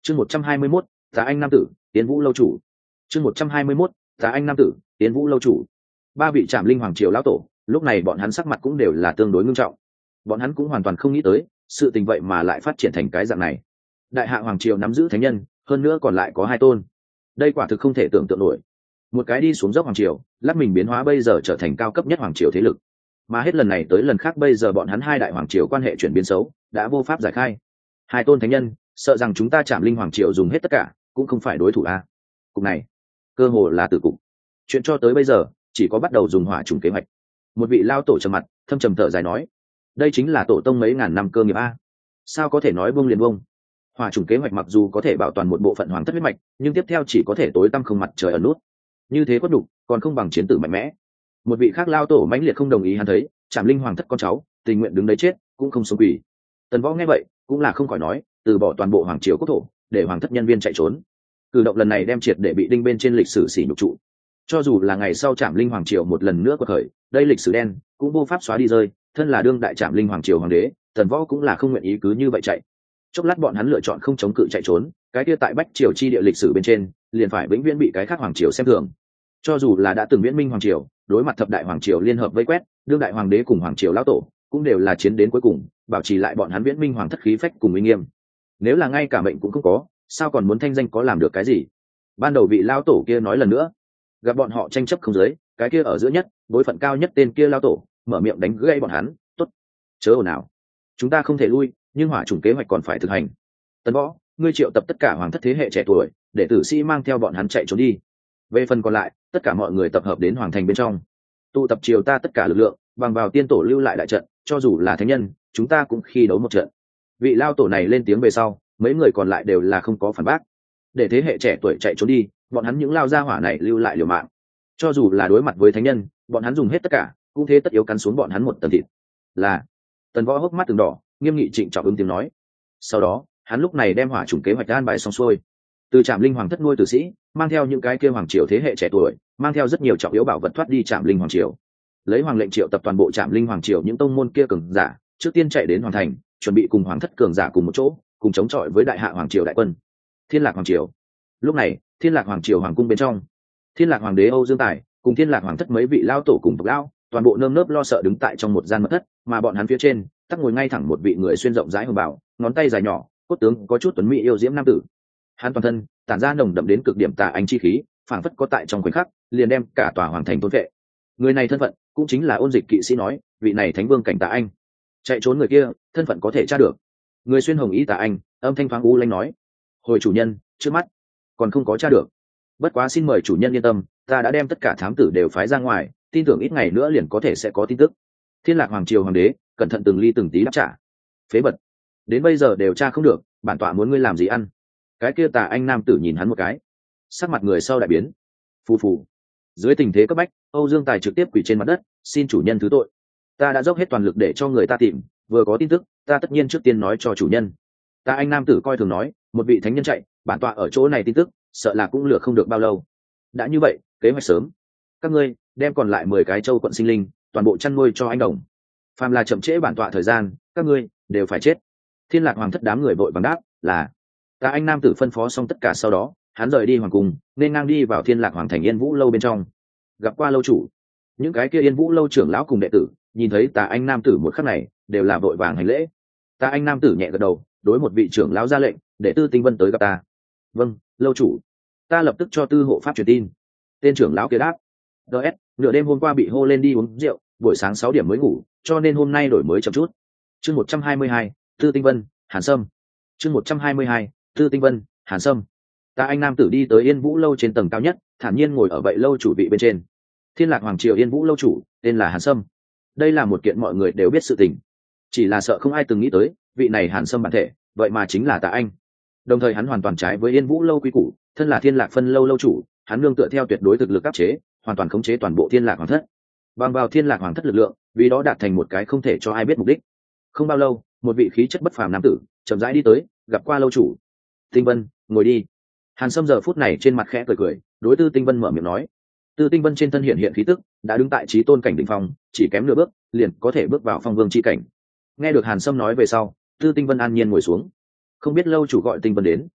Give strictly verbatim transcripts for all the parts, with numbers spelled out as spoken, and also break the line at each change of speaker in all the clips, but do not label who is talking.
chương một trăm hai mươi mốt, Tà Anh nam tử, Tiến Vũ lâu chủ. chương một trăm hai mươi mốt, Tà Anh nam tử, Tiến Vũ lâu chủ. Ba vị Trảm Linh Hoàng triều lão tổ, lúc này bọn hắn sắc mặt cũng đều là tương đối nghiêm trọng. Bọn hắn cũng hoàn toàn không nghĩ tới, sự tình vậy mà lại phát triển thành cái dạng này. Đại hạ hoàng triều nắm giữ thánh nhân, hơn nữa còn lại có hai tôn. Đây quả thực không thể tưởng tượng nổi. Một cái đi xuống dốc hoàng triều, lát mình biến hóa bây giờ trở thành cao cấp nhất hoàng triều thế lực. Mà hết lần này tới lần khác bây giờ bọn hắn hai đại hoàng triều quan hệ chuyển biến xấu, đã vô pháp giải khai. Hai tôn thánh nhân, sợ rằng chúng ta Trảm Linh Hoàng triều dùng hết tất cả, cũng không phải đối thủ a. Cục này, cơ hồ là tử cục. Chuyện cho tới bây giờ, chỉ có bắt đầu dùng hỏa trùng kế hoạch. Một vị lao tổ trầm mặt, thâm trầm thở dài nói, đây chính là tổ tông mấy ngàn năm cơ nghiệp a. Sao có thể nói bông liền bông? Hỏa trùng kế hoạch mặc dù có thể bảo toàn một bộ phận hoàng thất huyết mạch, nhưng tiếp theo chỉ có thể tối tăm không mặt trời ẩn nút. Như thế có đủ, còn không bằng chiến tử mạnh mẽ. Một vị khác lao tổ mãnh liệt không đồng ý, hắn thấy Trảm Linh Hoàng thất con cháu tình nguyện đứng đấy chết cũng không sống quỷ. Tần Võ nghe vậy cũng là không khỏi nói, từ bỏ toàn bộ hoàng triều quốc thổ để hoàng thất nhân viên chạy trốn. Cử động lần này đem triệt để bị đinh bên trên lịch sử sỉ nhục trụ. Cho dù là ngày sau Trảm Linh Hoàng triều một lần nữa quật khởi, đây lịch sử đen cũng vô pháp xóa đi rơi. Thân là đương đại Trảm Linh Hoàng triều hoàng đế, Tần Võ cũng là không nguyện ý cứ như vậy chạy. Chốc lát bọn hắn lựa chọn không chống cự chạy trốn, cái kia tại bách triều chi địa lịch sử bên trên liền phải vĩnh viễn bị cái khác hoàng triều xem thường. Cho dù là đã từng viễn minh hoàng triều, đối mặt thập đại hoàng triều liên hợp vây quét, đương đại hoàng đế cùng hoàng triều lão tổ cũng đều là chiến đến cuối cùng, bảo trì lại bọn hắn viễn minh hoàng thất khí phách cùng uy nghiêm. Nếu là ngay cả mệnh cũng không có, sao còn muốn thanh danh có làm được cái gì? Ban đầu vị lão tổ kia nói lần nữa, gặp bọn họ tranh chấp không giới, cái kia ở giữa nhất, bối phận cao nhất tên kia lão tổ mở miệng đánh gãy bọn hắn, tốt, chớ ồn ào, chúng ta không thể lui, nhưng hỏa chủng kế hoạch còn phải thực hành. Tần Võ, ngươi triệu tập tất cả hoàng thất thế hệ trẻ tuổi, để tử sĩ mang theo bọn hắn chạy trốn đi. Về phần còn lại, tất cả mọi người tập hợp đến hoàng thành bên trong, tụ tập triều ta tất cả lực lượng, bằng vào tiên tổ lưu lại đại trận, cho dù là thánh nhân, chúng ta cũng khi đấu một trận. Vị lao tổ này lên tiếng về sau, mấy người còn lại đều là không có phản bác. Để thế hệ trẻ tuổi chạy trốn đi, bọn hắn những lao gia hỏa này lưu lại liều mạng. Cho dù là đối mặt với thánh nhân, bọn hắn dùng hết tất cả, cũng thế tất yếu cắn xuống bọn hắn một tầng thịt. Là. Tần Võ hốc mắt từng đỏ, nghiêm nghị trịnh trọng ứng tiếng nói. Sau đó, hắn lúc này đem hỏa chủng kế hoạch an bài xong xuôi. Từ Trảm Linh Hoàng thất nuôi tử sĩ, mang theo những cái kia hoàng triều thế hệ trẻ tuổi, mang theo rất nhiều trọng yếu bảo vật thoát đi Trảm Linh Hoàng triều. Lấy hoàng lệnh triệu tập toàn bộ Trảm Linh Hoàng triều những tông môn kia cường giả, trước tiên chạy đến hoàng thành, chuẩn bị cùng hoàng thất cường giả cùng một chỗ, cùng chống chọi với đại hạ hoàng triều đại quân. Thiên Lạc Hoàng triều. Lúc này, Thiên Lạc Hoàng triều hoàng cung bên trong, Thiên Lạc Hoàng đế Âu Dương Tài cùng Thiên Lạc Hoàng thất mấy vị lao tổ cùng tộc lão, toàn bộ nơm nớp lo sợ đứng tại trong một gian mật thất, mà bọn hắn phía trên, tắc ngồi ngay thẳng một vị người xuyên rộng rãi hồng bào, ngón tay dài nhỏ, cốt tướng có chút tuấn mỹ yêu diễm nam tử. Hắn toàn thân tản ra nồng đậm đến cực điểm tà anh chi khí, phảng phất có tại trong khoảnh khắc liền đem cả tòa hoàng thành thôn vệ. Người này thân phận cũng chính là Ôn Dịch kỵ sĩ nói, vị này thánh vương cảnh tà anh. Chạy trốn người kia, thân phận có thể tra được. Người xuyên hồng ý tà anh, âm thanh thoáng u lanh nói, hồi chủ nhân, trước mắt còn không có tra được. Bất quá xin mời chủ nhân yên tâm, ta đã đem tất cả thám tử đều phái ra ngoài, tin tưởng ít ngày nữa liền có thể sẽ có tin tức. Thiên Lạc Hoàng triều hoàng đế cẩn thận từng ly từng tí đáp trả. Phế vật, đến bây giờ đều tra không được, bản tọa muốn ngươi làm gì ăn? Cái kia tà anh nam tử nhìn hắn một cái, sắc mặt người sau đại biến. Phù phù. Dưới tình thế cấp bách, Âu Dương Tài trực tiếp quỳ trên mặt đất, xin chủ nhân thứ tội. Ta đã dốc hết toàn lực để cho người ta tìm, vừa có tin tức, ta tất nhiên trước tiên nói cho chủ nhân. Tà anh nam tử coi thường nói, một vị thánh nhân chạy, bản tọa ở chỗ này tin tức, sợ là cũng lừa không được bao lâu. Đã như vậy, kế hoạch sớm. Các ngươi đem còn lại mười cái châu quận sinh linh, toàn bộ chăn nuôi cho anh đồng. Phàm là chậm trễ bản tọa thời gian, các ngươi đều phải chết. Thiên Lạc Hoàng thất đám người vội vàng đáp, là. Tà anh nam tử phân phó xong tất cả sau đó, hắn rời đi hoàng cung, nên ngang đi vào Thiên Lạc Hoàng thành Yên Vũ lâu bên trong. Gặp qua lâu chủ. Những cái kia Yên Vũ lâu trưởng lão cùng đệ tử, nhìn thấy Tà anh nam tử một khắc này, đều là vội vàng hành lễ. Tà anh nam tử nhẹ gật đầu, đối một vị trưởng lão ra lệnh, để Tư Tinh Vân tới gặp ta. Vâng, lâu chủ. Ta lập tức cho Tư hộ pháp truyền tin. Tên trưởng lão kia đáp. ds nửa đêm hôm qua bị hô lên đi uống rượu, buổi sáng sáu điểm mới ngủ, cho nên hôm nay đổi mới chậm chút. Chương một trăm hai mươi hai, Tư Tinh Vân, Hàn Sâm. Chương một trăm hai mươi hai, Tư Tinh Vân, Hàn Sâm. Tà anh nam tử đi tới Yên Vũ lâu trên tầng cao nhất, thản nhiên ngồi ở vậy lâu chủ vị bên trên. Thiên Lạc Hoàng triều Yên Vũ lâu chủ, tên là Hàn Sâm. Đây là một kiện mọi người đều biết sự tình, chỉ là sợ không ai từng nghĩ tới, vị này Hàn Sâm bản thể, vậy mà chính là Tà anh. Đồng thời hắn hoàn toàn trái với Yên Vũ lâu quý củ, thân là Thiên Lạc phân lâu lâu chủ, hắn nương tựa theo tuyệt đối thực lực áp chế, hoàn toàn khống chế toàn bộ Thiên Lạc Hoàng thất. Bằng vào Thiên Lạc Hoàng thất lực lượng, vì đó đạt thành một cái không thể cho ai biết mục đích. Không bao lâu, một vị khí chất bất phàm nam tử chậm rãi đi tới, gặp qua lâu chủ. Tinh Vân, ngồi đi. Hàn Sâm giờ phút này trên mặt khẽ cười cười, đối Tư Tinh Vân mở miệng nói. Tư Tinh Vân trên thân hiện hiện khí tức, đã đứng tại chí tôn cảnh đỉnh phong, chỉ kém nửa bước, liền có thể bước vào phong vương chi cảnh. Nghe được Hàn Sâm nói về sau, Tư Tinh Vân an nhiên ngồi xuống. Không biết lâu chủ gọi Tinh Vân đến,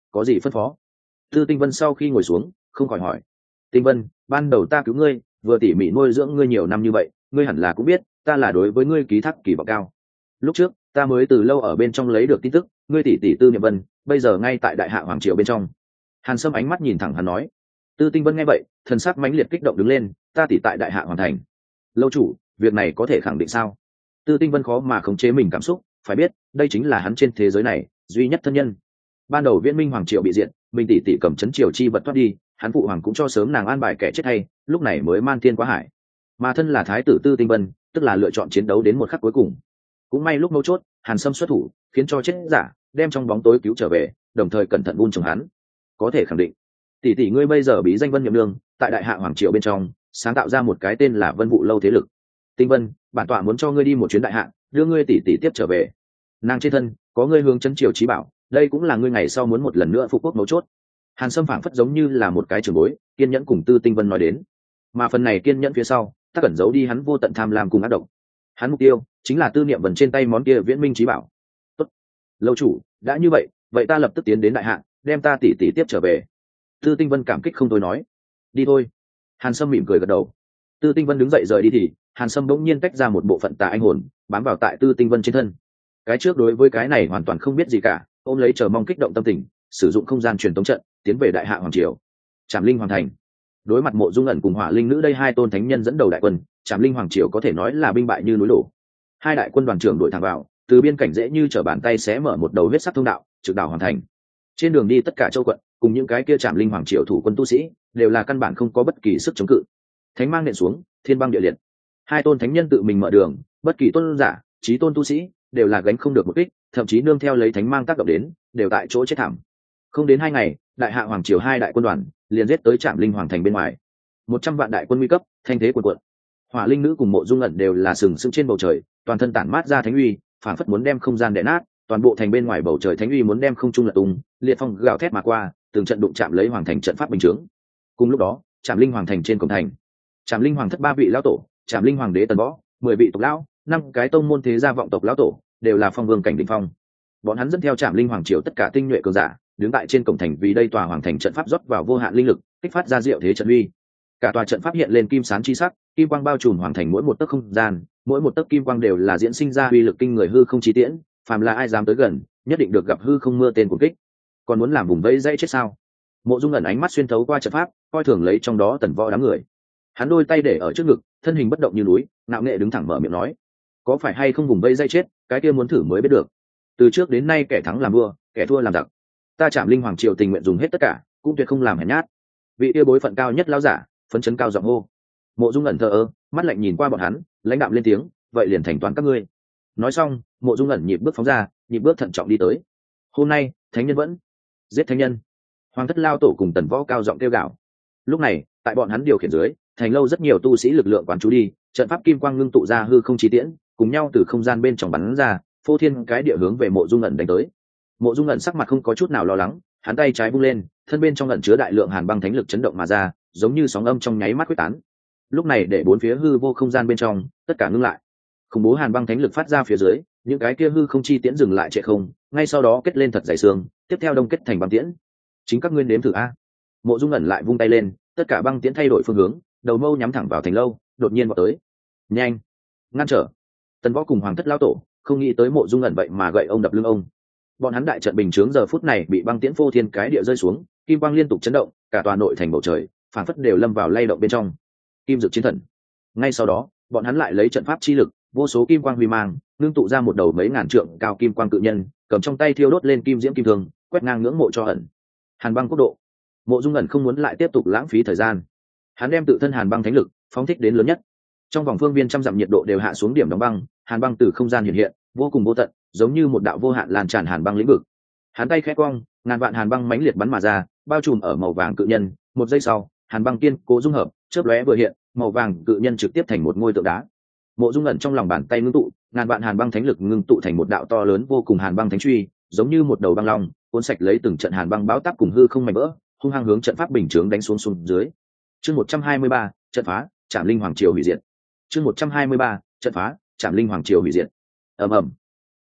có gì phân phó? Tư Tinh Vân sau khi ngồi xuống không khỏi hỏi. Tinh Vân, ban đầu ta cứu ngươi, vừa tỉ mỉ nuôi dưỡng ngươi nhiều năm như vậy, ngươi hẳn là cũng biết ta là đối với ngươi ký thác kỳ vọng cao. Lúc trước ta mới từ lâu ở bên trong lấy được tin tức, ngươi tỷ tỷ Tư Niệm Vân bây giờ ngay tại đại hạ hoàng triều bên trong. Hàn Sâm ánh mắt nhìn thẳng hắn nói. Tư Tinh Vân nghe vậy thần sắc mãnh liệt kích động đứng lên, ta tỷ tại đại hạ hoàng thành. Lâu chủ, việc này có thể khẳng định sao? Tư Tinh Vân khó mà khống chế mình cảm xúc, phải biết đây chính là hắn trên thế giới này duy nhất thân nhân. Ban đầu Viễn Minh hoàng triều bị diệt, mình tỷ tỷ cầm chấn triều chi vật thoát đi, hắn phụ hoàng cũng cho sớm nàng an bài kẻ chết hay, lúc này mới man thiên quá hải. Mà thân là thái tử Tư Tinh Vân, tức là lựa chọn chiến đấu đến một khắc cuối cùng. Cũng may lúc mấu chốt, Hàn Sâm xuất thủ, khiến cho chết giả đem trong bóng tối cứu trở về, đồng thời cẩn thận vun trồng hắn. Có thể khẳng định, tỷ tỷ ngươi bây giờ bí danh Vân Nhậm Nương, tại đại hạ hoàng triều bên trong sáng tạo ra một cái tên là Vân Vũ lâu thế lực. Tinh Vân, bản tọa muốn cho ngươi đi một chuyến đại hạ, đưa ngươi tỷ tỷ tiếp trở về. Nàng trên thân có ngươi hướng chấn triều trí bảo, đây cũng là ngươi ngày sau muốn một lần nữa phục quốc mấu chốt. Hàn Sâm phảng phất giống như là một cái trưởng bối, kiên nhẫn cùng Tư Tinh Vân nói đến. Mà phần này kiên nhẫn phía sau, ta cẩn giấu đi hắn vô tận tham lam cùng ác độc. Hắn mục tiêu chính là Tư Niệm Vân trên tay món kia Viễn Minh trí bảo. Tốt, lâu chủ, đã như vậy, vậy ta lập tức tiến đến đại hạ, đem ta tỷ tỷ tiếp trở về. Tư Tinh Vân cảm kích không thôi nói. Đi thôi. Hàn Sâm mỉm cười gật đầu. Tư Tinh Vân đứng dậy rời đi thì Hàn Sâm bỗng nhiên tách ra một bộ phận tà anh hồn, bám vào tại Tư Tinh Vân trên thân. Cái trước đối với cái này hoàn toàn không biết gì cả, ôm lấy chờ mong kích động tâm tình, sử dụng không gian truyền tống trận tiến về đại hạ hoàng triều. Trảm Linh hoàng thành. Đối mặt Mộ Dung ẩn cùng Hỏa Linh nữ đây hai tôn thánh nhân dẫn đầu đại quân, Trảm Linh hoàng triều có thể nói là binh bại như núi đổ. Hai đại quân đoàn trưởng đội thẳng vào, từ biên cảnh dễ như trở bàn tay xé mở một đầu huyết sắc thông đạo, trực đảo hoàn thành. Trên đường đi tất cả châu quận cùng những cái kia Trảm Linh hoàng triều thủ quân tu sĩ đều là căn bản không có bất kỳ sức chống cự. Thánh mang nện xuống, thiên băng địa liệt. Hai tôn thánh nhân tự mình mở đường, bất kỳ tôn giả, chí tôn tu sĩ đều là gánh không được một kích, thậm chí nương theo lấy thánh mang tác động đến, đều tại chỗ chết thảm. Không đến hai ngày, đại hạ hoàng triều hai đại quân đoàn liền giết tới Trảm Linh hoàng thành bên ngoài. Một trăm vạn đại quân nguy cấp, thanh thế cuồn cuộn. Hỏa Linh nữ cùng Mộ Dung ẩn đều là sừng sững trên bầu trời, toàn thân tản mát ra thánh uy, phản phất muốn đem không gian đè nát, toàn bộ thành bên ngoài bầu trời thánh uy muốn đem không trung lật tung, liệt phong gào thét mà qua, từng trận đụng chạm lấy hoàng thành trận pháp bình chướng. Cùng lúc đó, Trảm Linh hoàng thành trên cổng thành, Trảm Linh hoàng thất ba vị lão tổ, Trảm Linh hoàng đế Tần Võ, mười vị tộc lão, năm cái tông môn thế gia vọng tộc lão tổ, đều là phong vương cảnh đỉnh phong. Bọn hắn dẫn theo Trảm Linh hoàng triều tất cả tinh nhuệ cường giả, đứng tại trên cổng thành, vì đây tòa hoàng thành trận pháp rót vào vô hạn linh lực, kích phát ra diệu thế trận uy. Cả tòa trận pháp hiện lên kim sáng chi sắc, kim quang bao trùm hoàng thành mỗi một tấc không gian, mỗi một tấc kim quang đều là diễn sinh ra uy lực kinh người hư không chi tiễn, phàm là ai dám tới gần, nhất định được gặp hư không mưa tên của kích. Còn muốn làm vùng vây dãy chết sao? Mộ Dung ẩn ánh mắt xuyên thấu qua trận pháp, coi thường lấy trong đó Tần Võ đám người. Hắn đôi tay để ở trước ngực, thân hình bất động như núi, ngạo nghệ đứng thẳng mở miệng nói: có phải hay không vùng vây dây chết, cái kia muốn thử mới biết được. Từ trước đến nay kẻ thắng làm vua, kẻ thua làm giặc. Ta Trảm Linh hoàng triều tình nguyện dùng hết tất cả, cũng tuyệt không làm hèn nhát. Vị kia bối phận cao nhất lão giả phấn chấn cao giọng hô. Mộ Dung ẩn thờ ơ, mắt lạnh nhìn qua bọn hắn, lãnh đạm lên tiếng: vậy liền thành toàn các ngươi. Nói xong, Mộ Dung ẩn nhịp bước phóng ra, nhịp bước thận trọng đi tới. Hôm nay thánh nhân vẫn giết thánh nhân. Hoàng thất lao tổ cùng Tần Võ cao giọng kêu gào. Lúc này, tại bọn hắn điều khiển dưới, thành lâu rất nhiều tu sĩ lực lượng quán chú đi, trận pháp kim quang ngưng tụ ra hư không chi tiễn, cùng nhau từ không gian bên trong bắn ra, phô thiên cái địa hướng về Mộ Dung ẩn đánh tới. Mộ Dung ẩn sắc mặt không có chút nào lo lắng, hắn tay trái vung lên, thân bên trong ẩn chứa đại lượng hàn băng thánh lực chấn động mà ra, giống như sóng âm trong nháy mắt quyết tán. Lúc này để bốn phía hư vô không gian bên trong tất cả ngưng lại. Khủng bố hàn băng thánh lực phát ra phía dưới, những cái kia hư không chi tiễn dừng lại trệ không, ngay sau đó kết lên thật dày xương, tiếp theo đông kết thành băng tiễn. Chính các ngươi nếm thử a. Mộ Dung ẩn lại vung tay lên, tất cả băng tiễn thay đổi phương hướng, đầu mâu nhắm thẳng vào thành lâu, đột nhiên vọt tới. Nhanh, ngăn trở. Tần Võ cùng Hoàng thất lão tổ không nghĩ tới Mộ Dung ẩn vậy mà gậy ông đập lưng ông. Bọn hắn đại trận bình chướng giờ phút này bị băng tiễn phô thiên cái địa rơi xuống, kim quang liên tục chấn động, cả tòa nội thành bầu trời phản phất đều lâm vào lay động bên trong. Kim Dực chiến thần. Ngay sau đó, bọn hắn lại lấy trận pháp chi lực, vô số kim quang huy mang, ngưng tụ ra một đầu mấy ngàn trượng cao kim quang cự nhân, cầm trong tay thiêu đốt lên kim diễm kim thương, quét ngang ngưỡng mộ cho ẩn. Hàn băng quốc độ. Mộ Dung ẩn không muốn lại tiếp tục lãng phí thời gian, hắn đem tự thân hàn băng thánh lực phóng thích đến lớn nhất. Trong vòng phương viên trăm dặm nhiệt độ đều hạ xuống điểm đóng băng, hàn băng từ không gian hiện hiện, vô cùng vô tận, giống như một đạo vô hạn lan tràn hàn băng lĩnh vực. Hắn tay khẽ cong, ngàn vạn hàn băng mãnh liệt bắn mà ra, bao trùm ở màu vàng cự nhân. Một giây sau, hàn băng kiên cố dung hợp, chớp lóe vừa hiện, màu vàng cự nhân trực tiếp thành một ngôi tượng đá. Mộ Dung ẩn trong lòng bàn tay ngưng tụ, ngàn vạn hàn băng thánh lực ngưng tụ thành một đạo to lớn vô cùng hàn băng thánh truy, giống như một đầu băng long, cuốn sạch lấy từng trận hàn băng bão táp cùng hư không mảnh vỡ, hung hăng hướng trận pháp bình chướng đánh xuống xuống dưới. Chương một trăm hai mươi ba, trận phá, Trảm Linh hoàng triều hủy diệt. Chương một trăm hai mươi ba, trận phá, Trảm Linh hoàng triều hủy diệt. Ầm ầm.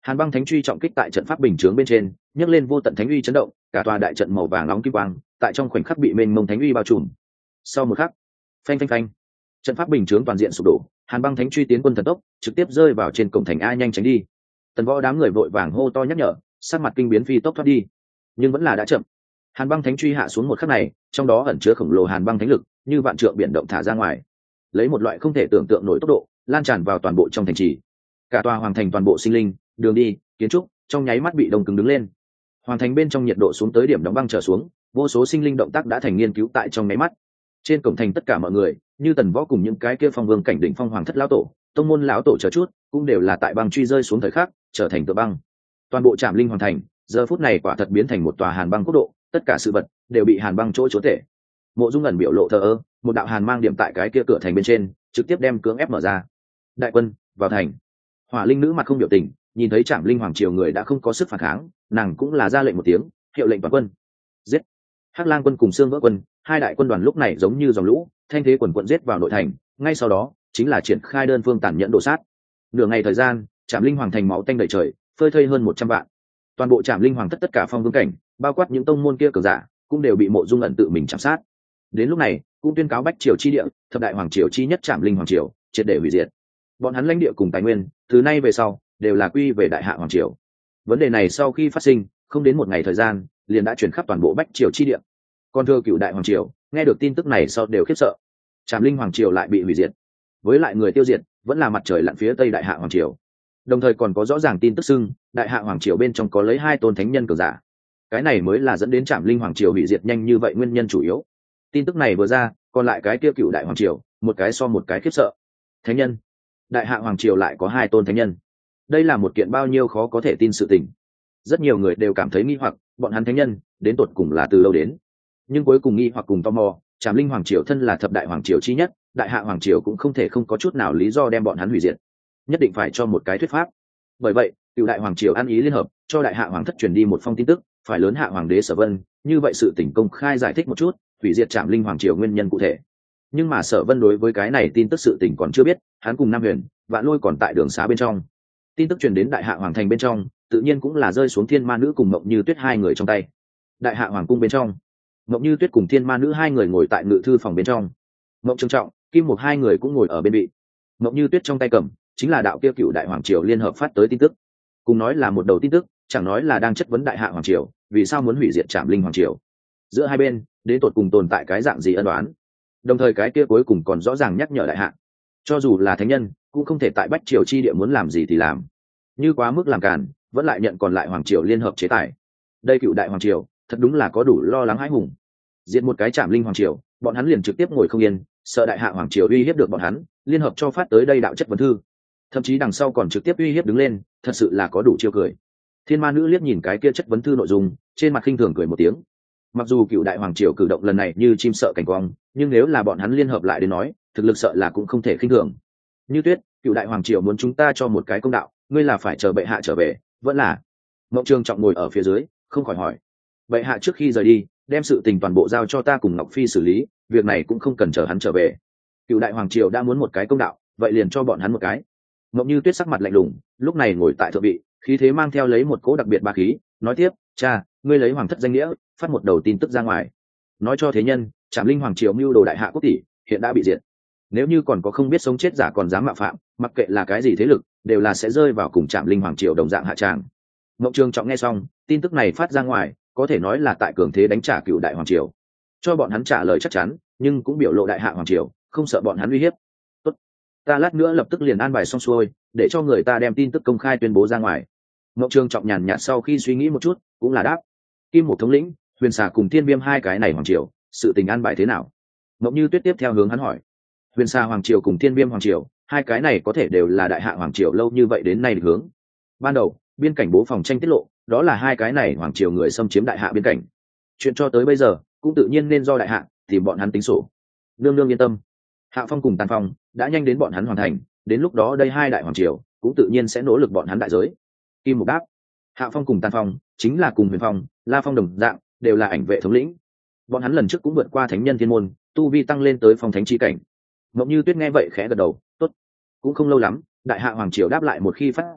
Hàn băng thánh truy trọng kích tại trận pháp bình chướng bên trên, nhấc lên vô tận thánh uy chấn động, cả tòa đại trận màu vàng nóng kim quang tại trong khoảnh khắc bị mênh mông thánh uy bao trùm. Sau một khắc, phanh phanh phanh, trận pháp bình chướng toàn diện sụp đổ, Hàn băng thánh truy tiến quân thần tốc trực tiếp rơi vào trên cổng thành. A, nhanh tránh đi. Tần Võ đám người vội vàng hô to nhắc nhở, sắc mặt kinh biến phi tốc thoát đi, nhưng vẫn là đã chậm. Hàn băng thánh truy hạ xuống một khắc này, trong đó ẩn chứa khổng lồ hàn băng thánh lực như vạn trượng biển động thả ra ngoài, lấy một loại không thể tưởng tượng nổi tốc độ lan tràn vào toàn bộ trong thành trì. Cả tòa hoàng thành toàn bộ sinh linh, đường đi, kiến trúc trong nháy mắt bị đông cứng đứng lên. Hoàng thành bên trong nhiệt độ xuống tới điểm đóng băng trở xuống, vô số sinh linh động tác đã thành nghiên cứu tại trong nháy mắt. Trên cổng thành tất cả mọi người, như Tần Võ cùng những cái kia phong vương cảnh đỉnh phong hoàng thất lão tổ, tông môn lão tổ chờ chút, cũng đều là tại băng truy rơi xuống thời khắc trở thành tựa băng. Toàn bộ Trảm Linh hoàng thành giờ phút này quả thật biến thành một tòa hàn băng quốc độ, tất cả sự vật đều bị hàn băng chỗ chúa tể. Mộ Dung ẩn biểu lộ thờ ơ, một đạo hàn mang điểm tại cái kia cửa thành bên trên, trực tiếp đem cưỡng ép mở ra. Đại quân vào thành. Hỏa Linh nữ mặt không biểu tình, nhìn thấy Trảm Linh hoàng triều người đã không có sức phản kháng, nàng cũng là ra lệnh một tiếng, hiệu lệnh toàn quân giết. Hắc Lang quân cùng Xương Vỡ quân, hai đại quân đoàn lúc này giống như dòng lũ, thanh thế quần quận giết vào nội thành, ngay sau đó chính là triển khai đơn phương tàn nhẫn đổ sát. Nửa ngày thời gian, Trảm Linh hoàng thành máu tanh đầy trời, phơi thây hơn một trăm vạn. Toàn bộ Trảm Linh hoàng tất tất cả phong vương cảnh, bao quát những tông môn kia cường giả, cũng đều bị Mộ Dung ẩn tự mình chạm sát. Đến lúc này, cũng tuyên cáo bách triều chi địa, thập đại hoàng triều chi nhất Trảm Linh hoàng triều, triệt để hủy diệt. Bọn hắn lãnh địa cùng tài nguyên, từ nay về sau đều là quy về đại hạ hoàng triều. Vấn đề này sau khi phát sinh, không đến một ngày thời gian, liền đã chuyển khắp toàn bộ bách triều chi địa. Còn thưa cựu đại hoàng triều, nghe được tin tức này sau đều khiếp sợ. Trảm Linh hoàng triều lại bị hủy diệt, với lại người tiêu diệt vẫn là mặt trời lặn phía tây đại hạ hoàng triều. Đồng thời còn có rõ ràng tin tức xưng, đại hạ hoàng triều bên trong có lấy hai tôn thánh nhân cường giả. Cái này mới là dẫn đến Trảm Linh hoàng triều hủy diệt nhanh như vậy nguyên nhân chủ yếu. Tin tức này vừa ra, còn lại cái kia cựu đại hoàng triều, một cái so một cái khiếp sợ. Thánh nhân? Đại hạ hoàng triều lại có hai tôn thánh nhân? Đây là một kiện bao nhiêu khó có thể tin sự tình. Rất nhiều người đều cảm thấy nghi hoặc, bọn hắn thánh nhân đến tột cùng là từ lâu đến. Nhưng cuối cùng nghi hoặc cùng tò mò, Trảm Linh hoàng triều thân là thập đại hoàng triều chi nhất, đại hạ hoàng triều cũng không thể không có chút nào lý do đem bọn hắn hủy diệt, nhất định phải cho một cái thuyết pháp. Bởi vậy, cựu đại hoàng triều ăn ý liên hợp, cho đại hạ hoàng thất truyền đi một phong tin tức, phải lớn hạ hoàng đế Sở Vân, như vậy sự tình công khai giải thích một chút, hủy diệt Trảm Linh hoàng triều nguyên nhân cụ thể. Nhưng mà Sở Vân đối với cái này tin tức sự tình còn chưa biết, hắn cùng Nam Huyền, Vạn Lôi còn tại đường xá bên trong. Tin tức truyền đến đại hạ hoàng thành bên trong, tự nhiên cũng là rơi xuống Thiên Ma nữ cùng Mộng Như Tuyết hai người trong tay. Đại hạ hoàng cung bên trong, Mộng Như Tuyết cùng Thiên Ma nữ hai người ngồi tại ngự thư phòng bên trong. Mộng Trương Trọng, Kim Mục hai người cũng ngồi ở bên vị. Mộng Như Tuyết trong tay cầm chính là đạo kia cựu đại hoàng triều liên hợp phát tới tin tức, cùng nói là một đầu tin tức, chẳng nói là đang chất vấn đại hạ hoàng triều vì sao muốn hủy diệt Trảm Linh hoàng triều. Giữa hai bên đến tột cùng tồn tại cái dạng gì ân oán, đồng thời cái kia cuối cùng còn rõ ràng nhắc nhở đại hạ, cho dù là thánh nhân cũng không thể tại bách triều chi địa muốn làm gì thì làm, như quá mức làm càn vẫn lại nhận còn lại hoàng triều liên hợp chế tài. Đây cựu đại hoàng triều thật đúng là có đủ lo lắng hãi hùng. Diệt một cái Trảm Linh hoàng triều, bọn hắn liền trực tiếp ngồi không yên, sợ đại hạ hoàng triều uy hiếp được bọn hắn, liên hợp cho phát tới đây đạo chất vấn thư, thậm chí đằng sau còn trực tiếp uy hiếp đứng lên, thật sự là có đủ chiêu cười. Thiên Ma nữ liếc nhìn cái kia chất vấn thư nội dung, trên mặt khinh thường cười một tiếng. Mặc dù cựu đại hoàng triều cử động lần này như chim sợ cảnh quang, nhưng nếu là bọn hắn liên hợp lại đến nói, thực lực sợ là cũng không thể khinh thường. Như Tuyết, cựu đại hoàng triều muốn chúng ta cho một cái công đạo, ngươi là phải chờ bệ hạ trở về, vẫn là? Mộng Trường Trọng ngồi ở phía dưới, không khỏi hỏi. Bệ hạ trước khi rời đi, đem sự tình toàn bộ giao cho ta cùng Ngọc Phi xử lý, việc này cũng không cần chờ hắn trở về. Cựu đại hoàng triều đã muốn một cái công đạo, vậy liền cho bọn hắn một cái. Mộng Như Tuyết sắc mặt lạnh lùng, lúc này ngồi tại thượng vị, khí thế mang theo lấy một cỗ đặc biệt ba khí, nói tiếp, cha, ngươi lấy hoàng thất danh nghĩa, phát một đầu tin tức ra ngoài, nói cho thế nhân, Trảm Linh hoàng triều mưu đồ đại hạ quốc tỷ, hiện đã bị diệt. Nếu như còn có không biết sống chết giả còn dám mạo phạm, mặc kệ là cái gì thế lực, đều là sẽ rơi vào cùng Trảm Linh hoàng triều đồng dạng hạ tràng. Mộng Trường Trọng nghe xong, tin tức này phát ra ngoài, có thể nói là tại cường thế đánh trả cựu đại hoàng triều, cho bọn hắn trả lời chắc chắn, nhưng cũng biểu lộ đại hạ hoàng triều không sợ bọn hắn uy hiếp. Tốt, ta lát nữa lập tức liền an bài xong xuôi, để cho người ta đem tin tức công khai tuyên bố ra ngoài. Mộng Trường Trọng nhàn nhạt sau khi suy nghĩ một chút, cũng là đáp. Kim Một thống lĩnh, Huyền Xà cùng Thiên Viêm hai cái này hoàng triều, sự tình an bài thế nào? Mộng Như Tuyết tiếp theo hướng hắn hỏi. Huyền Xà hoàng triều cùng Thiên Viêm hoàng triều, hai cái này có thể đều là đại hạ hoàng triều lâu như vậy đến nay được hướng. Ban đầu, biên cảnh bố phòng tranh tiết lộ, đó là hai cái này hoàng triều người xâm chiếm đại hạ biên cảnh. Chuyện cho tới bây giờ, cũng tự nhiên nên do đại hạ tìm bọn hắn tính sổ. Nương nương yên tâm, Hạ Phong cùng Tàn Phong đã nhanh đến bọn hắn hoàn thành, đến lúc đó đây hai đại hoàng triều cũng tự nhiên sẽ nỗ lực bọn hắn đại giới. Kim Mục đáp. Hạ Phong cùng Tàn Phong chính là cùng Huyền Phong, La Phong đồng dạng, đều là ảnh vệ thống lĩnh. Bọn hắn lần trước cũng vượt qua thánh nhân thiên môn, tu vi tăng lên tới phong thánh chi cảnh. Mộng Như Tuyết nghe vậy khẽ gật đầu, tốt. Cũng không lâu lắm, đại hạ hoàng triều đáp lại một khi phát ra,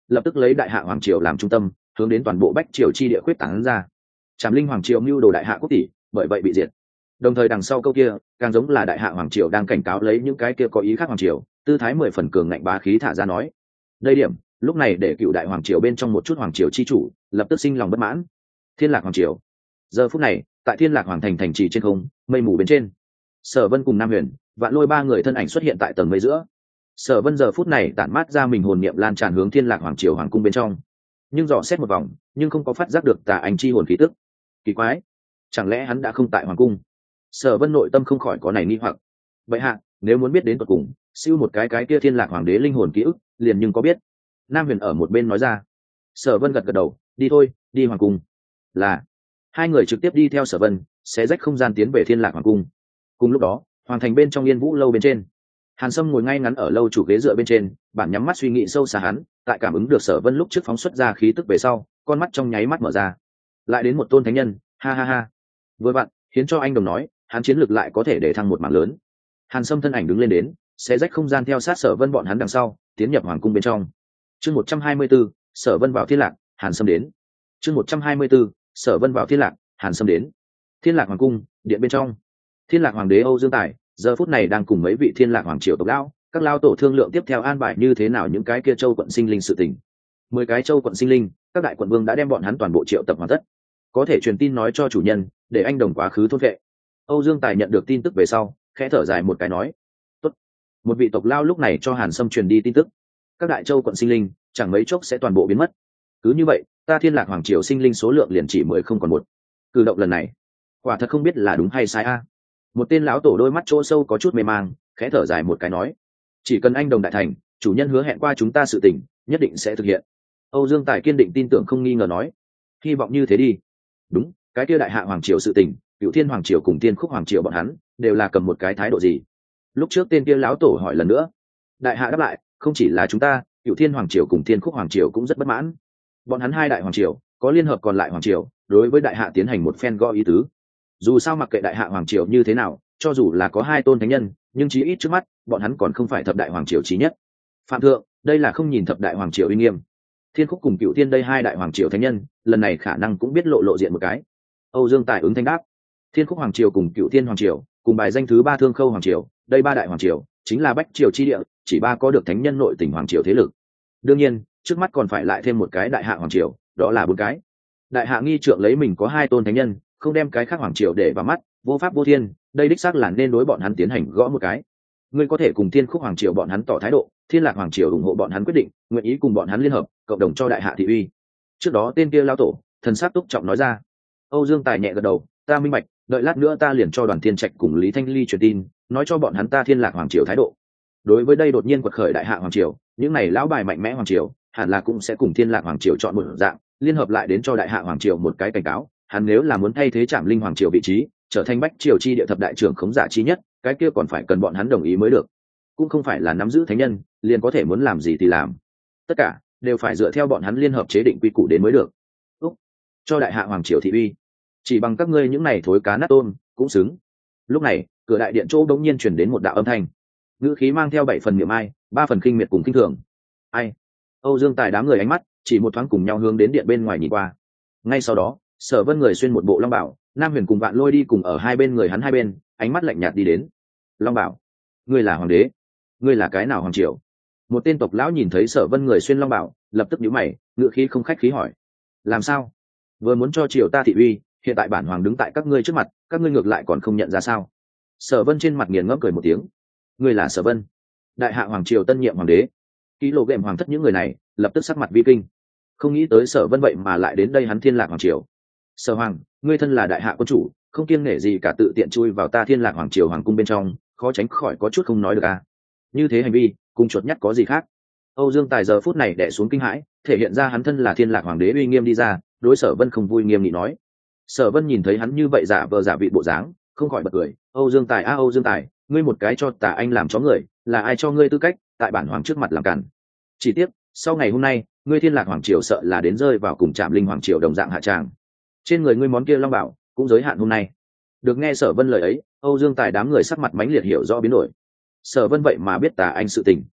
lập tức lấy đại hạ hoàng triều làm trung tâm hướng đến toàn bộ bách triều chi địa khuyết tán ra. Trảm Linh hoàng triều mưu đồ đại hạ quốc tỷ, bởi vậy bị diệt. Đồng thời đằng sau câu kia càng giống là đại hạ hoàng triều đang cảnh cáo lấy những cái kia có ý khác hoàng triều, tư thái mười phần cường ngạnh bá khí thả ra nói. Đây điểm lúc này để cựu đại hoàng triều bên trong một chút hoàng triều chi chủ lập tức sinh lòng bất mãn. Thiên Lạc hoàng triều. Giờ phút này tại Thiên Lạc hoàng thành thành trì trên không, mây mù bên trên, Sở Vân cùng Nam Huyền, Vạn Lôi ba người thân ảnh xuất hiện tại tầng mây giữa. Sở Vân giờ phút này tản mát ra mình hồn niệm lan tràn hướng Thiên Lạc hoàng triều hoàng cung bên trong, nhưng dò xét một vòng nhưng không có phát giác được Tà Anh chi hồn khí tức. Kỳ quái, chẳng lẽ hắn đã không tại hoàng cung? Sở Vân nội tâm không khỏi có này nghi hoặc. Vậy hạ, nếu muốn biết đến tận cùng, siêu một cái cái kia Thiên Lạc hoàng đế linh hồn ký ức, liền nhưng có biết. Nam Huyền ở một bên nói ra. Sở Vân gật gật đầu, đi thôi, đi hoàng cung. Là. Hai người trực tiếp đi theo Sở Vân, xé rách không gian tiến về Thiên Lạc hoàng cung. Cùng lúc đó, hoàng thành bên trong Yên Vũ lâu bên trên, Hàn Sâm ngồi ngay ngắn ở lâu chủ ghế dựa bên trên, bản nhắm mắt suy nghĩ sâu xa hắn, tại cảm ứng được Sở Vân lúc trước phóng xuất ra khí tức về sau, con mắt trong nháy mắt mở ra. Lại đến một tôn thánh nhân, ha ha ha. Vừa vặn, khiến cho anh đồng nói, hắn chiến lược lại có thể để thăng một mảng lớn. Hàn Sâm thân ảnh đứng lên đến, xé rách không gian theo sát Sở Vân bọn hắn đằng sau, tiến nhập hoàng cung bên trong. Chương một trăm hai mươi 124, Sở Vân vào Thiên Lạc, Hàn Sâm đến. Chương một trăm hai mươi 124, Sở Vân vào Thiên Lạc, Hàn Sâm đến. Thiên Lạc hoàng cung, điện bên trong. Thiên Lạc hoàng đế Âu Dương Tài, giờ phút này đang cùng mấy vị Thiên Lạc hoàng triều tộc lão, các lao tổ thương lượng tiếp theo an bài như thế nào những cái kia châu quận sinh linh sự tình. Mười cái châu quận sinh linh, các đại quận vương đã đem bọn hắn toàn bộ triệu tập hoàn tất. Có thể truyền tin nói cho chủ nhân, để anh đồng quá khứ thôn vệ. Âu Dương Tài nhận được tin tức về sau, khẽ thở dài một cái nói: "Tốt." Một vị tộc lao lúc này cho Hàn Sâm truyền đi tin tức. Các đại châu quận sinh linh chẳng mấy chốc sẽ toàn bộ biến mất. Cứ như vậy, ta Thiên Lạc hoàng triều sinh linh số lượng liền chỉ mười không còn một. Cử động lần này, quả thật không biết là đúng hay sai a. Một tên lão tổ đôi mắt chỗ sâu có chút mê mang, khẽ thở dài một cái nói: "Chỉ cần anh đồng đại thành, chủ nhân hứa hẹn qua chúng ta sự tình, nhất định sẽ thực hiện." Âu Dương Tài kiên định tin tưởng không nghi ngờ nói: "Hy vọng như thế đi." Đúng, cái kia đại hạ hoàng triều sự tình, Cửu Thiên hoàng triều cùng Tiên Khúc hoàng triều bọn hắn đều là cầm một cái thái độ gì? Lúc trước tên kia lão tổ hỏi lần nữa, đại hạ đáp lại, không chỉ là chúng ta, Cửu Thiên hoàng triều cùng Tiên Khúc hoàng triều cũng rất bất mãn. Bọn hắn hai đại hoàng triều có liên hợp còn lại hoàng triều, đối với đại hạ tiến hành một phen gõ ý tứ. Dù sao mặc kệ đại hạ hoàng triều như thế nào, cho dù là có hai tôn thánh nhân, nhưng chí ít trước mắt, bọn hắn còn không phải thập đại hoàng triều chí nhất. Phạm thượng, đây là không nhìn thập đại hoàng triều uy nghiêm. Thiên Khúc cùng Cửu Thiên đây hai đại hoàng triều thánh nhân, lần này khả năng cũng biết lộ lộ diện một cái. Âu Dương Tài ứng thanh đáp. Thiên Khúc hoàng triều cùng Cửu Thiên hoàng triều, cùng bài danh thứ ba Thương Khâu hoàng triều, đây ba đại hoàng triều chính là bách triều chi địa, chỉ ba có được thánh nhân nội tình hoàng triều thế lực. Đương nhiên, trước mắt còn phải lại thêm một cái đại hạ hoàng triều, đó là bốn cái. Đại hạ nghi trượng lấy mình có hai tôn thánh nhân, không đem cái khác hoàng triều để vào mắt, vô pháp vô thiên, đây đích xác là nên đối bọn hắn tiến hành gõ một cái. Ngươi có thể cùng Thiên Khúc hoàng triều bọn hắn tỏ thái độ, Thiên Lạc hoàng triều ủng hộ bọn hắn quyết định, nguyện ý cùng bọn hắn liên hợp, cộng đồng cho đại hạ thị uy. Trước đó tên kia lao tổ, thần sát túc trọng nói ra. Âu Dương Tài nhẹ gật đầu, ta minh bạch, đợi lát nữa ta liền cho Đoàn Thiên Trạch cùng Lý Thanh Ly truyền tin, nói cho bọn hắn ta Thiên Lạc hoàng triều thái độ. Đối với đây đột nhiên quật khởi đại hạ hoàng triều, những này lão bài mạnh mẽ hoàng triều, hẳn là cũng sẽ cùng Thiên Lạc hoàng triều chọn một dạng, liên hợp lại đến cho đại hạ hoàng triều một cái cảnh cáo, hắn nếu là muốn thay thế Trảm Linh hoàng triều vị trí, trở thành bách triều chi địa thập đại trưởng khống giả chi nhất, cái kia còn phải cần bọn hắn đồng ý mới được. Cũng không phải là nắm giữ thánh nhân, liền có thể muốn làm gì thì làm. Tất cả đều phải dựa theo bọn hắn liên hợp chế định quy củ đến mới được. Úc, cho đại hạ hoàng triều thị uy, chỉ bằng các ngươi những này thối cá nát tôm cũng xứng. Lúc này, cửa đại điện chỗ đống nhiên truyền đến một đạo âm thanh, ngữ khí mang theo bảy phần miệng ai, ba phần kinh miệt cùng kinh thường. Ai? Âu Dương Tài đám người ánh mắt chỉ một thoáng cùng nhau hướng đến điện bên ngoài nhìn qua. Ngay sau đó, Sở Vân người xuyên một bộ long bào, Nam Huyền cùng Vạn Lôi đi cùng ở hai bên người hắn hai bên, ánh mắt lạnh nhạt đi đến. Long bào, ngươi là hoàng đế? Ngươi là cái nào hoàng triều? Một tên tộc lão nhìn thấy Sở Vân người xuyên long bào, lập tức nhíu mày, ngữ khí không khách khí hỏi: làm sao? Vừa muốn cho triều ta thị uy, hiện tại bản hoàng đứng tại các ngươi trước mặt, các ngươi ngược lại còn không nhận ra sao? Sở Vân trên mặt nghiền ngẫm cười một tiếng: ngươi là Sở Vân, đại hạ hoàng triều tân nhiệm hoàng đế. Ký lô gệm hoàng thất những người này lập tức sắc mặt vi kinh, không nghĩ tới Sở Vân vậy mà lại đến đây hắn Thiên Lạc hoàng triều. Sở hoàng, ngươi thân là đại hạ quân chủ, không kiêng nể gì cả tự tiện chui vào ta Thiên Lạc hoàng triều hoàng cung bên trong, khó tránh khỏi có chút không nói được à? Như thế hành vi, cùng chuột nhắt có gì khác? Âu Dương Tài giờ phút này đè xuống kinh hãi, thể hiện ra hắn thân là Thiên Lạc hoàng đế uy nghiêm đi ra, đối Sở Vân không vui nghiêm nghị nói. Sở Vân nhìn thấy hắn như vậy giả vờ giả vị bộ dáng, không khỏi bật cười. Âu Dương Tài a Âu Dương Tài, ngươi một cái cho Tà Anh làm chó người, là ai cho ngươi tư cách tại bản hoàng trước mặt làm cản? Chỉ tiếc, sau ngày hôm nay, ngươi Thiên Lạc hoàng triều sợ là đến rơi vào cùng Trảm Linh hoàng triều đồng dạng hạ tràng. Trên người ngươi món kia long bảo cũng giới hạn hôm nay. Được nghe Sở Vân lời ấy, Âu Dương Tài đám người sắc mặt mãnh liệt hiểu rõ biến đổi. Sở Vân vậy mà biết Tà Anh sự tình.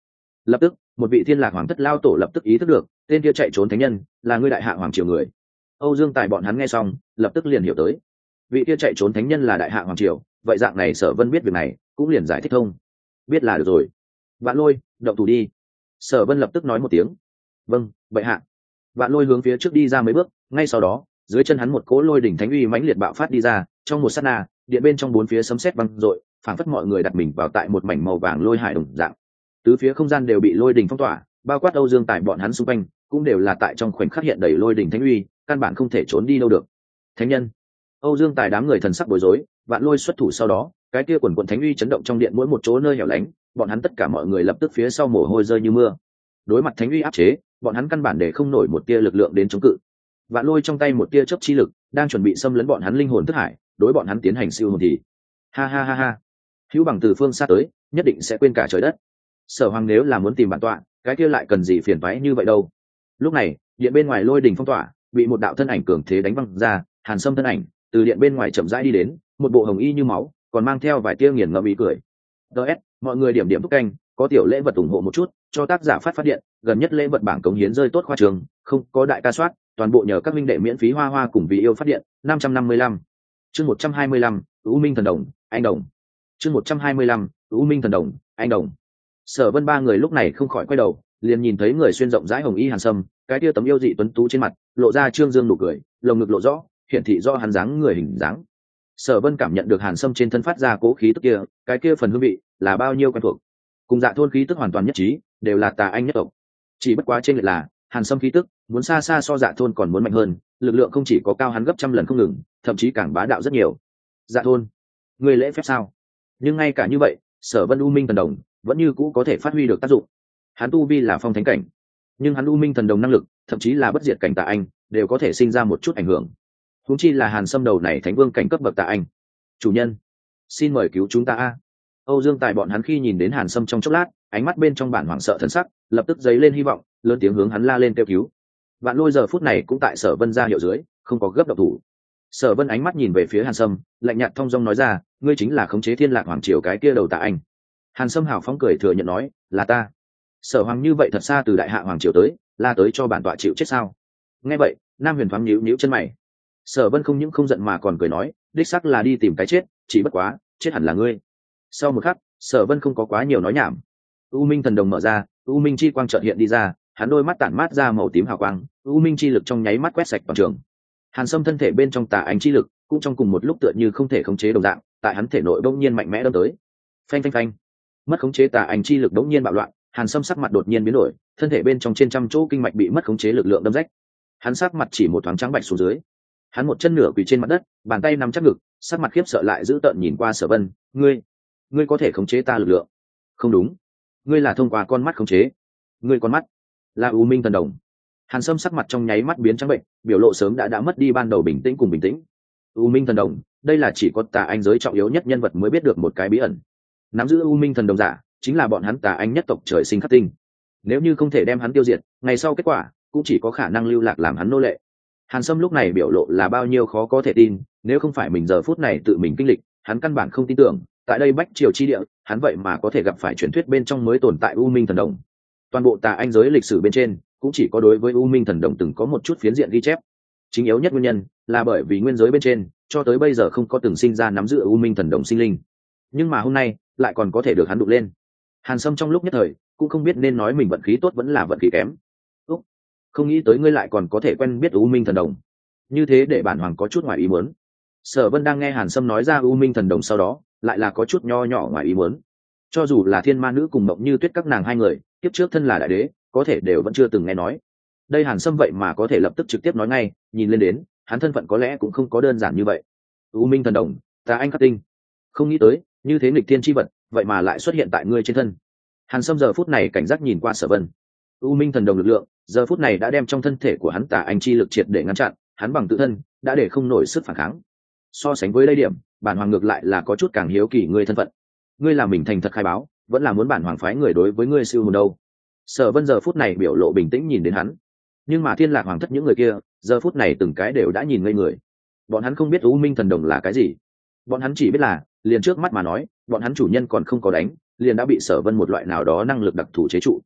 Lập tức một vị thiên lạc hoàng thất lao tổ lập tức ý thức được tên kia chạy trốn thánh nhân là ngươi đại hạ hoàng triều người. Âu Dương Tài bọn hắn nghe xong lập tức liền hiểu tới, vị kia chạy trốn thánh nhân là đại hạ hoàng triều, vậy dạng này Sở Vân biết việc này cũng liền giải thích thông. Biết là được rồi. Vạn Lôi, động thủ đi. Sở Vân lập tức nói một tiếng. Vâng, bệ hạ. Vạn Lôi hướng phía trước đi ra mấy bước, ngay sau đó dưới chân hắn một cỗ lôi đỉnh thánh uy mãnh liệt bạo phát đi ra, trong một sát na điện bên trong bốn phía sấm sét vang dội, phảng phất mọi người đặt mình vào tại một mảnh màu vàng lôi hải đồng dạng. Tứ phía không gian đều bị lôi đỉnh phong tỏa, bao quát Âu Dương Tài bọn hắn xung quanh cũng đều là tại trong khoảnh khắc hiện đầy lôi đỉnh thánh uy, căn bản không thể trốn đi đâu được. Thánh nhân. Âu Dương Tài đám người thần sắc bối rối, Vạn Lôi xuất thủ sau đó, cái kia quần quần thánh uy chấn động trong điện mỗi một chỗ nơi hẻo lánh, bọn hắn tất cả mọi người lập tức phía sau mồ hôi rơi như mưa. Đối mặt thánh uy áp chế, bọn hắn căn bản để không nổi một tia lực lượng đến chống cự. Vạn Lôi trong tay một tia chớp chi lực đang chuẩn bị xâm lấn bọn hắn linh hồn thức hải, đối bọn hắn tiến hành siêu hồn thì. Ha ha ha ha. Hữu Bằng từ phương xa tới, nhất định sẽ quên cả trời đất. Sở Hoàng nếu là muốn tìm bản tọa, cái kia lại cần gì phiền toái như vậy đâu. Lúc này, điện bên ngoài lôi đình phong tỏa, bị một đạo thân ảnh cường thế đánh văng ra, Hàn Sâm thân ảnh từ điện bên ngoài chậm rãi đi đến, một bộ hồng y như máu, còn mang theo vài tia nghiền ngẫm ý cười. ds mọi người điểm điểm thúc canh, có tiểu lễ vật ủng hộ một chút cho tác giả phát phát điện, gần nhất lễ vật bảng cống hiến rơi tốt khoa trường, không có đại ca soát, toàn bộ nhờ các minh đệ miễn phí hoa hoa cùng vì yêu phát điện. Năm trăm năm mươi lăm chương một trăm hai mươi lăm U Minh thần đồng, anh đồng. Chương một trăm hai mươi lăm U Minh thần đồng, anh đồng. Sở Vân ba người lúc này không khỏi quay đầu, liền nhìn thấy người xuyên rộng rãi hồng y Hàn Sâm, cái tia tấm yêu dị tuấn tú trên mặt lộ ra trương dương nụ cười, lồng ngực lộ rõ, hiển thị do hắn dáng người hình dáng. Sở Vân cảm nhận được Hàn Sâm trên thân phát ra cố khí tức kia, cái kia phần hương vị là bao nhiêu quen thuộc, cùng Dạ Thôn khí tức hoàn toàn nhất trí, đều là tà anh nhất tộc. Chỉ bất quá trên lệch là Hàn Sâm khí tức muốn xa xa so Dạ Thôn còn muốn mạnh hơn, lực lượng không chỉ có cao hắn gấp trăm lần không ngừng, thậm chí càng bá đạo rất nhiều. Dạ Thôn, người lễ phép sao? Nhưng ngay cả như vậy, Sở Vân U Minh thần đồng vẫn như cũ có thể phát huy được tác dụng. Hắn tu vi là phong thánh cảnh, nhưng hắn U Minh thần đồng năng lực, thậm chí là bất diệt cảnh tà anh, đều có thể sinh ra một chút ảnh hưởng. Huống chi là Hàn Sâm đầu này thánh vương cảnh cấp bậc tà anh. Chủ nhân, xin mời cứu chúng ta a. Âu Dương Tài bọn hắn khi nhìn đến Hàn Sâm trong chốc lát, ánh mắt bên trong bản hoảng sợ thần sắc, lập tức dấy lên hy vọng, lớn tiếng hướng hắn la lên kêu cứu. Vạn Lôi giờ phút này cũng tại Sở Vân ra hiệu dưới, không có gấp động thủ. Sở Vân ánh mắt nhìn về phía Hàn Sâm, lạnh nhạt thong dong nói ra, ngươi chính là khống chế Thiên Lạc Hoàng triều cái kia đầu tà anh. Hàn Sâm hào phóng cười thừa nhận nói, là ta. Sở Hoàng như vậy thật xa từ đại hạ hoàng triều tới, la tới cho bản tọa chịu chết sao? Nghe vậy, Nam Huyền thoáng nhíu nhíu chân mày. Sở Vân không những không giận mà còn cười nói, đích xác là đi tìm cái chết, chỉ bất quá, chết hẳn là ngươi. Sau một khắc, Sở Vân không có quá nhiều nói nhảm. U Minh thần đồng mở ra, U Minh chi quang chợt hiện đi ra, hắn đôi mắt tản mát ra màu tím hào quang, U Minh chi lực trong nháy mắt quét sạch toàn trường. Hàn Sâm thân thể bên trong tà ánh chi lực, cũng trong cùng một lúc tựa như không thể khống chế đồng dạng, tại hắn thể nội bỗng nhiên mạnh mẽ đâm tới. Phanh phanh phanh. Mất khống chế tà ánh chi lực bỗng nhiên bạo loạn, Hàn Sâm sắc mặt đột nhiên biến đổi, thân thể bên trong trên trăm chỗ kinh mạch bị mất khống chế lực lượng đâm rách. Hắn sắc mặt chỉ một thoáng trắng bạch xuống dưới. Hắn một chân nửa quỳ trên mặt đất, bàn tay nắm chắc ngực, sắc mặt khiếp sợ lại giữ tợn nhìn qua Sở Vân, "Ngươi, ngươi có thể khống chế ta lực lượng?" "Không đúng, ngươi là thông qua con mắt khống chế." "Ngươi con mắt là U Minh thần đồng." Hàn Sâm sắc mặt trong nháy mắt biến trắng bệnh, biểu lộ sớm đã đã mất đi ban đầu bình tĩnh cùng bình tĩnh. U Minh thần đồng, đây là chỉ có tà anh giới trọng yếu nhất nhân vật mới biết được một cái bí ẩn. Nắm giữ U Minh thần đồng giả, chính là bọn hắn tà anh nhất tộc trời sinh khắc tinh. Nếu như không thể đem hắn tiêu diệt, ngày sau kết quả cũng chỉ có khả năng lưu lạc làm hắn nô lệ. Hàn Sâm lúc này biểu lộ là bao nhiêu khó có thể tin, nếu không phải mình giờ phút này tự mình kinh lịch, hắn căn bản không tin tưởng, tại đây Bách Triều chi địa, hắn vậy mà có thể gặp phải truyền thuyết bên trong mới tồn tại U Minh thần đồng. Toàn bộ tà anh giới lịch sử bên trên, cũng chỉ có đối với U Minh thần đồng từng có một chút phiến diện ghi chép. Chính yếu nhất nguyên nhân là bởi vì nguyên giới bên trên, cho tới bây giờ không có từng sinh ra nắm giữ U Minh thần đồng sinh linh. Nhưng mà hôm nay, lại còn có thể được hắn đụng lên. Hàn Sâm trong lúc nhất thời, cũng không biết nên nói mình vận khí tốt vẫn là vận khí kém. Úc, không nghĩ tới ngươi lại còn có thể quen biết U Minh thần đồng. Như thế để bản hoàng có chút ngoài ý muốn. Sở Vân đang nghe Hàn Sâm nói ra U Minh thần đồng sau đó, lại là có chút nho nhỏ ngoài ý muốn. Cho dù là Thiên Ma nữ cùng Mộng Như Tuyết các nàng hai người, tiếp trước thân là đại đế, có thể đều vẫn chưa từng nghe nói. Đây Hàn Sâm vậy mà có thể lập tức trực tiếp nói ngay, nhìn lên đến, hắn thân phận có lẽ cũng không có đơn giản như vậy. U Minh thần đồng, ta anh khắc tinh. Không nghĩ tới, như thế nghịch thiên chi vật, vậy mà lại xuất hiện tại ngươi trên thân. Hàn Sâm giờ phút này cảnh giác nhìn qua Sở Vân. U Minh thần đồng lực lượng, giờ phút này đã đem trong thân thể của hắn tà anh chi lực triệt để ngăn chặn, hắn bằng tự thân đã để không nổi sức phản kháng. So sánh với đây điểm, bản hoàng ngược lại là có chút càng hiếu kỳ ngươi thân phận. Ngươi là mình thành thật khai báo, vẫn là muốn bản hoàng phái người đối với ngươi siêu hồn đâu? Sở Vân giờ phút này biểu lộ bình tĩnh nhìn đến hắn, nhưng mà Thiên Lạc hoàng thất những người kia, giờ phút này từng cái đều đã nhìn ngây người. Bọn hắn không biết U Minh thần đồng là cái gì, bọn hắn chỉ biết là, liền trước mắt mà nói, bọn hắn chủ nhân còn không có đánh, liền đã bị Sở Vân một loại nào đó năng lực đặc thù chế trụ.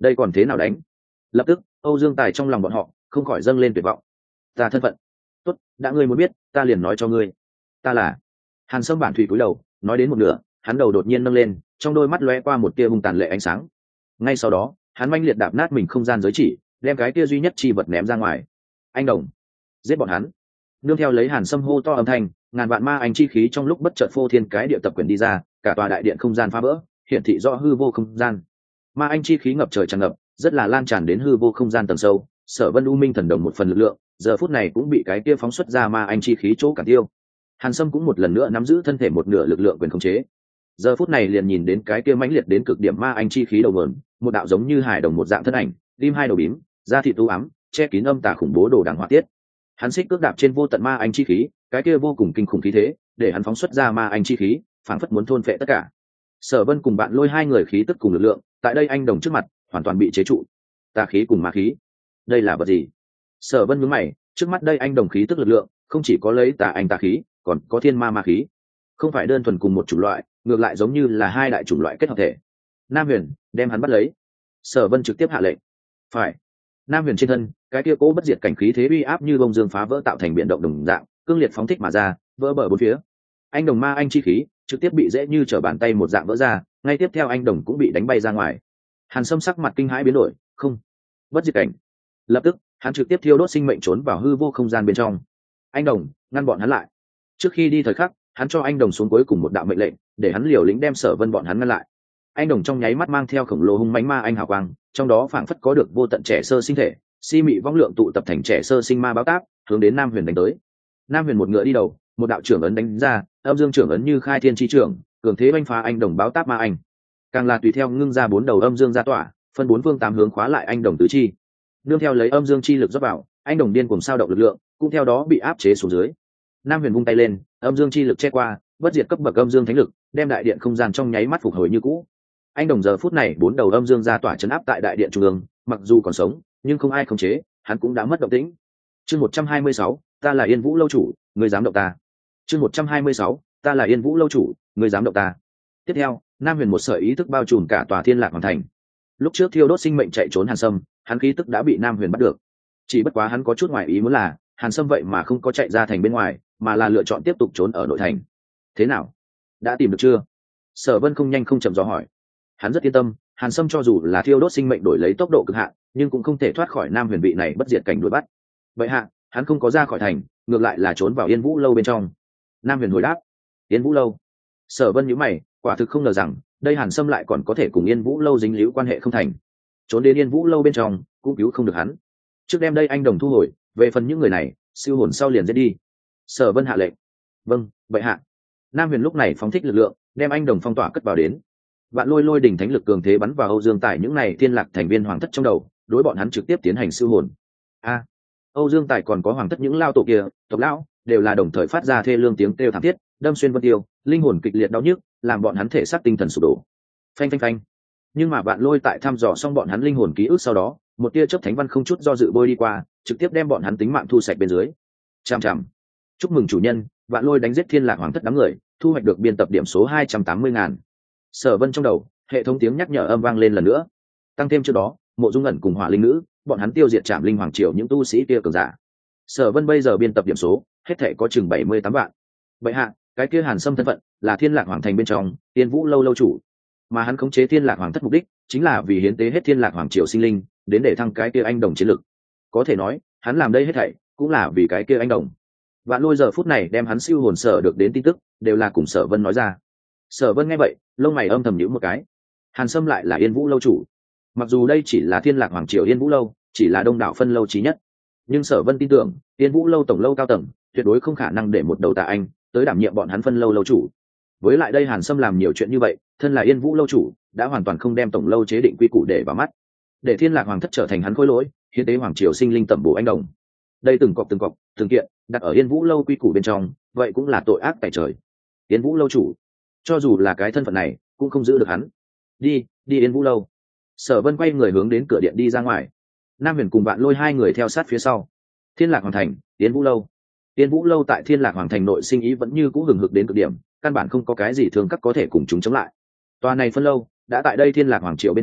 đây còn thế nào đánh? Lập tức Âu Dương Tài trong lòng bọn họ không khỏi dâng lên tuyệt vọng. Ta thân phận, tốt, đã ngươi muốn biết ta liền nói cho ngươi, ta là Hàn Sâm. Bản thủy cúi đầu nói đến một nửa, hắn đầu đột nhiên nâng lên, trong đôi mắt lóe qua một tia hung tàn lệ ánh sáng. Ngay sau đó hắn manh liệt đạp nát mình không gian giới chỉ, đem cái kia duy nhất chi vật ném ra ngoài. Anh đồng, giết bọn hắn. Nương theo lấy Hàn Sâm hô to âm thanh, ngàn vạn ma anh chi khí trong lúc bất chợt phô thiên cái địa tập quyền đi ra, cả tòa đại điện không gian phá vỡ, hiển thị rõ hư vô không gian. Ma anh chi khí ngập trời tràn ngập, rất là lan tràn đến hư vô không gian tầng sâu. Sở Vân U Minh thần đồng một phần lực lượng, giờ phút này cũng bị cái kia phóng xuất ra ma anh chi khí chỗ cản tiêu. Hàn Sâm cũng một lần nữa nắm giữ thân thể một nửa lực lượng quyền khống chế. Giờ phút này liền nhìn đến cái kia mãnh liệt đến cực điểm ma anh chi khí đầu nguồn, một đạo giống như hải đồng một dạng thân ảnh, tim hai đầu bím, da thịt u ám, che kín âm tà khủng bố đồ đằng hỏa tiết. Hắn xích cước đạp trên vô tận ma anh chi khí, cái kia vô cùng kinh khủng khí thế, để hắn phóng xuất ra ma anh chi khí, phảng phất muốn thôn phệ tất cả. Sở Vân cùng bạn lôi hai người khí tức cùng lực lượng, tại đây anh đồng trước mặt, hoàn toàn bị chế trụ. Tà khí cùng ma khí, đây là vật gì? Sở Vân nhướng mày, trước mắt đây anh đồng khí tức lực lượng, không chỉ có lấy tà anh tà khí, còn có thiên ma ma khí, không phải đơn thuần cùng một chủng loại, ngược lại giống như là hai đại chủng loại kết hợp thể. Nam Huyền, đem hắn bắt lấy. Sở Vân trực tiếp hạ lệnh. Phải. Nam Huyền trên thân, cái kia cố bất diệt cảnh khí thế uy áp như bông dương phá vỡ tạo thành biển động đồng dạng, cương liệt phóng thích mà ra, vỡ bờ bốn phía. Anh đồng ma anh chi khí, trực tiếp bị dễ như trở bàn tay một dạng vỡ ra, ngay tiếp theo anh đồng cũng bị đánh bay ra ngoài. Hàn Sâm sắc mặt kinh hãi biến đổi, không, bất diệt cảnh. Lập tức, hắn trực tiếp thiêu đốt sinh mệnh trốn vào hư vô không gian bên trong. Anh đồng, ngăn bọn hắn lại. Trước khi đi thời khắc, hắn cho anh đồng xuống cuối cùng một đạo mệnh lệnh, để hắn liều lĩnh đem Sở Vân bọn hắn ngăn lại. Anh đồng trong nháy mắt mang theo khổng lồ hung mãnh ma anh hào quang, trong đó phảng phất có được vô tận trẻ sơ sinh thể, si mị vong lượng tụ tập thành trẻ sơ sinh ma báo táp, hướng đến Nam Huyền đánh tới. Nam Huyền một ngựa đi đầu, một đạo trưởng ấn đánh ra, âm dương trưởng ấn như khai thiên chi trưởng, cường thế oanh phá anh đồng báo táp ma anh. Càng là tùy theo ngưng ra bốn đầu âm dương ra tỏa, phân bốn phương tám hướng khóa lại anh đồng tứ chi. Nương theo lấy âm dương chi lực rót vào, anh đồng điên cuồng sao động lực lượng, cũng theo đó bị áp chế xuống dưới. Nam Huyền vung tay lên, âm dương chi lực che qua, bất diệt cấp bậc âm dương thánh lực, đem đại điện không gian trong nháy mắt phục hồi như cũ. Anh đồng giờ phút này bốn đầu âm dương ra tỏa chấn áp tại đại điện trung ương, mặc dù còn sống, nhưng không ai khống chế, hắn cũng đã mất động tĩnh. Chương một trăm hai mươi sáu, ta là Yên Vũ lâu chủ, ngươi dám động ta. Chương một trăm hai mươi sáu, ta là Yên Vũ lâu chủ, ngươi dám động ta. Tiếp theo, Nam Huyền một sợi ý thức bao trùm cả tòa Thiên Lạc Hoàng thành. Lúc trước thiêu đốt sinh mệnh chạy trốn Hàn Sâm, hắn khí tức đã bị Nam Huyền bắt được. Chỉ bất quá hắn có chút ngoài ý muốn là, Hàn Sâm vậy mà không có chạy ra thành bên ngoài, mà là lựa chọn tiếp tục trốn ở nội thành. Thế nào? Đã tìm được chưa? Sở Vân không nhanh không chậm dò hỏi. Hắn rất yên tâm, Hàn Sâm cho dù là thiêu đốt sinh mệnh đổi lấy tốc độ cực hạn, nhưng cũng không thể thoát khỏi Nam Huyền vị này bất diệt cảnh đuổi bắt. Vậy hạ, hắn không có ra khỏi thành, ngược lại là trốn vào Yên Vũ lâu bên trong. Nam Huyền hồi đáp. Yên Vũ lâu? Sở Vân nhíu mày, quả thực không ngờ rằng, đây Hàn Sâm lại còn có thể cùng Yên Vũ lâu dính líu quan hệ không thành. Trốn đến Yên Vũ lâu bên trong, cũng cứu không được hắn. Trước đem đây anh đồng thu hồi, về phần những người này, siêu hồn sau liền giết đi. Sở Vân hạ lệnh. Vâng, vậy hạ. Nam Huyền lúc này phóng thích lực lượng, đem anh đồng phong tỏa cất vào đến. Vạn Lôi Lôi đỉnh thánh lực cường thế bắn vào Âu Dương Tài những này Thiên Lạc thành viên hoàng thất trong đầu, đối bọn hắn trực tiếp tiến hành siêu hồn. A, Âu Dương Tài còn có hoàng thất những lao tổ kia, tộc lão, đều là đồng thời phát ra thê lương tiếng kêu thảm thiết, đâm xuyên vân tiêu, linh hồn kịch liệt đau nhức, làm bọn hắn thể xác tinh thần sụp đổ. Phanh phanh phanh. Nhưng mà Vạn Lôi tại thăm dò xong bọn hắn linh hồn ký ức sau đó, một tia chớp thánh văn không chút do dự bôi đi qua, trực tiếp đem bọn hắn tính mạng thu sạch bên dưới. Chằm chằm. Chúc mừng chủ nhân, Vạn Lôi đánh giết Thiên Lạc hoàng thất đám người, thu hoạch được biên tập điểm số hai trăm tám mươi ngàn. Sở Vân trong đầu, hệ thống tiếng nhắc nhở âm vang lên lần nữa. Tăng thêm trước đó, Mộ Dung ẩn cùng Hỏa Linh nữ, bọn hắn tiêu diệt Trảm Linh hoàng triều những tu sĩ kia cường giả. Sở Vân bây giờ biên tập điểm số, hết thể có chừng bảy mươi tám vạn. Vậy hạ, cái kia Hàn Sâm thân phận là Thiên Lạc hoàng thành bên trong, Tiên Vũ lâu lâu chủ, mà hắn khống chế Thiên Lạc hoàng thất mục đích chính là vì hiến tế hết Thiên Lạc hoàng triều sinh linh, đến để thăng cái kia anh đồng chiến lực. Có thể nói, hắn làm đây hết thảy cũng là vì cái kia anh đồng. Vạn Lôi giờ phút này đem hắn siêu hồn sở được đến tin tức, đều là cùng Sở Vân nói ra. Sở Vân nghe vậy, lông mày âm thầm nhíu một cái. Hàn Sâm lại là Yên Vũ lâu chủ. Mặc dù đây chỉ là Thiên Lạc hoàng triều Yên Vũ lâu, chỉ là đông đảo phân lâu chí nhất, nhưng Sở Vân tin tưởng, Yên Vũ lâu tổng lâu cao tầng tuyệt đối không khả năng để một đầu tà anh tới đảm nhiệm bọn hắn phân lâu lâu chủ. Với lại đây Hàn Sâm làm nhiều chuyện như vậy, thân là Yên Vũ lâu chủ, đã hoàn toàn không đem tổng lâu chế định quy củ để vào mắt. Để Thiên Lạc hoàng thất trở thành hắn khối lỗi, hiến tế hoàng triều sinh linh tẩm bổ anh đồng. Đây từng cọc từng cọc, từng kiện, đặt ở Yên Vũ lâu quy củ bên trong, vậy cũng là tội ác tại trời. Yên Vũ lâu chủ, cho dù là cái thân phận này, cũng không giữ được hắn. Đi, đi Yên Vũ lâu. Sở Vân quay người hướng đến cửa điện đi ra ngoài. Nam Huyền cùng Vạn Lôi hai người theo sát phía sau. Thiên Lạc hoàng thành, Yên Vũ lâu. Yên Vũ lâu tại Thiên Lạc hoàng thành nội sinh ý vẫn như cũ hừng hực đến cực điểm, căn bản không có cái gì thường các có thể cùng chúng chống lại. Tòa này phân lâu đã tại đây Thiên Lạc hoàng triều bên trong,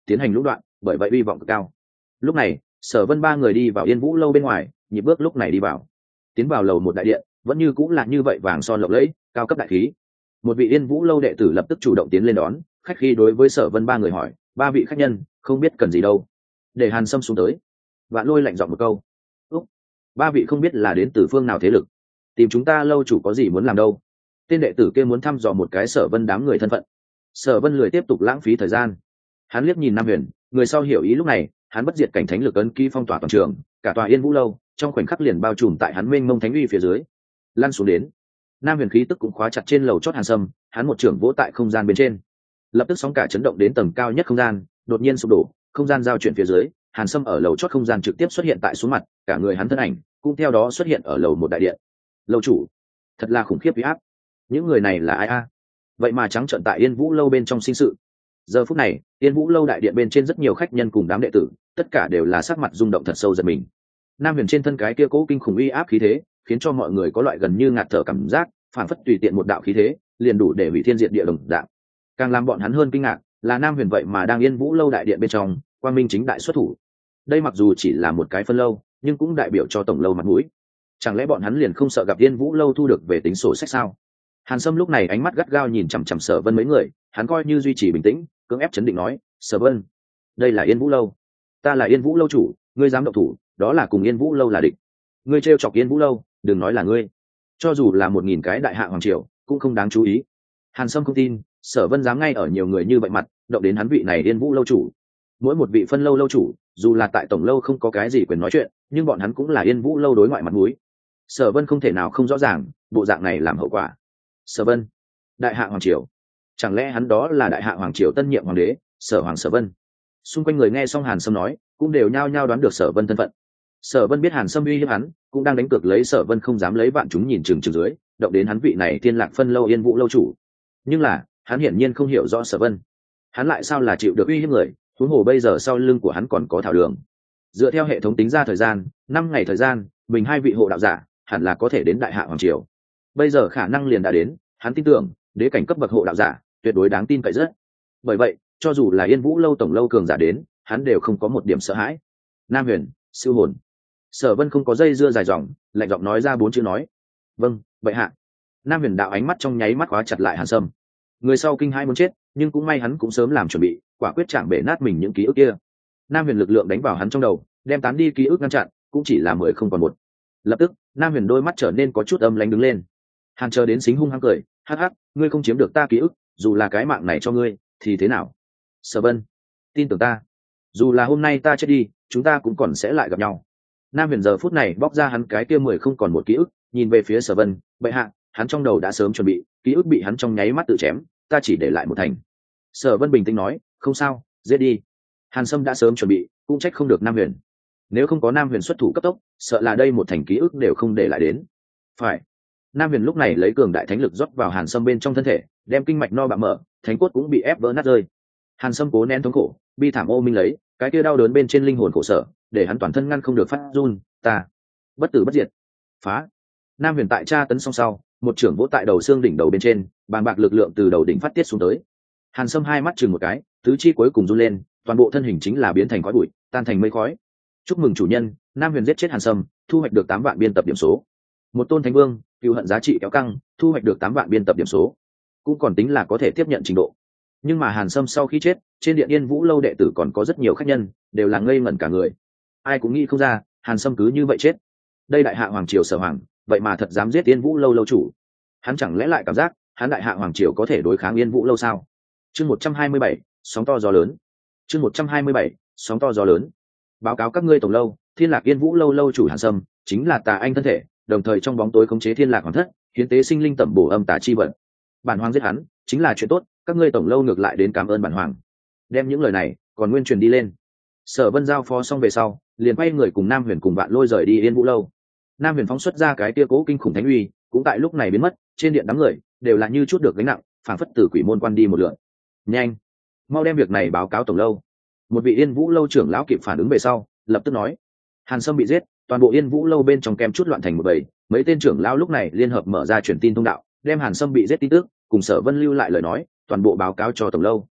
tiến hành lũng đoạn, bởi vậy hy vọng cực cao. Lúc này Sở Vân ba người đi vào Yên Vũ lâu bên ngoài, nhịp bước lúc này đi vào, tiến vào lầu một đại điện, vẫn như cũng là như vậy, vàng son lộng lẫy, cao cấp đại khí. Một vị Yên Vũ lâu đệ tử lập tức chủ động tiến lên đón, khách khí đối với Sở Vân ba người hỏi: ba vị khách nhân không biết cần gì đâu, để Hàn Sâm xuống tới. Vạn Lôi lạnh giọng một câu: úc, ba vị không biết là đến từ phương nào thế lực, tìm chúng ta lâu chủ có gì muốn làm đâu? Tên đệ tử kia muốn thăm dò một cái Sở Vân đám người thân phận. Sở Vân lười tiếp tục lãng phí thời gian, hắn liếc nhìn Nam Huyền, người sau hiểu ý. Lúc này hắn bất diệt cảnh thánh lực ấn ký phong tỏa toàn trường, cả tòa Yên Vũ lâu trong khoảnh khắc liền bao trùm tại hắn mênh mông thánh uy phía dưới. Lăn xuống đến. Nam Huyền khí tức cũng khóa chặt trên lầu chót Hàn Sâm, hắn một trưởng vỗ tại không gian bên trên, lập tức sóng cả chấn động đến tầng cao nhất không gian, đột nhiên sụp đổ, không gian giao chuyển phía dưới, Hàn Sâm ở lầu chót không gian trực tiếp xuất hiện tại xuống mặt, cả người hắn thân ảnh cũng theo đó xuất hiện ở lầu một đại điện. Lâu chủ, thật là khủng khiếp uy áp. Những người này là ai a? Vậy mà trắng trợn tại Yên Vũ lâu bên trong sinh sự. Giờ phút này, Yên Vũ lâu đại điện bên trên rất nhiều khách nhân cùng đám đệ tử, tất cả đều là sắc mặt rung động thật sâu giật mình. Nam Huyền trên thân cái kia cố kinh khủng uy áp khí thế, khiến cho mọi người có loại gần như ngạt thở cảm giác, phản phất tùy tiện một đạo khí thế, liền đủ để hủy thiên diệt địa đồng dạng. Càng làm bọn hắn hơn kinh ngạc, là Nam Huyền vậy mà đang Yên Vũ lâu đại điện bên trong, quang minh chính đại xuất thủ. Đây mặc dù chỉ là một cái phân lâu, nhưng cũng đại biểu cho tổng lâu mặt mũi. Chẳng lẽ bọn hắn liền không sợ gặp Yên Vũ lâu thu được về tính sổ sách sao? Hàn Sâm lúc này ánh mắt gắt gao nhìn chằm chằm Sở Vân mấy người, hắn coi như duy trì bình tĩnh, cưỡng ép chấn định nói: Sở Vân, đây là Yên Vũ lâu, ta là Yên Vũ lâu chủ, ngươi dám động thủ, đó là cùng Yên Vũ lâu là địch. Ngươi trêu chọc Yên Vũ lâu, đừng nói là ngươi, cho dù là một nghìn cái đại hạ hoàng triều cũng không đáng chú ý. Hàn Sâm không tin Sở Vân dám ngay ở nhiều người như vậy mặt động đến hắn vị này Yên Vũ lâu chủ. Mỗi một vị phân lâu lâu chủ, dù là tại tổng lâu không có cái gì quyền nói chuyện, nhưng bọn hắn cũng là Yên Vũ lâu đối ngoại mặt mũi. Sở Vân không thể nào không rõ ràng bộ dạng này làm hậu quả. Sở Vân, đại hạ hoàng triều, chẳng lẽ hắn đó là đại hạ hoàng triều tân nhiệm hoàng đế Sở Hoàng Sở Vân? Xung quanh người nghe xong Hàn Sâm nói, cũng đều nhao nhao đoán được Sở Vân thân phận. Sở Vân biết Hàn Sâm uy hiếp hắn, cũng đang đánh cược lấy Sở Vân không dám lấy vạn chúng nhìn chừng chừng dưới, động đến hắn vị này Thiên Lạc phân lâu Yên Vũ lâu chủ. Nhưng là, hắn hiển nhiên không hiểu rõ Sở Vân. Hắn lại sao là chịu được uy hiếp người, huống hồ bây giờ sau lưng của hắn còn có Thảo Đường. Dựa theo hệ thống tính ra thời gian, năm ngày thời gian, mình hai vị hộ đạo giả hẳn là có thể đến đại hạ hoàng triều. Bây giờ khả năng liền đã đến, hắn tin tưởng, đế cảnh cấp bậc hộ đạo giả tuyệt đối đáng tin cậy rất. Bởi vậy, cho dù là Yên Vũ lâu tổng lâu cường giả đến, hắn đều không có một điểm sợ hãi. Nam Huyền, siêu hồn. Sở Vân không có dây dưa dài dòng, lạnh giọng nói ra bốn chữ nói: vâng, bệ hạ. Nam Huyền đạo ánh mắt trong nháy mắt khóa chặt lại Hàn Sâm. Người sau kinh hai muốn chết, nhưng cũng may hắn cũng sớm làm chuẩn bị, quả quyết chạm bể nát mình những ký ức kia. Nam Huyền lực lượng đánh vào hắn trong đầu, đem tán đi ký ức ngăn chặn, cũng chỉ là mười không còn một. Lập tức, Nam Huyền đôi mắt trở nên có chút âm lãnh đứng lên. Hàn chờ đến xính hung hăng cười: hắc hắc, ngươi không chiếm được ta ký ức, dù là cái mạng này cho ngươi thì thế nào? Sở Vân, tin tưởng ta, dù là hôm nay ta chết đi, chúng ta cũng còn sẽ lại gặp nhau. Nam Huyền giờ phút này bóc ra hắn cái kia mười không còn một ký ức, nhìn về phía Sở Vân: bệ hạ, hắn trong đầu đã sớm chuẩn bị, ký ức bị hắn trong nháy mắt tự chém, ta chỉ để lại một thành. Sở Vân bình tĩnh nói: không sao, giết đi. Hàn Sâm đã sớm chuẩn bị, cũng trách không được Nam Huyền. Nếu không có Nam Huyền xuất thủ cấp tốc, sợ là đây một thành ký ức đều không để lại đến. Phải. Nam Huyền lúc này lấy cường đại thánh lực rót vào Hàn Sâm bên trong thân thể, đem kinh mạch no bạo mở, thánh cốt cũng bị ép vỡ nát rơi. Hàn Sâm cố nén thống khổ, bi thảm ô minh lấy, cái kia đau đớn bên trên linh hồn khổ sở, để hắn toàn thân ngăn không được phát run. Ta, bất tử bất diệt. Phá. Nam Huyền tại tra tấn xong sau, một trưởng vỗ tại đầu xương đỉnh đầu bên trên, bàng bạc lực lượng từ đầu đỉnh phát tiết xuống tới. Hàn Sâm hai mắt chừng một cái, tứ chi cuối cùng run lên, toàn bộ thân hình chính là biến thành khói bụi, tan thành mây khói. Chúc mừng chủ nhân, Nam Huyền giết chết Hàn Sâm, thu hoạch được tám vạn biên tập điểm số. Một tôn thánh vương, cừu hận giá trị kéo căng, thu hoạch được tám vạn biên tập điểm số, cũng còn tính là có thể tiếp nhận trình độ. Nhưng mà Hàn Sâm sau khi chết, trên điện Yên Vũ lâu đệ tử còn có rất nhiều khách nhân, đều là ngây ngẩn cả người. Ai cũng nghĩ không ra, Hàn Sâm cứ như vậy chết. Đây đại hạ hoàng triều Sở Hoàng, vậy mà thật dám giết Yên Vũ lâu lâu chủ. Hắn chẳng lẽ lại cảm giác, hắn đại hạ hoàng triều có thể đối kháng Yên Vũ lâu sao? Chương một trăm hai mươi bảy, sóng to gió lớn. Chương một trăm hai mươi bảy, sóng to gió lớn. Báo cáo các ngươi tổng lâu, Thiên Lạc Yên Vũ lâu lâu chủ Hàn Sâm, chính là tà anh thân thể, đồng thời trong bóng tối khống chế Thiên Lạc hoàng thất, hiến tế sinh linh tẩm bổ âm tà chi vận. Bản hoàng giết hắn, chính là chuyện tốt, các ngươi tổng lâu ngược lại đến cảm ơn bản hoàng. Đem những lời này còn nguyên truyền đi lên. Sở Vân giao phó xong về sau, liền quay người cùng Nam Huyền cùng Vạn Lôi rời đi Yên Vũ lâu. Nam Huyền phóng xuất ra cái tia cố kinh khủng thánh uy, cũng tại lúc này biến mất, trên điện đám người đều là như chút được gánh nặng, phảng phất từ quỷ môn quan đi một lượt. Nhanh, mau đem việc này báo cáo tổng lâu. Một vị Yên Vũ lâu trưởng lão kịp phản ứng về sau, lập tức nói: Hàn Sâm bị giết, toàn bộ Yên Vũ lâu bên trong kem chút loạn thành một bầy. Mấy tên trưởng lão lúc này liên hợp mở ra truyền tin thông đạo, đem Hàn Sâm bị giết tin tức cùng Sở Vân lưu lại lời nói toàn bộ báo cáo cho tổng lâu.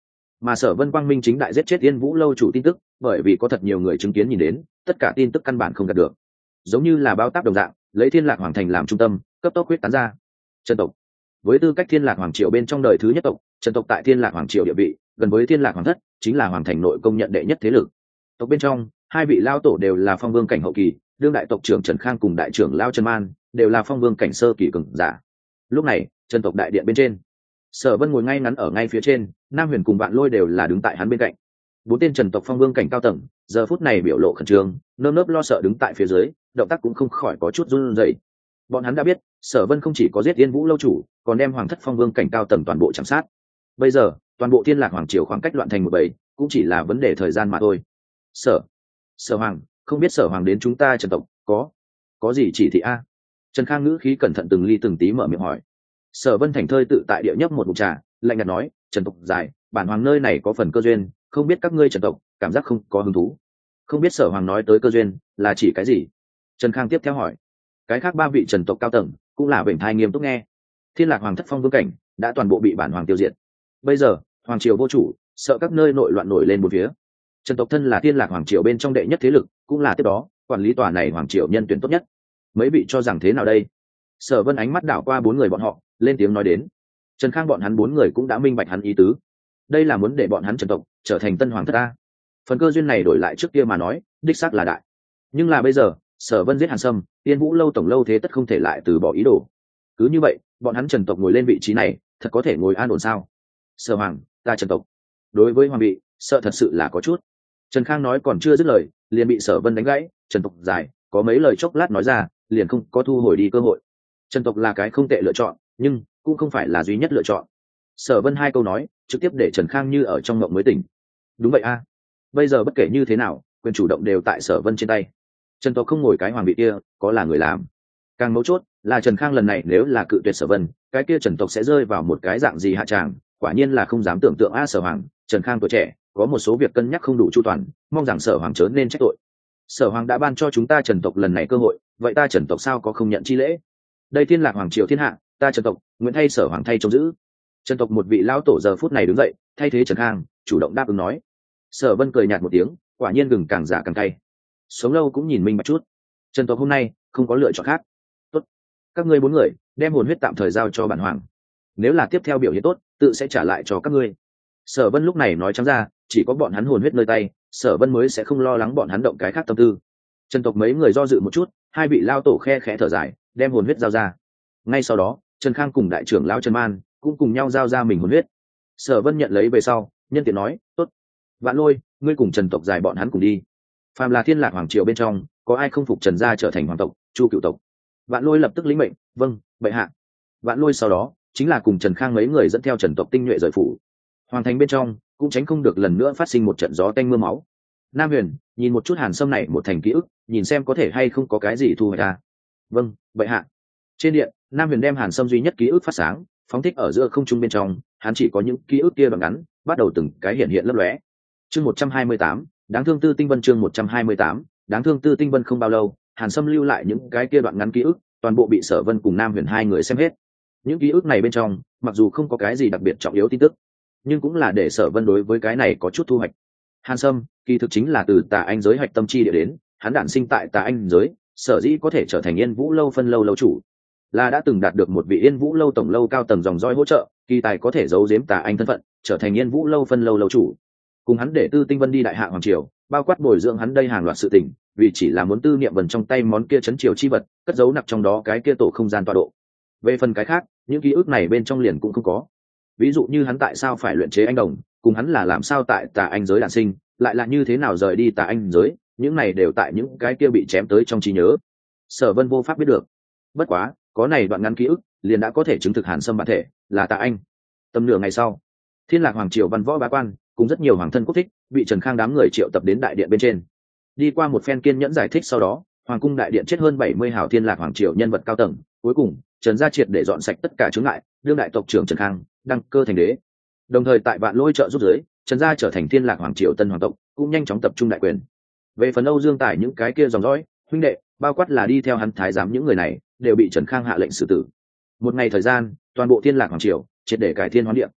mà Sở Vân quang minh chính đại giết chết Yên Vũ lâu chủ tin tức, bởi vì có thật nhiều người chứng kiến nhìn đến, tất cả tin tức căn bản không gạt được, giống như là bao táp đồng dạng, lấy Thiên Lạc Hoàng thành làm trung tâm, cấp tốc huyết tán ra. Trần tộc, với tư cách Thiên Lạc Hoàng triều bên trong đời thứ nhất tộc, Trần tộc tại Thiên Lạc Hoàng triều địa vị gần với Thiên Lạc Hoàng thất, chính là hoàng thành nội công nhận đệ nhất thế lực. Tộc bên trong, hai vị lao tổ đều là phong vương cảnh hậu kỳ, đương đại tộc trưởng Trần Khang cùng đại trưởng lao Trần Man đều là phong vương cảnh sơ kỳ cường giả. Lúc này, Trần tộc đại điện bên trên, Sở Vân ngồi ngay ngắn ở ngay phía trên, Nam Huyền cùng Vạn Lôi đều là đứng tại hắn bên cạnh. Bốn tên Trần tộc phong vương cảnh cao tầng, giờ phút này biểu lộ khẩn trương, nơm nớp lo sợ đứng tại phía dưới, động tác cũng không khỏi có chút run rẩy. Bọn hắn đã biết, Sở Vân không chỉ có giết Yên Vũ lâu chủ, còn đem hoàng thất phong vương cảnh cao tầng toàn bộ chạm sát. Bây giờ, toàn bộ Thiên Lạc Hoàng triều khoảng cách loạn thành một bầy, cũng chỉ là vấn đề thời gian mà thôi. Sở, Sở Hoàng, không biết Sở Hoàng đến chúng ta Trần tộc có có gì chỉ thị a? Trần Khang ngữ khí cẩn thận từng ly từng tí mở miệng hỏi. Sở Vân thành thơi tự tại địa nhấp một ngụm trà, lạnh nhạt nói, Trần tộc dài, bản hoàng nơi này có phần cơ duyên, không biết các ngươi Trần tộc cảm giác không có hứng thú. Không biết Sở Hoàng nói tới cơ duyên là chỉ cái gì? Trần Khang tiếp theo hỏi. Cái khác ba vị Trần tộc cao tầng cũng là bệnh thai nghiêm túc nghe. Thiên Lạc Hoàng thất phong vương cảnh đã toàn bộ bị bản hoàng tiêu diệt. Bây giờ, hoàng triều vô chủ, sợ các nơi nội loạn nổi lên một phía. Trần tộc thân là Thiên Lạc Hoàng triều bên trong đệ nhất thế lực, cũng là tiếp đó quản lý tòa này hoàng triều nhân tuyển tốt nhất. Mấy vị cho rằng thế nào đây? Sở Vân ánh mắt đảo qua bốn người bọn họ, lên tiếng nói đến. Trần Khang bọn hắn bốn người cũng đã minh bạch hắn ý tứ. Đây là muốn để bọn hắn Trần tộc trở thành tân hoàng thất a. Phần cơ duyên này đổi lại trước kia mà nói, đích xác là đại. Nhưng là bây giờ, Sở Vân giết Hàn Sâm, Tiên Vũ lâu tổng lâu thế tất không thể lại từ bỏ ý đồ. Cứ như vậy, bọn hắn Trần tộc ngồi lên vị trí này, thật có thể ngồi an ổn sao? Sở Hoàng, ta Trần tộc. Đối với hoàng vị, sợ thật sự là có chút. Trần Khang nói còn chưa dứt lời, liền bị Sở Vân đánh gãy. Trần tộc dài, có mấy lời chốc lát nói ra, liền không có thu hồi đi cơ hội. Trần tộc là cái không tệ lựa chọn, nhưng cũng không phải là duy nhất lựa chọn. Sở Vân hai câu nói, trực tiếp để Trần Khang như ở trong mộng mới tỉnh. Đúng vậy a. Bây giờ bất kể như thế nào, quyền chủ động đều tại Sở Vân trên tay. Trần tộc không ngồi cái hoàng vị kia, có là người làm. Càng mấu chốt là Trần Khang lần này nếu là cự tuyệt Sở Vân, cái kia Trần tộc sẽ rơi vào một cái dạng gì hạ tràng, quả nhiên là không dám tưởng tượng a. Sở Hoàng, Trần Khang tuổi trẻ, có một số việc cân nhắc không đủ chu toàn, mong rằng Sở Hoàng chớ nên trách tội. Sở Hoàng đã ban cho chúng ta Trần tộc lần này cơ hội, vậy ta Trần tộc sao có không nhận chi lễ? Đây Thiên Lạc Hoàng triều thiên hạ, ta Trần tộc nguyện thay Sở Hoàng thay trông giữ. Trần tộc một vị lão tổ giờ phút này đứng dậy, thay thế Trần Khang, chủ động đáp ứng nói. Sở Vân cười nhạt một tiếng, quả nhiên gừng càng giả càng cay. Sống lâu cũng nhìn minh bạch chút. Trần tộc hôm nay không có lựa chọn khác. Tốt, các ngươi bốn người đem hồn huyết tạm thời giao cho bản hoàng. Nếu là tiếp theo biểu hiện tốt, tự sẽ trả lại cho các ngươi. Sở Vân lúc này nói trắng ra, chỉ có bọn hắn hồn huyết nơi tay, Sở Vân mới sẽ không lo lắng bọn hắn động cái khác tâm tư. Trần tộc mấy người do dự một chút, hai vị lao tổ khe khẽ thở dài, đem hồn huyết giao ra. Ngay sau đó, Trần Khang cùng đại trưởng lão Trần Man cũng cùng nhau giao ra mình hồn huyết. Sở Vân nhận lấy về sau, nhân tiện nói, tốt. Vạn Lôi, ngươi cùng Trần tộc dài bọn hắn cùng đi. Phàm là Thiên Lạc Hoàng triều bên trong, có ai không phục Trần gia trở thành hoàng tộc, Chu cựu tộc. Vạn Lôi lập tức lĩnh mệnh, vâng, bệ hạ. Vạn Lôi sau đó chính là cùng Trần Khang mấy người dẫn theo Trần tộc tinh nhuệ rời phủ. Hoàng thành bên trong cũng tránh không được lần nữa phát sinh một trận gió tanh mưa máu. Nam Huyền nhìn một chút Hàn Sâm này một thành ký ức, nhìn xem có thể hay không có cái gì thu hoạch ra. Vâng, bệ hạ. Trên điện, Nam Huyền đem Hàn Sâm duy nhất ký ức phát sáng, phóng thích ở giữa không trung bên trong, hắn chỉ có những ký ức kia đoạn ngắn, bắt đầu từng cái hiện hiện lấp lóe. Chương một trăm hai mươi tám, đáng thương Tư Tinh Vân chương một trăm hai mươi tám, đáng thương Tư Tinh Vân không bao lâu, Hàn Sâm lưu lại những cái kia đoạn ngắn ký ức, toàn bộ bị Sở Vân cùng Nam Huyền hai người xem hết. Những ký ức này bên trong, mặc dù không có cái gì đặc biệt trọng yếu tin tức, nhưng cũng là để Sở Vân đối với cái này có chút thu hoạch. Hàn Sâm, kỳ thực chính là từ Tà Anh giới hạch tâm chi địa đến, hắn đản sinh tại Tà Anh giới, sở dĩ có thể trở thành Yên Vũ lâu phân lâu lâu chủ, là đã từng đạt được một vị Yên Vũ lâu tổng lâu cao tầng dòng dõi hỗ trợ, kỳ tài có thể giấu giếm Tà Anh thân phận, trở thành Yên Vũ lâu phân lâu lâu chủ. Cùng hắn để Tư Tinh Vân đi đại hạ hoàng triều, bao quát bồi dưỡng hắn đây hàng loạt sự tình, vì chỉ là muốn Tư Niệm Vân trong tay món kia chấn triều chi vật, cất giấu nặc trong đó cái kia tổ không gian tọa độ. Về phần cái khác, những ký ức này bên trong liền cũng không có. Ví dụ như hắn tại sao phải luyện chế anh đồng, cùng hắn là làm sao tại Tà Anh giới đản sinh, lại là như thế nào rời đi Tà Anh giới, những này đều tại những cái kia bị chém tới trong trí nhớ. Sở Vân vô pháp biết được. Bất quá, có này đoạn ngắn ký ức, liền đã có thể chứng thực Hàn Sâm bản thể là Tà Anh. Tầm nửa ngày sau, Thiên Lạc Hoàng triều văn võ bá quan cùng rất nhiều hoàng thân quốc thích bị Trần Khang đám người triệu tập đến đại điện bên trên. Đi qua một phen kiên nhẫn giải thích sau đó, hoàng cung đại điện chết hơn bảy mươi hào Thiên Lạc Hoàng triều nhân vật cao tầng, cuối cùng Trần gia triệt để dọn sạch tất cả chướng ngại, đương đại tộc trưởng Trần Khang đăng cơ thành đế. Đồng thời tại Vạn Lôi trợ giúp dưới, Trần gia trở thành Thiên Lạc Hoàng triều tân hoàng tộc, cũng nhanh chóng tập trung đại quyền. Về phần Âu Dương Tài những cái kia dòng dõi huynh đệ, bao quát là đi theo hắn thái giám những người này, đều bị Trần Khang hạ lệnh xử tử. Một ngày thời gian, toàn bộ Thiên Lạc Hoàng triều triệt để cải thiên hoán địa.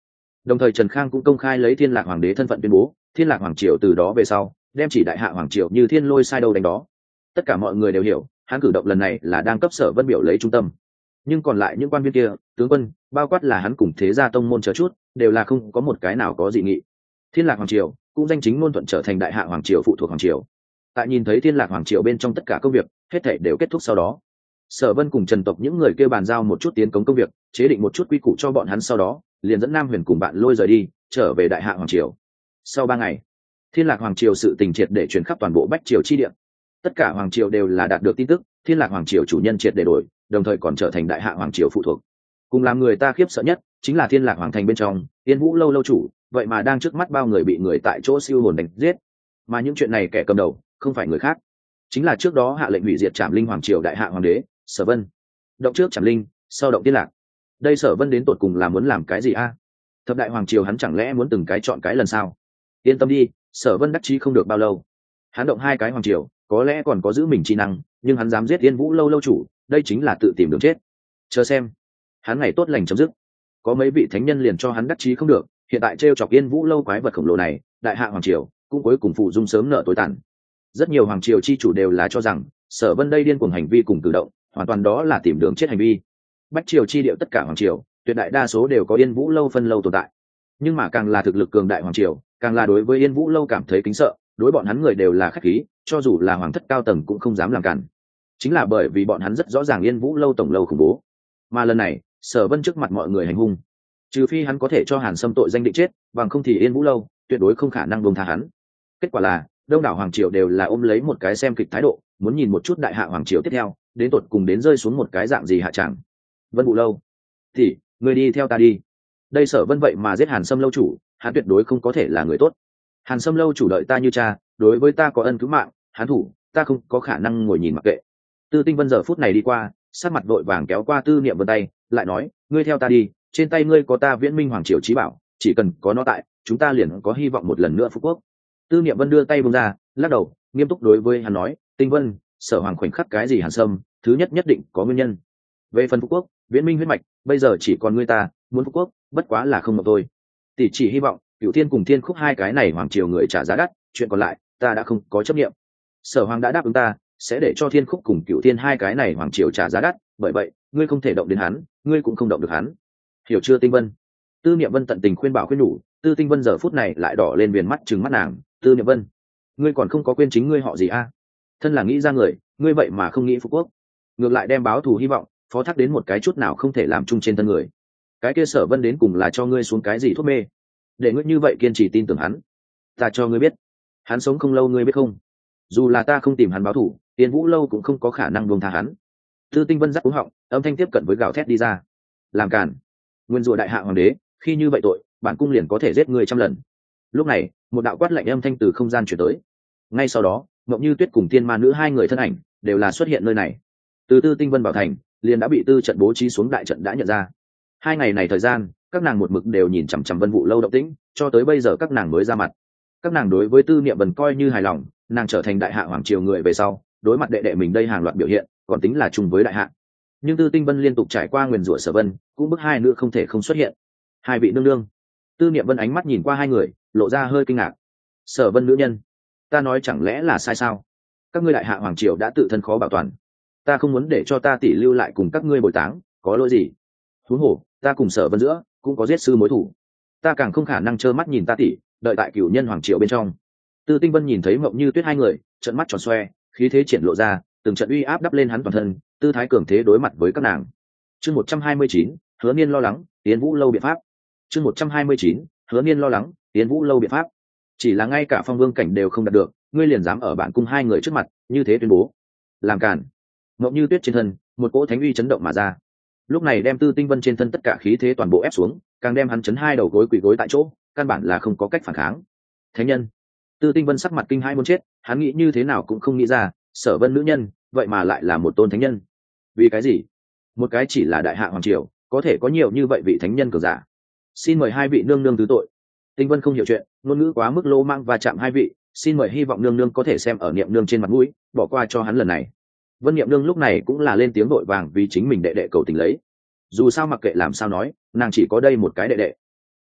Đồng thời Trần Khang cũng công khai lấy Thiên Lạc Hoàng đế thân phận tuyên bố, Thiên Lạc Hoàng triều từ đó về sau đem chỉ đại hạ hoàng triều như thiên lôi sai đâu đánh đó. Tất cả mọi người đều hiểu, hắn cử động lần này là đang cấp Sở Vân biểu lấy trung tâm. Nhưng còn lại những quan viên kia, tướng quân, bao quát là hắn cùng thế gia tông môn chờ chút, đều là không có một cái nào có dị nghị. Thiên Lạc Hoàng triều cũng danh chính ngôn thuận trở thành đại hạ hoàng triều phụ thuộc hoàng triều. Tại nhìn thấy Thiên Lạc Hoàng triều bên trong tất cả công việc, hết thảy đều kết thúc sau đó, Sở Vân cùng Trần tộc những người kia bàn giao một chút tiến cống công việc, chế định một chút quy củ cho bọn hắn, sau đó liền dẫn Nam Huyền cùng bạn lôi rời đi, trở về đại hạ hoàng triều. Sau ba ngày, Thiên Lạc Hoàng triều sự tình triệt để truyền khắp toàn bộ Bách triều chi địa. Tất cả hoàng triều đều là đạt được tin tức, Thiên Lạc Hoàng triều chủ nhân triệt để đổi, đồng thời còn trở thành đại hạ hoàng triều phụ thuộc. Cùng làm người ta khiếp sợ nhất chính là Thiên Lạc Hoàng thành bên trong, Yên Vũ lâu lâu chủ, vậy mà đang trước mắt bao người bị người tại chỗ siêu hồn đánh giết. Mà những chuyện này kẻ cầm đầu không phải người khác, chính là trước đó hạ lệnh hủy diệt Trảm Linh hoàng triều đại hạ hoàng đế Sở Vân. Động trước Trảm Linh, sau động Thiên Lạc. Đây Sở Vân đến tột cùng là muốn làm cái gì a? Thập đại hoàng triều hắn chẳng lẽ muốn từng cái chọn cái lần sao? Yên tâm đi, Sở Vân đắc chí không được bao lâu. Hắn động hai cái hoàng triều, có lẽ còn có giữ mình chi năng, nhưng hắn dám giết Yên Vũ lâu lâu chủ, đây chính là tự tìm đường chết. Chờ xem, hắn ngày tốt lành chấm dứt. Có mấy vị thánh nhân liền cho hắn đắc chí không được, hiện tại trêu chọc Yên Vũ lâu quái vật khổng lồ này, đại hạ hoàng triều cũng cuối cùng phụ dung sớm nợ tối tàn. Rất nhiều hoàng triều chi chủ đều là cho rằng Sở Vân đây điên cuồng hành vi cùng cử động, hoàn toàn đó là tìm đường chết hành vi. Bách triều chi điệu tất cả hoàng triều, tuyệt đại đa số đều có Yên Vũ lâu phân lâu tồn tại. Nhưng mà càng là thực lực cường đại hoàng triều, càng là đối với Yên Vũ lâu cảm thấy kính sợ, đối bọn hắn người đều là khách khí, cho dù là hoàng thất cao tầng cũng không dám làm cản. Chính là bởi vì bọn hắn rất rõ ràng Yên Vũ lâu tổng lâu khủng bố. Mà lần này, Sở Vân trước mặt mọi người hành hung, trừ phi hắn có thể cho Hàn Sâm tội danh định chết, bằng không thì Yên Vũ lâu tuyệt đối không khả năng buông tha hắn. Kết quả là, đông đảo hoàng triều đều là ôm lấy một cái xem kịch thái độ, muốn nhìn một chút đại hạ hoàng triều tiếp theo, đến tột cùng đến rơi xuống một cái dạng gì hạ chẳng. Vân Vũ lâu, thì người đi theo ta đi. Đây Sở Vân vậy mà giết Hàn Sâm lâu chủ, hắn tuyệt đối không có thể là người tốt. Hàn Sâm lâu chủ đợi ta như cha, đối với ta có ân cứu mạng, hắn thủ, ta không có khả năng ngồi nhìn mặc kệ. Tư Tinh Vân giờ phút này đi qua, sát mặt vội vàng kéo qua Tư Niệm Vân tay, lại nói, ngươi theo ta đi, trên tay ngươi có ta Viễn Minh hoàng triều chí bảo, chỉ cần có nó tại, chúng ta liền có hy vọng một lần nữa phục quốc. Tư Niệm Vân đưa tay buông ra, lắc đầu, nghiêm túc đối với hắn nói, Tinh Vân, Sở Hoàng khoảnh khắc cái gì Hàn Sâm, thứ nhất nhất định có nguyên nhân. Về phần phục quốc, Viễn Minh huyết mạch, bây giờ chỉ còn ngươi ta, muốn phục quốc, bất quá là không một thôi. Tỷ chỉ hy vọng Cửu Thiên cùng Thiên Khúc hai cái này hoàng triều người trả giá đắt, chuyện còn lại ta đã không có chấp niệm. Sở Hoàng đã đáp ứng ta, sẽ để cho Thiên Khúc cùng Cửu Thiên hai cái này hoàng triều trả giá đắt, bởi vậy ngươi không thể động đến hắn, ngươi cũng không động được hắn. Hiểu chưa Tinh Vân? Tư Niệm Vân tận tình khuyên bảo khuyên nhủ, Tư Tinh Vân giờ phút này lại đỏ lên viền mắt trừng mắt nàng, Tư Niệm Vân, ngươi còn không có quên chính ngươi họ gì a? À? Thân là nghĩ ra người, ngươi vậy mà không nghĩ phục quốc, ngược lại đem báo thù hy vọng phó thác đến một cái chút nào không thể làm chung trên thân người. Cái kia Sở Vân đến cùng là cho ngươi xuống cái gì thuốc mê, để ngươi như vậy kiên trì tin tưởng hắn? Ta cho ngươi biết, hắn sống không lâu ngươi biết không? Dù là ta không tìm hắn báo thù, Tiên Vũ lâu cũng không có khả năng buông tha hắn. Tư Tinh Vân giắt cúng họng, âm thanh tiếp cận với gào thét đi ra. Làm cản, nguyên rủa đại hạ hoàng đế, khi như vậy tội, bản cung liền có thể giết ngươi trăm lần. Lúc này, một đạo quát lạnh âm thanh từ không gian truyền tới. Ngay sau đó, Mộng Như Tuyết cùng Tiên Ma nữ hai người thân ảnh đều là xuất hiện nơi này. Từ Tư Tinh Vân bảo thành, liền đã bị tư trận bố trí xuống đại trận đã nhận ra. Hai ngày này thời gian, các nàng một mực đều nhìn chằm chằm Vân Vũ lâu động tĩnh, cho tới bây giờ các nàng mới ra mặt. Các nàng đối với Tư Niệm Vân coi như hài lòng, nàng trở thành đại hạ hoàng triều người về sau, đối mặt đệ đệ mình đây hàng loạt biểu hiện, còn tính là chung với đại hạ. Nhưng Tư Tinh Vân liên tục trải qua nguyền rủa Sở Vân, cũng bức hai nữ không thể không xuất hiện. Hai vị nương nương. Tư Niệm Vân ánh mắt nhìn qua hai người, lộ ra hơi kinh ngạc. Sở Vân nữ nhân, ta nói chẳng lẽ là sai sao? Các ngươi đại hạ hoàng triều đã tự thân khó bảo toàn, ta không muốn để cho ta tỷ lưu lại cùng các ngươi bồi táng, có lỗi gì? Huống hồ, ta cùng Sở Vân giữa cũng có giết sư mối thủ, ta càng không khả năng trơ mắt nhìn ta tỷ đợi tại cửu nhân hoàng triều bên trong. Tư Tinh Vân nhìn thấy Mộng Như Tuyết hai người, trợn mắt tròn xoe, khí thế triển lộ ra, từng trận uy áp đắp lên hắn toàn thân, tư thái cường thế đối mặt với các nàng. Chương một trăm hai mươi chín, Hứa Niên lo lắng, Yến Vũ lâu biện pháp. Chương một trăm hai mươi chín, Hứa Niên lo lắng, Yến Vũ lâu biện pháp. Chỉ là ngay cả phong vương cảnh đều không đạt được, ngươi liền dám ở bản cung hai người trước mặt như thế tuyên bố, làm cản. Mộng Như Tuyết trên thân, một cỗ thánh uy chấn động mà ra. Lúc này đem Tư Tinh Vân trên thân tất cả khí thế toàn bộ ép xuống, càng đem hắn chấn hai đầu gối quỳ gối tại chỗ, căn bản là không có cách phản kháng. Thánh nhân. Tư Tinh Vân sắc mặt kinh hãi muốn chết, hắn nghĩ như thế nào cũng không nghĩ ra, Sở Vân nữ nhân, vậy mà lại là một tôn thánh nhân. Vì cái gì? Một cái chỉ là đại hạ hoàng triều, có thể có nhiều như vậy vị thánh nhân cường giả. Xin mời hai vị nương nương thứ tội. Tinh Vân không hiểu chuyện, ngôn ngữ quá mức lô mang và chạm hai vị, xin mời hy vọng nương nương có thể xem ở Niệm nương trên mặt mũi, bỏ qua cho hắn lần này. Vân Niệm nương lúc này cũng là lên tiếng vội vàng vì chính mình đệ đệ cầu tình lấy. Dù sao mặc kệ làm sao nói, nàng chỉ có đây một cái đệ đệ.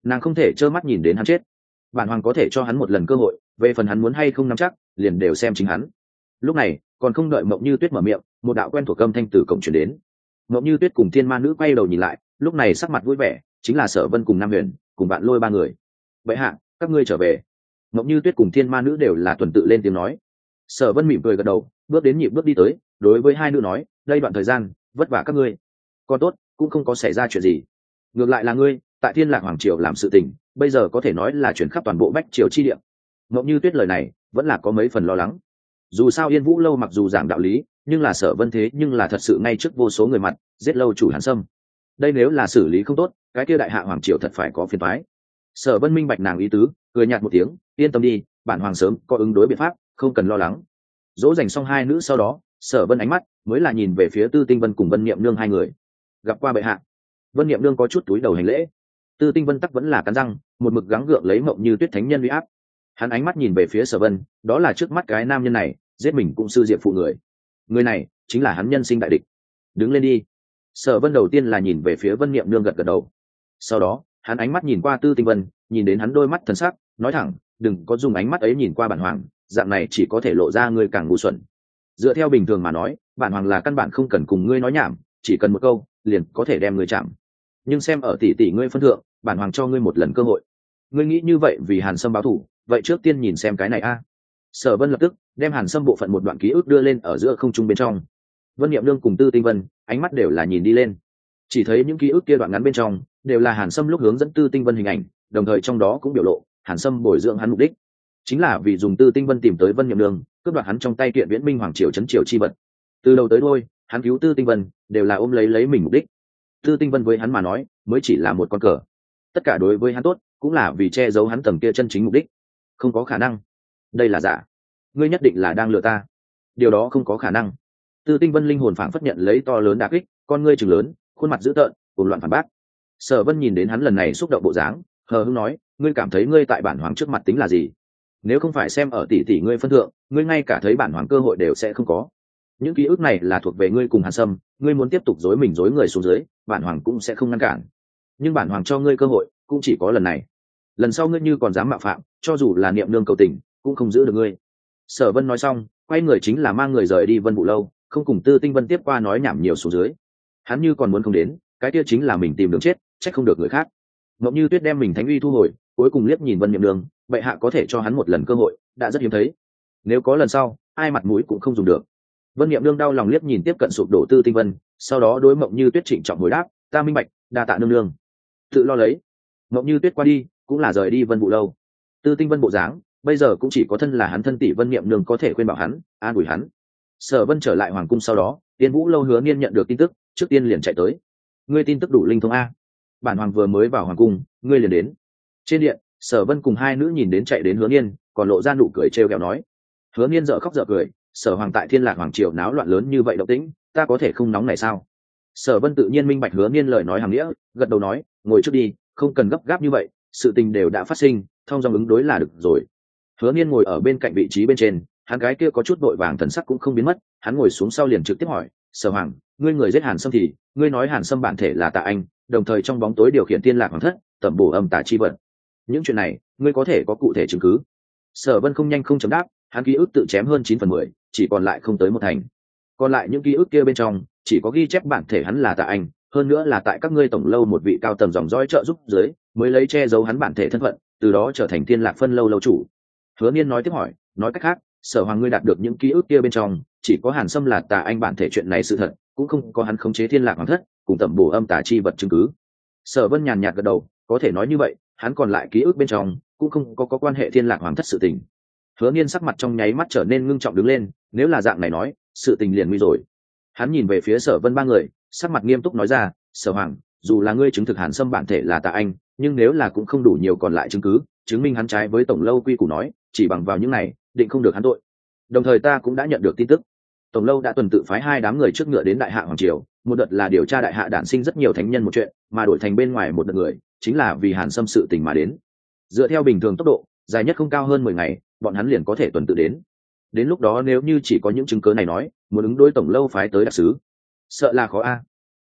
nàng không thể trơ mắt nhìn đến hắn chết. Bản hoàng có thể cho hắn một lần cơ hội, về phần hắn muốn hay không nắm chắc liền đều xem chính hắn. Lúc này còn không đợi Mộng Như Tuyết mở miệng, một đạo quen thuộc âm thanh từ cổng truyền đến. Mộng Như Tuyết cùng thiên ma nữ quay đầu nhìn lại, lúc này sắc mặt vui vẻ, chính là Sở Vân cùng Nam Huyền cùng bạn lôi ba người. Vậy hạ, các ngươi trở về. Mộng Như Tuyết cùng thiên ma nữ đều là tuần tự lên tiếng nói. Sở Vân mỉm cười gật đầu, bước đến nhịp bước đi tới, đối với hai nữ nói, đây đoạn thời gian vất vả các ngươi. Còn tốt, cũng không có xảy ra chuyện gì. Ngược lại là ngươi tại Thiên Lạc Hoàng triều làm sự tình, bây giờ có thể nói là chuyển khắp toàn bộ Bách triều chi địa. Mộng Như Tuyết lời này vẫn là có mấy phần lo lắng. Dù sao Yên Vũ lâu mặc dù giảng đạo lý, nhưng là Sở Vân thế nhưng là thật sự ngay trước vô số người mặt giết lâu chủ Hàn Sâm. Đây nếu là xử lý không tốt, cái kia đại hạ hoàng triều thật phải có phiền toái. Sở Vân minh bạch nàng ý tứ, cười nhạt một tiếng, yên tâm đi, bản hoàng sớm có ứng đối biện pháp, không cần lo lắng. Dỗ dành xong hai nữ sau đó, Sở Vân ánh mắt mới là nhìn về phía Tư Tinh Vân cùng Vân Niệm Nương hai người. Gặp qua bệ hạ. Vân Niệm Nương có chút túi đầu hành lễ. Tư Tinh Vân tắc vẫn là cắn răng, một mực gắng gượng lấy Mộng Như Tuyết thánh nhân uy áp. Hắn ánh mắt nhìn về phía Sở Vân, đó là trước mắt cái nam nhân này, giết mình cũng sư diệp phụ người. Người này chính là hắn nhân sinh đại địch. Đứng lên đi. Sở Vân đầu tiên là nhìn về phía Vân Niệm Nương gật gật đầu. Sau đó, hắn ánh mắt nhìn qua Tư Tinh Vân, nhìn đến hắn đôi mắt thần sắc, nói thẳng, đừng có dùng ánh mắt ấy nhìn qua bản hoàng, dạng này chỉ có thể lộ ra ngươi càng ngu xuẩn. Dựa theo bình thường mà nói, bản hoàng là căn bản không cần cùng ngươi nói nhảm, chỉ cần một câu, liền có thể đem ngươi chạm. Nhưng xem ở tỷ tỷ ngươi phân thượng, bản hoàng cho ngươi một lần cơ hội. Ngươi nghĩ như vậy vì Hàn Sâm báo thù, vậy trước tiên nhìn xem cái này a. Sở Vân lập tức đem Hàn Sâm bộ phận một đoạn ký ức đưa lên ở giữa không trung bên trong. Vân Niệm Nương cùng Tư Tinh Vân ánh mắt đều là nhìn đi lên, chỉ thấy những ký ức kia đoạn ngắn bên trong đều là Hàn Sâm lúc hướng dẫn Tư Tinh Vân hình ảnh, đồng thời trong đó cũng biểu lộ Hàn Sâm bồi dưỡng hắn mục đích chính là vì dùng Tư Tinh Vân tìm tới Vân Niệm Nương, cướp đoạt hắn trong tay kiện Viễn Minh Hoàng triều trấn triều chi vật. Từ đầu tới đuôi, hắn cứu Tư Tinh Vân đều là ôm lấy lấy mình mục đích. Tư Tinh Vân với hắn mà nói mới chỉ là một con cờ, tất cả đối với hắn tốt cũng là vì che giấu hắn tầm kia chân chính mục đích. Không có khả năng, đây là giả, ngươi nhất định là đang lừa ta. Điều đó không có khả năng. Tư Tinh Vân linh hồn phảng phất nhận lấy to lớn đả kích, con ngươi trừng lớn, khuôn mặt dữ tợn, cuồng loạn phản bác. Sở Vân nhìn đến hắn lần này xúc động bộ dáng, hờ hững nói, ngươi cảm thấy ngươi tại bản hoàng trước mặt tính là gì? Nếu không phải xem ở tỷ tỷ ngươi phân thượng, ngươi ngay cả thấy bản hoàng cơ hội đều sẽ không có. Những ký ức này là thuộc về ngươi cùng Hàn Sâm, ngươi muốn tiếp tục dối mình dối người xuống dưới, bản hoàng cũng sẽ không ngăn cản. Nhưng bản hoàng cho ngươi cơ hội, cũng chỉ có lần này. Lần sau ngươi như còn dám mạo phạm, cho dù là Niệm Nương cầu tình, cũng không giữ được ngươi. Sở Vân nói xong, quay người chính là mang người rời đi Vân Vũ lâu, không cùng Tư Tinh Vân tiếp qua nói nhảm nhiều xuống dưới. Hắn như còn muốn không đến, cái kia chính là mình tìm đường chết, trách không được người khác. Mộng Như Tuyết đem mình thánh uy thu hồi, cuối cùng liếc nhìn Vân Niệm Nương, bệ hạ có thể cho hắn một lần cơ hội, đã rất hiếm thấy. Nếu có lần sau, ai mặt mũi cũng không dùng được. Vân Niệm Nương đau lòng liếc nhìn tiếp cận sụp đổ Tư Tinh Vân, sau đó đối Mộng Như Tuyết trịnh trọng hồi đáp, ta minh bạch, đa tạ nương nương. Tự lo lấy. Mộng Như Tuyết qua đi, cũng là rời đi Vân Vũ lâu. Tư Tinh Vân bộ dáng, bây giờ cũng chỉ có thân là hắn thân tỷ Vân Niệm Nương có thể khuyên bảo hắn, an ủi hắn. Sở Vân trở lại hoàng cung sau đó, Tiên Vũ lâu Hứa Niên nhận được tin tức, trước tiên liền chạy tới. Ngươi tin tức đủ linh thông a. Bản hoàng vừa mới vào hoàng cung, ngươi liền đến. Trên điện, Sở Vân cùng hai nữ nhìn đến chạy đến Hứa Niên, còn lộ ra nụ cười trêu ghẹo nói. Hứa Niên dở khóc dở cười, Sở hoàng tại Thiên Lạc hoàng triều náo loạn lớn như vậy động tĩnh, ta có thể không nóng này sao? Sở Vân tự nhiên minh bạch Hứa Niên lời nói hàng nghĩa, gật đầu nói, ngồi trước đi, không cần gấp gáp như vậy, sự tình đều đã phát sinh, thông dong ứng đối là được rồi. Hứa Niên ngồi ở bên cạnh vị trí bên trên, hắn gái kia có chút vội vàng thần sắc cũng không biến mất, hắn ngồi xuống sau liền trực tiếp hỏi, Sở hoàng, ngươi người giết Hàn Sâm thì, ngươi nói Hàn Sâm bản thể là Tạ Anh, đồng thời trong bóng tối điều khiển Thiên Lạc hoàng thất, tẩm bổ âm tà chi vật. Những chuyện này, ngươi có thể có cụ thể chứng cứ? Sở Vân không nhanh không chậm đáp, hắn ký ức tự chém hơn chín phần mười, chỉ còn lại không tới một thành. Còn lại những ký ức kia bên trong, chỉ có ghi chép bản thể hắn là Tạ Anh, hơn nữa là tại các ngươi tổng lâu một vị cao tầng dòng dõi trợ giúp dưới, mới lấy che giấu hắn bản thể thân phận, từ đó trở thành Thiên Lạc phân lâu lâu chủ. Hứa Niên nói tiếp hỏi, nói cách khác, Sở hoàng ngươi đạt được những ký ức kia bên trong, chỉ có Hàn Sâm là Tạ Anh bản thể chuyện này sự thật, cũng không có hắn khống chế Thiên Lạc hoàng thất, cùng tẩm bổ âm tà chi vật chứng cứ. Sở Vân nhàn nhạt gật đầu, có thể nói như vậy, hắn còn lại ký ức bên trong cũng không có có quan hệ Thiên Lạc hoàng thất sự tình. Hứa Niên sắc mặt trong nháy mắt trở nên ngưng trọng đứng lên, nếu là dạng này nói, sự tình liền nguy rồi. Hắn nhìn về phía Sở Vân ba người, sắc mặt nghiêm túc nói ra, Sở hoàng, dù là ngươi chứng thực Hàn Sâm bản thể là Tạ Anh, nhưng nếu là cũng không đủ nhiều còn lại chứng cứ, chứng minh hắn trái với tổng lâu quy củ nói, chỉ bằng vào những này, định không được hắn tội. Đồng thời ta cũng đã nhận được tin tức, tổng lâu đã tuần tự phái hai đám người trước ngựa đến đại hạ hoàng triều, một đợt là điều tra đại hạ đản sinh rất nhiều thánh nhân một chuyện, mà đổi thành bên ngoài một đợt người, chính là vì Hàn Sâm sự tình mà đến. Dựa theo bình thường tốc độ, dài nhất không cao hơn mười ngày, bọn hắn liền có thể tuần tự đến. Đến lúc đó nếu như chỉ có những chứng cứ này nói, muốn ứng đối tổng lâu phái tới đặc sứ, sợ là khó a.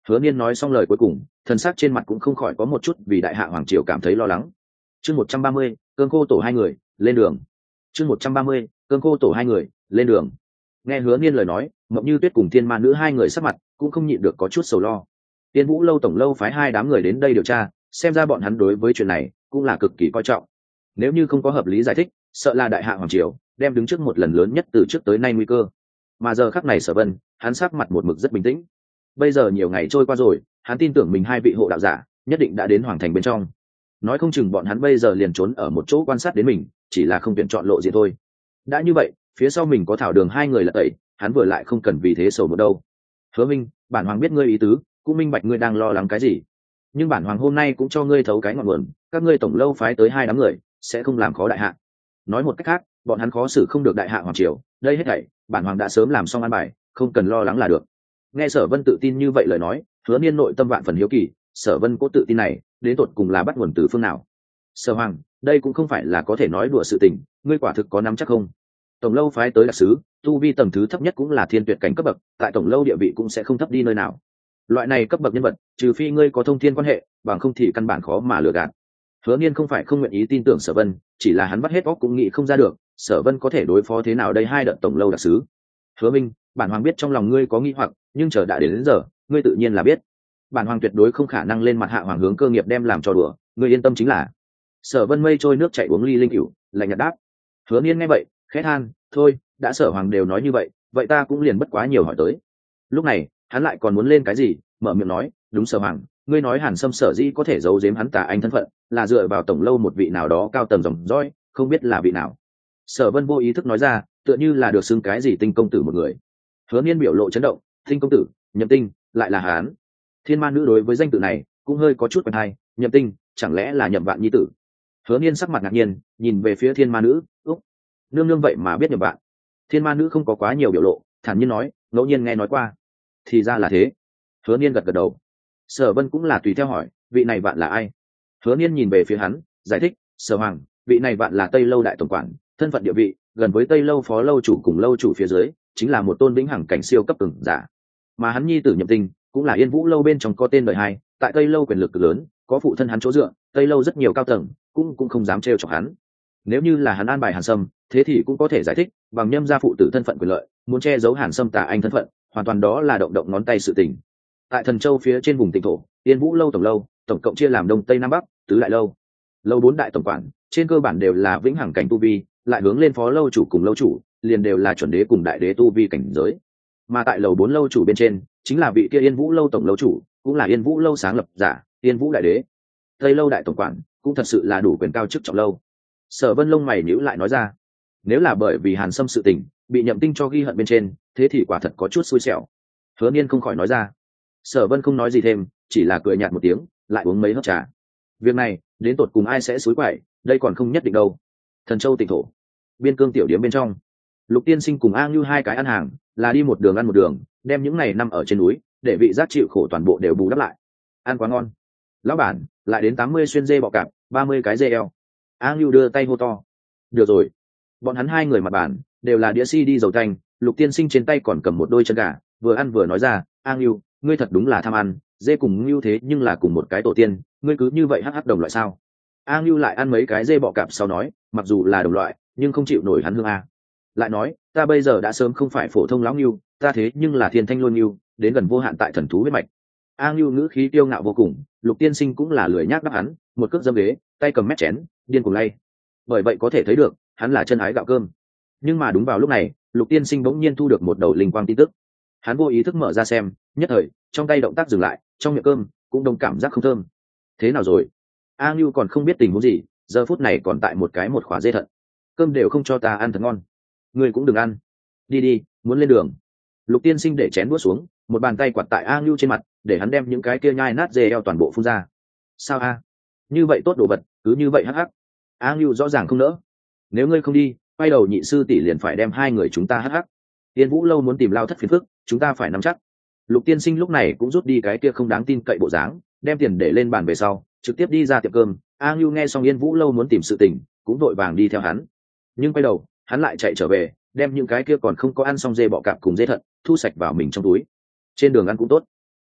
Hứa Niên nói xong lời cuối cùng, thần sắc trên mặt cũng không khỏi có một chút vì đại hạ hoàng triều cảm thấy lo lắng. Chương một trăm ba mươi, cơn khô tổ hai người, lên đường. Chương một trăm ba mươi, cơn khô tổ hai người, lên đường. Nghe Hứa Niên lời nói, Mộng Như Tuyết cùng Thiên Ma nữ hai người sắc mặt cũng không nhịn được có chút sầu lo. Tiên Vũ lâu tổng lâu phái hai đám người đến đây điều tra, xem ra bọn hắn đối với chuyện này cũng là cực kỳ coi trọng. Nếu như không có hợp lý giải thích, sợ là đại hạ hoàng triều đem đứng trước một lần lớn nhất từ trước tới nay nguy cơ. Mà giờ khắc này Sở Vân, hắn sắc mặt một mực rất bình tĩnh. Bây giờ nhiều ngày trôi qua rồi, hắn tin tưởng mình hai vị hộ đạo giả nhất định đã đến hoàng thành bên trong. Nói không chừng bọn hắn bây giờ liền trốn ở một chỗ quan sát đến mình, chỉ là không tuyển chọn lộ diện thôi. Đã như vậy, phía sau mình có Thảo Đường hai người là tẩy, hắn vừa lại không cần vì thế sầu một đâu. Hứa Minh, bản hoàng biết ngươi ý tứ, cũng minh bạch ngươi đang lo lắng cái gì. Nhưng bản hoàng hôm nay cũng cho ngươi thấu cái ngọn nguồn, các ngươi tổng lâu phái tới hai đám người, sẽ không làm khó đại hạ. Nói một cách khác, bọn hắn khó xử không được đại hạ hoàng triều, đây hết thảy bản hoàng đã sớm làm xong an bài, không cần lo lắng là được. Nghe Sở Vân tự tin như vậy lời nói, Hứa Niên nội tâm vạn phần hiếu kỳ, Sở Vân có tự tin này đến tột cùng là bắt nguồn từ phương nào? Sở Hoàng, đây cũng không phải là có thể nói đùa sự tình, ngươi quả thực có nắm chắc không? Tổng lâu phái tới đặc sứ, tu vi tầng thứ thấp nhất cũng là thiên tuyệt cảnh cấp bậc, tại tổng lâu địa vị cũng sẽ không thấp đi nơi nào. Loại này cấp bậc nhân vật, trừ phi ngươi có thông thiên quan hệ, bằng không thì căn bản khó mà lừa gạt. Hứa Niên không phải không nguyện ý tin tưởng Sở Vân, chỉ là hắn vắt hết óc cũng nghĩ không ra được, Sở Vân có thể đối phó thế nào đây hai đợt tổng lâu đặc sứ. Hứa Minh, bản hoàng biết trong lòng ngươi có nghi hoặc, nhưng chờ đã đến, đến giờ, ngươi tự nhiên là biết. Bản hoàng tuyệt đối không khả năng lên mặt hạ hoàng hướng cơ nghiệp đem làm trò đùa, ngươi yên tâm chính là. Sở Vân mây trôi nước chảy uống ly linh cửu, lạnh nhạt đáp. Hứa Niên nghe vậy, khẽ than, thôi, đã Sở Hoàng đều nói như vậy, vậy ta cũng liền bất quá nhiều hỏi tới. Lúc này, hắn lại còn muốn lên cái gì, mở miệng nói, đúng Sở Hoàng, ngươi nói Hàn Sâm sở dĩ có thể giấu giếm hắn tà anh thân phận, là dựa vào tổng lâu một vị nào đó cao tầng dòng dõi, không biết là vị nào. Sở Vân vô ý thức nói ra, tựa như là được xưng cái gì tinh công tử một người. Hứa Niên biểu lộ chấn động, tinh công tử, Nhậm Tinh, lại là hắn. Thiên Ma nữ đối với danh tự này cũng hơi có chút quen hay, Nhậm Tinh, chẳng lẽ là Nhậm Vạn nhi tử? Hứa Niên sắc mặt ngạc nhiên, nhìn về phía Thiên Ma nữ, úc, nương nương vậy mà biết Nhậm Vạn. Thiên Ma nữ không có quá nhiều biểu lộ, thản nhiên nói, ngẫu nhiên nghe nói qua. Thì ra là thế. Hứa Niên gật gật đầu. Sở Vân cũng là tùy theo hỏi, vị này Vạn là ai? Hứa Niên nhìn về phía hắn, giải thích, Sở Hoàng, vị này Vạn là Tây lâu đại tổng quản, thân phận địa vị gần với Tây lâu phó lâu chủ cùng lâu chủ phía dưới, chính là một tôn vĩnh hằng cảnh siêu cấp cường giả. Mà hắn nhi tử Nhậm Tinh cũng là Yên Vũ lâu bên trong có tên đời hai, tại Tây lâu quyền lực cực lớn, có phụ thân hắn chỗ dựa, Tây lâu rất nhiều cao tầng cũng cũng không dám trêu chọc hắn. Nếu như là hắn an bài Hàn Sâm, thế thì cũng có thể giải thích, bằng Nhâm gia phụ tử thân phận quyền lợi, muốn che giấu Hàn Sâm tà anh thân phận, hoàn toàn đó là động động ngón tay sự tình. Tại Thần Châu phía trên vùng Tịnh thổ, Yên Vũ lâu tổng lâu, tổng cộng chia làm Đông Tây Nam Bắc, tứ đại lâu. Lâu bốn đại tổng quản, trên cơ bản đều là vĩnh hằng cảnh tu vi, lại hướng lên phó lâu chủ cùng lâu chủ, liền đều là chuẩn đế cùng đại đế tu vi cảnh giới. Mà tại lầu bốn lâu chủ bên trên, chính là vị kia Yên Vũ lâu tổng lâu chủ, cũng là Yên Vũ lâu sáng lập giả, Yên Vũ đại đế. Tây lâu đại tổng quản, cũng thật sự là đủ quyền cao chức trọng lâu. Sở Vân lông mày nhíu lại nói ra, nếu là bởi vì Hàn Sâm sự tình bị Nhậm Tinh cho ghi hận bên trên, thế thì quả thật có chút xui xẻo. Hứa Niên không khỏi nói ra. Sở Vân không nói gì thêm, chỉ là cười nhạt một tiếng, lại uống mấy hớp trà. Việc này, đến tột cùng ai sẽ xúi quậy, đây còn không nhất định đâu. Thần Châu Tịnh thổ, biên cương tiểu điếm bên trong, Lục Tiên Sinh cùng A Ngưu hai cái ăn hàng, là đi một đường ăn một đường, đem những ngày năm ở trên núi, để vị giác chịu khổ toàn bộ đều bù đắp lại. Ăn quá ngon. Lão bản, lại đến tám mươi xuyên dê bọ cạp, ba mươi cái dê eo. A Ngưu đưa tay hô to. Được rồi. Bọn hắn hai người mặt bản, đều là đĩa si đi dầu thanh, Lục Tiên Sinh trên tay còn cầm một đôi chân gà, vừa ăn vừa nói ra, A Ngưu, ngươi thật đúng là tham ăn, dê cùng Ngưu thế nhưng là cùng một cái tổ tiên, ngươi cứ như vậy hắc hắc đồng loại sao? A Ngưu lại ăn mấy cái dê bọ cạp sau nói, mặc dù là đồng loại, nhưng không chịu nổi hắn hương a. Lại nói, ta bây giờ đã sớm không phải phổ thông lão Ngưu, ta thế nhưng là thiên thanh lôi Ngưu, đến gần vô hạn tại thần thú huyết mạch. A Ngưu ngữ khí tiêu ngạo vô cùng, Lục Tiên Sinh cũng là lười nhác đáp hắn, một cước dâm ghế, tay cầm mét chén, điên cuồng lay. Bởi vậy có thể thấy được, hắn là chân ái gạo cơm. Nhưng mà đúng vào lúc này, Lục Tiên Sinh bỗng nhiên thu được một đầu linh quang tin tức. Hắn vô ý thức mở ra xem, nhất thời, trong tay động tác dừng lại, trong miệng cơm cũng đông cảm giác không thơm. Thế nào rồi? A Ngưu còn không biết tình huống gì, giờ phút này còn tại một cái một khóa dê thận. Cơm đều không cho ta ăn thật ngon. Ngươi cũng đừng ăn. Đi đi, muốn lên đường. Lục Tiên Sinh để chén đũa xuống, một bàn tay quạt tại A Ngưu trên mặt, để hắn đem những cái kia nhai nát dê eo toàn bộ phun ra. Sao a? Như vậy tốt đồ vật, cứ như vậy hắc hắc. A Ngưu rõ ràng không nỡ. Nếu ngươi không đi, quay đầu nhị sư tỷ liền phải đem hai người chúng ta hắc hắc. Tiên Vũ lâu muốn tìm lao thất phiền phức, chúng ta phải nắm chắc. Lục Tiên Sinh lúc này cũng rút đi cái kia không đáng tin cậy bộ dáng, đem tiền để lên bàn về sau, trực tiếp đi ra tiệm cơm. A Ngưu nghe xong Yên Vũ lâu muốn tìm sự tình, cũng vội vàng đi theo hắn. Nhưng quay đầu, hắn lại chạy trở về, đem những cái kia còn không có ăn xong dê bọ cạp cùng dê thận thu sạch vào mình trong túi. Trên đường ăn cũng tốt.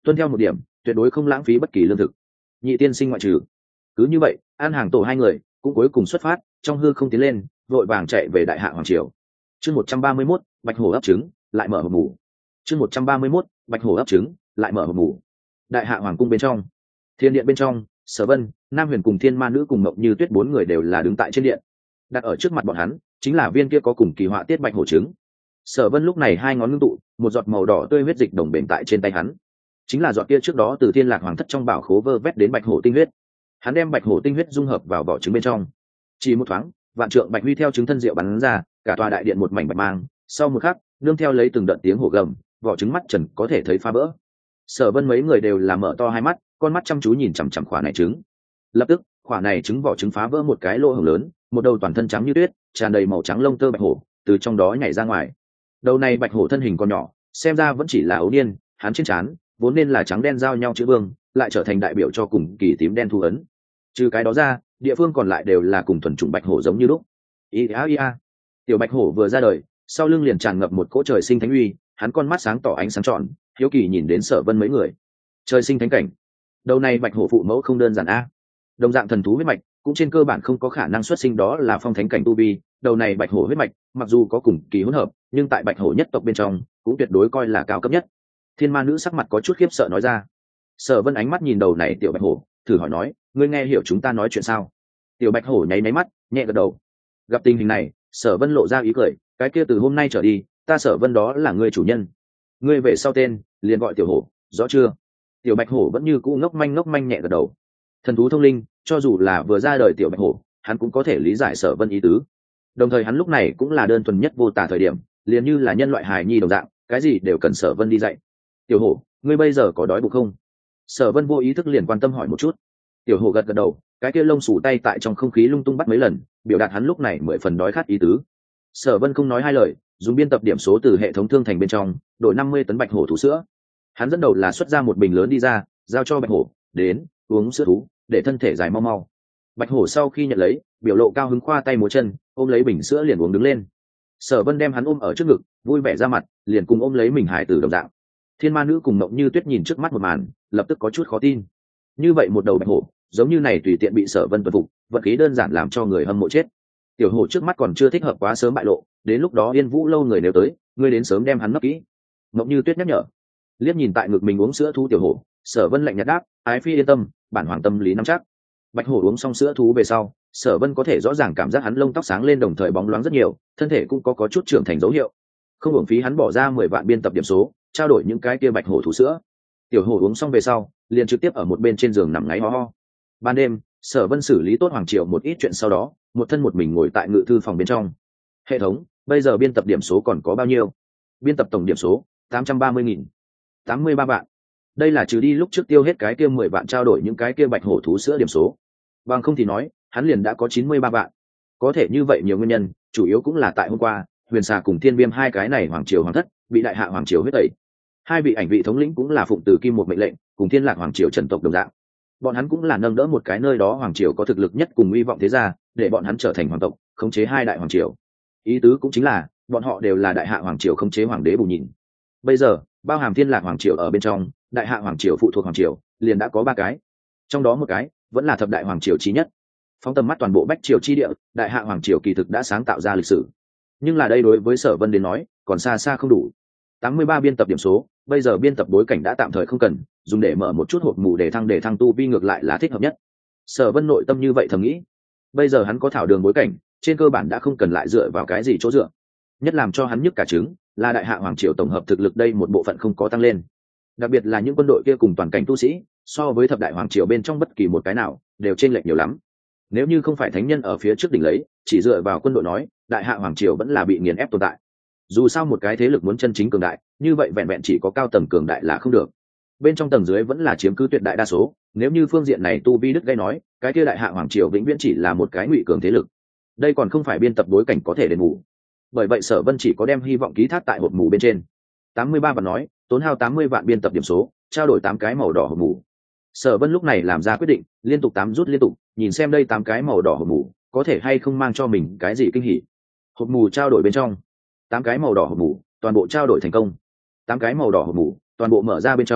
tuân theo một điểm, tuyệt đối không lãng phí bất kỳ lương thực. Nhị tiên sinh ngoại trừ. Cứ như vậy, an hàng tổ hai người cũng cuối cùng xuất phát, trong hư không tiến lên, vội vàng chạy về đại hạ hoàng triều. Chương một trăm ba mươi mốt, bạch hổ ấp trứng, lại mở hộp mù. Chương một trăm ba mươi mốt, bạch hổ ấp trứng, lại mở hộp mù. Đại hạ hoàng cung bên trong, thiên điện bên trong, Sở Vân, Nam Huyền cùng Thiên Ma nữ cùng Mộng Như Tuyết bốn người đều là đứng tại trên điện. Đặt ở trước mặt bọn hắn chính là viên kia có cùng kỳ họa tiết bạch hổ trứng. Sở Vân lúc này hai ngón ngưng tụ, một giọt màu đỏ tươi huyết dịch đồng bền tại trên tay hắn, chính là giọt kia trước đó từ Thiên Lạc Hoàng thất trong bảo khố vơ vét đến bạch hổ tinh huyết. Hắn đem bạch hổ tinh huyết dung hợp vào vỏ trứng bên trong, chỉ một thoáng, vạn trượng bạch huy theo trứng thân diệu bắn ra, cả tòa đại điện một mảnh bạch mang. Sau một khắc, nương theo lấy từng đợt tiếng hổ gầm, vỏ trứng mắt trần có thể thấy phá vỡ. Sở Vân mấy người đều là mở to hai mắt, con mắt chăm chú nhìn chằm chằm quả này trứng. Lập tức, quả này trứng vỏ trứng phá vỡ một cái lỗ hổng lớn, một đầu toàn thân trắng như tuyết, tràn đầy màu trắng lông tơ bạch hổ từ trong đó nhảy ra ngoài. Đầu này bạch hổ thân hình còn nhỏ, xem ra vẫn chỉ là ấu niên, hắn trên trán vốn nên là trắng đen giao nhau chữ vương, lại trở thành đại biểu cho cùng kỳ tím đen thu ấn. Trừ cái đó ra, địa phương còn lại đều là cùng thuần chủng bạch hổ giống như lúc. Ia ia. Tiểu bạch hổ vừa ra đời, sau lưng liền tràn ngập một cỗ trời sinh thánh uy, hắn con mắt sáng tỏ ánh sáng tròn, hiếu kỳ nhìn đến Sở Vân mấy người. Trời sinh thánh cảnh. Đầu này bạch hổ phụ mẫu không đơn giản a. Đồng dạng thần thú huyết mạch, cũng trên cơ bản không có khả năng xuất sinh đó là phong thánh cảnh tu vi. Đầu này bạch hổ huyết mạch, mặc dù có cùng kỳ hỗn hợp, nhưng tại bạch hổ nhất tộc bên trong, cũng tuyệt đối coi là cao cấp nhất. Thiên Ma nữ sắc mặt có chút khiếp sợ nói ra. Sở Vân ánh mắt nhìn đầu này tiểu bạch hổ, thử hỏi nói, ngươi nghe hiểu chúng ta nói chuyện sao? Tiểu bạch hổ nháy nháy mắt, nhẹ gật đầu. Gặp tình hình này, Sở Vân lộ ra ý cười, cái kia từ hôm nay trở đi, ta Sở Vân đó là ngươi chủ nhân. Ngươi về sau tên, liền gọi tiểu hổ, rõ chưa? Tiểu bạch hổ vẫn như cũ ngốc manh ngốc manh nhẹ gật đầu. Thần thú thông linh, cho dù là vừa ra đời tiểu bạch hổ, hắn cũng có thể lý giải Sở Vân ý tứ. Đồng thời hắn lúc này cũng là đơn thuần nhất vô tà thời điểm, liền như là nhân loại hài nhi đồng dạng, cái gì đều cần Sở Vân đi dạy. Tiểu hổ, ngươi bây giờ có đói bụng không? Sở Vân vô ý thức liền quan tâm hỏi một chút. Tiểu hổ gật gật đầu, cái kia lông xù tay tại trong không khí lung tung bắt mấy lần, biểu đạt hắn lúc này mười phần đói khát ý tứ. Sở Vân không nói hai lời, dùng biên tập điểm số từ hệ thống thương thành bên trong, đổi năm mươi tấn bạch hổ thú sữa. Hắn dẫn đầu là xuất ra một bình lớn đi ra, giao cho bạch hổ, đến, uống sữa thú, để thân thể dài mau mau. Bạch hổ sau khi nhận lấy, biểu lộ cao hứng khoa tay múa chân, ôm lấy bình sữa liền uống đứng lên. Sở Vân đem hắn ôm ở trước ngực, vui vẻ ra mặt, liền cùng ôm lấy mình hải tử đồng dạng. Thiên Ma nữ cùng Mộng Như Tuyết nhìn trước mắt một màn, lập tức có chút khó tin. Như vậy một đầu bạch hổ, giống như này tùy tiện bị Sở Vân tuân phục, vận khí đơn giản làm cho người hâm mộ chết. Tiểu hổ trước mắt còn chưa thích hợp quá sớm bại lộ, đến lúc đó Yên Vũ lâu người nếu tới, ngươi đến sớm đem hắn nấp kỹ. Mộng Như Tuyết nhắc nhở. Liếc nhìn tại ngực mình uống sữa thú tiểu hổ, Sở Vân lạnh nhạt đáp, ái phi yên tâm, bản hoàng tâm lý nắm chắc. Bạch hổ uống xong sữa thú về sau, Sở Vân có thể rõ ràng cảm giác hắn lông tóc sáng lên đồng thời bóng loáng rất nhiều, thân thể cũng có có chút trưởng thành dấu hiệu. Không uổng phí hắn bỏ ra mười vạn biên tập điểm số, trao đổi những cái kia bạch hổ thú sữa. Tiểu hổ uống xong về sau, liền trực tiếp ở một bên trên giường nằm ngáy ho ho. Ban đêm, Sở Vân xử lý tốt hoàng triều một ít chuyện sau đó, một thân một mình ngồi tại ngự thư phòng bên trong. Hệ thống, bây giờ biên tập điểm số còn có bao nhiêu? Biên tập tổng điểm số tám trăm ba mươi nghìn. tám mươi ba vạn. Đây là trừ đi lúc trước tiêu hết cái kia mười vạn trao đổi những cái kia bạch hổ thú sữa điểm số. Bằng không thì nói, hắn liền đã có chín mươi ba vạn. Có thể như vậy nhiều nguyên nhân, chủ yếu cũng là tại hôm qua, Huyền Xà cùng Thiên Viêm hai cái này hoàng triều hoàng thất, bị đại hạ hoàng triều huyết tẩy. Hai vị ảnh vị thống lĩnh cũng là phụng từ kim một mệnh lệnh, cùng Thiên Lạc hoàng triều trần tộc đồng dạng. Bọn hắn cũng là nâng đỡ một cái nơi đó hoàng triều có thực lực nhất cùng uy vọng thế gia, để bọn hắn trở thành hoàng tộc, khống chế hai đại hoàng triều. Ý tứ cũng chính là, bọn họ đều là đại hạ hoàng triều khống chế hoàng đế bù nhìn. Bây giờ, bao hàm Thiên Lạc hoàng triều ở bên trong, đại hạ hoàng triều phụ thuộc hoàng triều, liền đã có ba cái. Trong đó một cái, vẫn là thập đại hoàng triều chí nhất. Phóng tầm mắt toàn bộ bách triều chi địa, đại hạ hoàng triều kỳ thực đã sáng tạo ra lịch sử. Nhưng là đây đối với Sở Vân đến nói, còn xa xa không đủ. tám mươi ba biên tập điểm số, bây giờ biên tập bối cảnh đã tạm thời không cần, dùng để mở một chút hộp mù để thăng để thăng tu vi ngược lại là thích hợp nhất. Sở Vân nội tâm như vậy thầm nghĩ. Bây giờ hắn có thảo đường bối cảnh, trên cơ bản đã không cần lại dựa vào cái gì chỗ dựa. Nhất làm cho hắn nhức cả trứng, là đại hạ hoàng triều tổng hợp thực lực đây một bộ phận không có tăng lên. Đặc biệt là những quân đội kia cùng toàn cảnh tu sĩ, so với thập đại hoàng triều bên trong bất kỳ một cái nào, đều chênh lệch nhiều lắm. Nếu như không phải thánh nhân ở phía trước đỉnh lấy, chỉ dựa vào quân đội nói, đại hạ hoàng triều vẫn là bị nghiền ép tồn tại. Dù sao một cái thế lực muốn chân chính cường đại, như vậy vẹn vẹn chỉ có cao tầng cường đại là không được. Bên trong tầng dưới vẫn là chiếm cứ tuyệt đại đa số, nếu như phương diện này tu vi đức gây nói, cái kia đại hạ hoàng triều vĩnh viễn chỉ là một cái ngụy cường thế lực. Đây còn không phải biên tập bối cảnh có thể đền bù. Bởi vậy Sở Vân chỉ có đem hy vọng ký thác tại hộp mù bên trên. tám mươi ba vạn nói, tốn hao tám mươi vạn biên tập điểm số, trao đổi tám cái màu đỏ hộp mù. Sở Vân lúc này làm ra quyết định, liên tục tám rút liên tục, nhìn xem đây tám cái màu đỏ hộp mù, có thể hay không mang cho mình cái gì kinh hỉ. Hộp mù trao đổi bên trong, tám cái màu đỏ hộp mù, toàn bộ trao đổi thành công. tám cái màu đỏ hộp mù, toàn bộ mở ra bên trong,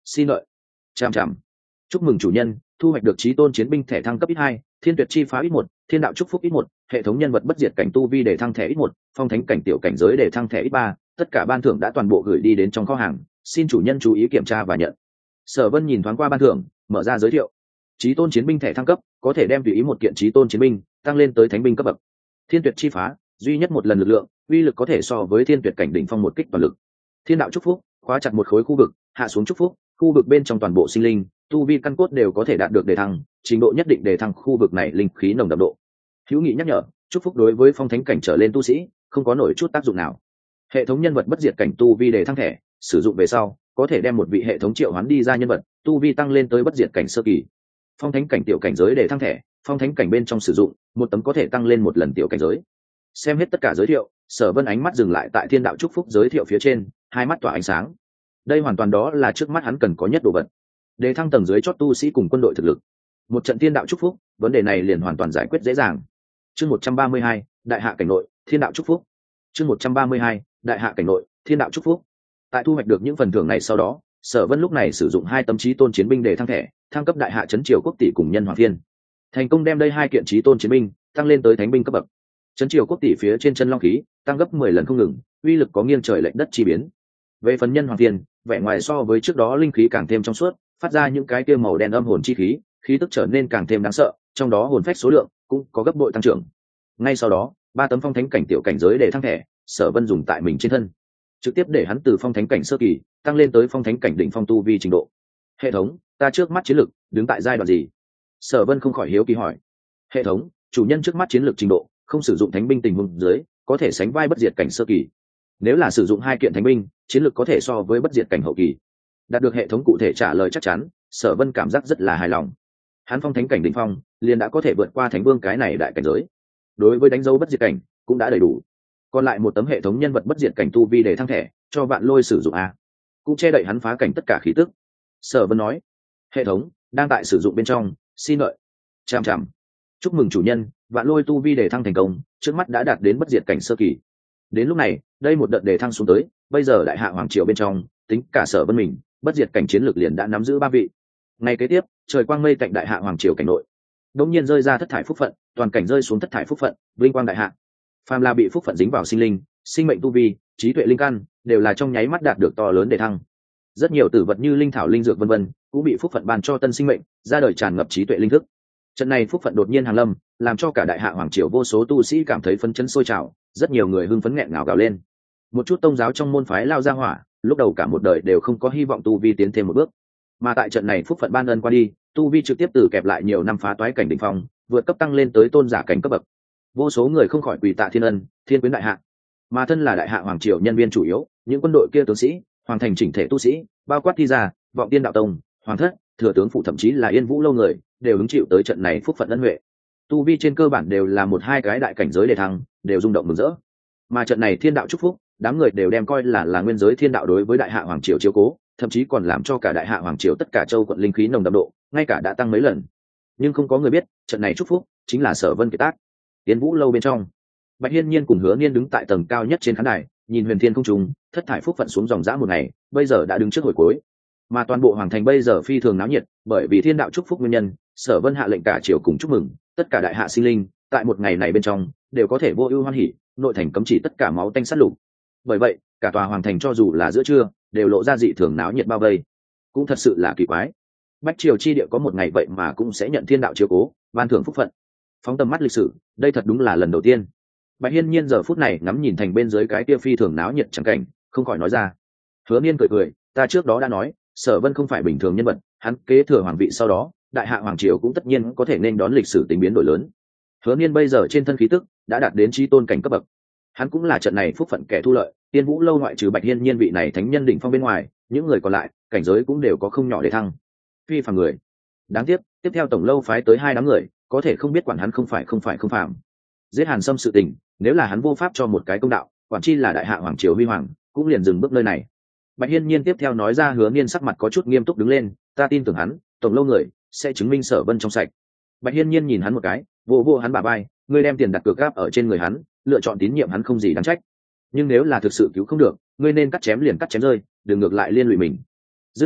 xin lợi. Chạm chạm. Chúc mừng chủ nhân thu hoạch được chí tôn chiến binh thẻ thăng cấp ít hai, thiên tuyệt chi phá ít một, thiên đạo chúc phúc ít một, hệ thống nhân vật bất diệt cảnh tu vi để thăng thẻ ít một, phong thánh cảnh tiểu cảnh giới để thăng thẻ ít ba. Tất cả ban thưởng đã toàn bộ gửi đi đến trong kho hàng, xin chủ nhân chú ý kiểm tra và nhận. Sở Vân nhìn thoáng qua ban thưởng, mở ra giới thiệu. Chí tôn chiến binh thẻ thăng cấp, có thể đem tùy ý một kiện chí tôn chiến binh tăng lên tới thánh binh cấp bậc. Thiên tuyệt chi phá, duy nhất một lần lực lượng, uy lực có thể so với thiên tuyệt cảnh đỉnh phong một kích toàn lực. Thiên đạo chúc phúc, khóa chặt một khối khu vực, hạ xuống chúc phúc, khu vực bên trong toàn bộ sinh linh, tu vi căn cốt đều có thể đạt được đề thăng, trình độ nhất định đề thăng khu vực này linh khí nồng đậm độ. Hữu nghị nhắc nhở, chúc phúc đối với phong thánh cảnh trở lên tu sĩ, không có nổi chút tác dụng nào. Hệ thống nhân vật bất diệt cảnh tu vi đề thăng thẻ, sử dụng về sau, có thể đem một vị hệ thống triệu hoán đi ra nhân vật, tu vi tăng lên tới bất diệt cảnh sơ kỳ. Phong thánh cảnh tiểu cảnh giới đề thăng thẻ, phong thánh cảnh bên trong sử dụng, một tấm có thể tăng lên một lần tiểu cảnh giới. Xem hết tất cả giới thiệu, Sở Vân ánh mắt dừng lại tại thiên đạo chúc phúc giới thiệu phía trên, hai mắt tỏa ánh sáng. Đây hoàn toàn đó là trước mắt hắn cần có nhất đồ vật. Đề thăng tầng dưới chót tu sĩ cùng quân đội thực lực. Một trận thiên đạo chúc phúc, vấn đề này liền hoàn toàn giải quyết dễ dàng. Chương một trăm ba mươi hai, đại hạ cảnh nội, thiên đạo chúc phúc. Chương một trăm ba mươi hai, đại hạ cảnh nội, thiên đạo chúc phúc. Tại thu hoạch được những phần thưởng này sau đó, Sở Vân lúc này sử dụng hai tấm chí tôn chiến binh để thăng thẻ, thăng cấp đại hạ trấn triều quốc tỷ cùng nhân hoàng phiên. Thành công đem đây hai kiện chí tôn chiến binh tăng lên tới thánh binh cấp bậc. Trấn triều quốc tỷ phía trên chân long khí, tăng gấp mười lần không ngừng, uy lực có nghiêng trời lệch đất chi biến. Về phần nhân hoàng phiên, vẻ ngoài so với trước đó linh khí càng thêm trong suốt, phát ra những cái kia màu đen âm hồn chi khí, khí tức trở nên càng thêm đáng sợ, trong đó hồn phách số lượng cũng có gấp bội tăng trưởng. Ngay sau đó, ba tấm phong thánh cảnh tiểu cảnh giới để thăng thẻ, Sở Vân dùng tại mình trên thân, trực tiếp để hắn từ phong thánh cảnh sơ kỳ tăng lên tới phong thánh cảnh đỉnh phong tu vi trình độ. Hệ thống, ta trước mắt chiến lực đứng tại giai đoạn gì? Sở Vân không khỏi hiếu kỳ hỏi. Hệ thống, chủ nhân trước mắt chiến lược trình độ, không sử dụng thánh binh tình huống dưới, có thể sánh vai bất diệt cảnh sơ kỳ. Nếu là sử dụng hai kiện thánh binh, chiến lược có thể so với bất diệt cảnh hậu kỳ. Đạt được hệ thống cụ thể trả lời chắc chắn, Sở Vân cảm giác rất là hài lòng. Hắn phong thánh cảnh đỉnh phong, liền đã có thể vượt qua thánh vương cái này đại cảnh giới. Đối với đánh dấu bất diệt cảnh, cũng đã đầy đủ. Còn lại một tấm hệ thống nhân vật bất diệt cảnh tu vi để thăng thẻ, cho Vạn Lôi sử dụng a. Cũng che đậy hắn phá cảnh tất cả khí tức. Sở Vân nói, hệ thống đang tại sử dụng bên trong, xin lợi. Chạm chạm. Chúc mừng chủ nhân, Vạn Lôi tu vi để thăng thành công, trước mắt đã đạt đến bất diệt cảnh sơ kỳ. Đến lúc này, đây một đợt đề thăng xuống tới, bây giờ đại hạ hoàng triều bên trong, tính cả Sở Vân mình, bất diệt cảnh chiến lược liền đã nắm giữ ba vị. Ngày kế tiếp, trời quang mây tạnh đại hạ hoàng triều cảnh nội, đột nhiên rơi ra thất thải phúc phận, toàn cảnh rơi xuống thất thải phúc phận, vinh quang đại hạ. Phàm là bị phúc phận dính vào sinh linh, sinh mệnh tu vi, trí tuệ linh căn, đều là trong nháy mắt đạt được to lớn đề thăng. Rất nhiều tử vật như linh thảo linh dược vân vân, cũng bị phúc phận ban cho tân sinh mệnh, ra đời tràn ngập trí tuệ linh thức. Trận này phúc phận đột nhiên hàng lâm, làm cho cả đại hạ hoàng triều vô số tu sĩ cảm thấy phấn chấn sôi trào, rất nhiều người hưng phấn nghẹn ngào gào lên. Một chút tông giáo trong môn phái lao ra hỏa, lúc đầu cả một đời đều không có hy vọng tu vi tiến thêm một bước, mà tại trận này phúc phận ban ân qua đi, tu vi trực tiếp từ kẹp lại nhiều năm phá toái cảnh đỉnh phong, vượt cấp tăng lên tới tôn giả cảnh cấp bậc. Vô số người không khỏi quỳ tạ thiên ân, thiên quyến đại hạ. Mà thân là đại hạ hoàng triều nhân viên chủ yếu, những quân đội kia tướng sĩ, hoàng thành chỉnh thể tu sĩ, bao quát thi gia, vọng tiên đạo tông, hoàng thất, thừa tướng phủ thậm chí là yên vũ lâu người, đều hứng chịu tới trận này phúc phận ân huệ. Tu vi trên cơ bản đều là một hai cái đại cảnh giới đề thăng, đều rung động mừng rỡ. Mà trận này thiên đạo chúc phúc, đám người đều đem coi là là nguyên giới thiên đạo đối với đại hạ hoàng triều chiếu cố, thậm chí còn làm cho cả đại hạ hoàng triều tất cả châu quận linh khí nồng đậm độ, ngay cả đã tăng mấy lần. Nhưng không có người biết, trận này chúc phúc chính là Sở Vân kiệt tác. Yên vũ lâu bên trong, Bạch Hiên Nhiên cùng Hứa Niên đứng tại tầng cao nhất trên khán đài, nhìn huyền thiên không trùng, thất thải phúc phận xuống dòng dã một ngày, bây giờ đã đứng trước hồi cuối. Mà toàn bộ hoàng thành bây giờ phi thường náo nhiệt, bởi vì thiên đạo chúc phúc nguyên nhân, Sở Vân hạ lệnh cả triều cùng chúc mừng, tất cả đại hạ sinh linh, tại một ngày này bên trong, đều có thể vô ưu hoan hỉ, nội thành cấm chỉ tất cả máu tanh sát lục. Bởi vậy, cả tòa hoàng thành cho dù là giữa trưa, đều lộ ra dị thường náo nhiệt bao vây. Cũng thật sự là kỳ quái. Bách triều chi địa có một ngày vậy mà cũng sẽ nhận thiên đạo chiếu cố, ban thưởng phúc phận. Phóng tầm mắt lịch sử, đây thật đúng là lần đầu tiên. Bạch Hiên Nhiên giờ phút này ngắm nhìn thành bên dưới cái kia phi thường náo nhiệt chẳng cảnh, không khỏi nói ra. Hứa Niên cười cười, ta trước đó đã nói, Sở Vân không phải bình thường nhân vật, hắn kế thừa hoàng vị sau đó, đại hạ hoàng triều cũng tất nhiên có thể nên đón lịch sử tính biến đổi lớn. Hứa Niên bây giờ trên thân khí tức đã đạt đến chí tôn cảnh cấp bậc, hắn cũng là trận này phúc phận kẻ thu lợi. Tiên vũ lâu ngoại trừ Bạch Hiên Nhiên vị này thánh nhân đỉnh phong bên ngoài, những người còn lại cảnh giới cũng đều có không nhỏ để thăng. Phi phàm người, đáng tiếc, tiếp theo tổng lâu phái tới hai đám người, có thể không biết quản hắn không phải không phải không phàm. Giết Hàn Sâm sự tình, nếu là hắn vô pháp cho một cái công đạo, quản chi là đại hạ hoàng triều huy hoàng, cũng liền dừng bước nơi này. Bạch Hiên Nhiên tiếp theo nói ra. Hứa Niên sắc mặt có chút nghiêm túc đứng lên, ta tin tưởng hắn, tổng lâu người sẽ chứng minh Sở Vân trong sạch. Bạch Hiên Nhiên nhìn hắn một cái, vô vô hắn bả vai, ngươi đem tiền đặt cược gáp ở trên người hắn, lựa chọn tín nhiệm hắn không gì đáng trách. Nhưng nếu là thực sự cứu không được, ngươi nên cắt chém liền cắt chém rơi, đừng ngược lại liên lụy mình. Dứt lời,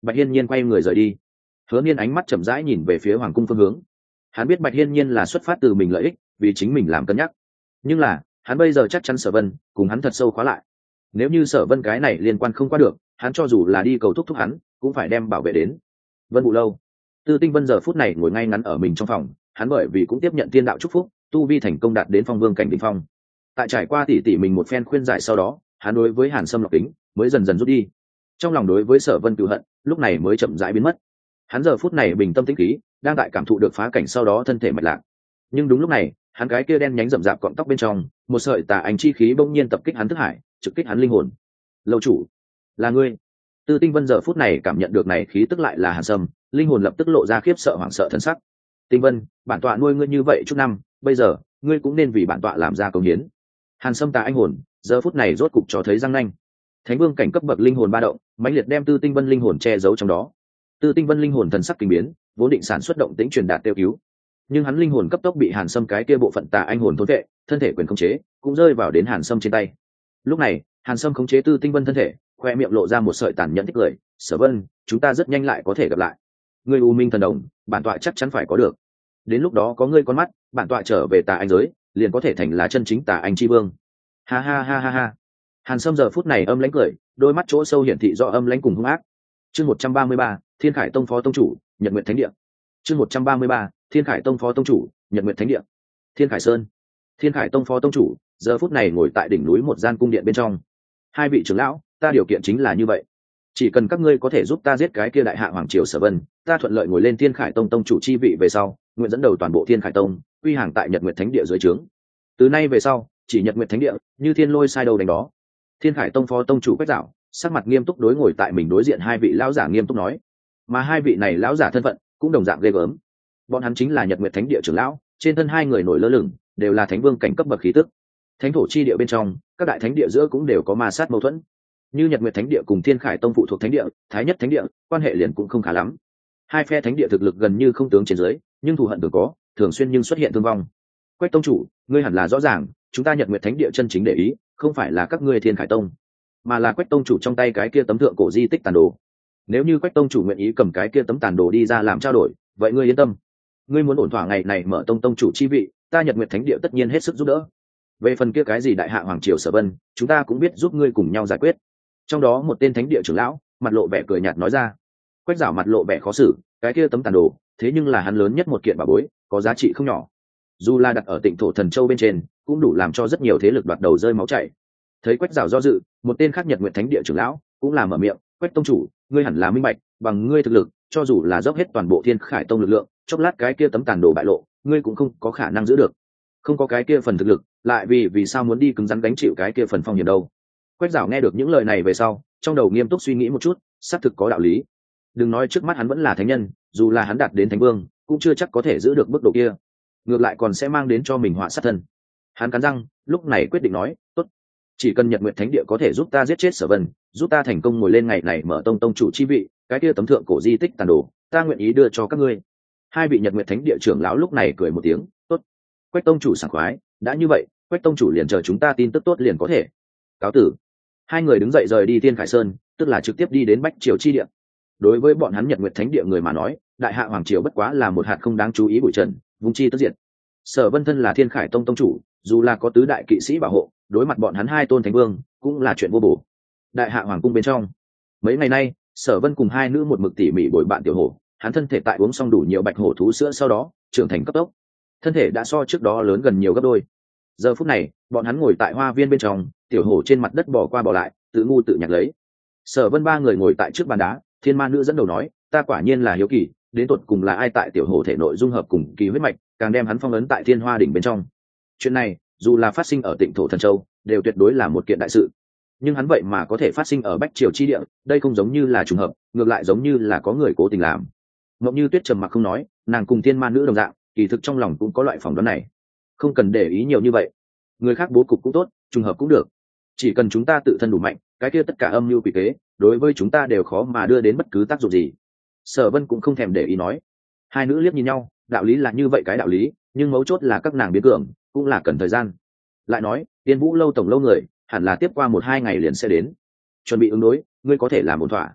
Bạch Hiên Nhiên quay người rời đi. Hứa Niên ánh mắt chậm rãi nhìn về phía hoàng cung phương hướng. Hắn biết Bạch Hiên Nhiên là xuất phát từ mình lợi ích, vì chính mình làm cân nhắc. Nhưng là, hắn bây giờ chắc chắn Sở Vân cùng hắn thật sâu khóa lại. Nếu như Sở Vân cái này liên quan không qua được, hắn cho dù là đi cầu thúc thúc hắn, cũng phải đem bảo vệ đến. Vân Vũ lâu, Tư Tinh Vân giờ phút này ngồi ngay ngắn ở mình trong phòng, hắn bởi vì cũng tiếp nhận tiên đạo chúc phúc, tu vi thành công đạt đến phong vương cảnh đỉnh phong. Tại trải qua tỉ tỉ mình một phen khuyên giải sau đó, hắn đối với Hàn Sâm lọc tính mới dần dần rút đi. Trong lòng đối với Sở Vân cừu hận, lúc này mới chậm rãi biến mất. Hắn giờ phút này bình tâm tĩnh khí, đang tại cảm thụ được phá cảnh sau đó thân thể mạch lạc. Nhưng đúng lúc này, hắn cái kia đen nhánh rậm rạp cọng tóc bên trong, một sợi tà ánh chi khí bỗng nhiên tập kích hắn thức hải, trực kích hắn linh hồn. Lâu chủ, là ngươi. Tư Tinh Vân giờ phút này cảm nhận được này khí tức lại là Hàn Sâm, linh hồn lập tức lộ ra khiếp sợ hoảng sợ thần sắc. Tinh Vân, bản tọa nuôi ngươi như vậy chút năm, bây giờ ngươi cũng nên vì bản tọa làm ra công hiến. Hàn Sâm tà anh hồn, giờ phút này rốt cục cho thấy răng nanh. Thánh vương cảnh cấp bậc linh hồn ba động, mãnh liệt đem Tư Tinh Vân linh hồn che giấu trong đó. Tư Tinh Vân linh hồn thần sắc kinh biến, vốn định sản xuất động tĩnh truyền đạt tiêu cứu, nhưng hắn linh hồn cấp tốc bị Hàn Sâm cái kia bộ phận tà anh hồn thôn vệ, thân thể quyền khống chế cũng rơi vào đến Hàn Sâm trên tay. Lúc này, Hàn Sâm khống chế Tư Tinh Vân thân thể, khoe miệng lộ ra một sợi tàn nhẫn thích cười, "Sở Vân, chúng ta rất nhanh lại có thể gặp lại. Ngươi U Minh thần đồng, bản tọa chắc chắn phải có được. Đến lúc đó có ngươi con mắt, bản tọa trở về tà anh giới, liền có thể thành là chân chính tà anh chi vương." Ha ha ha ha ha. Hàn Sâm giờ phút này âm lãnh cười, đôi mắt chỗ sâu hiển thị rõ âm lãnh cùng hung ác. Chương một trăm ba mươi ba, Thiên Khải Tông phó tông chủ, Nhật Nguyệt Thánh Địa. Chương một trăm ba mươi ba, Thiên Khải Tông phó tông chủ, Nhật Nguyệt Thánh Địa. Thiên Khải Sơn. Thiên Khải Tông phó tông chủ, giờ phút này ngồi tại đỉnh núi một gian cung điện bên trong. Hai vị trưởng lão, ta điều kiện chính là như vậy. Chỉ cần các ngươi có thể giúp ta giết cái kia đại hạ hoàng triều Sở Vân, ta thuận lợi ngồi lên Thiên Khải Tông tông chủ chi vị về sau, nguyện dẫn đầu toàn bộ Thiên Khải Tông, quy hàng tại Nhật Nguyệt Thánh Địa dưới trướng. Từ nay về sau, chỉ Nhật Nguyệt Thánh Địa, như thiên lôi sai đầu đánh đó. Thiên Khải Tông phó tông chủ Quách Dạo, sắc mặt nghiêm túc đối ngồi tại mình đối diện hai vị lão giả nghiêm túc nói, mà hai vị này lão giả thân phận cũng đồng dạng ghê gớm. Bọn hắn chính là Nhật Nguyệt Thánh Địa trưởng lão, trên thân hai người nổi lơ lửng, đều là thánh vương cảnh cấp bậc khí tức. Thánh thổ chi địa bên trong, các đại thánh địa giữa cũng đều có ma sát mâu thuẫn. Như Nhật Nguyệt Thánh Địa cùng Thiên Khải Tông phụ thuộc thánh địa, Thái Nhất Thánh Địa, quan hệ liền cũng không khá lắm. Hai phe thánh địa thực lực gần như không tướng trên dưới, nhưng thù hận thường có, thường xuyên nhưng xuất hiện thương vong. Quách tông chủ, ngươi hẳn là rõ ràng, chúng ta Nhật Nguyệt Thánh Địa chân chính để ý, không phải là các ngươi Thiên Khải Tông, mà là Quách tông chủ trong tay cái kia tấm thượng cổ di tích tàn đồ. Nếu như Quách tông chủ nguyện ý cầm cái kia tấm tàn đồ đi ra làm trao đổi, vậy ngươi yên tâm, ngươi muốn ổn thỏa ngày này mở tông tông chủ chi vị, ta Nhật Nguyệt Thánh Địa tất nhiên hết sức giúp đỡ. Về phần kia cái gì đại hạ hoàng triều Sở Vân, chúng ta cũng biết giúp ngươi cùng nhau giải quyết. Trong đó một tên thánh địa trưởng lão mặt lộ vẻ cười nhạt nói ra. Quách Dạo mặt lộ vẻ khó xử, cái kia tấm tàn đồ, thế nhưng là hắn lớn nhất một kiện bảo bối, có giá trị không nhỏ. Dù là đặt ở Tịnh Thổ Thần Châu bên trên, cũng đủ làm cho rất nhiều thế lực đoạt đầu rơi máu chảy. Thấy Quách Dạo do dự, một tên khác Nhật Nguyệt Thánh Địa trưởng lão cũng là mở miệng, "Quách tông chủ, ngươi hẳn là minh bạch, bằng ngươi thực lực, cho dù là dốc hết toàn bộ Thiên Khải Tông lực lượng, chốc lát cái kia tấm tàn đồ bại lộ, ngươi cũng không có khả năng giữ được. Không có cái kia phần thực lực, lại vì vì sao muốn đi cứng rắn gánh chịu cái kia phần phong hiểm đâu?" Quách Dạo nghe được những lời này về sau, trong đầu nghiêm túc suy nghĩ một chút, xác thực có đạo lý. Đừng nói trước mắt hắn vẫn là thánh nhân, dù là hắn đạt đến thánh vương, cũng chưa chắc có thể giữ được mức độ kia, ngược lại còn sẽ mang đến cho mình họa sát thân. Hắn cắn răng, lúc này quyết định nói, "Tốt, chỉ cần Nhật Nguyệt Thánh Địa có thể giúp ta giết chết Sở Vân, giúp ta thành công ngồi lên ngày này mở tông tông chủ chi vị, cái kia tấm thượng cổ di tích tàn đồ, ta nguyện ý đưa cho các ngươi." Hai vị Nhật Nguyệt Thánh Địa trưởng lão lúc này cười một tiếng, "Tốt." Quách tông chủ sảng khoái, "Đã như vậy, Quách tông chủ liền chờ chúng ta tin tức tốt liền có thể." Cáo tử. Hai người đứng dậy rời đi Thiên Khải Sơn, tức là trực tiếp đi đến Bách Triều chi địa. Đối với bọn hắn Nhật Nguyệt Thánh Địa người mà nói, đại hạ hoàng triều bất quá là một hạt không đáng chú ý bụi trần, vung chi tất diệt. Sở Vân thân là Thiên Khải Tông tông chủ, dù là có tứ đại kỵ sĩ bảo hộ, đối mặt bọn hắn hai tôn thánh vương, cũng là chuyện vô bổ. Đại hạ hoàng cung bên trong, mấy ngày nay, Sở Vân cùng hai nữ một mực tỉ mỉ bồi bạn tiểu hổ, hắn thân thể tại uống xong đủ nhiều bạch hổ thú sữa sau đó, trưởng thành cấp tốc, thân thể đã so trước đó lớn gần nhiều gấp đôi. Giờ phút này, bọn hắn ngồi tại hoa viên bên trong, tiểu hổ trên mặt đất bò qua bò lại, tự ngu tự nhặt lấy. Sở Vân ba người ngồi tại trước bàn đá, Thiên Ma nữ dẫn đầu nói, "Ta quả nhiên là hiếu kỳ, đến tột cùng là ai tại tiểu hổ thể nội dung hợp cùng kỳ huyết mạch, càng đem hắn phong ấn tại Thiên Hoa đỉnh bên trong." Chuyện này, dù là phát sinh ở Tịnh Thổ Thần Châu, đều tuyệt đối là một kiện đại sự. Nhưng hắn vậy mà có thể phát sinh ở Bách Triều chi địa, đây không giống như là trùng hợp, ngược lại giống như là có người cố tình làm. Ngọc Như Tuyết trầm mặc không nói, nàng cùng Thiên Ma nữ đồng dạng, kỳ thực trong lòng cũng có loại phỏng đoán này. Không cần để ý nhiều như vậy, người khác bố cục cũng tốt, trùng hợp cũng được, chỉ cần chúng ta tự thân đủ mạnh, cái kia tất cả âm mưu quỷ kế đối với chúng ta đều khó mà đưa đến bất cứ tác dụng gì. Sở Vân cũng không thèm để ý nói. Hai nữ liếc nhìn nhau, đạo lý là như vậy cái đạo lý, nhưng mấu chốt là các nàng biến cường cũng là cần thời gian. Lại nói, Tiên Vũ lâu tổng lâu người hẳn là tiếp qua một hai ngày liền sẽ đến, chuẩn bị ứng đối, ngươi có thể làm ổn thỏa.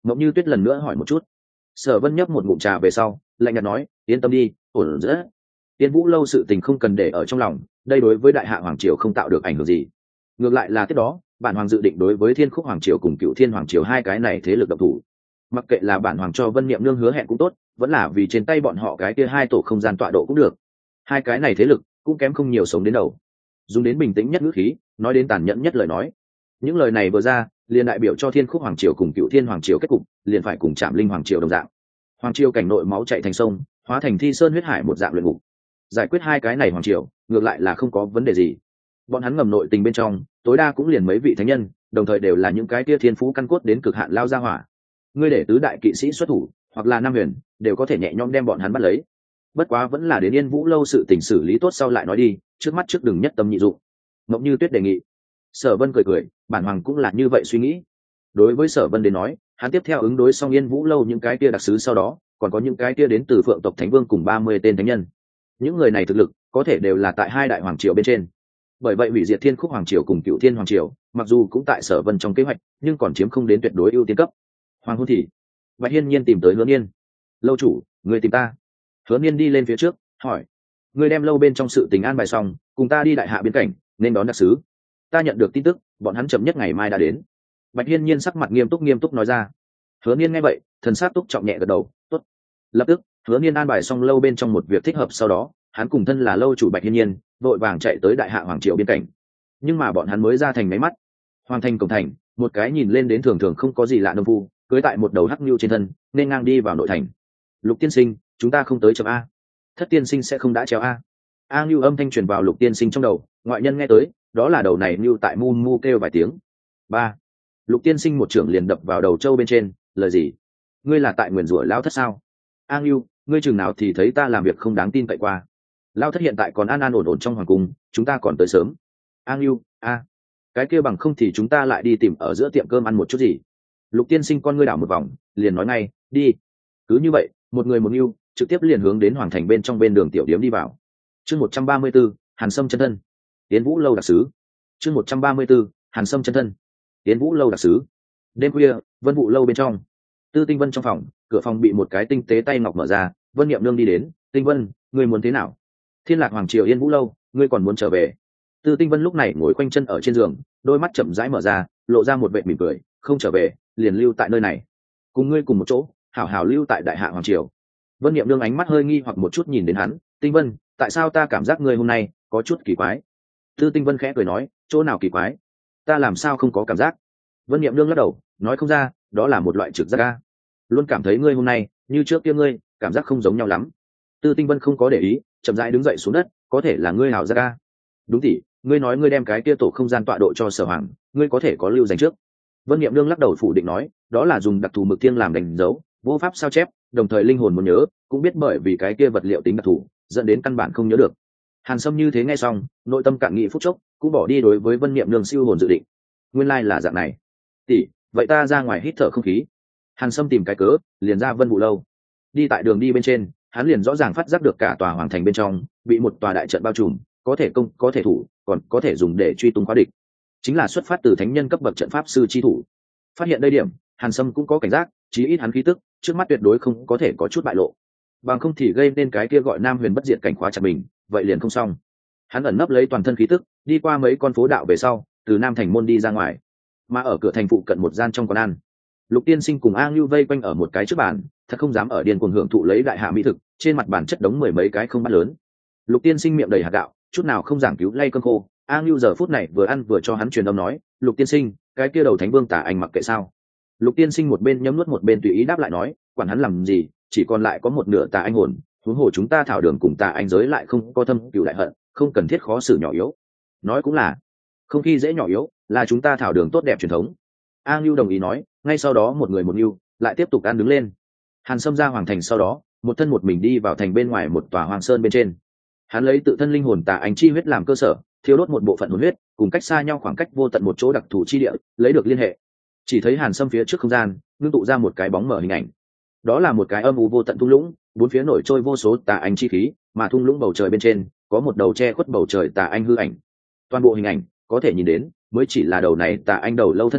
Ngọc Như Tuyết lần nữa hỏi một chút. Sở Vân nhấp một ngụm trà về sau lạnh nhạt nói, yên tâm đi, ổn rất. Tiên Vũ lâu sự tình không cần để ở trong lòng, đây đối với đại hạ hoàng triều không tạo được ảnh hưởng gì. Ngược lại là tiếp đó bản hoàng dự định đối với Thiên Khúc hoàng triều cùng Cựu Thiên hoàng triều hai cái này thế lực độc thủ. Mặc kệ là bản hoàng cho Vân Niệm Nương hứa hẹn cũng tốt, vẫn là vì trên tay bọn họ cái kia hai tổ không gian tọa độ cũng được, hai cái này thế lực cũng kém không nhiều sống đến đầu. Dùng đến bình tĩnh nhất ngữ khí nói đến tàn nhẫn nhất lời nói. Những lời này vừa ra liền đại biểu cho Thiên Khúc hoàng triều cùng Cựu Thiên hoàng triều kết cục liền phải cùng Trảm Linh hoàng triều đồng dạng. Hoàng triều cảnh nội máu chảy thành sông, hóa thành thi sơn huyết hải một dạng luyện ngục. Giải quyết hai cái này hoàng triều ngược lại là không có vấn đề gì. Bọn hắn ngầm nội tình bên trong tối đa cũng liền mấy vị thánh nhân, đồng thời đều là những cái tia thiên phú căn cốt đến cực hạn lao ra hỏa. Ngươi để tứ đại kỵ sĩ xuất thủ hoặc là nam huyền đều có thể nhẹ nhõm đem bọn hắn bắt lấy. Bất quá vẫn là đến Yên Vũ lâu sự tình xử lý tốt sau lại nói đi, trước mắt trước đừng nhất tâm nhị dụng. Ngọc Như Tuyết đề nghị. Sở Vân cười cười, bản hoàng cũng là như vậy suy nghĩ. Đối với Sở Vân đến nói, hắn tiếp theo ứng đối xong Yên Vũ lâu những cái kia đặc sứ, sau đó còn có những cái kia đến từ Phượng tộc Thánh Vương cùng ba mươi tên thánh nhân. Những người này thực lực có thể đều là tại hai đại hoàng triều bên trên. Bởi vậy hủy diệt Thiên Khúc hoàng triều cùng Cựu Thiên hoàng triều, mặc dù cũng tại Sở Vân trong kế hoạch, nhưng còn chiếm không đến tuyệt đối ưu tiên cấp. Hoàng hôn thì, Bạch Hiên Nhiên tìm tới Hứa Niên. Lâu chủ, người tìm ta. Hứa Niên đi lên phía trước, hỏi: người đem lâu bên trong sự tình an bài xong, cùng ta đi đại hạ biên cảnh, nên đón đặc sứ. Ta nhận được tin tức, bọn hắn chậm nhất ngày mai đã đến. Bạch Hiên Nhiên sắc mặt nghiêm túc nghiêm túc nói ra. Hứa Niên nghe vậy, thần sắc túc trọng nhẹ gật đầu, tốt. Lập tức, Hứa Niên an bài xong lâu bên trong một việc thích hợp, sau đó, hắn cùng thân là lâu chủ Bạch Hiên Nhiên, vội vàng chạy tới đại hạ hoàng triều biên cảnh. Nhưng mà bọn hắn mới ra thành máy mắt, hoàng thành cổng thành, một cái nhìn lên đến thường thường không có gì lạ nông phu, cưới tại một đầu hắc nhu trên thân, nên ngang đi vào nội thành. Lục tiên sinh, chúng ta không tới chậm a. Thất tiên sinh sẽ không đã treo a. A Nhu âm thanh truyền vào Lục tiên sinh trong đầu, ngoại nhân nghe tới, đó là đầu này Nhu tại mu mu kêu vài tiếng. Ba. Lục tiên sinh một trưởng liền đập vào đầu châu bên trên, lời gì? Ngươi là tại nguyền rủa lão thất sao? A Nhu, ngươi chừng nào thì thấy ta làm việc không đáng tin cậy qua? Lão thất hiện tại còn an an ổn ổn trong hoàng cung, chúng ta còn tới sớm. A Nhu, a, cái kia bằng không thì chúng ta lại đi tìm ở giữa tiệm cơm ăn một chút gì. Lục tiên sinh con ngươi đảo một vòng, liền nói ngay, đi. Cứ như vậy, một người một Nhu, trực tiếp liền hướng đến hoàng thành bên trong bên đường tiểu điếm đi vào. Chương một trăm ba mươi 134, Hàn Sâm chân thân. Tiến Vũ lâu đặc sứ. Chương một trăm ba mươi 134, Hàn Sâm chân thân. Tiến Vũ lâu đặc sứ. Đêm khuya, Vân Vũ lâu bên trong, Tư Tinh Vân trong phòng, cửa phòng bị một cái tinh tế tay ngọc mở ra, Vân Niệm Nương đi đến, "Tinh Vân, ngươi muốn thế nào? Thiên Lạc hoàng triều Yên Vũ lâu, ngươi còn muốn trở về?" Tư Tinh Vân lúc này ngồi khoanh chân ở trên giường, đôi mắt chậm rãi mở ra, lộ ra một vẻ mỉm cười, "Không trở về, liền lưu tại nơi này, cùng ngươi cùng một chỗ, hảo hảo lưu tại đại hạ hoàng triều." Vân Niệm Nương ánh mắt hơi nghi hoặc một chút nhìn đến hắn, "Tinh Vân, tại sao ta cảm giác ngươi hôm nay có chút kỳ quái?" Tư Tinh Vân khẽ cười nói, "Chỗ nào kỳ quái? Ta làm sao không có cảm giác?" Vân Niệm Nương lắc đầu, nói không ra, đó là một loại trực giác a. Luôn cảm thấy ngươi hôm nay như trước kia ngươi, cảm giác không giống nhau lắm. Tư Tinh Vân không có để ý, chậm rãi đứng dậy xuống đất, "Có thể là ngươi hảo giác a." "Đúng tỷ, ngươi nói ngươi đem cái kia tổ không gian tọa độ cho Sở Hoàng, ngươi có thể có lưu dành trước." Vân Niệm Nương lắc đầu phủ định nói, "Đó là dùng đặc thù mực thiêng làm đánh dấu, vô pháp sao chép, đồng thời linh hồn muốn nhớ, cũng biết bởi vì cái kia vật liệu tính đặc thù, dẫn đến căn bản không nhớ được." Hàn Sâm như thế nghe xong, nội tâm cạn nghị phút chốc, cũng bỏ đi đối với Vân Niệm Nương siêu hồn dự định. Nguyên lai là dạng này. "Tỷ, vậy ta ra ngoài hít thở không khí." Hàn Sâm tìm cái cớ, liền ra Vân Vũ lâu. Đi tại đường đi bên trên, hắn liền rõ ràng phát giác được cả tòa hoàng thành bên trong bị một tòa đại trận bao trùm, có thể công, có thể thủ, còn có thể dùng để truy tung khóa địch. Chính là xuất phát từ thánh nhân cấp bậc trận pháp sư chi thủ. Phát hiện đây điểm, Hàn Sâm cũng có cảnh giác, chí ít hắn khí tức trước mắt tuyệt đối không có thể có chút bại lộ. Bằng không thì gây nên cái kia gọi Nam Huyền bất diệt cảnh khóa chặt mình, vậy liền không xong. Hắn ẩn nấp lấy toàn thân khí tức, đi qua mấy con phố đạo về sau, từ Nam thành môn đi ra ngoài. Mà ở cửa thành phụ cận một gian trong quán ăn, Lục tiên sinh cùng A Ngưu vây quanh ở một cái trước bàn, thật không dám ở điên cuồng hưởng thụ lấy đại hạ mỹ thực, trên mặt bàn chất đống mười mấy cái không bát lớn. Lục tiên sinh miệng đầy hạt gạo, chút nào không giảng cứu lay cơm khô. A Ngưu giờ phút này vừa ăn vừa cho hắn truyền âm nói, "Lục tiên sinh, cái kia đầu thánh vương tả anh mặc kệ sao?" Lục tiên sinh một bên nhấm nuốt một bên tùy ý đáp lại nói, "Quản hắn làm gì, chỉ còn lại có một nửa tà anh hồn, huống hồ chúng ta thảo đường cùng tà anh giới lại không có thâm cừu đại hận, không cần thiết khó xử nhỏ yếu." Nói cũng là, không khi dễ nhỏ yếu, là chúng ta thảo đường tốt đẹp truyền thống. A Ngưu đồng ý nói, ngay sau đó một người một Ngưu lại tiếp tục ăn đứng lên. Hàn Sâm ra hoàng thành sau đó, một thân một mình đi vào thành bên ngoài một tòa hoàng sơn bên trên. Hắn lấy tự thân linh hồn tà anh chi huyết làm cơ sở, thiêu đốt một bộ phận hồn huyết, cùng cách xa nhau khoảng cách vô tận một chỗ đặc thù chi địa, lấy được liên hệ. Chỉ thấy Hàn Sâm phía trước không gian ngưng tụ ra một cái bóng mở hình ảnh. Đó là một cái âm u vô tận thung lũng, bốn phía nổi trôi vô số tà anh chi khí, mà thung lũng bầu trời bên trên có một đầu che khuất bầu trời tà anh hư ảnh. Toàn bộ hình ảnh có thể nhìn đến, mới chỉ là đầu này tà anh đầu lâu thân thể,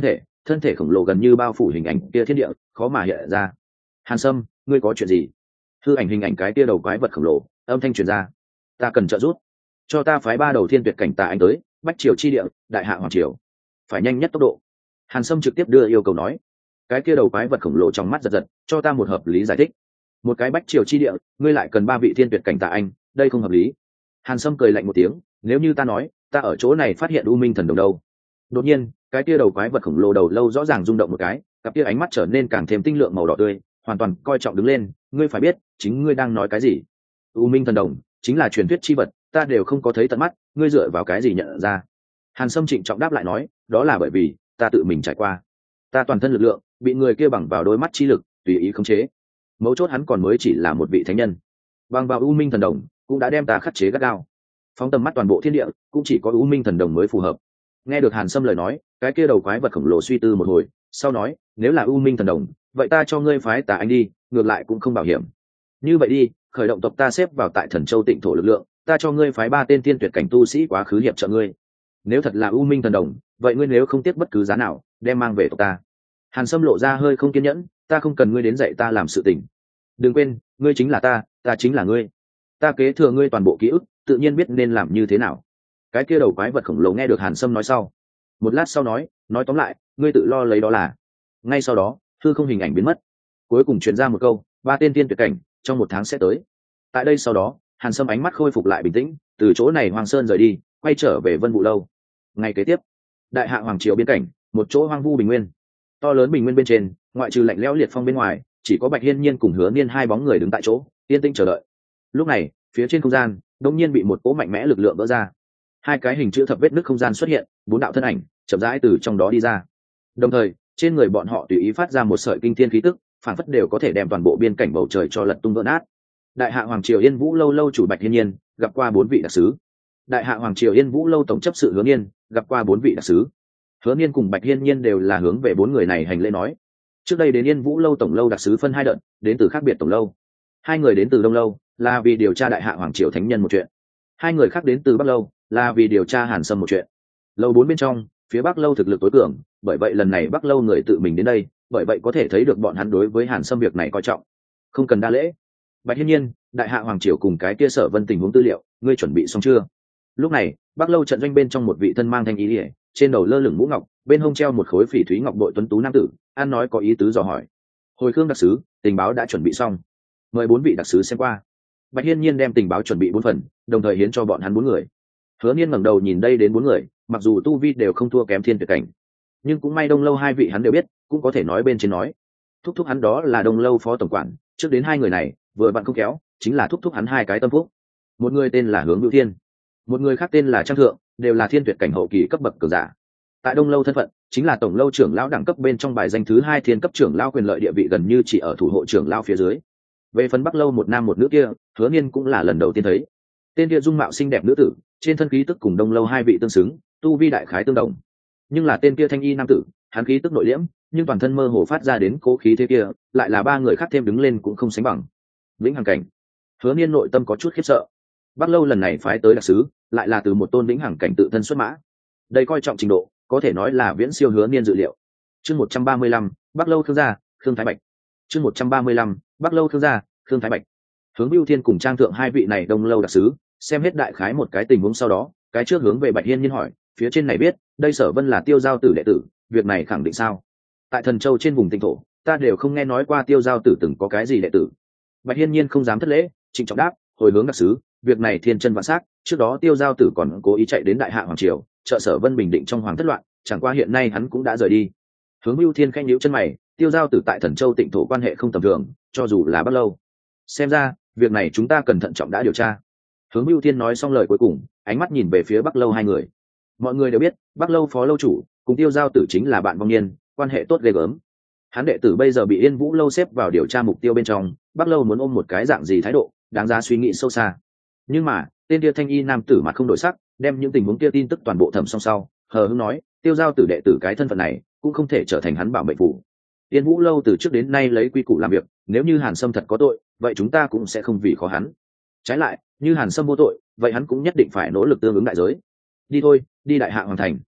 thân thể khổng lồ gần như bao phủ hình ảnh kia thiên địa khó mà hiện ra. Hàn Sâm, ngươi có chuyện gì? Hư ảnh hình ảnh cái kia đầu quái vật khổng lồ, âm thanh truyền ra. Ta cần trợ giúp, cho ta phái ba đầu thiên tuyệt cảnh tà anh tới bách triều chi địa, đại hạ hoàng triều, phải nhanh nhất tốc độ. Hàn Sâm trực tiếp đưa yêu cầu nói. Cái kia đầu quái vật khổng lồ trong mắt giật giật, cho ta một hợp lý giải thích. Một cái bách triều chi địa, ngươi lại cần ba vị thiên tuyệt cảnh tà anh, đây không hợp lý. Hàn Sâm cười lạnh một tiếng, nếu như ta nói ta ở chỗ này phát hiện u minh thần đồng đâu. Đột nhiên cái kia đầu quái vật khổng lồ đầu lâu rõ ràng rung động một cái, cặp kia ánh mắt trở nên càng thêm tinh lượng màu đỏ tươi, hoàn toàn coi trọng đứng lên. Ngươi phải biết chính ngươi đang nói cái gì. U minh thần đồng chính là truyền thuyết chi vật, ta đều không có thấy tận mắt, ngươi dựa vào cái gì nhận ra? Hàn Sâm trịnh trọng đáp lại nói, đó là bởi vì ta tự mình trải qua, ta toàn thân lực lượng bị người kia bằng vào đôi mắt chi lực tùy ý khống chế. Mấu chốt hắn còn mới chỉ là một vị thánh nhân, bằng vào u minh thần đồng cũng đã đem ta khắc chế gắt gao. Phóng tầm mắt toàn bộ thiên địa, cũng chỉ có u minh thần đồng mới phù hợp. Nghe được Hàn Sâm lời nói, cái kia đầu quái vật khổng lồ suy tư một hồi, sau nói, nếu là u minh thần đồng, vậy ta cho ngươi phái tà anh đi, ngược lại cũng không bảo hiểm. Như vậy đi, khởi động tộc ta xếp vào tại Thần Châu Tịnh thổ lực lượng, ta cho ngươi phái ba tên tiên tuyệt cảnh tu sĩ quá khứ hiệp trợ ngươi. Nếu thật là u minh thần đồng, vậy ngươi nếu không tiếc bất cứ giá nào đem mang về tộc ta. Hàn Sâm lộ ra hơi không kiên nhẫn, ta không cần ngươi đến dạy ta làm sự tình. Đừng quên, ngươi chính là ta, ta chính là ngươi, ta kế thừa ngươi toàn bộ ký ức, tự nhiên biết nên làm như thế nào. Cái kia đầu quái vật khổng lồ nghe được Hàn Sâm nói sau, một lát sau nói, nói tóm lại, ngươi tự lo lấy đó là. Ngay sau đó, hư không hình ảnh biến mất, cuối cùng truyền ra một câu, ba tên tiên tuyệt cảnh trong một tháng sẽ tới. Tại đây sau đó, Hàn Sâm ánh mắt khôi phục lại bình tĩnh, từ chỗ này Hoàng Sơn rời đi, quay trở về Vân Vũ lâu. Ngày kế tiếp, đại hạ hoàng triều biên cảnh, một chỗ hoang vu bình nguyên. To lớn bình nguyên bên trên, ngoại trừ lạnh lẽo liệt phong bên ngoài, chỉ có Bạch Hiên Nhiên cùng Hứa Niên hai bóng người đứng tại chỗ, yên tĩnh chờ đợi. Lúc này, phía trên không gian, đột nhiên bị một cỗ mạnh mẽ lực lượng vỡ ra. Hai cái hình chữ thập vết nứt không gian xuất hiện, bốn đạo thân ảnh chậm rãi từ trong đó đi ra. Đồng thời, trên người bọn họ tùy ý phát ra một sợi kinh thiên khí tức, phản phất đều có thể đem toàn bộ biên cảnh bầu trời cho lật tung vỡ nát. Đại hạ hoàng triều Yên Vũ lâu lâu chủ Bạch Hiên Nhiên gặp qua bốn vị đặc sứ. Đại hạ hoàng triều Yên Vũ lâu tổng chấp sự Hứa Niên gặp qua bốn vị đặc sứ. Hứa Niên cùng Bạch Hiên Nhiên đều là hướng về bốn người này hành lễ nói. Trước đây đến Yên Vũ lâu tổng lâu đặc sứ phân hai đợt, đến từ khác biệt tổng lâu. Hai người đến từ Đông lâu là vì điều tra đại hạ hoàng triều thánh nhân một chuyện. Hai người khác đến từ Bắc lâu là vì điều tra Hàn Sâm một chuyện. Lâu bốn bên trong, phía Bắc lâu thực lực tối cường, bởi vậy lần này Bắc lâu người tự mình đến đây, bởi vậy có thể thấy được bọn hắn đối với Hàn Sâm việc này coi trọng. Không cần đa lễ. Bạch Hiên Nhiên, đại hạ hoàng triều cùng cái kia Sở Vân tình huống tư liệu, ngươi chuẩn bị xong chưa? Lúc này, Bắc lâu trận doanh bên trong một vị thân mang thanh ý liễu, trên đầu lơ lửng mũ ngọc, bên hông treo một khối phỉ thúy ngọc bội tuấn tú nam tử, an nói có ý tứ dò hỏi. Hồi Khương đặc sứ, tình báo đã chuẩn bị xong, mời bốn vị đặc sứ xem qua. Bạch Hiên Nhiên đem tình báo chuẩn bị bốn phần, đồng thời hiến cho bọn hắn bốn người. Hứa Niên ngẩng đầu nhìn đây đến bốn người, mặc dù tu vi đều không thua kém thiên tuyệt cảnh, nhưng cũng may Đông lâu hai vị hắn đều biết, cũng có thể nói bên trên nói. Thúc thúc hắn đó là Đông lâu phó tổng quản, trước đến hai người này, vừa bạn không kéo, chính là thúc thúc hắn hai cái tâm phúc. Một người tên là Hướng Hữu Thiên, một người khác tên là Trang Thượng, đều là thiên tuyệt cảnh hậu kỳ cấp bậc cường giả. Tại Đông lâu thân phận chính là tổng lâu trưởng lão đẳng cấp bên trong bài danh thứ hai thiên cấp trưởng lão, quyền lợi địa vị gần như chỉ ở thủ hộ trưởng lão phía dưới. Về phần Bắc lâu một nam một nữ kia, Hứa Niên cũng là lần đầu tiên thấy. Tên kia dung mạo xinh đẹp nữ tử, trên thân khí tức cùng Đông lâu hai vị tương xứng, tu vi đại khái tương đồng. Nhưng là tên kia thanh y nam tử, hắn khí tức nội liễm, nhưng toàn thân mơ hồ phát ra đến cố khí thế kia, lại là ba người khác thêm đứng lên cũng không sánh bằng. Vĩnh hằng cảnh. Hứa Niên nội tâm có chút khiếp sợ. Bắc lâu lần này phái tới đặc sứ, lại là từ một tôn vĩnh hằng cảnh tự thân xuất mã. Đây coi trọng trình độ, có thể nói là viễn siêu Hứa Niên dự liệu. Chương một trăm ba mươi lăm, Bắc lâu Khương gia, Khương Thái Bạch. Chương một trăm ba mươi lăm, Bắc lâu Khương gia, Khương Thái Bạch. Hướng Bưu Thiên cùng Trang Thượng hai vị này Đông lâu đặc sứ, xem hết đại khái một cái tình huống sau đó, cái trước hướng về Bạch Hiên Nhiên hỏi, phía trên này biết, đây Sở Vân là Tiêu Giao tử đệ tử, việc này khẳng định sao? Tại Thần Châu trên vùng Tịnh thổ, ta đều không nghe nói qua Tiêu Giao tử từng có cái gì đệ tử. Bạch Hiên Nhiên không dám thất lễ, trịnh trọng đáp, hồi hướng đặc sứ, việc này thiên chân vạn sắc, trước đó Tiêu Giao tử còn cố ý chạy đến đại hạ hoàng triều, trợ Sở Vân bình định trong hoàng thất loạn, chẳng qua hiện nay hắn cũng đã rời đi. Hướng Bưu Thiên khẽ nhíu chân mày, Tiêu Giao tử tại Thần Châu Tịnh thổ quan hệ không tầm thường, cho dù là Bắc lâu. Xem ra, việc này chúng ta cần thận trọng đã điều tra. Hướng Bưu Thiên nói xong lời cuối cùng, ánh mắt nhìn về phía Bắc lâu hai người. Mọi người đều biết, Bắc lâu phó lâu chủ cùng Tiêu Giao tử chính là bạn vong niên, quan hệ tốt ghê gớm. Hắn đệ tử bây giờ bị Yên Vũ lâu xếp vào điều tra mục tiêu bên trong, Bắc lâu muốn ôm một cái dạng gì thái độ, đáng giá suy nghĩ sâu xa. Nhưng mà, tên kia thanh y nam tử mặt không đổi sắc, đem những tình huống kia tin tức toàn bộ thẩm xong sau, hờ hững nói, Tiêu Giao tử đệ tử cái thân phận này, cũng không thể trở thành hắn bảo mệnh phủ. Yên Vũ lâu từ trước đến nay lấy quy củ làm việc, nếu như Hàn Sâm thật có tội, vậy chúng ta cũng sẽ không vì khó hắn. Trái lại, như Hàn Sâm vô tội, vậy hắn cũng nhất định phải nỗ lực tương ứng đại giới. Đi thôi, đi đại hạ hoàng thành.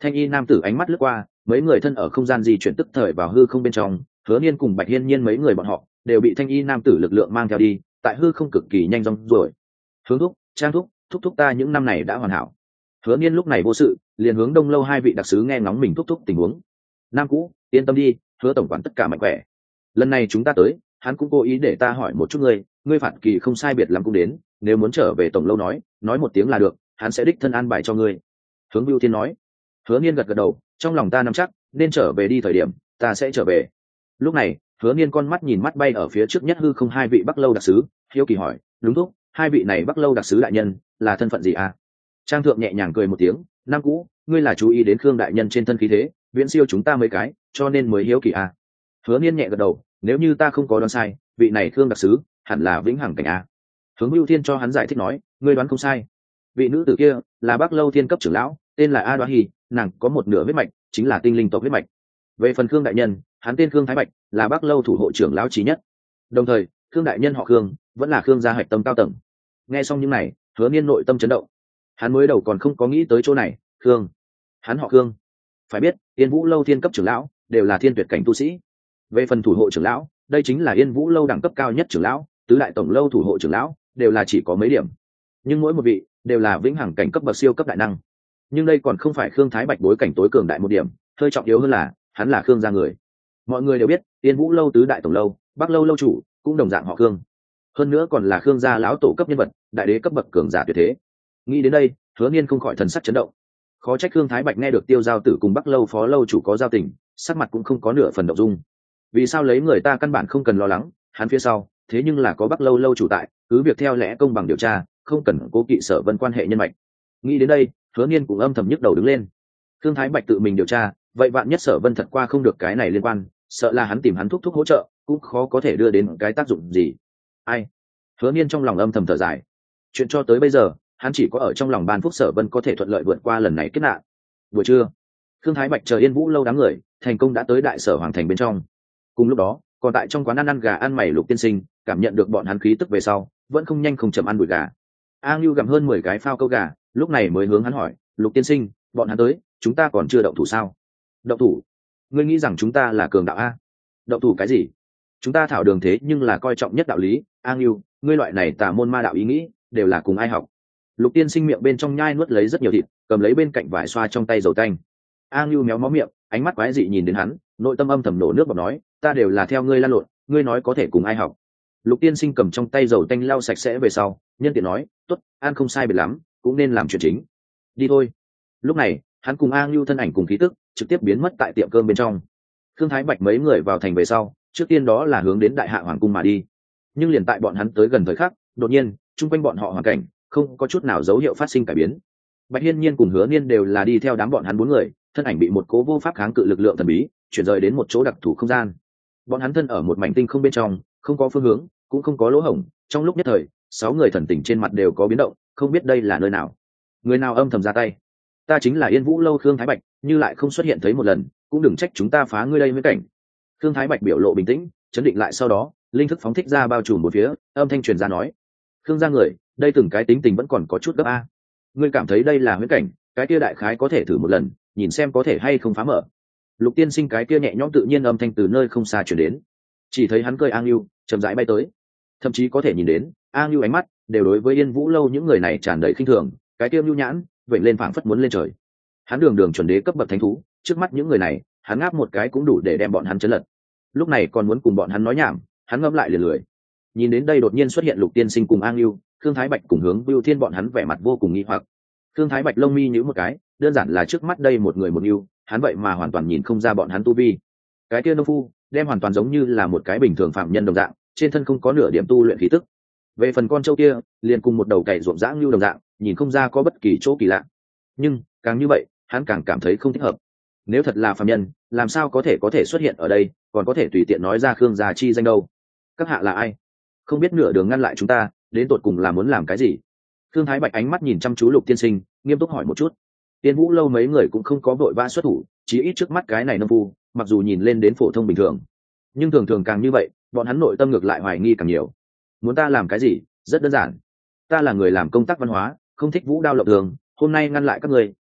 Thanh y nam tử ánh mắt lướt qua, mấy người thân ở không gian di chuyển tức thời vào hư không bên trong. Hứa Niên cùng Bạch Hiên Nhiên mấy người bọn họ đều bị thanh y nam tử lực lượng mang theo đi, tại hư không cực kỳ nhanh rong rồi. Hướng thúc, Trang thúc, thúc thúc ta những năm này đã hoàn hảo. Hứa Niên lúc này vô sự, liền hướng Đông Lâu hai vị đặc sứ nghe ngóng mình thúc thúc tình huống. Nam cũ, yên tâm đi, Hứa tổng quản tất cả mạnh khỏe. Lần này chúng ta tới, hắn cũng cố ý để ta hỏi một chút ngươi, ngươi phạt kỳ không sai biệt lắm cũng đến, nếu muốn trở về tổng lâu nói, nói một tiếng là được, hắn sẽ đích thân an bài cho ngươi. Hướng Bưu Thiên nói. Hứa Niên gật gật đầu, trong lòng ta nắm chắc, nên trở về đi thời điểm, ta sẽ trở về. Lúc này, Hứa Niên con mắt nhìn mắt bay ở phía trước nhất hư không hai vị Bắc Lâu đặc sứ, hiếu kỳ hỏi, đúng thúc, hai vị này Bắc Lâu đặc sứ đại nhân, là thân phận gì à? Trang thượng nhẹ nhàng cười một tiếng, Nam cũ, ngươi là chú ý đến Khương đại nhân trên thân khí thế, viễn siêu chúng ta mấy cái, cho nên mới hiếu kỳ à? Hứa Niên nhẹ gật đầu, nếu như ta không có đoán sai, vị này Khương đặc sứ hẳn là vĩnh hằng cảnh a. Hướng Bưu Thiên cho hắn giải thích nói, ngươi đoán không sai, vị nữ tử kia là Bắc Lâu thiên cấp trưởng lão, tên là A Đoá Hy, nàng có một nửa huyết mạch, chính là tinh linh tộc huyết mạch. Về phần Khương đại nhân, hắn tên Khương Thái Bạch, là Bắc Lâu thủ hộ trưởng lão trí nhất. Đồng thời, Khương đại nhân họ Khương, vẫn là Khương gia hạch tâm cao tầng. Nghe xong những này, Hứa Niên nội tâm chấn động. Hắn mới đầu còn không có nghĩ tới chỗ này, Khương, hắn họ Khương. Phải biết, Yên Vũ Lâu thiên cấp trưởng lão đều là thiên tuyệt cảnh tu sĩ. Về phần thủ hộ trưởng lão, đây chính là Yên Vũ Lâu đẳng cấp cao nhất trưởng lão, tứ đại tổng lâu thủ hộ trưởng lão đều là chỉ có mấy điểm, nhưng mỗi một vị đều là vĩnh hằng cảnh cấp bậc siêu cấp đại năng. Nhưng đây còn không phải Khương Thái Bạch bối cảnh tối cường đại một điểm, hơi trọng yếu hơn là hắn là Khương gia người. Mọi người đều biết, Yên Vũ Lâu tứ đại tổng lâu, Bắc Lâu lâu chủ cũng đồng dạng họ Khương, hơn nữa còn là Khương gia lão tổ cấp nhân vật, đại đế cấp bậc cường giả tuyệt thế. Nghĩ đến đây, Hứa Niên không khỏi thần sắc chấn động. Khó trách Khương Thái Bạch nghe được Tiêu Giao Tử cùng Bắc Lâu phó lâu chủ có giao tình, sắc mặt cũng không có nửa phần động dung. Vì sao lấy người ta căn bản không cần lo lắng, hắn phía sau thế nhưng là có Bắc Lâu lâu chủ tại, cứ việc theo lẽ công bằng điều tra, không cần cố kỵ Sở Vân quan hệ nhân mạch. Nghĩ đến đây, Hứa Niên cũng âm thầm nhức đầu đứng lên. Khương Thái Bạch tự mình điều tra, vậy vạn nhất Sở Vân thật qua không được cái này liên quan, sợ là hắn tìm hắn thúc thúc hỗ trợ, cũng khó có thể đưa đến cái tác dụng gì. Ai? Hứa Niên trong lòng âm thầm thở dài. Chuyện cho tới bây giờ, hắn chỉ có ở trong lòng ban phúc Sở Vân có thể thuận lợi vượt qua lần này kiếp nạn. Buổi trưa, Khương Thái Bạch chờ Yên Vũ Lâu đám người, thành công đã tới đại sở hoàng thành bên trong. Cùng lúc đó, còn tại trong quán ăn ăn gà ăn mày Lục tiên sinh cảm nhận được bọn hắn khí tức về sau, vẫn không nhanh không chậm ăn đùi gà. A Ngưu gặm hơn mười cái phao câu gà, lúc này mới hướng hắn hỏi, Lục tiên sinh, bọn hắn tới, chúng ta còn chưa động thủ sao? Động thủ? Ngươi nghĩ rằng chúng ta là cường đạo a? Động thủ cái gì? Chúng ta thảo đường thế nhưng là coi trọng nhất đạo lý. A Ngưu, ngươi loại này tà môn ma đạo ý nghĩ, đều là cùng ai học? Lục tiên sinh miệng bên trong nhai nuốt lấy rất nhiều thịt, cầm lấy bên cạnh vải xoa trong tay dầu tanh. A Ngưu méo mó miệng, ánh mắt quái dị nhìn đến hắn, nội tâm âm thầm nổ nước bọt nói, ta đều là theo ngươi lan lộn, ngươi nói có thể cùng ai học? Lục tiên sinh cầm trong tay dầu tanh lau sạch sẽ về sau, nhân tiện nói, tốt, ăn không sai biệt lắm, cũng nên làm chuyện chính. Đi thôi. Lúc này, hắn cùng A Ngưu thân ảnh cùng khí tức trực tiếp biến mất tại tiệm cơm bên trong. Khương Thái Bạch mấy người vào thành về sau, trước tiên đó là hướng đến đại hạ hoàng cung mà đi. Nhưng liền tại bọn hắn tới gần thời khắc, đột nhiên, chung quanh bọn họ hoàn cảnh không có chút nào dấu hiệu phát sinh cải biến. Bạch Hiên Nhiên cùng Hứa Niên đều là đi theo đám bọn hắn bốn người, thân ảnh bị một cố vô pháp kháng cự lực lượng thần bí chuyển rời đến một chỗ đặc thù không gian. Bọn hắn thân ở một mảnh tinh không bên trong, không có phương hướng, cũng không có lỗ hổng. Trong lúc nhất thời, sáu người thần tình trên mặt đều có biến động, không biết đây là nơi nào. Người nào âm thầm ra tay? Ta chính là Yên Vũ Lâu Khương Thái Bạch, như lại không xuất hiện thấy một lần, cũng đừng trách chúng ta phá ngươi đây mới cảnh. Khương Thái Bạch biểu lộ bình tĩnh, chấn định lại, sau đó linh thức phóng thích ra bao trùm một phía, âm thanh truyền ra nói, Khương gia người, đây từng cái tính tình vẫn còn có chút gấp a. Ngươi cảm thấy đây là huyễn cảnh, cái kia đại khái có thể thử một lần, nhìn xem có thể hay không phá mở. Lục tiên sinh cái kia nhẹ nhõm tự nhiên âm thanh từ nơi không xa truyền đến, chỉ thấy hắn cười A Ngưu chậm rãi bay tới, thậm chí có thể nhìn đến A Ngưu ánh mắt đều đối với Yên Vũ Lâu những người này tràn đầy khinh thường, cái kia Ngưu nhãn vểnh lên phảng phất muốn lên trời. Hắn đường đường chuẩn đế cấp bậc thánh thú, trước mắt những người này, hắn ngáp một cái cũng đủ để đem bọn hắn chấn lật. Lúc này còn muốn cùng bọn hắn nói nhảm, hắn ngâm lại liền lười. Nhìn đến đây đột nhiên xuất hiện Lục tiên sinh cùng A Ngưu, Khương Thái Bạch cùng hướng Bưu Thiên bọn hắn vẻ mặt vô cùng nghi hoặc. Khương Thái Bạch lông mi nhíu một cái, đơn giản là trước mắt đây một người một yêu, hắn vậy mà hoàn toàn nhìn không ra bọn hắn tu vi. Cái kia nông phu đem hoàn toàn giống như là một cái bình thường phạm nhân đồng dạng, trên thân không có nửa điểm tu luyện khí tức. Về phần con trâu kia, liền cùng một đầu cày ruộng dã như đồng dạng, nhìn không ra có bất kỳ chỗ kỳ lạ. Nhưng càng như vậy, hắn càng cảm thấy không thích hợp. Nếu thật là phạm nhân, làm sao có thể có thể xuất hiện ở đây, còn có thể tùy tiện nói ra Khương gia chi danh đâu? Các hạ là ai? Không biết nửa đường ngăn lại chúng ta, đến tột cùng là muốn làm cái gì? Khương Thái Bạch ánh mắt nhìn chăm chú Lục tiên sinh, nghiêm túc hỏi một chút. Tiên Vũ Lâu mấy người cũng không có vội vã xuất thủ, chỉ ít trước mắt cái này nông phu, mặc dù nhìn lên đến phổ thông bình thường, nhưng thường thường càng như vậy, bọn hắn nội tâm ngược lại hoài nghi càng nhiều. Muốn ta làm cái gì? Rất đơn giản, ta là người làm công tác văn hóa, không thích vũ đao lộng thường, hôm nay ngăn lại các người,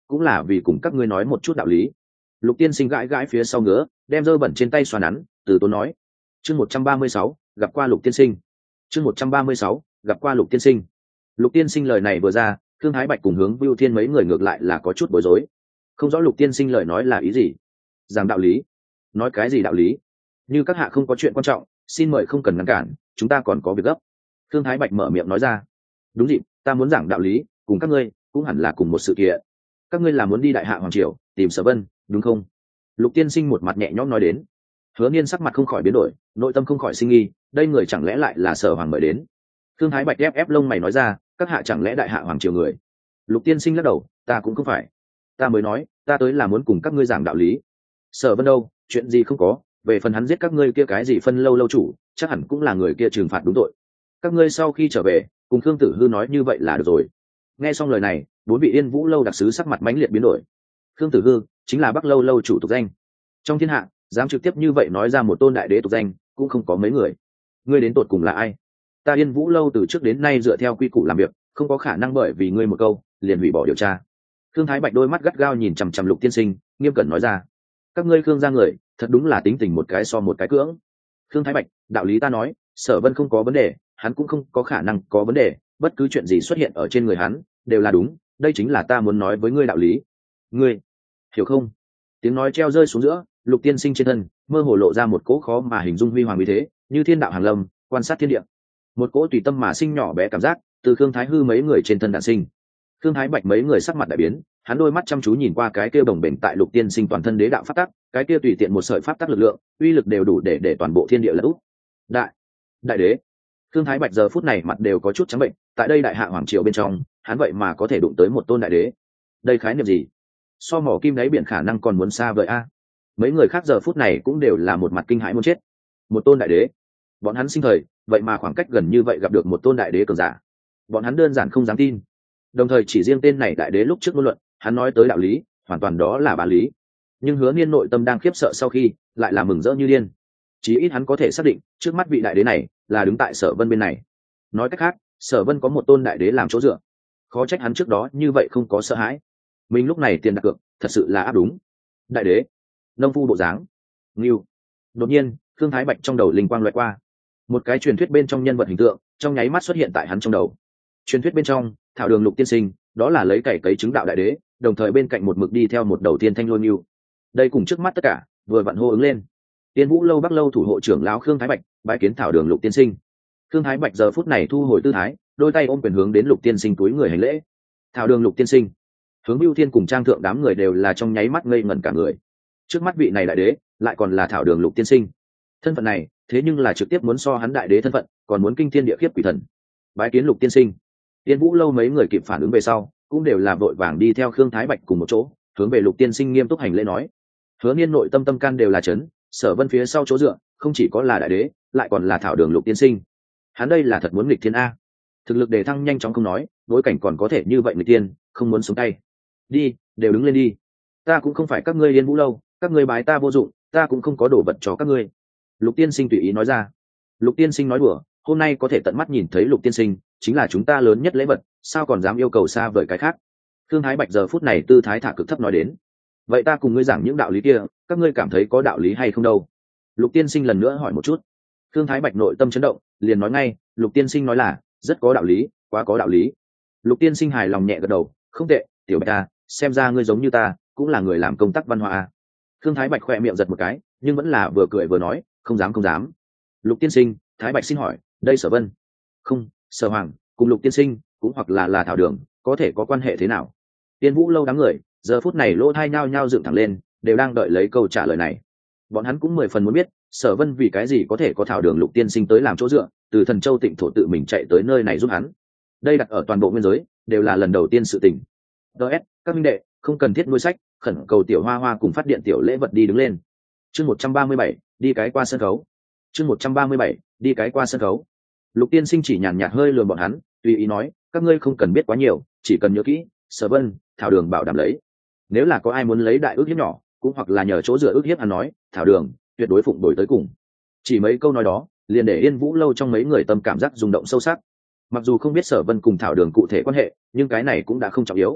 cũng là vì cùng các ngươi nói một chút đạo lý. Lục tiên sinh gãi gãi phía sau ngứa, đem dơ bẩn trên tay xoa nắn, từ tốn nói. Chương một trăm ba mươi sáu, gặp qua Lục tiên sinh. Chương một trăm ba mươi sáu, gặp qua Lục tiên sinh. Lục tiên sinh lời này vừa ra, Thương Thái Bạch cùng Hướng Vưu Thiên mấy người ngược lại là có chút bối rối, không rõ Lục tiên sinh lời nói là ý gì. Giảng đạo lý? Nói cái gì đạo lý? Như các hạ không có chuyện quan trọng, xin mời không cần ngăn cản, chúng ta còn có việc gấp. Thương Thái Bạch mở miệng nói ra. Đúng dịp, ta muốn giảng đạo lý, cùng các ngươi cũng hẳn là cùng một sự kiện. Các ngươi là muốn đi Đại Hạ Hoàng Triều tìm Sở Vân, đúng không? Lục tiên sinh một mặt nhẹ nhõm nói đến. Hứa Niên sắc mặt không khỏi biến đổi, nội tâm không khỏi sinh nghi, đây người chẳng lẽ lại là Sở Hoàng mời đến? Thương Thái Bạch ép ép lông mày nói ra, các hạ chẳng lẽ Đại Hạ Hoàng Triều người? Lục tiên sinh lắc đầu, ta cũng không phải. Ta mới nói, ta tới là muốn cùng các ngươi giảng đạo lý. Sở Vân đâu, chuyện gì không có, về phần hắn giết các ngươi kia cái gì phân lâu lâu chủ, chắc hẳn cũng là người kia trừng phạt đúng tội. Các ngươi sau khi trở về, cùng Khương Tử Hư nói như vậy là được rồi. Nghe xong lời này, bốn vị Yên Vũ lâu đặc sứ sắc mặt mãnh liệt biến đổi. Khương Tử Hư chính là Bắc lâu lâu chủ tục danh, trong thiên hạ dám trực tiếp như vậy nói ra một tôn đại đế tục danh cũng không có mấy người. Ngươi đến tột cùng là ai? Ta Yên Vũ lâu từ trước đến nay dựa theo quy củ làm việc, không có khả năng bởi vì ngươi một câu liền hủy bỏ điều tra. Thương Thái Bạch đôi mắt gắt gao nhìn chằm chằm Lục tiên sinh, nghiêm cẩn nói ra. Các ngươi Khương gia người thật đúng là tính tình một cái so một cái cưỡng. Thương Thái Bạch, đạo lý ta nói, Sở Vân không có vấn đề, hắn cũng không có khả năng có vấn đề, bất cứ chuyện gì xuất hiện ở trên người hắn đều là đúng, đây chính là ta muốn nói với ngươi đạo lý. Ngươi hiểu không? Tiếng nói treo rơi xuống giữa, Lục tiên sinh trên thân mơ hồ lộ ra một cỗ khó mà hình dung huy hoàng uy thế, như thiên đạo hàng lâm, quan sát thiên địa. Một cỗ tùy tâm mà sinh nhỏ bé cảm giác từ Khương Thái Hư mấy người trên thân đản sinh. Khương Thái Bạch mấy người sắc mặt đại biến, hắn đôi mắt chăm chú nhìn qua cái kia bồng bềnh tại Lục tiên sinh toàn thân đế đạo pháp tắc, cái kia tùy tiện một sợi pháp tắc lực lượng, uy lực đều đủ để để toàn bộ thiên địa lật úp. Đại, đại đế. Khương Thái Bạch giờ phút này mặt đều có chút trắng bệnh, tại đây Đại Hạ Hoàng Triều bên trong, hắn vậy mà có thể đụng tới một tôn đại đế. Đây khái niệm gì? So mỏ kim đáy biển khả năng còn muốn xa vời a. Mấy người khác giờ phút này cũng đều là một mặt kinh hãi muốn chết. Một tôn đại đế, bọn hắn sinh thời vậy mà khoảng cách gần như vậy gặp được một tôn đại đế cường giả, bọn hắn đơn giản không dám tin. Đồng thời chỉ riêng tên này đại đế lúc trước ngôn luận, hắn nói tới đạo lý, hoàn toàn đó là bá lý. Nhưng Hứa Niên nội tâm đang khiếp sợ sau khi, lại là mừng rỡ như điên. Chí ít hắn có thể xác định, trước mắt vị đại đế này là đứng tại Sở Vân bên này. Nói cách khác, Sở Vân có một tôn đại đế làm chỗ dựa. Khó trách hắn trước đó như vậy không có sợ hãi. Mình lúc này tiền đặt cược, thật sự là áp đúng. Đại đế, nông phu bộ dáng, Ngưu. Đột nhiên, Thương Thái Bạch trong đầu linh quang lóe qua, một cái truyền thuyết bên trong nhân vật hình tượng trong nháy mắt xuất hiện tại hắn trong đầu. Truyền thuyết bên trong, Thảo Đường Lục tiên sinh, đó là lấy cày cấy chứng đạo đại đế, đồng thời bên cạnh một mực đi theo một đầu tiên thanh lôi Ngưu. Đây cùng trước mắt tất cả, vừa vặn hô ứng lên. Tiên Vũ lâu Bắc lâu thủ hộ trưởng lão Khương Thái Bạch, bái kiến Thảo Đường Lục tiên sinh. Khương Thái Bạch giờ phút này thu hồi tư thái, đôi tay ôm quyền hướng đến Lục tiên sinh túi người hành lễ. Thảo Đường Lục tiên sinh. Hướng Bưu Thiên cùng Trang Thượng đám người đều là trong nháy mắt ngây ngẩn cả người. Trước mắt vị này đại đế, lại còn là Thảo Đường Lục tiên sinh. Thân phận này, thế nhưng là trực tiếp muốn so hắn đại đế thân phận, còn muốn kinh thiên địa khiếp quỷ thần. Bái kiến Lục tiên sinh. Tiên Vũ lâu mấy người kịp phản ứng về sau, cũng đều là vội vàng đi theo Khương Thái Bạch cùng một chỗ, hướng về Lục tiên sinh nghiêm túc hành lễ nói. Hứa Niên nội tâm tâm can đều là chấn, Sở Vân phía sau chỗ dựa, không chỉ có là đại đế, lại còn là Thảo Đường Lục tiên sinh. Hắn đây là thật muốn nghịch thiên a. Thực lực đề thăng nhanh chóng không nói, bối cảnh còn có thể như vậy nghịch tiên, không muốn xuống tay. Đi, đều đứng lên đi. Ta cũng không phải các ngươi Yên Vũ lâu, các ngươi bái ta vô dụng, ta cũng không có đồ vật cho các ngươi. Lục tiên sinh tùy ý nói ra. Lục tiên sinh nói đùa, hôm nay có thể tận mắt nhìn thấy Lục tiên sinh, chính là chúng ta lớn nhất lễ vật, sao còn dám yêu cầu xa vời cái khác. Thương Thái Bạch giờ phút này tư thái thả cực thấp nói đến. Vậy ta cùng ngươi giảng những đạo lý kia, các ngươi cảm thấy có đạo lý hay không đâu? Lục tiên sinh lần nữa hỏi một chút. Thương Thái Bạch nội tâm chấn động, liền nói ngay, Lục tiên sinh nói là rất có đạo lý, quá có đạo lý. Lục tiên sinh hài lòng nhẹ gật đầu, không tệ, tiểu Bạch ta, xem ra ngươi giống như ta, cũng là người làm công tác văn hóa. Thương Thái Bạch khỏe miệng giật một cái, nhưng vẫn là vừa cười vừa nói, không dám không dám. Lục tiên sinh, Thái Bạch xin hỏi, đây Sở Vân, không, Sở Hoàng, cùng Lục tiên sinh, cũng hoặc là là Thảo Đường, có thể có quan hệ thế nào? Tiên Vũ lâu đám người, giờ phút này lỗ thai nhao nhao dựng thẳng lên, đều đang đợi lấy câu trả lời này. Bọn hắn cũng mười phần muốn biết, Sở Vân vì cái gì có thể có Thảo Đường Lục tiên sinh tới làm chỗ dựa, từ Thần Châu Tịnh thổ tự mình chạy tới nơi này giúp hắn. Đây đặt ở toàn bộ nguyên giới, đều là lần đầu tiên sự tình. ds các minh đệ, không cần thiết nuôi sách, khẩn cầu tiểu hoa hoa cùng phát điện tiểu lễ vật đi đứng lên. Chương một trăm ba mươi bảy, đi cái qua sân khấu. Chương một trăm ba mươi bảy, đi cái qua sân khấu. Lục tiên sinh chỉ nhàn nhạt hơi lườm bọn hắn, tùy ý nói, các ngươi không cần biết quá nhiều, chỉ cần nhớ kỹ, Sở Vân, Thảo Đường bảo đảm lấy. Nếu là có ai muốn lấy đại ước hiếp nhỏ, cũng hoặc là nhờ chỗ dựa ước hiếp hắn nói, Thảo Đường tuyệt đối phụng đổi tới cùng. Chỉ mấy câu nói đó, liền để Yên Vũ lâu trong mấy người tâm cảm giác rung động sâu sắc. Mặc dù không biết Sở Vân cùng Thảo Đường cụ thể quan hệ, nhưng cái này cũng đã không trọng yếu.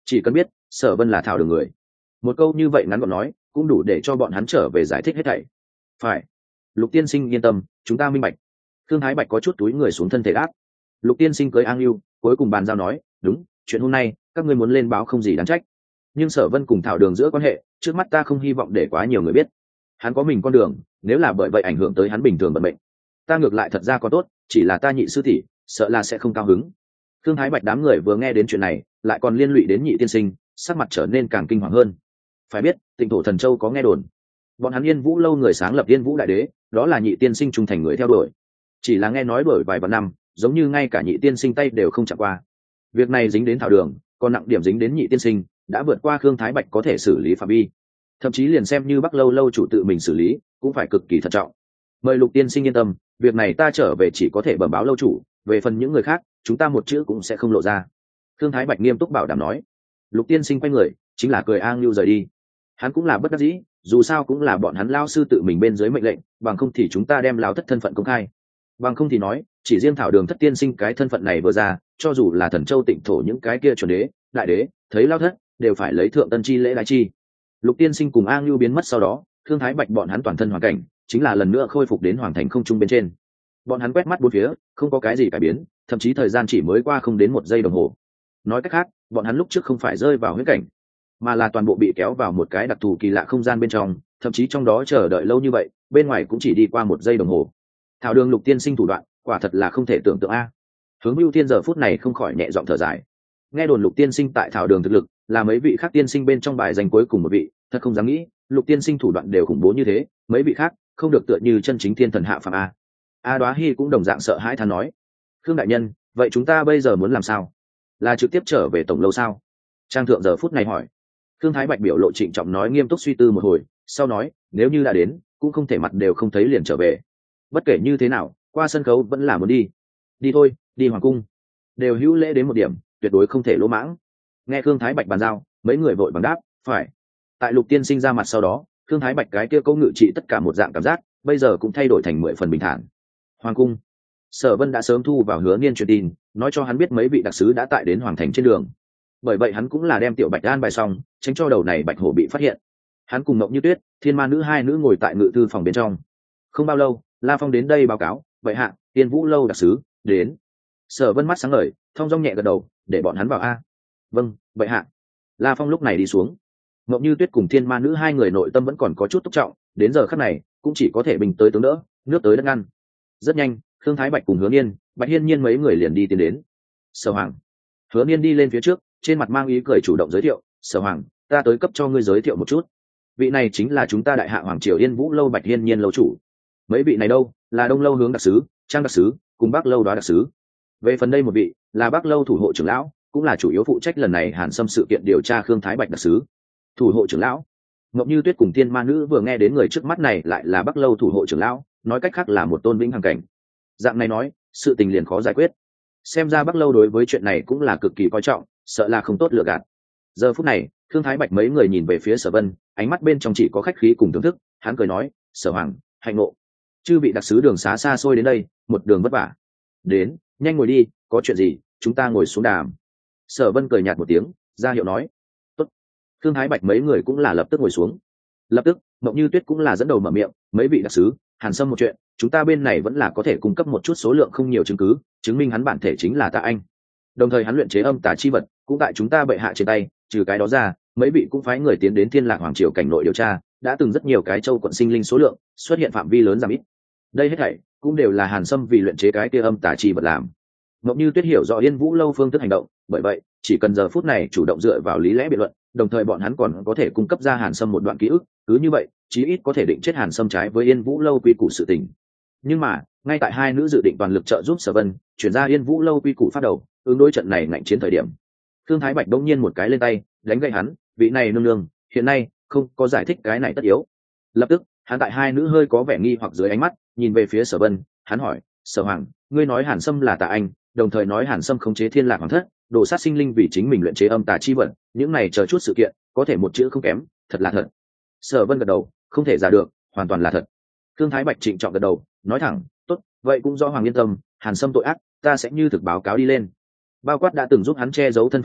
chỉ cần biết Sở Vân là Thảo Đường người. Một câu như vậy ngắn gọn nói cũng đủ để cho bọn hắn trở về giải thích hết thảy. Phải. Lục tiên sinh yên tâm, chúng ta minh bạch. Thương Thái Bạch có chút túi người xuống thân thể đáp. Lục tiên sinh cưới An Lưu, cuối cùng bàn giao nói, đúng, chuyện hôm nay các ngươi muốn lên báo không gì đáng trách. Nhưng Sở Vân cùng Thảo Đường giữa quan hệ, trước mắt ta không hy vọng để quá nhiều người biết. Hắn có mình con đường, nếu là bởi vậy ảnh hưởng tới hắn bình thường vận mệnh, ta ngược lại thật ra có tốt, chỉ là ta nhị sư tỷ, sợ là sẽ không cao hứng. Thương Thái Bạch đám người vừa nghe đến chuyện này, lại còn liên lụy đến nhị tiên sinh, sắc mặt trở nên càng kinh hoàng hơn. Phải biết, Tịnh Thổ Thần Châu có nghe đồn, bọn hắn Yên Vũ lâu người sáng lập Yên Vũ đại đế, đó là nhị tiên sinh trung thành người theo đuổi. Chỉ là nghe nói bởi vài vạn năm, giống như ngay cả nhị tiên sinh tay đều không chạm qua. Việc này dính đến Thảo Đường, còn nặng điểm dính đến nhị tiên sinh, đã vượt qua Khương Thái Bạch có thể xử lý phạm vi. Thậm chí liền xem như Bắc Lâu lâu chủ tự mình xử lý, cũng phải cực kỳ thận trọng. Mời Lục tiên sinh yên tâm, việc này ta trở về chỉ có thể bẩm báo lâu chủ, về phần những người khác, chúng ta một chữ cũng sẽ không lộ ra. Khương Thái Bạch nghiêm túc bảo đảm nói. Lục tiên sinh quay người, chính là cười an lưu rời đi. Hắn cũng là bất đắc dĩ, dù sao cũng là bọn hắn lao sư tự mình bên dưới mệnh lệnh, bằng không thì chúng ta đem lao thất thân phận công khai. Bằng không thì nói, chỉ riêng Thảo Đường thất tiên sinh cái thân phận này vừa ra, cho dù là Thần Châu Tịnh Thổ những cái kia chuẩn đế, đại đế, thấy lao thất, đều phải lấy thượng tân chi lễ đại chi. Lục tiên sinh cùng An Lưu biến mất sau đó, Thương Thái Bạch bọn hắn toàn thân hoàn cảnh, chính là lần nữa khôi phục đến hoàng thành không trung bên trên. Bọn hắn quét mắt bốn phía, không có cái gì cải biến, thậm chí thời gian chỉ mới qua không đến một giây đồng hồ. Nói cách khác, bọn hắn lúc trước không phải rơi vào huyễn cảnh, mà là toàn bộ bị kéo vào một cái đặc thù kỳ lạ không gian bên trong, thậm chí trong đó chờ đợi lâu như vậy, bên ngoài cũng chỉ đi qua một giây đồng hồ. Thảo Đường Lục tiên sinh thủ đoạn, quả thật là không thể tưởng tượng a. Hướng Bưu Thiên giờ phút này không khỏi nhẹ giọng thở dài. Nghe đồn Lục tiên sinh tại Thảo Đường thực lực, là mấy vị khác tiên sinh bên trong bài danh cuối cùng một vị, thật không dám nghĩ, Lục tiên sinh thủ đoạn đều khủng bố như thế, mấy vị khác không được tựa như chân chính thiên thần hạ phàm a. A Đoá Hi cũng đồng dạng sợ hãi than nói. Khương đại nhân, vậy chúng ta bây giờ muốn làm sao? Là trực tiếp trở về tổng lâu sao? Trang thượng giờ phút này hỏi. Khương Thái Bạch biểu lộ trịnh trọng nói, nghiêm túc suy tư một hồi, sau nói, nếu như đã đến, cũng không thể mặt đều không thấy liền trở về. Bất kể như thế nào, qua sân khấu vẫn là muốn đi. Đi thôi, đi hoàng cung. Đều hữu lễ đến một điểm, tuyệt đối không thể lỗ mãng. Nghe Khương Thái Bạch bàn giao, mấy người vội bằng đáp, phải. Tại Lục tiên sinh ra mặt sau đó, Khương Thái Bạch cái kia câu ngự trị tất cả một dạng cảm giác, bây giờ cũng thay đổi thành mười phần bình thản. Hoàng cung. Sở Vân đã sớm thu vào Hứa Niên truyền tin, nói cho hắn biết mấy vị đặc sứ đã tại đến hoàng thành trên đường. Bởi vậy hắn cũng là đem Tiểu Bạch an bài xong, tránh cho đầu này Bạch Hổ bị phát hiện. Hắn cùng Ngọc Như Tuyết, Thiên Ma nữ hai nữ ngồi tại ngự thư phòng bên trong. Không bao lâu, La Phong đến đây báo cáo, vậy hạ, Tiên Vũ lâu đặc sứ đến. Sở Vân mắt sáng ngời, thông dong nhẹ gật đầu, để bọn hắn vào a. Vâng, vậy hạ. La Phong lúc này đi xuống. Ngọc Như Tuyết cùng Thiên Ma nữ hai người nội tâm vẫn còn có chút túc trọng, đến giờ khắc này cũng chỉ có thể bình tới tướng đỡ, nước tới đất ngăn. Rất nhanh, Khương Thái Bạch cùng Hứa Niên, Bạch Hiên Nhiên mấy người liền đi tiến đến. Sở Hoàng. Hứa Niên đi lên phía trước, trên mặt mang ý cười chủ động giới thiệu, Sở Hoàng, ta tới cấp cho ngươi giới thiệu một chút. Vị này chính là chúng ta Đại Hạ Hoàng triều Yên Vũ lâu Bạch Hiên Nhiên lâu chủ. Mấy vị này đâu, là Đông lâu hướng đặc sứ, Trang đặc sứ, cùng Bắc lâu Đoá đặc sứ. Về phần đây một vị, là Bắc lâu thủ hộ trưởng lão, cũng là chủ yếu phụ trách lần này Hàn Sâm sự kiện điều tra Khương Thái Bạch đặc sứ. Thủ hộ trưởng lão. Ngọc Như Tuyết cùng Thiên Ma nữ vừa nghe đến người trước mắt này lại là Bắc lâu thủ hộ trưởng lão, nói cách khác là một tôn vĩnh hằng cảnh. Dạng này nói, sự tình liền khó giải quyết. Xem ra Bắc lâu đối với chuyện này cũng là cực kỳ coi trọng, sợ là không tốt lựa gạt. Giờ phút này, Khương Thái Bạch mấy người nhìn về phía Sở Vân, ánh mắt bên trong chỉ có khách khí cùng thưởng thức. Hắn cười nói, Sở Hoàng, hạnh ngộ. Chư vị đặc sứ đường xá xa xôi đến đây, một đường vất vả. Đến, nhanh ngồi đi, có chuyện gì, chúng ta ngồi xuống đàm. Sở Vân cười nhạt một tiếng, ra hiệu nói. Tốt. Khương Thái Bạch mấy người cũng là lập tức ngồi xuống. Lập tức, Mộng Như Tuyết cũng là dẫn đầu mở miệng, mấy vị đặc sứ, Hàn Sâm một chuyện, chúng ta bên này vẫn là có thể cung cấp một chút số lượng không nhiều chứng cứ, chứng minh hắn bản thể chính là Tạ Anh. Đồng thời hắn luyện chế âm tà chi vật, cũng tại chúng ta bệ hạ trên tay, trừ cái đó ra, mấy vị cũng phái người tiến đến Thiên Lạc Hoàng triều cảnh nội điều tra, đã từng rất nhiều cái châu quận sinh linh số lượng xuất hiện phạm vi lớn giảm ít. Đây hết thảy cũng đều là Hàn Sâm vì luyện chế cái kia âm tà chi vật làm. Mộng Như Tuyết hiểu rõ Yên Vũ lâu phương thức hành động, bởi vậy, chỉ cần giờ phút này chủ động dựa vào lý lẽ biện luận, đồng thời bọn hắn còn có thể cung cấp ra Hàn Sâm một đoạn ký ức, cứ như vậy, chí ít có thể định chết Hàn Sâm trái với Yên Vũ lâu quy củ sự tình. Nhưng mà, ngay tại hai nữ dự định toàn lực trợ giúp Sở Vân chuyển ra Yên Vũ lâu quy củ phát đầu, ứng đối trận này ngạnh chiến thời điểm, Thương Thái Bạch đống nhiên một cái lên tay, đánh gậy hắn, vị này nương nương, hiện nay không có giải thích cái này tất yếu. Lập tức, hắn tại hai nữ hơi có vẻ nghi hoặc dưới ánh mắt, nhìn về phía Sở Vân, hắn hỏi, Sở Hoàng, ngươi nói Hàn Sâm là Tạ Anh, đồng thời nói Hàn Sâm khống chế Thiên Lạc Hoàng thất, đồ sát sinh linh vì chính mình luyện chế âm tà chi vật, những này chờ chút sự kiện, có thể một chữ không kém, thật là thật. Sở Vân gật đầu, không thể giả được, hoàn toàn là thật. Thương Thái Bạch trịnh trọng gật đầu, nói thẳng, tốt, vậy cũng do Hoàng yên tâm, Hàn Sâm tội ác, ta sẽ như thực báo cáo đi lên. Bao quát đã từng giúp hắn che giấu thân phận người,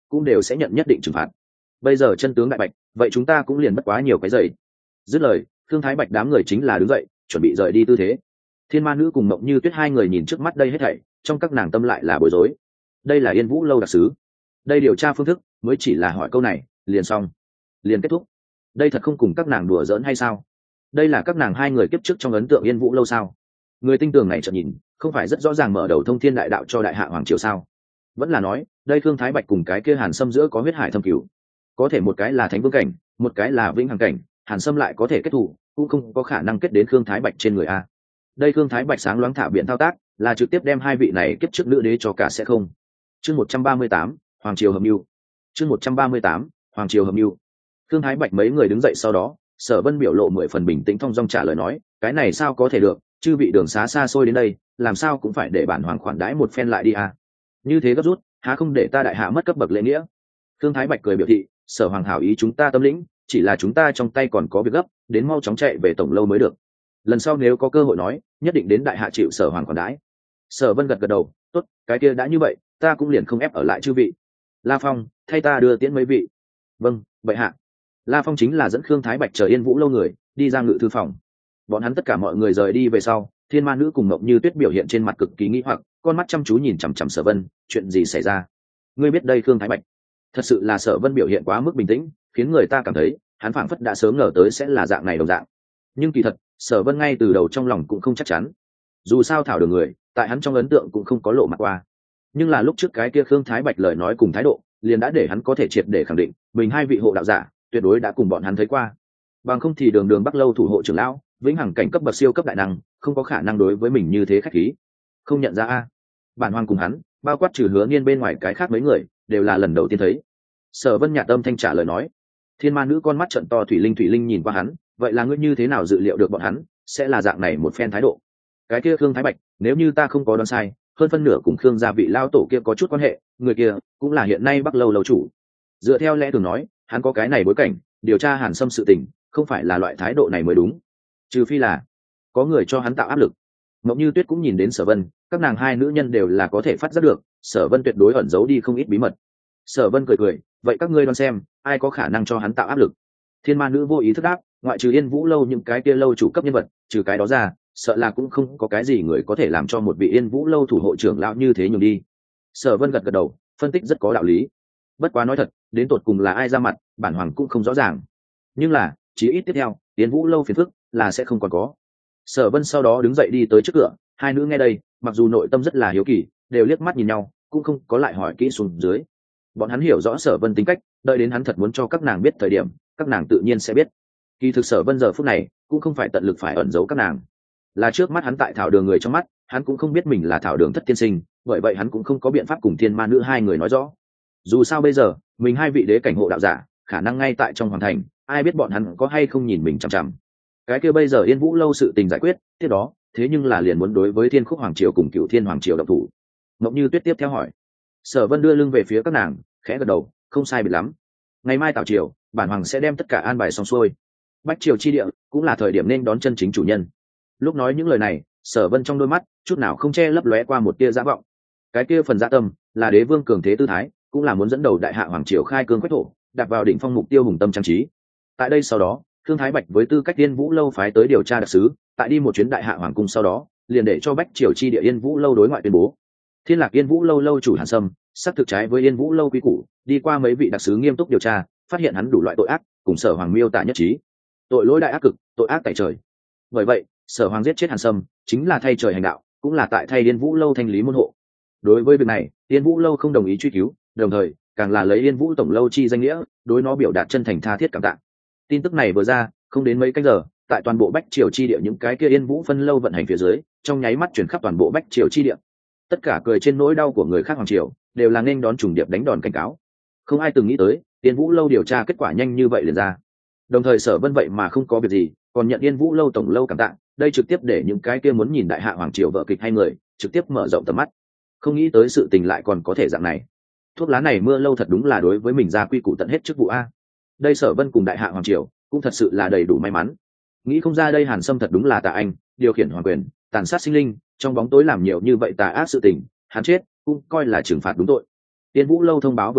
cũng đều sẽ nhận nhất định trừng phạt. Bây giờ chân tướng đại bạch, vậy chúng ta cũng liền bất quá nhiều cái dậy. Dứt lời, Thương Thái Bạch đám người chính là đứng dậy chuẩn bị rời đi tư thế. Thiên Ma Nữ cùng Mộng Như Tuyết hai người nhìn trước mắt đây hết thảy, trong các nàng tâm lại là bối rối. Đây là Yên Vũ lâu đặc sứ, đây điều tra phương thức mới chỉ là hỏi câu này liền xong, liền kết thúc. Đây thật không cùng các nàng đùa giỡn hay sao? Đây là các nàng hai người kiếp trước trong ấn tượng Yên Vũ lâu sao? Người tinh tường này chợt nhìn không phải rất rõ ràng mở đầu thông thiên đại đạo cho đại hạ hoàng triều sao? Vẫn là nói đây Thương Thái Bạch cùng cái kia Hàn Sâm giữa có huyết hải thâm cửu, có thể một cái là thánh vương cảnh, một cái là vĩnh hằng cảnh, Hàn Sâm lại có thể kết thù, cũng không có khả năng kết đến Thương Thái Bạch trên người a. Đây Thương Thái Bạch sáng loáng thả biện thao tác là trực tiếp đem hai vị này kiếp trước nữ đế cho cả sẽ không. Chương một trăm ba mươi tám, hoàng triều hợp mưu. Chương một trăm ba mươi tám, hoàng triều hợp mưu. Thương Thái Bạch mấy người đứng dậy sau đó, Sở Vân biểu lộ mười phần bình tĩnh thong dong trả lời nói, cái này sao có thể được, chư vị đường xá xa xôi đến đây, làm sao cũng phải để bản hoàng khoản đãi một phen lại đi à? Như thế gấp rút, há không để ta đại hạ mất cấp bậc lễ nghĩa? Thương Thái Bạch cười biểu thị, Sở hoàng hảo ý chúng ta tâm lĩnh, chỉ là chúng ta trong tay còn có việc gấp, đến mau chóng chạy về tổng lâu mới được. Lần sau nếu có cơ hội nói, nhất định đến đại hạ chịu Sở hoàng khoản đãi. Sở Vân gật gật đầu, tốt, cái kia đã như vậy, ta cũng liền không ép ở lại chư vị. La Phong, thay ta đưa tiễn mấy vị. Vâng, vậy hạ. La Phong chính là dẫn Khương Thái Bạch chờ Yên Vũ lâu người đi ra ngự thư phòng. Bọn hắn tất cả mọi người rời đi về sau, Thiên Ma Nữ cùng Ngọc Như Tuyết biểu hiện trên mặt cực kỳ nghi hoặc, con mắt chăm chú nhìn chằm chằm Sở Vân, chuyện gì xảy ra? Ngươi biết đây Khương Thái Bạch? Thật sự là Sở Vân biểu hiện quá mức bình tĩnh, khiến người ta cảm thấy hắn phảng phất đã sớm ngờ tới sẽ là dạng này đồng dạng. Nhưng kỳ thật, Sở Vân ngay từ đầu trong lòng cũng không chắc chắn. Dù sao thảo đường người, tại hắn trong ấn tượng cũng không có lộ mặt qua. Nhưng là lúc trước cái kia Khương Thái Bạch lời nói cùng thái độ, liền đã để hắn có thể triệt để khẳng định, mình hai vị hộ đạo giả tuyệt đối đã cùng bọn hắn thấy qua. Bằng không thì đường đường Bắc lâu thủ hộ trưởng lão, vĩnh hằng cảnh cấp bậc siêu cấp đại năng, không có khả năng đối với mình như thế khách khí. Không nhận ra a? Bản hoàng cùng hắn, bao quát trừ Hứa Nghiên bên ngoài cái khác mấy người, đều là lần đầu tiên thấy. Sở Vân nhạt âm thanh trả lời nói. Thiên Ma Nữ con mắt trợn to thủy linh thủy linh nhìn qua hắn, vậy là ngươi như thế nào dự liệu được bọn hắn sẽ là dạng này một phen thái độ? Cái kia Khương Thái Bạch, nếu như ta không có đoán sai, hơn phân nửa cùng Khương gia vị lao tổ kia có chút quan hệ, người kia cũng là hiện nay Bắc lâu lâu chủ. Dựa theo lẽ thường nói, hắn có cái này bối cảnh, điều tra Hàn Sâm sự tình, không phải là loại thái độ này mới đúng. Trừ phi là có người cho hắn tạo áp lực. Mộng Như Tuyết cũng nhìn đến Sở Vân, các nàng hai nữ nhân đều là có thể phát giác được, Sở Vân tuyệt đối ẩn giấu đi không ít bí mật. Sở Vân cười cười, vậy các ngươi đoán xem, ai có khả năng cho hắn tạo áp lực? Thiên Ma Nữ vô ý thức đáp, ngoại trừ Yên Vũ lâu những cái kia lâu chủ cấp nhân vật, trừ cái đó ra, sợ là cũng không có cái gì người có thể làm cho một vị Yên Vũ lâu thủ hộ trưởng lão như thế nhường đi. Sở Vân gật gật đầu, phân tích rất có đạo lý. Bất quá nói thật, đến tột cùng là ai ra mặt, bản hoàng cũng không rõ ràng. Nhưng là, chí ít tiếp theo, Yên Vũ lâu phiền phức là sẽ không còn có. Sở Vân sau đó đứng dậy đi tới trước cửa, hai nữ nghe đây, mặc dù nội tâm rất là hiếu kỳ, đều liếc mắt nhìn nhau, cũng không có lại hỏi kỹ xuống dưới. Bọn hắn hiểu rõ Sở Vân tính cách, đợi đến hắn thật muốn cho các nàng biết thời điểm, các nàng tự nhiên sẽ biết. Kỳ thực Sở Vân giờ phút này cũng không phải tận lực phải ẩn giấu các nàng, là trước mắt hắn tại thảo đường người trong mắt, hắn cũng không biết mình là thảo đường thất tiên sinh, bởi vậy hắn cũng không có biện pháp cùng Thiên Ma Nữ hai người nói rõ. Dù sao bây giờ, mình hai vị đế cảnh hộ đạo giả, khả năng ngay tại trong hoàng thành, ai biết bọn hắn có hay không nhìn mình chằm chằm. Cái kia bây giờ Yên Vũ lâu sự tình giải quyết, tiếp đó, thế nhưng là liền muốn đối với Thiên Khúc hoàng triều cùng Cửu Thiên hoàng triều động thủ. Ngọc Như Tuyết tiếp theo hỏi. Sở Vân đưa lưng về phía các nàng, khẽ gật đầu, không sai biệt lắm. Ngày mai tảo triều, bản hoàng sẽ đem tất cả an bài xong xuôi. Bách triều chi địa cũng là thời điểm nên đón chân chính chủ nhân. Lúc nói những lời này, Sở Vân trong đôi mắt chút nào không che lấp lóe qua một tia dã vọng. Cái kia phần dã tâm là đế vương cường thế tư thái, cũng là muốn dẫn đầu đại hạ hoàng triều khai cương quét thổ, đặt vào đỉnh phong mục tiêu hùng tâm trang trí. Tại đây sau đó, Thương Thái Bạch với tư cách Yên Vũ lâu phái tới điều tra đặc sứ, tại đi một chuyến đại hạ hoàng cung sau đó, liền để cho Bách triều chi địa Yên Vũ lâu đối ngoại tuyên bố, Thiên Lạc Yên Vũ lâu lâu chủ Hàn Sâm, sắp thực trái với Yên Vũ lâu quy củ, đi qua mấy vị đặc sứ nghiêm túc điều tra, phát hiện hắn đủ loại tội ác, cùng Sở Hoàng miêu tả nhất trí. Tội lỗi đại ác cực, tội ác tại trời. Bởi vậy, Sở Hoàng giết chết Hàn Sâm, chính là thay trời hành đạo, cũng là tại thay Yên Vũ lâu thanh lý môn hộ. Đối với việc này, Yên Vũ lâu không đồng ý truy cứu, đồng thời, càng là lấy Yên Vũ tổng lâu chi danh nghĩa, đối nó biểu đạt chân thành tha thiết cảm tạ. Tin tức này vừa ra, không đến mấy canh giờ, tại toàn bộ Bách triều chi địa những cái kia Yên Vũ phân lâu vận hành phía dưới, trong nháy mắt chuyển khắp toàn bộ Bách triều chi địa. Tất cả cười trên nỗi đau của người khác hoàng triều, đều là nên đón trùng điệp đánh đòn cảnh cáo. Không ai từng nghĩ tới, Yên Vũ lâu điều tra kết quả nhanh như vậy liền ra. Đồng thời Sở Vân vậy mà không có việc gì, còn nhận Yên Vũ lâu tổng lâu cảm tạ, đây trực tiếp để những cái kia muốn nhìn đại hạ hoàng triều vợ kịch hay người, trực tiếp mở rộng tầm mắt. Không nghĩ tới sự tình lại còn có thể dạng này. Thuốc lá này mưa lâu thật đúng là đối với mình ra quy củ tận hết chức vụ a. Đây Sở Vân cùng đại hạ hoàng triều cũng thật sự là đầy đủ may mắn. Nghĩ không ra đây Hàn Sâm thật đúng là tà anh, điều khiển hoàng quyền, tàn sát sinh linh, trong bóng tối làm nhiều như vậy tà ác sự tình, hắn chết cũng coi là trừng phạt đúng tội. Yên Vũ lâu thông báo vừa ra,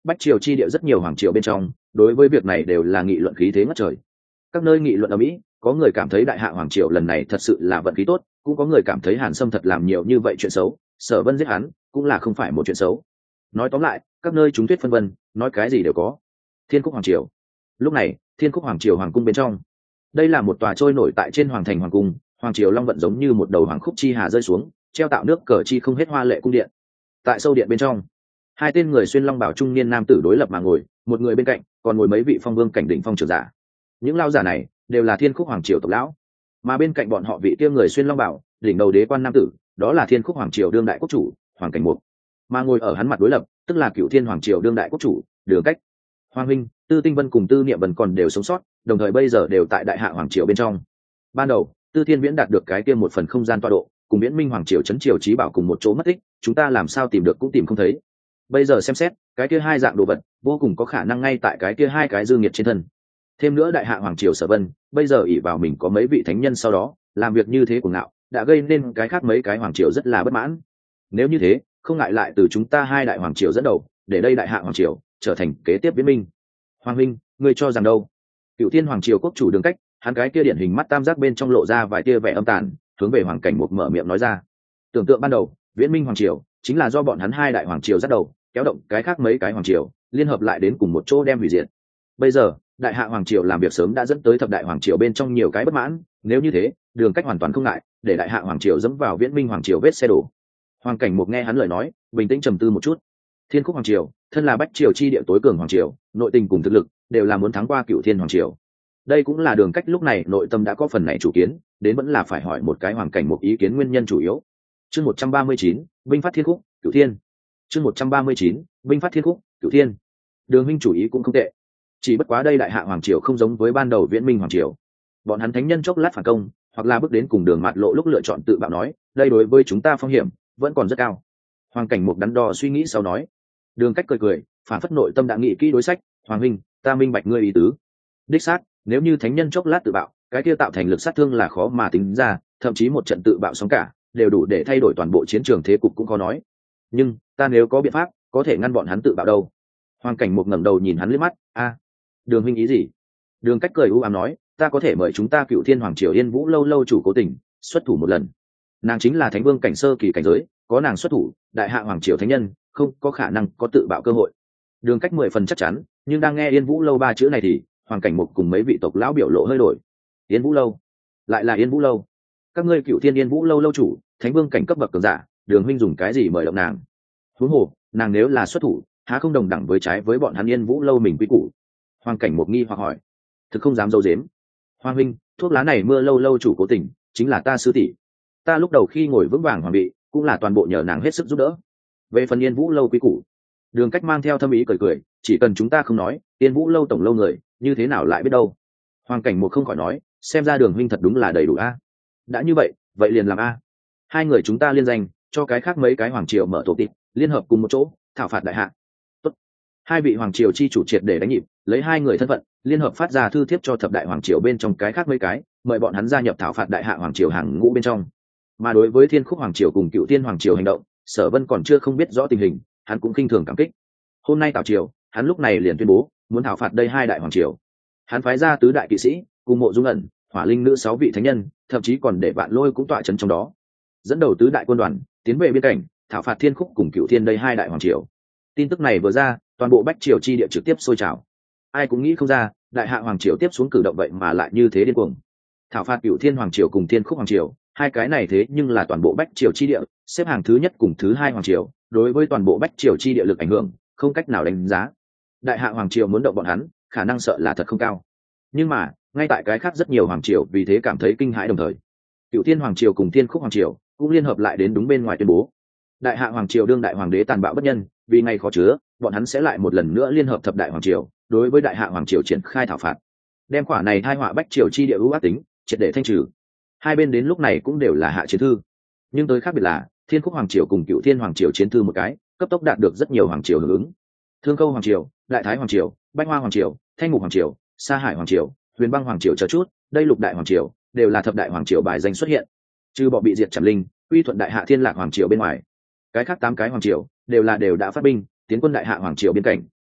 bách triều chi địa rất nhiều hoàng triều bên trong đối với việc này đều là nghị luận khí thế ngất trời. Các nơi nghị luận ở mỹ, có người cảm thấy đại hạ hoàng triều lần này thật sự là vận khí tốt, cũng có người cảm thấy Hàn Sâm thật làm nhiều như vậy chuyện xấu, Sở Vân giết hắn cũng là không phải một chuyện xấu. Nói tóm lại, các nơi chúng thuyết phân vân, nói cái gì đều có. Thiên Khúc hoàng triều. Lúc này, Thiên Khúc hoàng triều hoàng cung bên trong, đây là một tòa trôi nổi tại trên hoàng thành hoàng cung, hoàng triều long vận giống như một đầu hoàng khúc chi hà rơi xuống, treo tạo nước cờ chi không hết hoa lệ cung điện. Tại sâu điện bên trong, hai tên người xuyên long bảo trung niên nam tử đối lập mà ngồi, một người bên cạnh còn ngồi mấy vị phong vương cảnh đỉnh phong trưởng giả. Những lao giả này đều là Thiên Khúc hoàng triều tộc lão, mà bên cạnh bọn họ vị kia người xuyên long bảo đỉnh đầu đế quan nam tử, đó là Thiên Khúc hoàng triều đương đại quốc chủ Hoàng Cảnh Mục, mà ngồi ở hắn mặt đối lập tức là Cửu Thiên hoàng triều đương đại quốc chủ Đường Cách. Hoàng huynh, Tư Tinh Vân cùng Tư Niệm Vân còn đều sống sót, đồng thời bây giờ đều tại đại hạ hoàng triều bên trong. Ban đầu Tư Thiên Viễn đạt được cái kia một phần không gian tọa độ, cùng Viễn Minh hoàng triều chấn triều trí bảo cùng một chỗ mất tích, chúng ta làm sao tìm được cũng tìm không thấy. Bây giờ xem xét, cái kia hai dạng đồ vật vô cùng có khả năng ngay tại cái kia hai cái dương nhiệt trên thân. Thêm nữa đại hạ hoàng triều Sở Vân bây giờ ỷ vào mình có mấy vị thánh nhân sau đó làm việc như thế của ngạo, đã gây nên cái khác mấy cái hoàng triều rất là bất mãn. Nếu như thế, không ngại lại từ chúng ta hai đại hoàng triều dẫn đầu, để đây đại hạ hoàng triều trở thành kế tiếp Viễn Minh. Hoàng huynh, ngươi cho rằng đâu? Cửu Thiên hoàng triều quốc chủ Đường Cách, hắn cái kia điển hình mắt tam giác bên trong lộ ra vài tia vẻ âm tàn, hướng về Hoàng Cảnh Mục mở miệng nói ra. Tưởng tượng ban đầu, Viễn Minh hoàng triều chính là do bọn hắn hai đại hoàng triều dắt đầu, kéo động cái khác mấy cái hoàng triều, liên hợp lại đến cùng một chỗ đem hủy diệt. Bây giờ, đại hạ hoàng triều làm việc sớm đã dẫn tới thập đại hoàng triều bên trong nhiều cái bất mãn, nếu như thế, Đường Cách hoàn toàn không ngại để đại hạ hoàng triều dẫm vào Viễn Minh hoàng triều vết xe đổ. Hoàng Cảnh Mục nghe hắn lời nói, bình tĩnh trầm tư một chút. Thiên Khúc hoàng triều thân là bách triều chi địa tối cường hoàng triều, nội tình cùng thực lực đều là muốn thắng qua Cửu Thiên hoàng triều. Đây cũng là Đường Cách lúc này nội tâm đã có phần này chủ kiến, đến vẫn là phải hỏi một cái Hoàng Cảnh Mục ý kiến nguyên nhân chủ yếu. Chương một trăm ba mươi chín, binh phát Thiên Khúc, Cửu Thiên. Chương một trăm ba mươi chín, binh phát Thiên Khúc, Cửu Thiên. Đường huynh chủ ý cũng không tệ, chỉ bất quá đây đại hạ hoàng triều không giống với ban đầu Viễn Minh hoàng triều. Bọn hắn thánh nhân chốc lát phản công, hoặc là bước đến cùng đường mạt lộ lúc lựa chọn tự bạo nói, đây đối với chúng ta phong hiểm vẫn còn rất cao. Hoàng Cảnh Mục đắn đo suy nghĩ sau nói. Đường Cách cười cười, phản phất nội tâm đã nghĩ kỹ đối sách. Hoàng huynh, ta minh bạch ngươi ý tứ. Đích xác, nếu như thánh nhân chốc lát tự bạo, cái kia tạo thành lực sát thương là khó mà tính ra, thậm chí một trận tự bạo sóng cả đều đủ để thay đổi toàn bộ chiến trường thế cục cũng khó nói. Nhưng ta nếu có biện pháp có thể ngăn bọn hắn tự bạo đâu? Hoàng Cảnh Mục ngẩng đầu nhìn hắn liếc mắt. A, Đường huynh ý gì? Đường Cách cười u ám nói, ta có thể mời chúng ta Cửu Thiên hoàng triều Yên Vũ lâu lâu chủ Cố Tình xuất thủ một lần. Nàng chính là thánh vương cảnh sơ kỳ cảnh giới, có nàng xuất thủ, đại hạ hoàng triều thánh nhân không có khả năng có tự bạo cơ hội. Đường Cách mười phần chắc chắn, nhưng đang nghe Yên Vũ lâu ba chữ này thì Hoàng Cảnh Mục cùng mấy vị tộc lão biểu lộ hơi đổi. Yên Vũ lâu? Lại là Yên Vũ lâu? Các ngươi Cửu Thiên Yên Vũ lâu lâu chủ, thánh vương cảnh cấp bậc cường giả, Đường huynh dùng cái gì mời động nàng? Huống hồ, nàng nếu là xuất thủ, há không đồng đẳng với trái với bọn hắn Yên Vũ lâu mình quy củ? Hoàng Cảnh Mục nghi hoặc hỏi. Thực không dám dâu dếm. Hoàng huynh, thuốc lá này mưa lâu lâu chủ Cố Tình chính là ta sư tỷ. Ta lúc đầu khi ngồi vững vàng hoàng vị, cũng là toàn bộ nhờ nàng hết sức giúp đỡ. Về phần Yên Vũ lâu quy củ, Đường Cách mang theo thâm ý cười cười, chỉ cần chúng ta không nói, Yên Vũ lâu tổng lâu người như thế nào lại biết đâu. Hoàng Cảnh Mục không khỏi nói, xem ra Đường huynh thật đúng là đầy đủ a. Đã như vậy, vậy liền làm a. Hai người chúng ta liên danh, cho cái khác mấy cái hoàng triều mở tổ tịp, liên hợp cùng một chỗ, thảo phạt đại hạ. Tốt. Hai vị hoàng triều chi chủ triệt để đánh nhịp, lấy hai người thân phận, liên hợp phát ra thư thiếp cho thập đại hoàng triều bên trong cái khác mấy cái, mời bọn hắn gia nhập thảo phạt đại hạ hoàng triều hàng ngũ bên trong. Mà đối với Thiên Khúc hoàng triều cùng Cửu Thiên hoàng triều hành động, Sở Vân còn chưa không biết rõ tình hình, hắn cũng khinh thường cảm kích. Hôm nay tảo triều, hắn lúc này liền tuyên bố muốn thảo phạt đây hai đại hoàng triều. Hắn phái ra tứ đại kỵ sĩ cùng Mộ Dung ẩn, Hỏa Linh nữ sáu vị thánh nhân, thậm chí còn để Vạn Lôi cũng tọa trấn trong đó, dẫn đầu tứ đại quân đoàn tiến về biên cảnh, thảo phạt Thiên Khúc cùng Cửu Thiên đây hai đại hoàng triều. Tin tức này vừa ra, toàn bộ bách triều chi địa trực tiếp sôi trào. Ai cũng nghĩ không ra, đại hạ hoàng triều tiếp xuống cử động vậy mà lại như thế điên cuồng. Thảo phạt Cửu Thiên hoàng triều cùng Thiên Khúc hoàng triều, hai cái này thế nhưng là toàn bộ bách triều chi địa xếp hàng thứ nhất cùng thứ hai hoàng triều, đối với toàn bộ bách triều chi địa lực ảnh hưởng không cách nào đánh giá. Đại hạ hoàng triều muốn động bọn hắn, khả năng sợ là thật không cao. Nhưng mà ngay tại cái khác rất nhiều hoàng triều vì thế cảm thấy kinh hãi đồng thời, Cửu Thiên hoàng triều cùng Thiên Khúc hoàng triều cũng liên hợp lại đến đúng bên ngoài tuyên bố, đại hạ hoàng triều đương đại hoàng đế tàn bạo bất nhân, vì ngày khó chứa, bọn hắn sẽ lại một lần nữa liên hợp thập đại hoàng triều, đối với đại hạ hoàng triều triển khai thảo phạt, đem quả này tai họa bách triều chi địa ưu ác tính triệt để thanh trừ. Hai bên đến lúc này cũng đều là hạ chiến thư, nhưng tới khác biệt là Thiên Khúc hoàng triều cùng Cửu Thiên hoàng triều chiến thư một cái cấp tốc đạt được rất nhiều hoàng triều hưởng ứng. Thương Câu hoàng triều, Đại Thái hoàng triều, Bách Hoa hoàng triều, Thanh Ngục hoàng triều, Sa Hải hoàng triều, Huyền Băng hoàng triều chờ chút, đây lục đại hoàng triều đều là thập đại hoàng triều bài danh xuất hiện. Trừ bỏ bị diệt Trảm Linh, uy thuận đại hạ Thiên Lạc hoàng triều bên ngoài, cái khác tám cái hoàng triều đều là đều đã phát binh tiến quân đại hạ hoàng triều biên cảnh.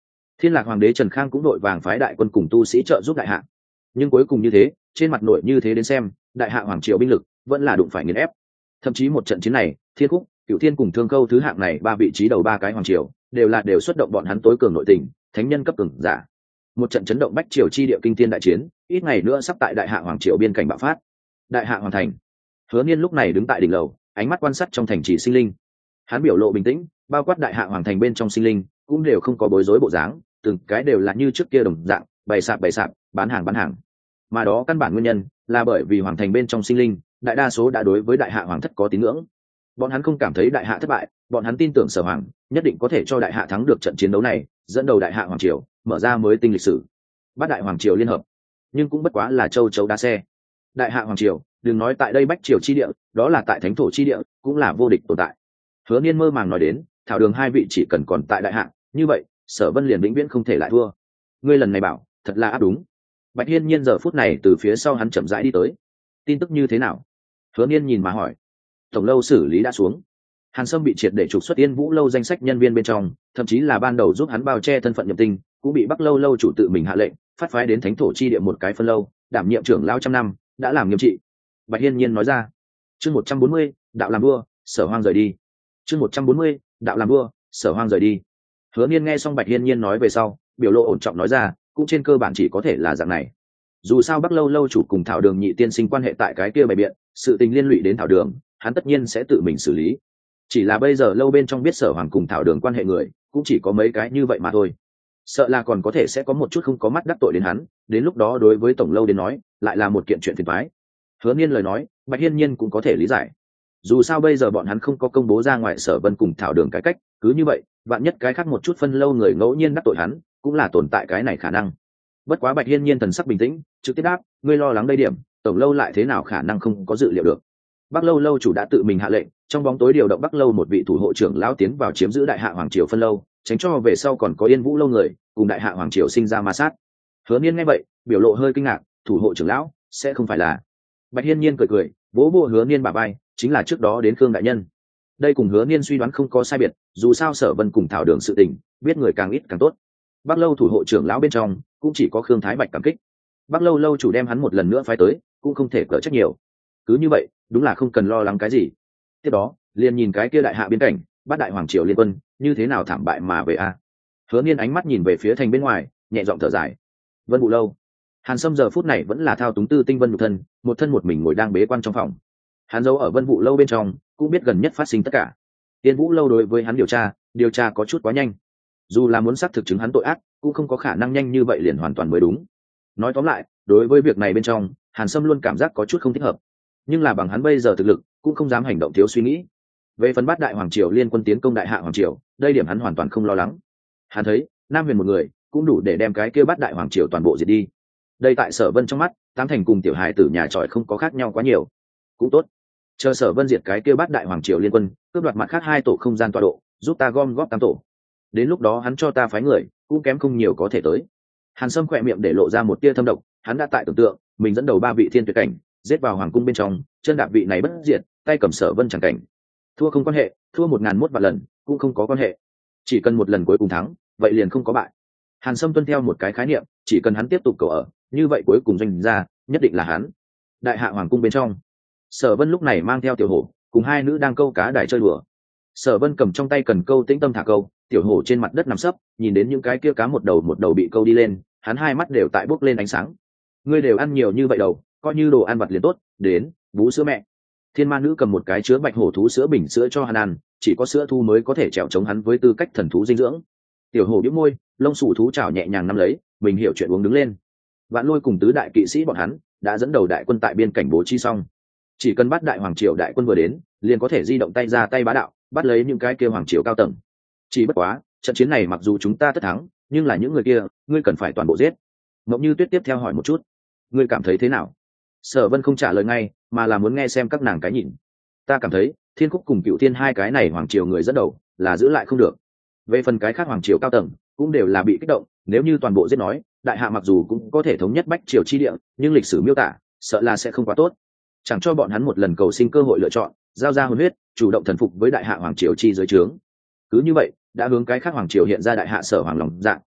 Thiên Lạc hoàng đế Trần Khang cũng đội vàng phái đại quân cùng tu sĩ trợ giúp đại hạ, nhưng cuối cùng như thế, trên mặt nội như thế đến xem, đại hạ hoàng triều binh lực vẫn là đụng phải nghiền ép. Thậm chí một trận chiến này, Thiên Khúc, Cửu Thiên cùng Thương Câu thứ hạng này ba vị trí đầu ba cái hoàng triều đều là đều xuất động bọn hắn tối cường nội tình, thánh nhân cấp cường giả. Một trận chấn động bách triều chi địa kinh thiên đại chiến, ít ngày nữa sắp tại đại hạ hoàng triều biên cảnh bạo phát. Đại hạ hoàn thành. Hứa Niên lúc này đứng tại đỉnh lầu, ánh mắt quan sát trong thành trì sinh linh. Hắn biểu lộ bình tĩnh, bao quát đại hạ hoàng thành bên trong sinh linh cũng đều không có bối rối bộ dáng, từng cái đều là như trước kia đồng dạng, bày sạp bày sạp, bán hàng bán hàng. Mà đó căn bản nguyên nhân là bởi vì hoàng thành bên trong sinh linh, đại đa số đã đối với đại hạ hoàng thất có tín ngưỡng. Bọn hắn không cảm thấy đại hạ thất bại, bọn hắn tin tưởng Sở Hoàng nhất định có thể cho đại hạ thắng được trận chiến đấu này, dẫn đầu đại hạ hoàng triều, mở ra mới tinh lịch sử. Bát đại hoàng triều liên hợp, nhưng cũng bất quá là châu chấu đá xe. Đại hạ hoàng triều, đừng nói tại đây bách triều chi địa, đó là tại thánh thổ chi địa, cũng là vô địch tồn tại. Hứa Niên mơ màng nói đến, thảo đường hai vị chỉ cần còn tại đại hạ, như vậy, Sở Vân liền vĩnh viễn không thể lại thua. Ngươi lần này bảo, thật là áp đúng. Bạch Hiên Nhiên giờ phút này từ phía sau hắn chậm rãi đi tới. Tin tức như thế nào? Hứa Niên nhìn mà hỏi. Tổng lâu xử lý đã xuống. Hàn Sâm bị triệt để trục xuất Yên Vũ lâu danh sách nhân viên bên trong, thậm chí là ban đầu giúp hắn bao che thân phận nhập tinh, cũng bị Bắc lâu lâu chủ tự mình hạ lệnh, phát phái đến thánh thổ chi địa một cái phân lâu, đảm nhiệm trưởng lão trăm năm, đã làm nghiêm trị. Bạch Hiên Nhiên nói ra. Chương một trăm bốn mươi, đạo làm vua, Sở Hoang rời đi. Chương một trăm bốn mươi, đạo làm vua, Sở Hoang rời đi. Hứa Niên nghe xong Bạch Hiên Nhiên nói về sau, biểu lộ ổn trọng nói ra, cũng trên cơ bản chỉ có thể là dạng này. Dù sao Bắc lâu lâu chủ cùng Thảo Đường nhị tiên sinh quan hệ tại cái kia bày biện, sự tình liên lụy đến Thảo Đường, hắn tất nhiên sẽ tự mình xử lý. Chỉ là bây giờ lâu bên trong biết Sở Hoàng cùng Thảo Đường quan hệ người, cũng chỉ có mấy cái như vậy mà thôi. Sợ là còn có thể sẽ có một chút không có mắt đắc tội đến hắn, đến lúc đó đối với tổng lâu đến nói, lại là một kiện chuyện phiền toái. Hứa Niên lời nói, Bạch Hiên Nhiên cũng có thể lý giải. Dù sao bây giờ bọn hắn không có công bố ra ngoài Sở Vân cùng Thảo Đường cái cách, cứ như vậy, vạn nhất cái khác một chút phân lâu người ngẫu nhiên đắc tội hắn, cũng là tồn tại cái này khả năng. Bất quá Bạch Hiên Nhiên thần sắc bình tĩnh, trực tiếp đáp, ngươi lo lắng đây điểm, tổng lâu lại thế nào khả năng không có dự liệu được. Bắc lâu lâu chủ đã tự mình hạ lệnh, trong bóng tối điều động Bắc lâu một vị thủ hộ trưởng lão tiến vào chiếm giữ đại hạ hoàng triều phân lâu, tránh cho về sau còn có Yên Vũ lâu người cùng đại hạ hoàng triều sinh ra ma sát. Hứa Niên nghe vậy, biểu lộ hơi kinh ngạc, thủ hộ trưởng lão sẽ không phải là? Bạch Hiên Nhiên cười cười, vỗ vỗ Hứa Niên bả vai, chính là trước đó đến Khương đại nhân. Đây cùng Hứa Niên suy đoán không có sai biệt, dù sao Sở Vân cùng Thảo Đường sự tình, biết người càng ít càng tốt. Bắc lâu thủ hộ trưởng lão bên trong cũng chỉ có Khương Thái Bạch cảm kích. Bắc lâu lâu chủ đem hắn một lần nữa phái tới, cũng không thể cỡ trách nhiều. Cứ như vậy, đúng là không cần lo lắng cái gì. Tiếp đó, liền nhìn cái kia đại hạ biên cảnh, Bát đại hoàng triều liên quân, như thế nào thảm bại mà về a. Hứa Niên ánh mắt nhìn về phía thành bên ngoài, nhẹ giọng thở dài. Vân Vũ lâu. Hàn Sâm giờ phút này vẫn là thao túng tư tinh vân nhục thân, một thân một mình ngồi đang bế quan trong phòng. Hắn giấu ở Vân Vũ lâu bên trong, cũng biết gần nhất phát sinh tất cả. Tiên Vũ lâu đối với hắn điều tra, điều tra có chút quá nhanh. Dù là muốn xác thực chứng hắn tội ác, cũng không có khả năng nhanh như vậy liền hoàn toàn mới đúng. Nói tóm lại, đối với việc này bên trong, Hàn Sâm luôn cảm giác có chút không thích hợp. Nhưng là bằng hắn bây giờ thực lực, cũng không dám hành động thiếu suy nghĩ. Về phần Bát đại hoàng triều liên quân tiến công đại hạ hoàng triều, đây điểm hắn hoàn toàn không lo lắng. Hắn thấy, Nam Huyền một người, cũng đủ để đem cái kia Bát đại hoàng triều toàn bộ diệt đi. Đây tại Sở Vân trong mắt, Tám Thành cùng tiểu hài tử nhà tròi không có khác nhau quá nhiều. Cũng tốt. Chờ Sở Vân diệt cái kia Bát đại hoàng triều liên quân, cướp đoạt mặt khác hai tổ không gian tọa độ, giúp ta gom góp tám tổ. Đến lúc đó hắn cho ta phái người, cũng kém không nhiều có thể tới. Hàn Sâm khỏe miệng để lộ ra một tia thâm độc, hắn đã tại tưởng tượng, mình dẫn đầu ba vị thiên tuyệt cảnh, giết vào hoàng cung bên trong, chân đạp vị này bất diệt, tay cầm Sở Vân chẳng cảnh. Thua không quan hệ, thua một ngàn mốt vạn lần, cũng không có quan hệ. Chỉ cần một lần cuối cùng thắng, vậy liền không có bại. Hàn Sâm tuân theo một cái khái niệm, chỉ cần hắn tiếp tục cầu ở, như vậy cuối cùng doanh ra, nhất định là hắn. Đại hạ hoàng cung bên trong, Sở Vân lúc này mang theo tiểu hổ, cùng hai nữ đang câu cá đài chơi đùa. Sở Vân cầm trong tay cần câu tĩnh tâm thả câu, tiểu hổ trên mặt đất nằm sấp, nhìn đến những cái kia cá một đầu một đầu bị câu đi lên, hắn hai mắt đều tại bốc lên ánh sáng. Ngươi đều ăn nhiều như vậy đầu, coi như đồ ăn vặt liền tốt, đến, bú sữa mẹ. Thiên ma nữ cầm một cái chứa bạch hổ thú sữa bình sữa cho hắn ăn, chỉ có sữa thu mới có thể trèo chống hắn với tư cách thần thú dinh dưỡng. Tiểu hổ bĩu môi, lông sủ thú chảo nhẹ nhàng nắm lấy, mình hiểu chuyện uống đứng lên. Vạn Lôi cùng tứ đại kỵ sĩ bọn hắn đã dẫn đầu đại quân tại biên cảnh bố trí xong, chỉ cần bắt đại hoàng triều đại quân vừa đến, liền có thể di động tay ra tay bá đạo, bắt lấy những cái kia hoàng triều cao tầng. Chỉ bất quá, trận chiến này mặc dù chúng ta tất thắng, nhưng là những người kia, ngươi cần phải toàn bộ giết. Mộng Như Tuyết tiếp theo hỏi một chút, ngươi cảm thấy thế nào? Sở Vân không trả lời ngay, mà là muốn nghe xem các nàng cái nhìn. Ta cảm thấy, Thiên Khúc cùng Cựu Thiên hai cái này hoàng triều người dẫn đầu, là giữ lại không được. Về phần cái khác hoàng triều cao tầng, cũng đều là bị kích động, nếu như toàn bộ giết nói, đại hạ mặc dù cũng có thể thống nhất bách triều chi địa, nhưng lịch sử miêu tả, sợ là sẽ không quá tốt. Chẳng cho bọn hắn một lần cầu sinh cơ hội lựa chọn, giao ra hồn huyết, chủ động thần phục với đại hạ hoàng triều chi dưới trướng. Cứ như vậy, đã hướng cái khác hoàng triều hiện ra đại hạ sở hoàng lòng dạ,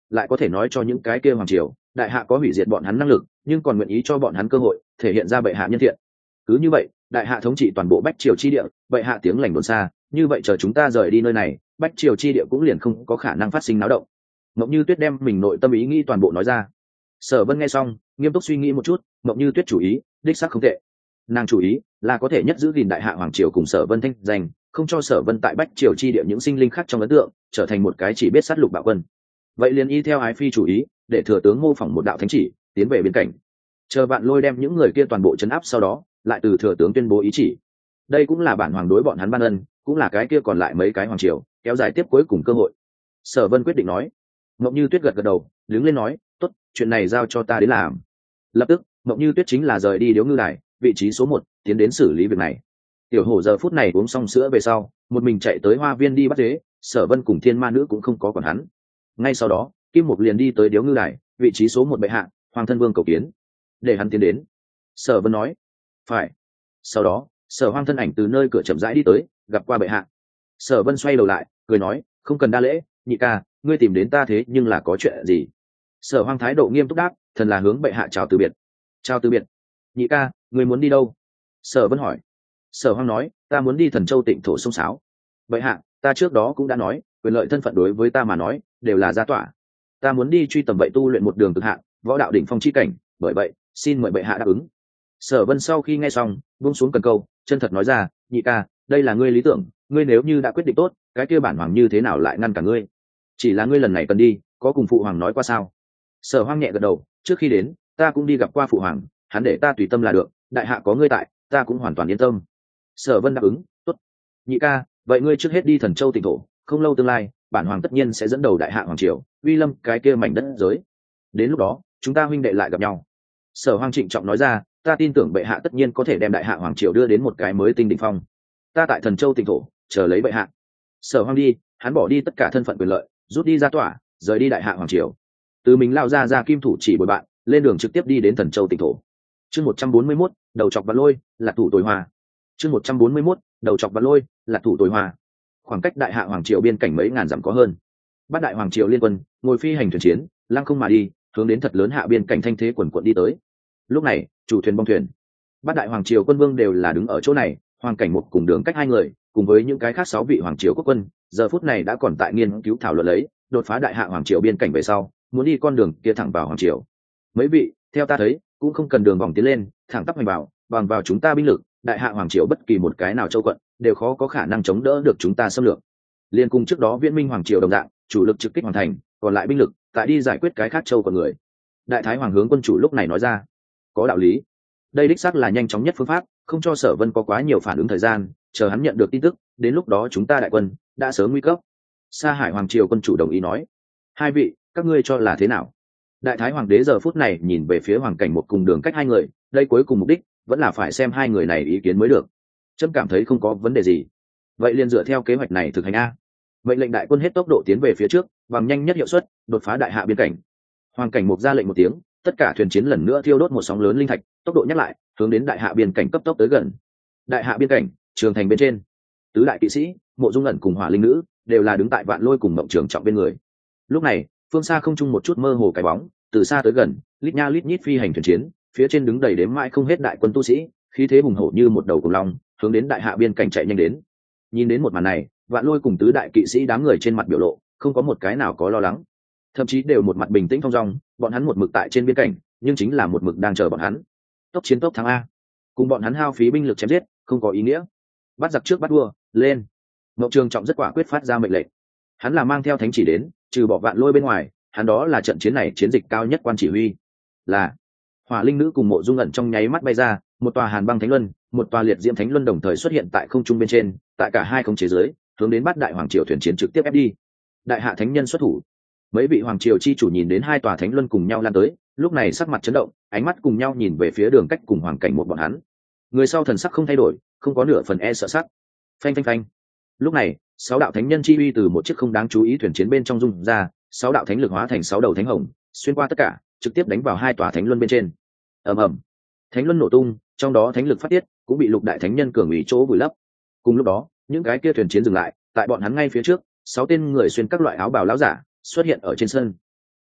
lại có thể nói cho những cái kia hoàng triều đại hạ có hủy diệt bọn hắn năng lực, nhưng còn nguyện ý cho bọn hắn cơ hội thể hiện ra bệ hạ nhân thiện. Cứ như vậy đại hạ thống trị toàn bộ bách triều chi địa, bệ hạ tiếng lành đồn xa, như vậy chờ chúng ta rời đi nơi này, bách triều chi địa cũng liền không có khả năng phát sinh náo động. Mộng Như Tuyết đem mình nội tâm ý nghĩ toàn bộ nói ra. Sở Vân nghe xong nghiêm túc suy nghĩ một chút, Mộng Như Tuyết chủ ý đích xác không tệ. Nàng chủ ý là có thể nhất giữ gìn đại hạ hoàng triều cùng Sở Vân thanh danh, không cho Sở Vân tại bách triều chi địa những sinh linh khác trong ấn tượng trở thành một cái chỉ biết sát lục bạo quân. Vậy liền y theo ái phi chủ ý, để thừa tướng mô phỏng một đạo thánh chỉ tiến về biên cảnh, chờ bạn lôi đem những người kia toàn bộ chấn áp, sau đó lại từ thừa tướng tuyên bố ý chỉ. Đây cũng là bản hoàng đối bọn hắn ban ân, cũng là cái kia còn lại mấy cái hoàng triều kéo dài tiếp cuối cùng cơ hội. Sở Vân quyết định nói. Mộng Như Tuyết gật gật đầu, đứng lên nói, tốt, chuyện này giao cho ta đến làm. Lập tức Mộng Như Tuyết chính là rời đi điếu ngư đài vị trí số một, tiến đến xử lý việc này. Tiểu Hổ giờ phút này uống xong sữa về sau, một mình chạy tới hoa viên đi bắt dế. Sở Vân cùng Thiên Ma Nữ cũng không có còn hắn. Ngay sau đó Kim Mục liền đi tới điếu ngư đài vị trí số một bệ hạ, Hoàng thân vương cầu kiến, để hắn tiến đến. Sở Vân nói, phải. Sau đó Sở Hoang thân ảnh từ nơi cửa chậm rãi đi tới, gặp qua bệ hạ. Sở Vân xoay đầu lại cười nói, không cần đa lễ, nhị ca, ngươi tìm đến ta thế nhưng là có chuyện gì? Sở Hoang thái độ nghiêm túc đáp, thần là hướng bệ hạ chào từ biệt. Chào từ biệt? Nhị ca, ngươi muốn đi đâu? Sở Vân hỏi. Sở Hoang nói, ta muốn đi Thần Châu Tịnh thổ sông sáo. Bệ hạ, ta trước đó cũng đã nói, quyền lợi thân phận đối với ta mà nói đều là gia tỏa. Ta muốn đi truy tầm vậy tu luyện một đường cực hạn, võ đạo đỉnh phong chi cảnh, bởi vậy xin mời bệ hạ đáp ứng. Sở Vân sau khi nghe xong buông xuống cần câu, chân thật nói ra, nhị ca, đây là ngươi lý tưởng, ngươi nếu như đã quyết định tốt, cái kia bản hoàng như thế nào lại ngăn cả ngươi? Chỉ là ngươi lần này cần đi, có cùng phụ hoàng nói qua sao? Sở Hoang nhẹ gật đầu, trước khi đến ta cũng đi gặp qua phụ hoàng, hắn để ta tùy tâm là được, đại hạ có ngươi tại ta cũng hoàn toàn yên tâm. Sở Vân đáp ứng, tốt. Nhị ca, vậy ngươi trước hết đi Thần Châu Tịnh thổ, không lâu tương lai bản hoàng tất nhiên sẽ dẫn đầu đại hạ hoàng triều uy lâm cái kia mảnh đất giới, đến lúc đó chúng ta huynh đệ lại gặp nhau. Sở Hoang trịnh trọng nói ra, ta tin tưởng bệ hạ tất nhiên có thể đem đại hạ hoàng triều đưa đến một cái mới tinh đỉnh phong. Ta tại Thần Châu Tịnh thổ chờ lấy bệ hạ. Sở Hoang đi, hắn bỏ đi tất cả thân phận quyền lợi, rút đi ra tỏa, rời đi đại hạ hoàng triều, từ mình lao ra ra kim thủ chỉ bồi bạn, lên đường trực tiếp đi đến Thần Châu Tịnh thổ. Chương một trăm bốn mươi mốt, đầu chọc Vạn Lôi, là thủ tối hòa. Chương một trăm bốn mươi mốt, đầu chọc Vạn Lôi, là thủ tối hòa. Khoảng cách đại hạ hoàng triều biên cảnh mấy ngàn dặm có hơn. Bát đại hoàng triều liên quân ngồi phi hành thuyền chiến, lăng không mà đi, hướng đến thật lớn hạ biên cảnh thanh thế quần quận đi tới. Lúc này chủ thuyền bong thuyền, bát đại hoàng triều quân vương đều là đứng ở chỗ này. Hoàng Cảnh Một cùng Đường Cách hai người cùng với những cái khác sáu vị hoàng triều quốc quân giờ phút này đã còn tại nghiên cứu thảo luận lấy đột phá đại hạ hoàng triều biên cảnh về sau muốn đi con đường kia thẳng vào hoàng triều. Mấy vị, theo ta thấy cũng không cần đường vòng tiến lên, thẳng tắp hành vào, bằng vào chúng ta binh lực, đại hạ hoàng triều bất kỳ một cái nào châu quận đều khó có khả năng chống đỡ được chúng ta xâm lược. Liên cùng trước đó Viễn Minh hoàng triều đồng dạng, chủ lực trực kích hoàn thành, còn lại binh lực tại đi giải quyết cái khác châu quận người. Đại Thái Hoàng hướng quân chủ lúc này nói ra, có đạo lý, đây đích xác là nhanh chóng nhất phương pháp, không cho Sở Vân có quá nhiều phản ứng thời gian, chờ hắn nhận được tin tức, đến lúc đó chúng ta đại quân đã sớm nguy cấp. Sa Hải hoàng triều quân chủ đồng ý nói, hai vị, các ngươi cho là thế nào? Đại Thái Hoàng đế giờ phút này nhìn về phía Hoàng Cảnh Một cùng Đường Cách hai người, đây cuối cùng mục đích vẫn là phải xem hai người này ý kiến mới được. Trẫm cảm thấy không có vấn đề gì, vậy liền dựa theo kế hoạch này thực hành a. Mệnh lệnh đại quân hết tốc độ tiến về phía trước, bằng nhanh nhất hiệu suất đột phá đại hạ biên cảnh. Hoàng Cảnh Một ra lệnh một tiếng, tất cả thuyền chiến lần nữa thiêu đốt một sóng lớn linh thạch, tốc độ nhắc lại, hướng đến đại hạ biên cảnh cấp tốc tới gần. Đại hạ biên cảnh, trường thành bên trên, tứ đại kỵ sĩ Mộ Dung ẩn cùng Hỏa Linh Nữ đều là đứng tại Vạn Lôi cùng Mộng Trường Trọng bên người. Lúc này phương xa không trung một chút mơ hồ cái bóng, từ xa tới gần, lít nha lít nhít phi hành thuyền chiến, phía trên đứng đầy đếm mãi không hết đại quân tu sĩ, khí thế hùng hổ như một đầu cùng long, hướng đến đại hạ biên cảnh chạy nhanh đến. Nhìn đến một màn này, Vạn Lôi cùng tứ đại kỵ sĩ đám người trên mặt biểu lộ không có một cái nào có lo lắng, thậm chí đều một mặt bình tĩnh thong dong. Bọn hắn một mực tại trên biên cảnh, nhưng chính là một mực đang chờ bọn hắn. Tốc chiến tốc thắng a, cùng bọn hắn hao phí binh lực chém giết không có ý nghĩa. Bắt giặc trước bắt vua, lên. Mộng Trường Trọng rất quả quyết phát ra mệnh lệnh. Hắn là mang theo thánh chỉ đến, trừ bỏ Vạn Lôi bên ngoài, hắn đó là trận chiến này chiến dịch cao nhất quan chỉ huy. Là Hỏa Linh Nữ cùng Mộ Dung ẩn trong nháy mắt bay ra, một tòa Hàn Băng Thánh Luân, một tòa Liệt Diễm Thánh Luân đồng thời xuất hiện tại không trung bên trên, tại cả hai không chế giới, hướng đến Bát đại hoàng triều thuyền chiến trực tiếp ép đi. Đại hạ thánh nhân xuất thủ. Mấy vị hoàng triều chi chủ nhìn đến hai tòa thánh luân cùng nhau lan tới, lúc này sắc mặt chấn động, ánh mắt cùng nhau nhìn về phía Đường Cách cùng Hoàng Cảnh Một bọn hắn. Người sau thần sắc không thay đổi, không có nửa phần e sợ sắc. Phanh phanh phanh. Lúc này sáu đạo thánh nhân chi uy từ một chiếc không đáng chú ý thuyền chiến bên trong dung ra, sáu đạo thánh lực hóa thành sáu đầu thánh hồng, xuyên qua tất cả, trực tiếp đánh vào hai tòa thánh luân bên trên. Ầm ầm, thánh luân nổ tung, trong đó thánh lực phát tiết cũng bị lục đại thánh nhân cường ủy chỗ vùi lấp. Cùng lúc đó những cái kia thuyền chiến dừng lại, tại bọn hắn ngay phía trước sáu tên người xuyên các loại áo bào lão giả xuất hiện ở trên sân.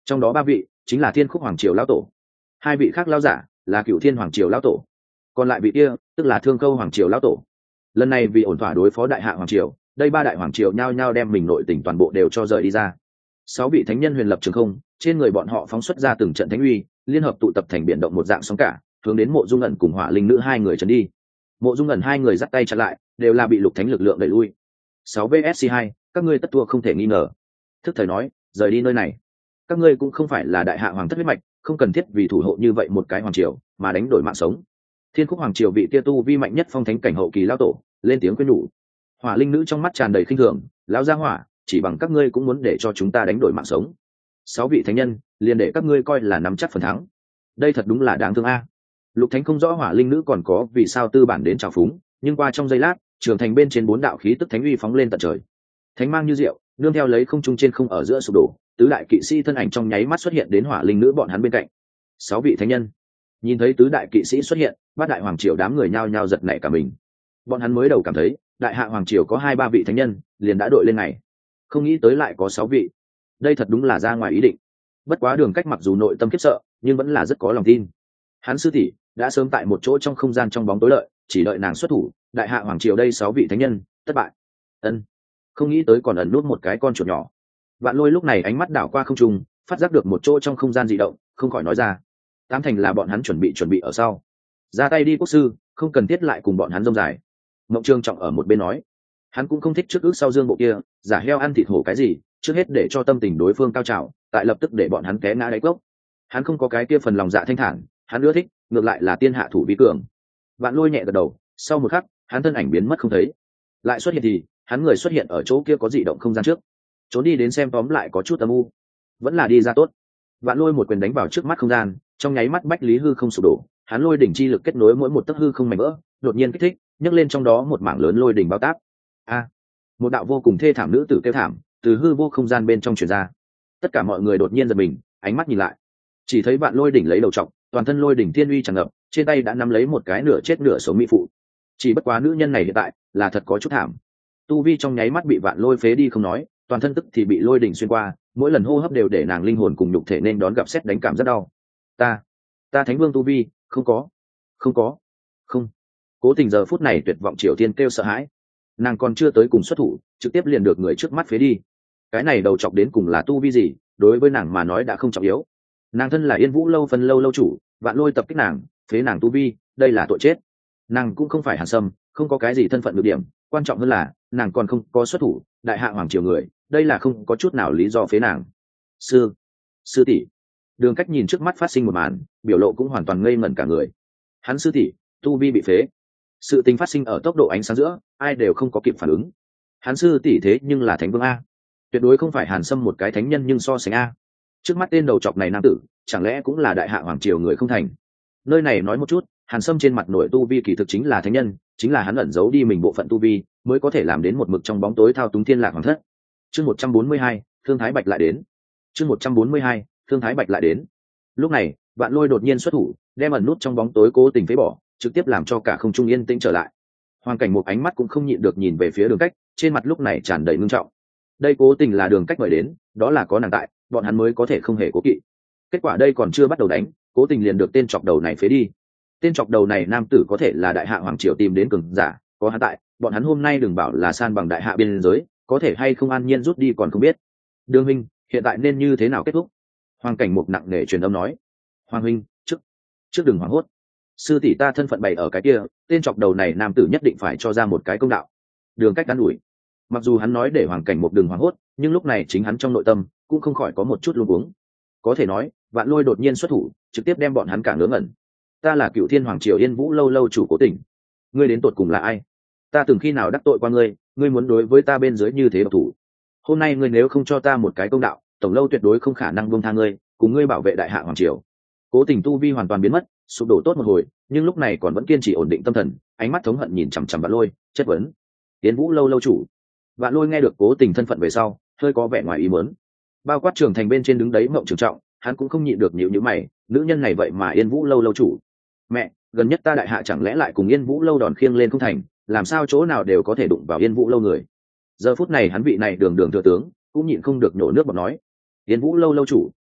trong đó ba vị chính là thiên khúc hoàng triều lão tổ, hai vị khác lão giả là cựu thiên hoàng triều lão tổ, còn lại vị kia tức là thương câu hoàng triều lão tổ. Lần này vì ổn thỏa đối phó đại hạ hoàng triều, đây ba đại hoàng triều nhao nhao đem mình nội tỉnh toàn bộ đều cho rời đi ra. Sáu vị thánh nhân huyền lập trường không, trên người bọn họ phóng xuất ra từng trận thánh uy, liên hợp tụ tập thành biển động một dạng sóng cả, hướng đến Mộ Dung ẩn cùng Hỏa Linh nữ hai người trấn đi. Mộ Dung ẩn hai người dắt tay chặn lại, đều là bị lục thánh lực lượng đẩy lui. Sáu vs hai, các ngươi tất thua không thể nghi ngờ. Thức thời nói, rời đi nơi này. Các ngươi cũng không phải là đại hạ hoàng thất huyết mạch, không cần thiết vì thủ hộ như vậy một cái hoàng triều mà đánh đổi mạng sống. Thiên khúc hoàng triều vị tia tu vi mạnh nhất phong thánh cảnh hậu kỳ lão tổ lên tiếng khuyên nhủ. Hỏa Linh nữ trong mắt tràn đầy khinh thường, lão gia hỏa, chỉ bằng các ngươi cũng muốn để cho chúng ta đánh đổi mạng sống. Sáu vị thánh nhân liền để các ngươi coi là nắm chắc phần thắng. Đây thật đúng là đáng thương a. Lục thánh không rõ Hỏa Linh nữ còn có vì sao tư bản đến trào phúng, nhưng qua trong giây lát, trường thành bên trên bốn đạo khí tức thánh uy phóng lên tận trời. Thánh mang như diệu, nương theo lấy không trung trên không ở giữa sụp đổ, tứ đại kỵ sĩ thân ảnh trong nháy mắt xuất hiện đến Hỏa Linh nữ bọn hắn bên cạnh. Sáu vị thánh nhân nhìn thấy tứ đại kỵ sĩ xuất hiện, bát đại hoàng triều đám người nhao nhao giật nảy cả mình. Bọn hắn mới đầu cảm thấy đại hạ hoàng triều có hai ba vị thánh nhân liền đã đội lên này, không nghĩ tới lại có sáu vị. Đây thật đúng là ra ngoài ý định. Bất quá Đường Cách mặc dù nội tâm khiếp sợ nhưng vẫn là rất có lòng tin. Hắn sư tỷ đã sớm tại một chỗ trong không gian trong bóng tối lợi, chỉ đợi nàng xuất thủ, đại hạ hoàng triều đây sáu vị thánh nhân thất bại. Ân, không nghĩ tới còn ẩn nút một cái con chuột nhỏ. Vạn Lôi lúc này ánh mắt đảo qua không trung, phát giác được một chỗ trong không gian dị động, không khỏi nói ra. Tám thành là bọn hắn chuẩn bị chuẩn bị ở sau. Ra tay đi quốc sư, không cần thiết lại cùng bọn hắn rông dài. Mộng Trương Trọng ở một bên nói, hắn cũng không thích trước ước sau dương bộ kia, giả heo ăn thịt hổ cái gì, trước hết để cho tâm tình đối phương cao trào, tại lập tức để bọn hắn té ngã đáy cốc. Hắn không có cái kia phần lòng dạ thanh thản, hắn ưa thích ngược lại là tiên hạ thủ vi cường. Vạn Lôi nhẹ gật đầu, sau một khắc hắn thân ảnh biến mất không thấy, lại xuất hiện thì hắn người xuất hiện ở chỗ kia có dị động không gian trước, trốn đi đến xem tóm lại có chút âm u, vẫn là đi ra tốt. Vạn Lôi một quyền đánh vào trước mắt không gian, trong nháy mắt bách lý hư không sụp đổ, hắn lôi đỉnh chi lực kết nối mỗi một tấc hư không mảnh vỡ, đột nhiên kích thích, nhấc lên trong đó một mảng lớn lôi đỉnh bao tác. A, một đạo vô cùng thê thảm nữ tử kêu thảm từ hư vô không gian bên trong truyền ra. Tất cả mọi người đột nhiên giật mình, ánh mắt nhìn lại, chỉ thấy Vạn Lôi đỉnh lấy đầu trọng, toàn thân lôi đỉnh thiên uy tràn ngập, trên tay đã nắm lấy một cái nửa chết nửa sống mỹ phụ. Chỉ bất quá nữ nhân này hiện tại là thật có chút thảm, tu vi trong nháy mắt bị Vạn Lôi phế đi không nói, toàn thân tức thì bị lôi đỉnh xuyên qua, mỗi lần hô hấp đều để nàng linh hồn cùng nhục thể nên đón gặp xét đánh cảm rất đau. Ta, ta Thánh Vương tu vi, không có, không có, không. Cố Tình giờ phút này tuyệt vọng Triều Tiên kêu sợ hãi, nàng còn chưa tới cùng xuất thủ, trực tiếp liền được người trước mắt phế đi. Cái này đầu chọc đến cùng là tu vi gì, đối với nàng mà nói đã không trọng yếu. Nàng thân là Yên Vũ lâu phân lâu lâu chủ, Vạn Lôi tập kích nàng, phế nàng tu vi, đây là tội chết. Nàng cũng không phải Hàn Sâm, không có cái gì thân phận được điểm, quan trọng hơn là nàng còn không có xuất thủ, đại hạ hoàng triều người, đây là không có chút nào lý do phế nàng. Sư, sư tỷ. Đường Cách nhìn trước mắt phát sinh một màn, biểu lộ cũng hoàn toàn ngây ngẩn cả người. Hắn sư tỷ, tu vi bị phế. Sự tình phát sinh ở tốc độ ánh sáng giữa, ai đều không có kịp phản ứng. Hắn sư tỷ thế nhưng là Thánh Vương a, tuyệt đối không phải Hàn Sâm một cái thánh nhân nhưng so sánh a. Trước mắt tên đầu chọc này nam tử, chẳng lẽ cũng là đại hạ hoàng triều người không thành? Nơi này nói một chút, Hàn Sâm trên mặt nổi tu vi kỳ thực chính là thánh nhân, chính là hắn ẩn giấu đi mình bộ phận tu vi, mới có thể làm đến một mực trong bóng tối thao túng thiên lạc hoàng thất. Chương một trăm bốn mươi hai, Thương Thái Bạch lại đến. Chương một trăm bốn mươi hai, Thương Thái Bạch lại đến. Lúc này, Vạn Lôi đột nhiên xuất thủ, đem ẩn nút trong bóng tối Cố Tình phế bỏ, trực tiếp làm cho cả không trung yên tĩnh trở lại. Hoàng Cảnh một ánh mắt cũng không nhịn được nhìn về phía Đường Cách, trên mặt lúc này tràn đầy ngưng trọng. Đây Cố Tình là Đường Cách mời đến, đó là có nàng tại, bọn hắn mới có thể không hề cố kỵ. Kết quả đây còn chưa bắt đầu đánh, Cố Tình liền được tên chọc đầu này phế đi. Tên chọc đầu này nam tử có thể là đại hạ hoàng triều tìm đến cường giả, có hắn tại, bọn hắn hôm nay đừng bảo là san bằng đại hạ biên giới, có thể hay không an nhiên rút đi còn không biết. Đường huynh, hiện tại nên như thế nào kết thúc? Hoàng Cảnh một nặng nề truyền âm nói. Hoàng huynh, trước trước đừng hoảng hốt, sư tỷ ta thân phận bày ở cái kia, tên chọc đầu này nam tử nhất định phải cho ra một cái công đạo. Đường Cách đắn đuổi. Mặc dù hắn nói để Hoàng Cảnh một đừng hoảng hốt, nhưng lúc này chính hắn trong nội tâm cũng không khỏi có một chút luống cuống. Có thể nói, Vạn Lôi đột nhiên xuất thủ, trực tiếp đem bọn hắn cả ngớ ngẩn. Ta là Cựu Thiên Hoàng Triều Yên Vũ lâu lâu chủ Cố Tình, ngươi đến tột cùng là ai? Ta từng khi nào đắc tội qua ngươi, ngươi muốn đối với ta bên dưới như thế độc thủ? Hôm nay ngươi nếu không cho ta một cái công đạo, tổng lâu tuyệt đối không khả năng buông tha ngươi, cùng ngươi bảo vệ đại hạ hoàng triều. Cố Tình tu vi hoàn toàn biến mất, sụp đổ tốt một hồi, nhưng lúc này còn vẫn kiên trì ổn định tâm thần, ánh mắt thống hận nhìn chằm chằm Vạn Lôi, chất vấn. Yên Vũ lâu lâu chủ. Vạn Lôi nghe được Cố Tình thân phận về sau, hơi có vẻ ngoài ý muốn. Bao quát trường thành bên trên đứng đấy Mộng Trường Trọng, hắn cũng không nhịn được nhíu nhíu mày, nữ nhân này vậy mà Yên Vũ lâu lâu chủ. Mẹ, gần nhất ta đại hạ chẳng lẽ lại cùng Yên Vũ lâu đòn khiêng lên không thành, làm sao chỗ nào đều có thể đụng vào Yên Vũ lâu người. Giờ phút này hắn vị này đường đường thừa tướng cũng nhịn không được nhổ nước bọt nói. Yên Vũ lâu lâu chủ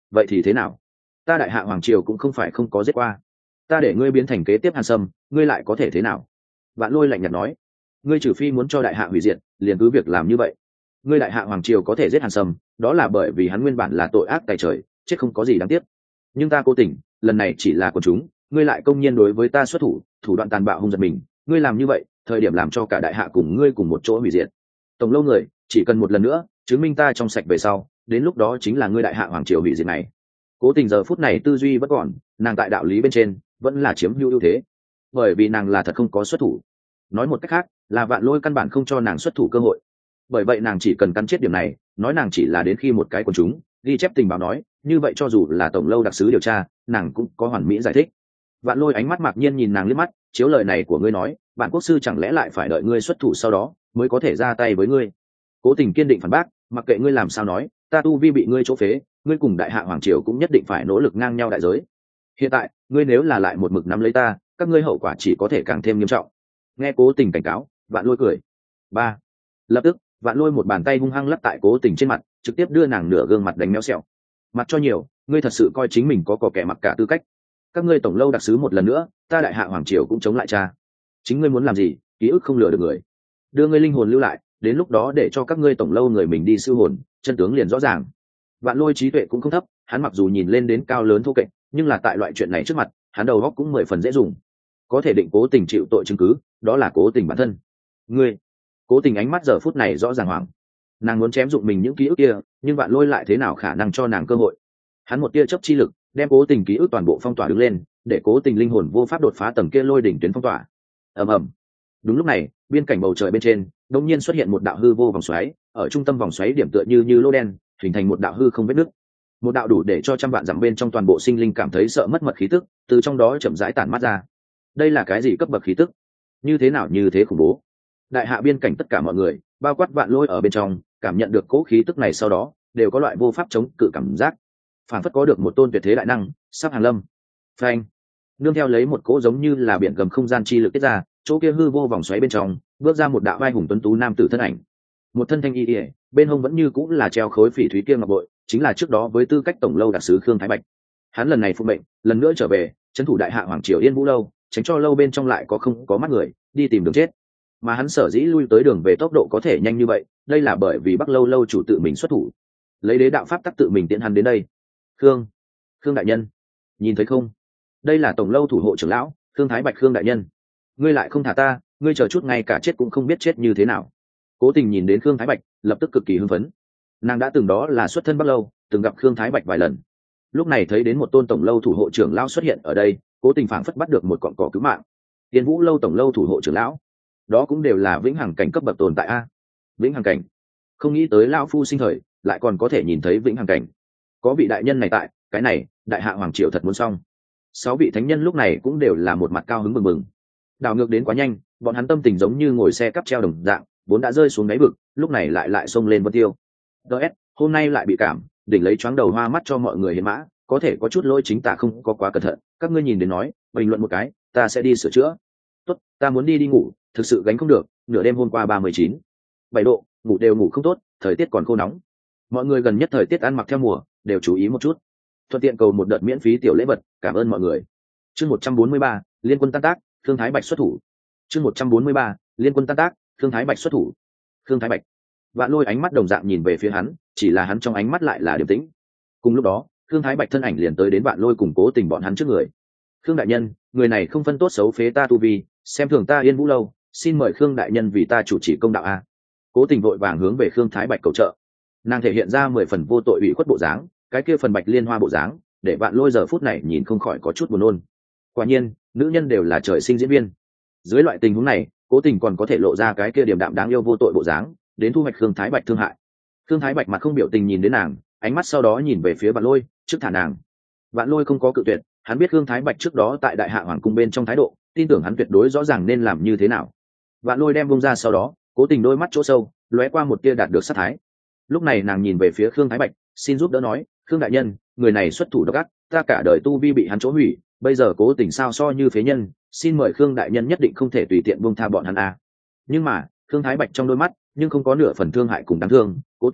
vậy thì thế nào? Ta đại hạ hoàng triều cũng không phải không có giết qua, ta để ngươi biến thành kế tiếp Hàn Sâm, ngươi lại có thể thế nào? Vạn Lôi lạnh nhạt nói, ngươi trừ phi muốn cho đại hạ hủy diệt, liền cứ việc làm như vậy. Ngươi đại hạ hoàng triều có thể giết Hàn Sâm, đó là bởi vì hắn nguyên bản là tội ác tày trời, chết không có gì đáng tiếc. Nhưng ta cố tình, lần này chỉ là của chúng, ngươi lại công nhiên đối với ta xuất thủ, thủ đoạn tàn bạo hung giật mình, ngươi làm như vậy, thời điểm làm cho cả đại hạ cùng ngươi cùng một chỗ hủy diệt. Tổng lâu người, chỉ cần một lần nữa chứng minh ta trong sạch về sau, đến lúc đó chính là ngươi đại hạ hoàng triều hủy diệt này. Cố tình giờ phút này tư duy vẫn còn, nàng tại đạo lý bên trên vẫn là chiếm hữu ưu thế, bởi vì nàng là thật không có xuất thủ. Nói một cách khác, là Vạn Lôi căn bản không cho nàng xuất thủ cơ hội. Bởi vậy nàng chỉ cần cắn chết điểm này, nói nàng chỉ là đến khi một cái quần chúng ghi chép tình báo nói, như vậy cho dù là tổng lâu đặc sứ điều tra, nàng cũng có hoàn mỹ giải thích. Vạn Lôi ánh mắt mặc nhiên nhìn nàng liếc mắt, chiếu lời này của ngươi nói, bản quốc sư chẳng lẽ lại phải đợi ngươi xuất thủ sau đó mới có thể ra tay với ngươi? Cố Tình kiên định phản bác, mặc kệ ngươi làm sao nói, ta tu vi bị ngươi chỗ phế, ngươi cùng đại hạ hoàng triều cũng nhất định phải nỗ lực ngang nhau đại giới. Hiện tại ngươi nếu là lại một mực nắm lấy ta, các ngươi hậu quả chỉ có thể càng thêm nghiêm trọng. Nghe Cố Tình cảnh cáo, Vạn Lôi cười. Ba. Lập tức, Vạn Lôi một bàn tay hung hăng lắp tại Cố Tình trên mặt, trực tiếp đưa nàng nửa gương mặt đánh méo xẹo. Mặt cho nhiều, ngươi thật sự coi chính mình có cò kẻ mặc cả tư cách? Các ngươi tổng lâu đặc sứ một lần nữa, ta đại hạ hoàng triều cũng chống lại cha. Chính ngươi muốn làm gì, ký ức không lừa được người. Đưa ngươi linh hồn lưu lại, đến lúc đó để cho các ngươi tổng lâu người mình đi siêu hồn, chân tướng liền rõ ràng. Vạn Lôi trí tuệ cũng không thấp, hắn mặc dù nhìn lên đến cao lớn thô kệch, nhưng là tại loại chuyện này trước mặt, hắn đầu óc cũng mười phần dễ dùng. Có thể định Cố Tình chịu tội chứng cứ, đó là Cố Tình bản thân. Ngươi, Cố Tình ánh mắt giờ phút này rõ ràng hoảng. Nàng muốn chém dụng mình những ký ức kia, nhưng Vạn Lôi lại thế nào khả năng cho nàng cơ hội? Hắn một tia chấp chi lực, đem Cố Tình ký ức toàn bộ phong tỏa đứng lên, để Cố Tình linh hồn vô pháp đột phá tầng kia lôi đỉnh tuyến phong tỏa. Ầm ầm. Đúng lúc này, biên cảnh bầu trời bên trên, đột nhiên xuất hiện một đạo hư vô vòng xoáy, ở trung tâm vòng xoáy điểm tựa như như lô đen, hình thành một đạo hư không vết nứt. Một đạo đủ để cho trăm vạn dặm bên trong toàn bộ sinh linh cảm thấy sợ mất mật khí tức, từ trong đó chậm rãi tản mát ra. Đây là cái gì cấp bậc khí tức? Như thế nào như thế khủng bố? Đại hạ biên cảnh tất cả mọi người, bao quát Vạn Lôi ở bên trong, cảm nhận được cỗ khí tức này sau đó, đều có loại vô pháp chống cự cảm giác, phản phất có được một tôn tuyệt thế đại năng sắp hàng lâm. Phanh! Nương theo lấy một cỗ giống như là biển gầm không gian chi lực tiết ra, chỗ kia hư vô vòng xoáy bên trong, bước ra một đạo vai hùng tuấn tú nam tử thân ảnh. Một thân thanh y ỉa, bên hông vẫn như cũng là treo khối phỉ thúy kia ngọc bội, chính là trước đó với tư cách tổng lâu đặc sứ Khương Thái Bạch. Hắn lần này phụ mệnh, lần nữa trở về, trấn thủ đại hạ hoàng triều Yên Vũ lâu, tránh cho lâu bên trong lại có không có mắt người đi tìm đường chết. Mà hắn sở dĩ lui tới đường về tốc độ có thể nhanh như vậy, đây là bởi vì Bắc lâu lâu chủ tự mình xuất thủ, lấy đế đạo pháp tắc tự mình tiễn hắn đến đây. Khương, Khương đại nhân, nhìn thấy không? Đây là tổng lâu thủ hộ trưởng lão Khương Thái Bạch. Khương đại nhân, ngươi lại không thả ta, ngươi chờ chút ngay cả chết cũng không biết chết như thế nào. Cố Tình nhìn đến Khương Thái Bạch, lập tức cực kỳ hưng phấn. Nàng đã từng đó là xuất thân Bắc lâu, từng gặp Khương Thái Bạch vài lần. Lúc này thấy đến một tôn tổng lâu thủ hộ trưởng lão xuất hiện ở đây, Cố Tình phảng phất bắt được một cọn cỏ cứu mạng. Tiên Vũ lâu tổng lâu thủ hộ trưởng lão, đó cũng đều là vĩnh hằng cảnh cấp bậc tồn tại a. Vĩnh hằng cảnh, không nghĩ tới lão phu sinh thời lại còn có thể nhìn thấy vĩnh hằng cảnh. Có vị đại nhân này tại, cái này đại hạ hoàng triều thật muốn xong. Sáu vị thánh nhân lúc này cũng đều là một mặt cao hứng mừng mừng. Đảo ngược đến quá nhanh, bọn hắn tâm tình giống như ngồi xe cắp treo đồng dạng, vốn đã rơi xuống đáy vực, lúc này lại lại xông lên vân tiêu. ds hôm nay lại bị cảm, đỉnh lấy choáng đầu hoa mắt cho mọi người hiến mã, có thể có chút lỗi chính ta không có quá cẩn thận, các ngươi nhìn đến nói bình luận một cái, ta sẽ đi sửa chữa. Tốt, ta muốn đi đi ngủ, thực sự gánh không được, nửa đêm hôm qua ba mươi chín bảy độ, ngủ đều ngủ không tốt, thời tiết còn khô nóng. Mọi người gần nhất thời tiết ăn mặc theo mùa, đều chú ý một chút. Thuận tiện cầu một đợt miễn phí tiểu lễ vật, cảm ơn mọi người. Chương một trăm bốn mươi ba, liên quân tan tác, Khương Thái Bạch xuất thủ. Chương một trăm bốn mươi ba, liên quân tan tác, Khương Thái Bạch xuất thủ. Khương Thái Bạch. Vạn Lôi ánh mắt đồng dạng nhìn về phía hắn, chỉ là hắn trong ánh mắt lại là điềm tĩnh. Cùng lúc đó, Khương Thái Bạch thân ảnh liền tới đến Vạn Lôi cùng Cố Tình bọn hắn trước người. Khương đại nhân, người này không phân tốt xấu phế ta tu vi, xem thường ta Yên Vũ lâu, xin mời Khương đại nhân vì ta chủ trì công đạo a. Cố Tình vội vàng hướng về Khương Thái Bạch cầu trợ. Nàng thể hiện ra mười phần vô tội ủy khuất bộ dáng, cái kia phần bạch liên hoa bộ dáng, để Vạn Lôi giờ phút này nhìn không khỏi có chút buồn nôn. Quả nhiên, nữ nhân đều là trời sinh diễn viên. Dưới loại tình huống này, Cố Tình còn có thể lộ ra cái kia điềm đạm đáng yêu vô tội bộ dáng, đến thu hoạch Khương Thái Bạch thương hại. Khương Thái Bạch mặt không biểu tình nhìn đến nàng, ánh mắt sau đó nhìn về phía Vạn Lôi, trước thả nàng. Vạn Lôi không có cự tuyệt, hắn biết Khương Thái Bạch trước đó tại Đại Hạ Hoàng cung bên trong thái độ, tin tưởng hắn tuyệt đối rõ ràng nên làm như thế nào. Vạn Lôi đem bông ra sau đó, Cố Tình đôi mắt chỗ sâu lóe qua một tia đạt được sát thái. Lúc này nàng nhìn về phía Khương Thái Bạch, xin giúp đỡ nói, Khương đại nhân, người này xuất thủ độc ác, ta cả đời tu vi bị hắn chỗ hủy, bây giờ Cố Tình sao so như phế nhân, xin mời Khương đại nhân nhất định không thể tùy tiện buông tha bọn hắn a. Nhưng mà Khương Thái Bạch trong đôi mắt nhưng không có nửa phần thương hại cùng đáng thương. Cố Tình,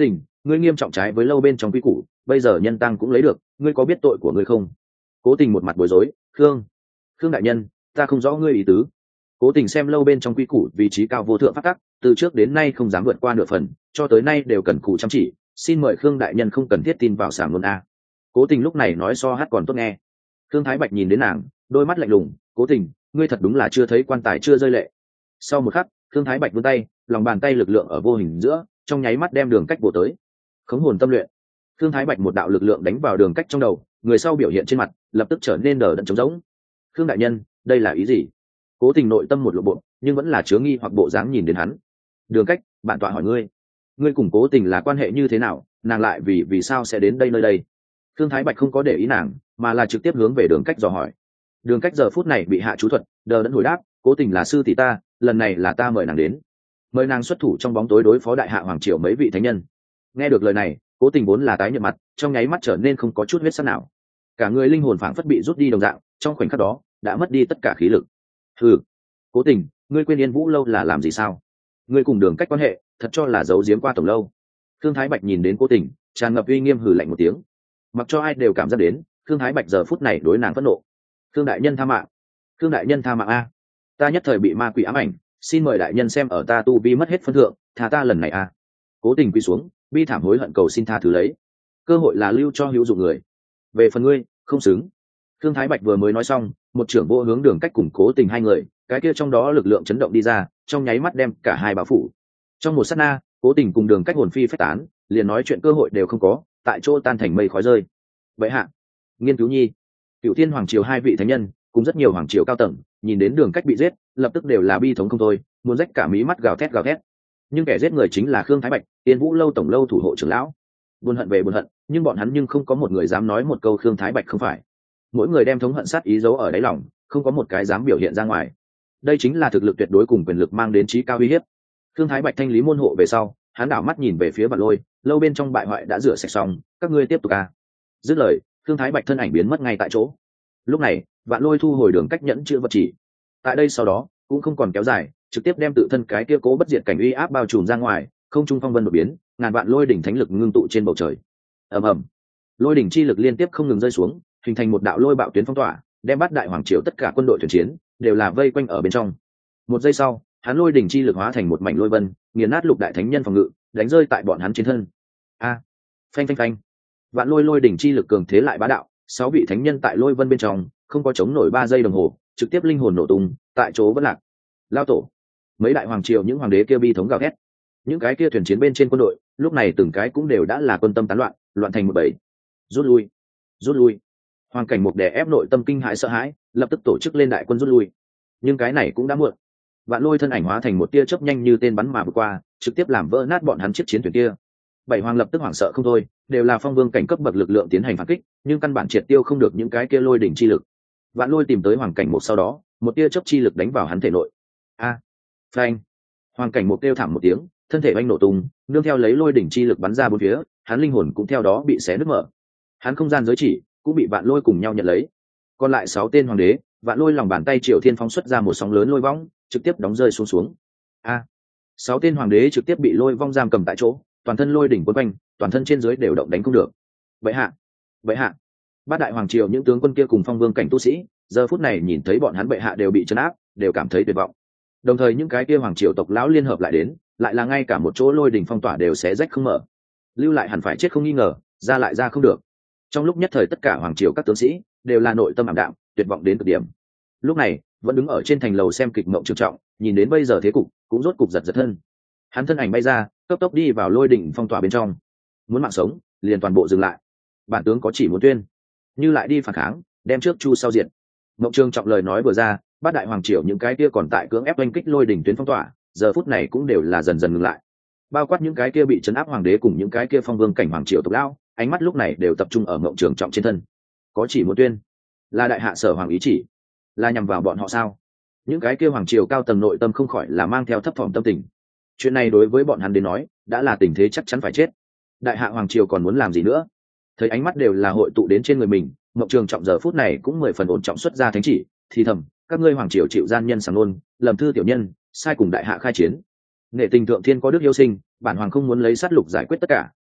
ngươi nghiêm trọng trái với lâu bên trong quy củ, bây giờ nhân tăng cũng lấy được, ngươi có biết tội của ngươi không? Cố Tình một mặt bối rối. Khương khương đại nhân, ta không rõ ngươi ý tứ. Cố Tình xem lâu bên trong quy củ vị trí cao vô thượng phát tắc, từ trước đến nay không dám vượt qua nửa phần, cho tới nay đều cần cù chăm chỉ, xin mời Khương đại nhân không cần thiết tin vào sảng luôn a. Cố Tình lúc này nói so hát còn tốt nghe. Khương Thái Bạch nhìn đến nàng, đôi mắt lạnh lùng. Cố Tình, ngươi thật đúng là chưa thấy quan tài chưa rơi lệ. Sau một khắc, Khương Thái Bạch vươn tay, lòng bàn tay lực lượng ở vô hình giữa, trong nháy mắt đem Đường Cách bổ tới. Khống hồn tâm luyện. Khương Thái Bạch một đạo lực lượng đánh vào Đường Cách trong đầu, người sau biểu hiện trên mặt lập tức trở nên đờ đẫn trống rỗng. Khương đại nhân, đây là ý gì? Cố Tình nội tâm một lộ bộ, nhưng vẫn là chứa nghi hoặc bộ dáng nhìn đến hắn. Đường Cách, bản tọa hỏi ngươi, ngươi cùng Cố Tình là quan hệ như thế nào? Nàng lại vì vì sao sẽ đến đây nơi đây? Khương Thái Bạch không có để ý nàng, mà là trực tiếp hướng về Đường Cách dò hỏi. Đường Cách giờ phút này bị hạ chú thuật, đờ đẫn hồi đáp, Cố Tình là sư tỷ ta, lần này là ta mời nàng đến, mời nàng xuất thủ trong bóng tối đối phó đại hạ hoàng triều mấy vị thánh nhân. Nghe được lời này, Cố Tình vốn là tái nhợt mặt, trong nháy mắt trở nên không có chút huyết sắc nào, cả người linh hồn phảng phất bị rút đi đồng dạng, trong khoảnh khắc đó đã mất đi tất cả khí lực. Ừ, Cố Tình, ngươi quên Yên Vũ lâu là làm gì sao? Ngươi cùng Đường Cách quan hệ thật cho là giấu giếm qua tổng lâu? Khương Thái Bạch nhìn đến Cố Tình, tràn ngập uy nghiêm hừ lạnh một tiếng. Mặc cho ai đều cảm giác đến, Khương Thái Bạch giờ phút này đối nàng phẫn nộ. Khương đại nhân tha mạng, Khương đại nhân tha mạng a, ta nhất thời bị ma quỷ ám ảnh, xin mời đại nhân xem ở ta tu vi mất hết phân thượng, tha ta lần này a. Cố Tình quỳ xuống, bi thảm hối hận cầu xin tha thứ lấy. Cơ hội là lưu cho hữu dụng người, về phần ngươi không xứng. Khương Thái Bạch vừa mới nói xong, một trưởng vô hướng Đường Cách cùng Cố Tình hai người, cái kia trong đó lực lượng chấn động đi ra, trong nháy mắt đem cả hai bao phủ. Trong một sát na, Cố Tình cùng Đường Cách hồn phi phách tán, liền nói chuyện cơ hội đều không có, tại chỗ tan thành mây khói rơi. Vậy hạ, Nghiên Cứu Nhi, Cựu Thiên Hoàng triều hai vị thánh nhân, cùng rất nhiều hoàng triều cao tầng, nhìn đến Đường Cách bị giết, lập tức đều là bi thống không thôi, muốn rách cả mí mắt gào thét gào thét. Nhưng kẻ giết người chính là Khương Thái Bạch, Yên Vũ lâu tổng lâu thủ hộ trưởng lão. Buồn hận về buồn hận, nhưng bọn hắn nhưng không có một người dám nói một câu Khương Thái Bạch không phải. Mỗi người đem thống hận sát ý giấu ở đáy lòng, không có một cái dám biểu hiện ra ngoài. Đây chính là thực lực tuyệt đối cùng quyền lực mang đến trí cao uy hiếp. Khương Thái Bạch thanh lý môn hộ về sau, hắn đảo mắt nhìn về phía Vạn Lôi, lâu bên trong bại hoại đã rửa sạch xong, các ngươi tiếp tục a. Dứt lời, Khương Thái Bạch thân ảnh biến mất ngay tại chỗ. Lúc này, Vạn Lôi thu hồi Đường Cách nhẫn chữ vật chỉ. Tại đây sau đó, cũng không còn kéo dài, trực tiếp đem tự thân cái kia cố bất diệt cảnh uy áp bao trùm ra ngoài, không trung phong vân đột biến, ngàn vạn lôi đỉnh thánh lực ngưng tụ trên bầu trời. Ầm ầm, lôi đỉnh chi lực liên tiếp không ngừng rơi xuống, hình thành một đạo lôi bạo tuyến phong tỏa, đem bát đại hoàng triều tất cả quân đội thuyền chiến đều là vây quanh ở bên trong. Một giây sau, hắn lôi đỉnh chi lực hóa thành một mảnh lôi vân, nghiền nát lục đại thánh nhân phòng ngự, đánh rơi tại bọn hắn trên thân. A, phanh phanh phanh, vạn lôi lôi đỉnh chi lực cường thế lại bá đạo, sáu vị thánh nhân tại lôi vân bên trong không có chống nổi ba giây đồng hồ, trực tiếp linh hồn nổ tung, tại chỗ vẫn lạc. Lao tổ, mấy đại hoàng triều những hoàng đế kia bi thống gào thét, những cái kia thuyền chiến bên trên quân đội lúc này từng cái cũng đều đã là quân tâm tán loạn, loạn thành một bầy. Rút lui, rút lui. Hoàng Cảnh Mục đè ép nội tâm kinh hãi sợ hãi, lập tức tổ chức lên đại quân rút lui. Nhưng cái này cũng đã muộn. Vạn Lôi thân ảnh hóa thành một tia chớp nhanh như tên bắn mà vượt qua, trực tiếp làm vỡ nát bọn hắn chiếc chiến thuyền kia. Bảy hoàng lập tức hoảng sợ không thôi, đều là phong vương cảnh cấp bậc lực lượng tiến hành phản kích, nhưng căn bản triệt tiêu không được những cái kia lôi đỉnh chi lực. Vạn Lôi tìm tới Hoàng Cảnh Mục sau đó, một tia chớp chi lực đánh vào hắn thể nội. A, phanh. Hoàng Cảnh Mục kêu thảm một tiếng, thân thể oanh nổ tung, nương theo lấy lôi đỉnh chi lực bắn ra bốn phía, hắn linh hồn cũng theo đó bị xé nứt mở. Hắn không gian giới chỉ cũng bị Vạn Lôi cùng nhau nhận lấy. Còn lại sáu tên hoàng đế, Vạn Lôi lòng bàn tay Triệu Thiên phóng xuất ra một sóng lớn lôi vong, trực tiếp đóng rơi xuống xuống. A, sáu tên hoàng đế trực tiếp bị lôi vong giam cầm tại chỗ, toàn thân lôi đỉnh quấn quanh, toàn thân trên dưới đều động đánh không được. Vậy hạ, vậy hạ, bát đại hoàng triều những tướng quân kia cùng phong vương cảnh tu sĩ, giờ phút này nhìn thấy bọn hắn bệ hạ đều bị trấn áp, đều cảm thấy tuyệt vọng. Đồng thời những cái kia hoàng triều tộc lão liên hợp lại đến, lại là ngay cả một chỗ lôi đỉnh phong tỏa đều xé rách không mở. Lưu lại hẳn phải chết không nghi ngờ, ra lại ra không được. Trong lúc nhất thời tất cả hoàng triều các tướng sĩ đều là nội tâm ảm đạm, tuyệt vọng đến cực điểm. Lúc này, vẫn đứng ở trên thành lầu xem kịch Mộng Trường Trọng, nhìn đến bây giờ thế cục, cũng rốt cục giật giật thân. Hắn thân ảnh bay ra, cấp tốc đi vào lôi đỉnh phong tỏa bên trong. Muốn mạng sống, liền toàn bộ dừng lại. Bản tướng có chỉ muốn tuyên, như lại đi phản kháng, đem trước chu sau diện. Mộng Trường Trọng lời nói vừa ra, bát đại hoàng triều những cái kia còn tại cưỡng ép oanh kích lôi đỉnh tuyến phong tỏa, giờ phút này cũng đều là dần dần ngừng lại. Bao quát những cái kia bị trấn áp hoàng đế cùng những cái kia phong vương cảnh hoàng triều tộc lão, ánh mắt lúc này đều tập trung ở Mộng Trường Trọng trên thân. Có chỉ muốn tuyên, là đại hạ sở hoàng ý chỉ, là nhằm vào bọn họ sao? Những cái kia hoàng triều cao tầng nội tâm không khỏi là mang theo thấp thỏm tâm tình. Chuyện này đối với bọn hắn đến nói, đã là tình thế chắc chắn phải chết. Đại hạ hoàng triều còn muốn làm gì nữa? Thấy ánh mắt đều là hội tụ đến trên người mình, Mộng Trường Trọng giờ phút này cũng mười phần ổn trọng xuất ra thánh chỉ, thì thầm, các ngươi hoàng triều chịu gian nhân sàng nôn, lầm thư tiểu nhân, sai cùng đại hạ khai chiến. Nghệ tình thượng thiên có đức yêu sinh, bản hoàng không muốn lấy sát lục giải quyết tất cả,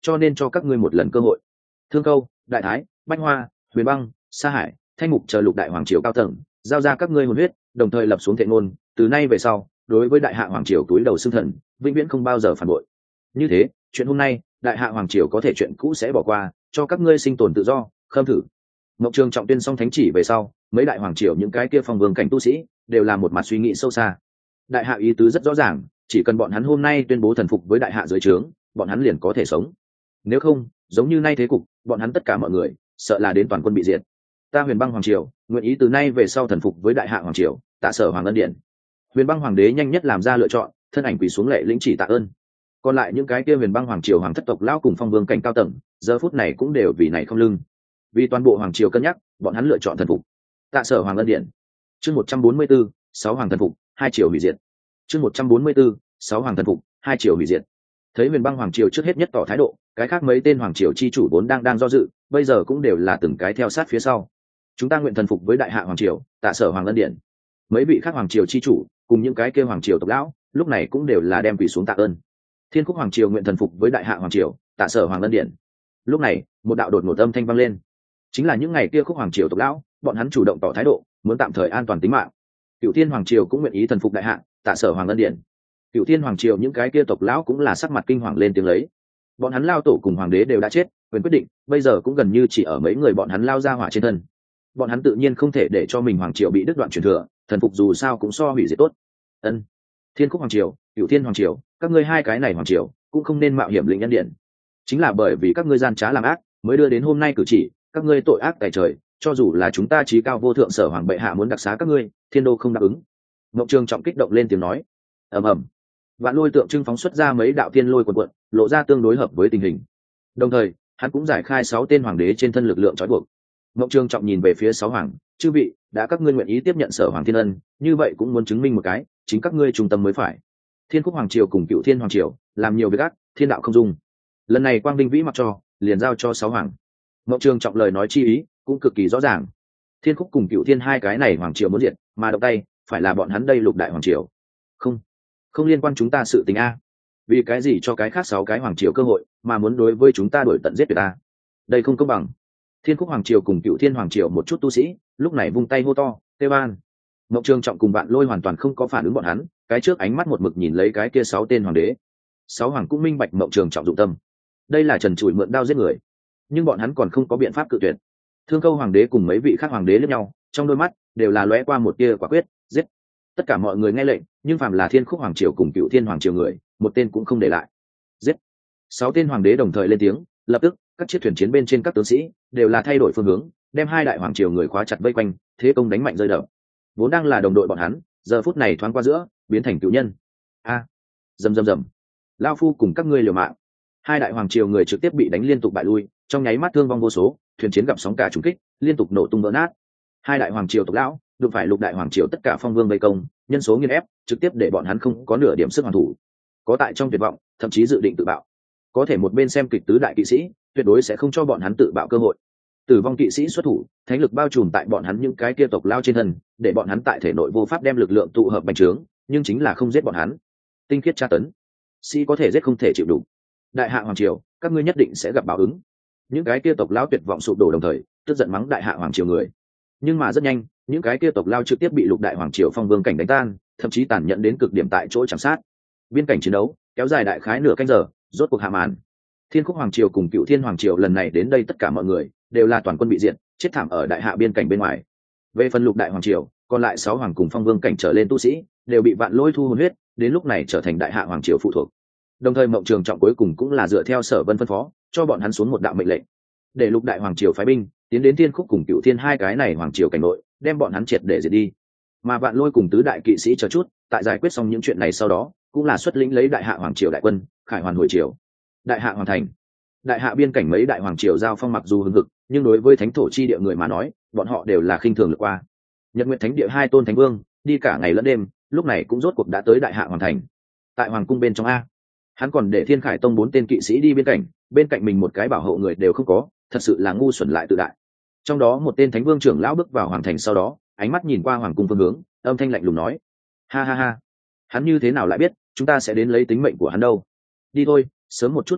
cho nên cho các ngươi một lần cơ hội. Thương Câu, Đại Thái, Bách Hoa, Huyền Băng, Sa Hải, Thanh Mục chờ lục đại hoàng triều cao tầng giao ra các ngươi hồn huyết, đồng thời lập xuống thệ ngôn, từ nay về sau đối với đại hạ hoàng triều túi đầu xưng thần, vĩnh viễn không bao giờ phản bội. Như thế chuyện hôm nay đại hạ hoàng triều có thể chuyện cũ sẽ bỏ qua, cho các ngươi sinh tồn tự do. Khâm thử. Mộng Trường Trọng tuyên xong thánh chỉ về sau, mấy đại hoàng triều những cái kia phong vương cảnh tu sĩ đều là một mặt suy nghĩ sâu xa. Đại hạ ý tứ rất rõ ràng, chỉ cần bọn hắn hôm nay tuyên bố thần phục với đại hạ dưới trướng, bọn hắn liền có thể sống. Nếu không, giống như nay thế cục, bọn hắn tất cả mọi người sợ là đến toàn quân bị diệt. Ta Huyền Băng hoàng triều nguyện ý từ nay về sau thần phục với đại hạ hoàng triều, tạ sở hoàng ân điện. Huyền Băng hoàng đế nhanh nhất làm ra lựa chọn, thân ảnh quỳ xuống lệ lĩnh chỉ tạ ơn. Còn lại những cái kia Huyền Băng hoàng triều hoàng thất tộc lão cùng phong vương cảnh cao tầng giờ phút này cũng đều vì này không lưng, vì toàn bộ hoàng triều cân nhắc, bọn hắn lựa chọn thần phục. Tạ sở hoàng ân điện. Chương một trăm bốn mươi 144, sáu hoàng thần phục, hai triều hủy diệt. Chương một trăm bốn mươi 144, sáu hoàng thần phục, hai triều hủy diệt. Thấy Huyền Băng hoàng triều trước hết nhất tỏ thái độ, cái khác mấy tên hoàng triều chi chủ vốn đang đang do dự, bây giờ cũng đều là từng cái theo sát phía sau. Chúng ta nguyện thần phục với đại hạ hoàng triều, tạ sở hoàng ân điện. Mấy vị khác hoàng triều chi chủ cùng những cái kia hoàng triều tộc lão lúc này cũng đều là đem quỳ xuống tạ ơn. Thiên Khúc hoàng triều nguyện thần phục với đại hạ hoàng triều, tạ sở hoàng ân điện. Lúc này một đạo đột ngột âm thanh vang lên, chính là những ngày kia Khúc hoàng triều tộc lão, bọn hắn chủ động tỏ thái độ, muốn tạm thời an toàn tính mạng. Cửu Thiên hoàng triều cũng nguyện ý thần phục đại hạ, tạ sở hoàng ân điện. Cửu Thiên hoàng triều những cái kia tộc lão cũng là sắc mặt kinh hoàng lên tiếng lấy. Bọn hắn lao tổ cùng hoàng đế đều đã chết, quyền quyết định bây giờ cũng gần như chỉ ở mấy người bọn hắn lao ra hỏa trên thân. Bọn hắn tự nhiên không thể để cho mình hoàng triều bị đứt đoạn truyền thừa, thần phục dù sao cũng so hủy diệt tốt. Ân. Thiên Khúc hoàng triều, Cửu Thiên hoàng triều, các ngươi hai cái này hoàng triều cũng không nên mạo hiểm lĩnh nhân điện. Chính là bởi vì các ngươi gian trá làm ác, mới đưa đến hôm nay cử chỉ, các ngươi tội ác tày trời, cho dù là chúng ta chí cao vô thượng sở hoàng bệ hạ muốn đặc xá các ngươi, thiên đô không đáp ứng. Ngọc Trường Trọng kích động lên tiếng nói. Ầm ầm. Vạn Lôi tượng trưng phóng xuất ra mấy đạo thiên lôi quần quận, lộ ra tương đối hợp với tình hình. Đồng thời, hắn cũng giải khai sáu tên hoàng đế trên thân lực lượng trói buộc. Ngọc Trường Trọng nhìn về phía sáu hoàng, chư vị, đã các ngươi nguyện ý tiếp nhận sở hoàng thiên ân, như vậy cũng muốn chứng minh một cái, chính các ngươi trung tâm mới phải. Thiên Khúc hoàng triều cùng Cửu Thiên hoàng triều làm nhiều việc ác, thiên đạo không dung. Lần này quang vinh vĩ mặc cho, liền giao cho sáu hoàng. Ngọc Trường Trọng lời nói chi ý cũng cực kỳ rõ ràng. Thiên Khúc cùng Cửu Thiên hai cái này hoàng triều muốn diệt, mà động tay phải là bọn hắn đây lục đại hoàng triều. Không, không liên quan chúng ta sự tình a. Vì cái gì cho cái khác sáu cái hoàng triều cơ hội, mà muốn đối với chúng ta đuổi tận giết tuyệt ta? Đây không công bằng. Thiên Khúc hoàng triều cùng Cửu Thiên hoàng triều một chút tu sĩ lúc này vung tay hô to, tê ban. Ngọc Trường Trọng cùng Vạn Lôi hoàn toàn không có phản ứng bọn hắn, cái trước ánh mắt một mực nhìn lấy cái kia sáu tên hoàng đế. Sáu hoàng cũng minh bạch Ngọc Trường Trọng dụng tâm, đây là trần trụi mượn đao giết người, nhưng bọn hắn còn không có biện pháp cự tuyệt. Thương Câu hoàng đế cùng mấy vị khác hoàng đế lẫn nhau, trong đôi mắt đều là lóe qua một tia quả quyết, giết. Tất cả mọi người nghe lệnh, nhưng phàm là Thiên Khúc hoàng triều cùng Cửu Thiên hoàng triều người, một tên cũng không để lại. Giết. Sáu tên hoàng đế đồng thời lên tiếng, lập tức các chiếc thuyền chiến bên trên các tướng sĩ đều là thay đổi phương hướng, đem hai đại hoàng triều người khóa chặt vây quanh, thế công đánh mạnh rơi đập. Vốn đang là đồng đội bọn hắn, giờ phút này thoáng qua giữa, biến thành cựu nhân. A. Rầm rầm rầm. Lao phu cùng các ngươi liều mạng. Hai đại hoàng triều người trực tiếp bị đánh liên tục bại lui, trong nháy mắt thương vong vô số, thuyền chiến gặp sóng cả trùng kích, liên tục nổ tung vỡ nát. Hai đại hoàng triều tộc lão đụng phải lục đại hoàng triều tất cả phong vương vây công, nhân số nghiền ép, trực tiếp để bọn hắn không có nửa điểm sức hoàn thủ. Có tại trong tuyệt vọng, thậm chí dự định tự bạo. Có thể một bên xem kịch tứ đại kỵ sĩ, tuyệt đối sẽ không cho bọn hắn tự bạo cơ hội. Tử vong kỵ sĩ xuất thủ, thánh lực bao trùm tại bọn hắn những cái kia tộc lao trên thân, để bọn hắn tại thể nội vô pháp đem lực lượng tụ hợp bành trướng, nhưng chính là không giết bọn hắn. Tinh khiết tra tấn, sĩ có thể giết không thể chịu đủ. Đại hạ hoàng triều, các ngươi nhất định sẽ gặp báo ứng. Những cái kia tộc lao tuyệt vọng sụp đổ đồng thời, tức giận mắng đại hạ hoàng triều người. Nhưng mà rất nhanh, những cái kia tộc lao trực tiếp bị lục đại hoàng triều phong vương cảnh đánh tan, thậm chí tàn nhẫn đến cực điểm tại chỗ chạm sát. Biên cảnh chiến đấu kéo dài đại khái nửa canh giờ, rốt cuộc hạ màn. Thiên Khúc hoàng triều cùng Cửu Thiên hoàng triều lần này đến đây tất cả mọi người đều là toàn quân bị diệt, chết thảm ở đại hạ biên cảnh bên ngoài. Về phần lục đại hoàng triều, còn lại sáu hoàng cùng phong vương cảnh trở lên tu sĩ đều bị Vạn Lôi thu hồn huyết, đến lúc này trở thành đại hạ hoàng triều phụ thuộc. Đồng thời Mộng Trường Trọng cuối cùng cũng là dựa theo Sở Vân phân phó, cho bọn hắn xuống một đạo mệnh lệnh, để lục đại hoàng triều phái binh tiến đến Thiên Khúc cùng Cửu Thiên hai cái này hoàng triều cảnh nội, đem bọn hắn triệt để diệt đi. Mà Vạn Lôi cùng tứ đại kỵ sĩ chờ chút, tại giải quyết xong những chuyện này sau đó, cũng là xuất lĩnh lấy đại hạ hoàng triều đại quân, khải hoàn hồi triều. Đại hạ hoàn thành. Đại hạ biên cảnh mấy đại hoàng triều giao phong mặc dù hưng hực, nhưng đối với thánh thổ chi địa người mà nói, bọn họ đều là khinh thường lướt qua. Nhật Nguyệt Thánh địa hai tôn thánh vương đi cả ngày lẫn đêm, lúc này cũng rốt cuộc đã tới đại hạ hoàn thành. Tại hoàng cung bên trong a, hắn còn để Thiên Khải tông bốn tên kỵ sĩ đi biên cảnh, bên cạnh mình một cái bảo hộ người đều không có, thật sự là ngu xuẩn lại tự đại. Trong đó một tên thánh vương trưởng lão bước vào hoàng thành sau đó, ánh mắt nhìn qua hoàng cung phương hướng, âm thanh lạnh lùng nói: ha ha ha, hắn như thế nào lại biết chúng ta sẽ đến lấy tính mệnh của hắn đâu? Đi thôi, sớm một chút kết thúc,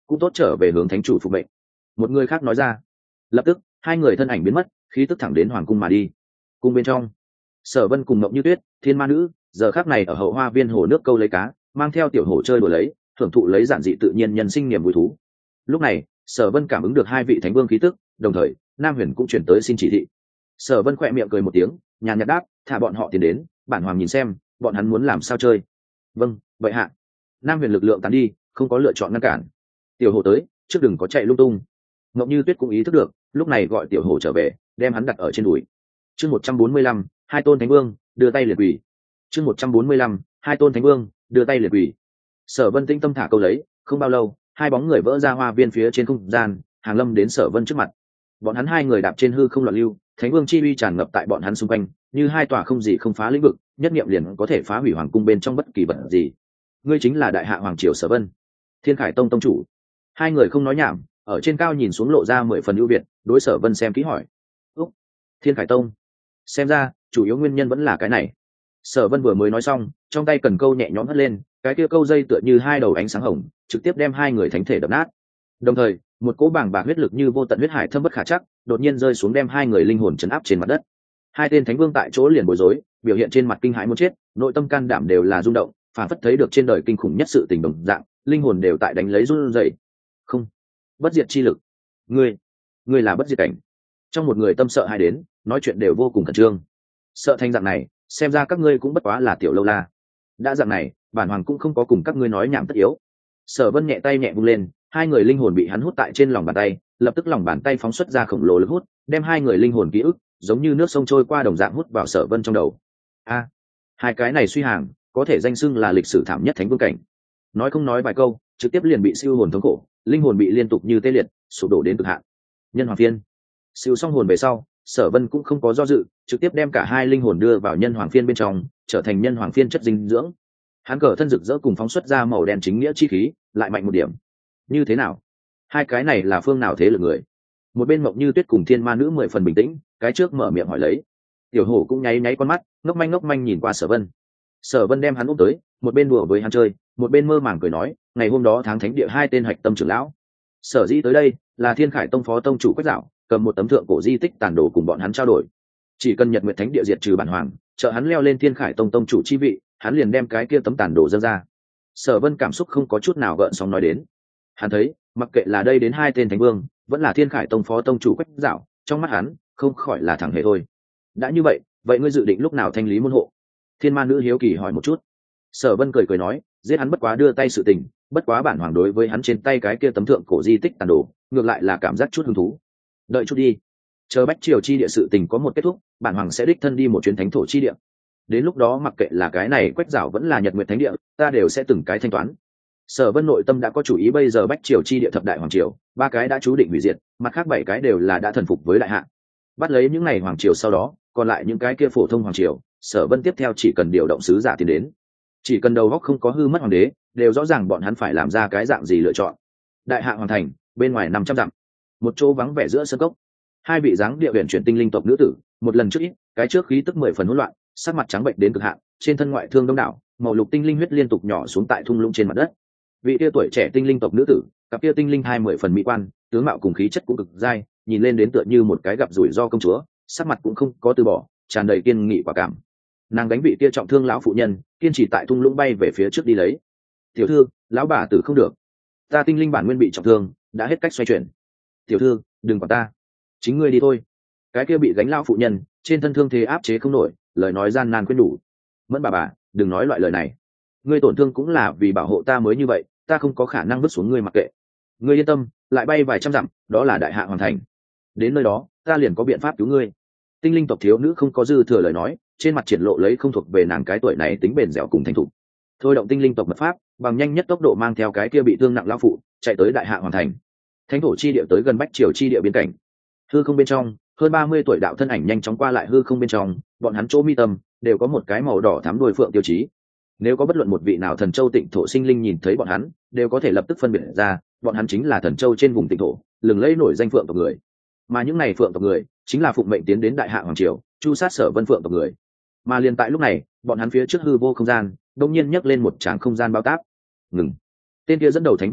cũng tốt trở về hướng thánh chủ phục mệnh. Một người khác nói ra. Lập tức hai người thân ảnh biến mất, khí tức thẳng đến hoàng cung mà đi. Cung bên trong, Sở Vân cùng Mộng Như Tuyết, Thiên Ma Nữ giờ khắc này ở hậu hoa viên hồ nước câu lấy cá, mang theo tiểu hổ chơi đùa lấy, thưởng thụ lấy giản dị tự nhiên nhân sinh niềm vui thú. Lúc này Sở Vân cảm ứng được hai vị thánh vương khí tức, đồng thời Nam Huyền cũng chuyển tới xin chỉ thị. Sở Vân khẽ miệng cười một tiếng, nhàn nhạt đáp, thả bọn họ tiến đến, bản hoàng nhìn xem bọn hắn muốn làm sao chơi. Vâng, vậy hạ. Nam Huyền lực lượng tán đi, không có lựa chọn ngăn cản. Tiểu hổ tới, trước đừng có chạy lung tung. Ngọc Như Tuyết cũng ý thức được, lúc này gọi tiểu hổ trở về, đem hắn đặt ở trên đùi. Chương một trăm bốn mươi lăm, hai tôn thánh vương đưa tay liệt quỷ. Chương một trăm bốn mươi lăm, hai tôn thánh vương đưa tay liệt quỷ. Sở Vân tinh tâm thả câu lấy, không bao lâu, hai bóng người vỡ ra hoa viên phía trên không gian, hàng lâm đến Sở Vân trước mặt. Bọn hắn hai người đạp trên hư không loạn lưu, thánh vương chi uy tràn ngập tại bọn hắn xung quanh, như hai tòa không gì không phá lĩnh vực, nhất niệm liền có thể phá hủy hoàng cung bên trong bất kỳ vật gì. Ngươi chính là đại hạ hoàng triều Sở Vân, Thiên Khải Tông tông chủ. Hai người không nói nhảm, ở trên cao nhìn xuống lộ ra mười phần ưu việt, đối Sở Vân xem kỹ hỏi. Úc, Thiên Khải Tông. Xem ra chủ yếu nguyên nhân vẫn là cái này. Sở Vân vừa mới nói xong, trong tay cần câu nhẹ nhõm hất lên, cái kia câu dây tựa như hai đầu ánh sáng hồng, trực tiếp đem hai người thánh thể đập nát. Đồng thời, một cỗ bàng bạc huyết lực như vô tận huyết hải thâm bất khả chắc, đột nhiên rơi xuống đem hai người linh hồn chấn áp trên mặt đất. Hai tên thánh vương tại chỗ liền bối rối, biểu hiện trên mặt kinh hãi muốn chết, nội tâm can đảm đều là rung động, phản phất thấy được trên đời kinh khủng nhất sự tình đồng dạng, linh hồn đều tại đánh lấy run rẩy. Không, bất diệt chi lực. Ngươi, ngươi là bất diệt cảnh. Trong một người tâm sợ hai đến, nói chuyện đều vô cùng khẩn trương. Sợ thành dạng này, xem ra các ngươi cũng bất quá là tiểu lâu la. Đã dạng này, bản hoàng cũng không có cùng các ngươi nói nhảm tất yếu. Sở Vân nhẹ tay nhẹ vung lên, hai người linh hồn bị hắn hút tại trên lòng bàn tay, lập tức lòng bàn tay phóng xuất ra khổng lồ lực hút, đem hai người linh hồn ký ức giống như nước sông trôi qua đồng dạng hút vào Sở Vân trong đầu. A, hai cái này suy hàng, có thể danh xưng là lịch sử thảm nhất thánh vương cảnh. Nói không nói vài câu, trực tiếp liền bị siêu hồn thống khổ, linh hồn bị liên tục như tê liệt, sụp đổ đến cực hạn. Nhân hoàng phiên. Siêu xong hồn về sau, Sở Vân cũng không có do dự, trực tiếp đem cả hai linh hồn đưa vào nhân hoàng phiên bên trong, trở thành nhân hoàng phiên chất dinh dưỡng. Hắn cờ thân rực rỡ cùng phóng xuất ra màu đen chính nghĩa chi khí, lại mạnh một điểm. Như thế nào? Hai cái này là phương nào thế lực người? Một bên Mộng Như Tuyết cùng Thiên Ma Nữ mười phần bình tĩnh, cái trước mở miệng hỏi lấy. Tiểu hổ cũng nháy nháy con mắt, ngốc manh ngốc manh nhìn qua Sở Vân. Sở Vân đem hắn ôm tới, một bên đùa với hắn chơi, một bên mơ màng cười nói, ngày hôm đó tháng thánh địa hai tên hạch tâm trưởng lão. Sở dĩ tới đây, là Thiên Khải Tông phó tông chủ Quách Dạo, cầm một tấm thượng cổ di tích tàn đồ cùng bọn hắn trao đổi. Chỉ cần Nhật Nguyệt Thánh địa diệt trừ bản hoàng, trợ hắn leo lên Thiên Khải Tông tông chủ chi vị, hắn liền đem cái kia tấm tàn đồ dâng ra. Sở Vân cảm xúc không có chút nào gợn sóng nói đến. Hắn thấy, mặc kệ là đây đến hai tên thánh vương, vẫn là Thiên Khải Tông phó tông chủ Quách Dạo, trong mắt hắn, không khỏi là thẳng hề thôi. Đã như vậy, vậy ngươi dự định lúc nào thanh lý môn hộ? Thiên Ma Nữ hiếu kỳ hỏi một chút. Sở Vân cười cười nói, giết hắn bất quá đưa tay sự tình, bất quá bản hoàng đối với hắn trên tay cái kia tấm thượng cổ di tích tàn đồ, ngược lại là cảm giác chút hứng thú. Đợi chút đi, chờ bách triều chi địa sự tình có một kết thúc, bản hoàng sẽ đích thân đi một chuyến thánh thổ chi địa. Đến lúc đó mặc kệ là cái này Quách Dạo vẫn là Nhật Nguyệt Thánh địa, ta đều sẽ từng cái thanh toán. Sở Vân nội tâm đã có chủ ý, bây giờ bách triều chi địa thập đại hoàng triều, ba cái đã chú định hủy diệt, mặt khác bảy cái đều là đã thần phục với đại hạ. Bắt lấy những ngày hoàng triều sau đó, còn lại những cái kia phổ thông hoàng triều, Sở Vân tiếp theo chỉ cần điều động sứ giả tiến đến, chỉ cần đầu óc không có hư mất hoàng đế, đều rõ ràng bọn hắn phải làm ra cái dạng gì lựa chọn. Đại hạ hoàng thành, bên ngoài năm trăm dặm, một chỗ vắng vẻ giữa sân cốc, hai vị dáng địa huyền chuyển tinh linh tộc nữ tử, một lần trước ít, cái trước khí tức mười phần hỗn loạn, sắc mặt trắng bệnh đến cực hạn, trên thân ngoại thương đông đảo, màu lục tinh linh huyết liên tục nhỏ xuống tại thung lũng trên mặt đất. Vị tia tuổi trẻ tinh linh tộc nữ tử, cặp tia tinh linh hai mười phần mỹ quan, tướng mạo cùng khí chất cũng cực dai, nhìn lên đến tựa như một cái gặp rủi ro công chúa, sắc mặt cũng không có từ bỏ, tràn đầy kiên nghị quả cảm. Nàng đánh vị tia trọng thương lão phụ nhân, kiên trì tại thung lũng bay về phía trước đi lấy. Tiểu thư, lão bà tử không được, ta tinh linh bản nguyên bị trọng thương, đã hết cách xoay chuyển. Tiểu thư, đừng quản ta, chính ngươi đi thôi. Cái kia bị gánh lão phụ nhân, trên thân thương thế áp chế không nổi, lời nói gian nan khuyên nhủ. Mẫn bà bà, đừng nói loại lời này, ngươi tổn thương cũng là vì bảo hộ ta mới như vậy, ta không có khả năng vứt xuống ngươi mặc kệ. Ngươi yên tâm, lại bay vài trăm dặm, đó là đại hạ hoàng thành, đến nơi đó ta liền có biện pháp cứu ngươi. Tinh linh tộc thiếu nữ không có dư thừa lời nói, trên mặt triển lộ lấy không thuộc về nàng cái tuổi này tính bền dẻo cùng thành thục. Thôi động tinh linh tộc mật pháp, bằng nhanh nhất tốc độ mang theo cái kia bị thương nặng lão phụ chạy tới đại hạ hoàng thành. Thánh thổ chi địa tới gần bách triều chi địa biên cảnh, hư không bên trong, hơn ba mươi tuổi đạo thân ảnh nhanh chóng qua lại hư không bên trong, bọn hắn chỗ mi tâm đều có một cái màu đỏ thắm đuôi phượng tiêu chí. Nếu có bất luận một vị nào thần châu tịnh thổ sinh linh nhìn thấy bọn hắn, đều có thể lập tức phân biệt ra, bọn hắn chính là thần châu trên vùng tịnh thổ, lừng lẫy nổi danh phượng tộc người. Mà những này phượng tộc người, chính là phụng mệnh tiến đến đại hạ hoàng triều, chu sát Sở Vân phượng tộc người. Mà liền tại lúc này, bọn hắn phía trước hư vô không gian, đột nhiên nhấc lên một tràng không gian bao táp. Ngừng. Tên kia dẫn đầu thánh vương cảnh,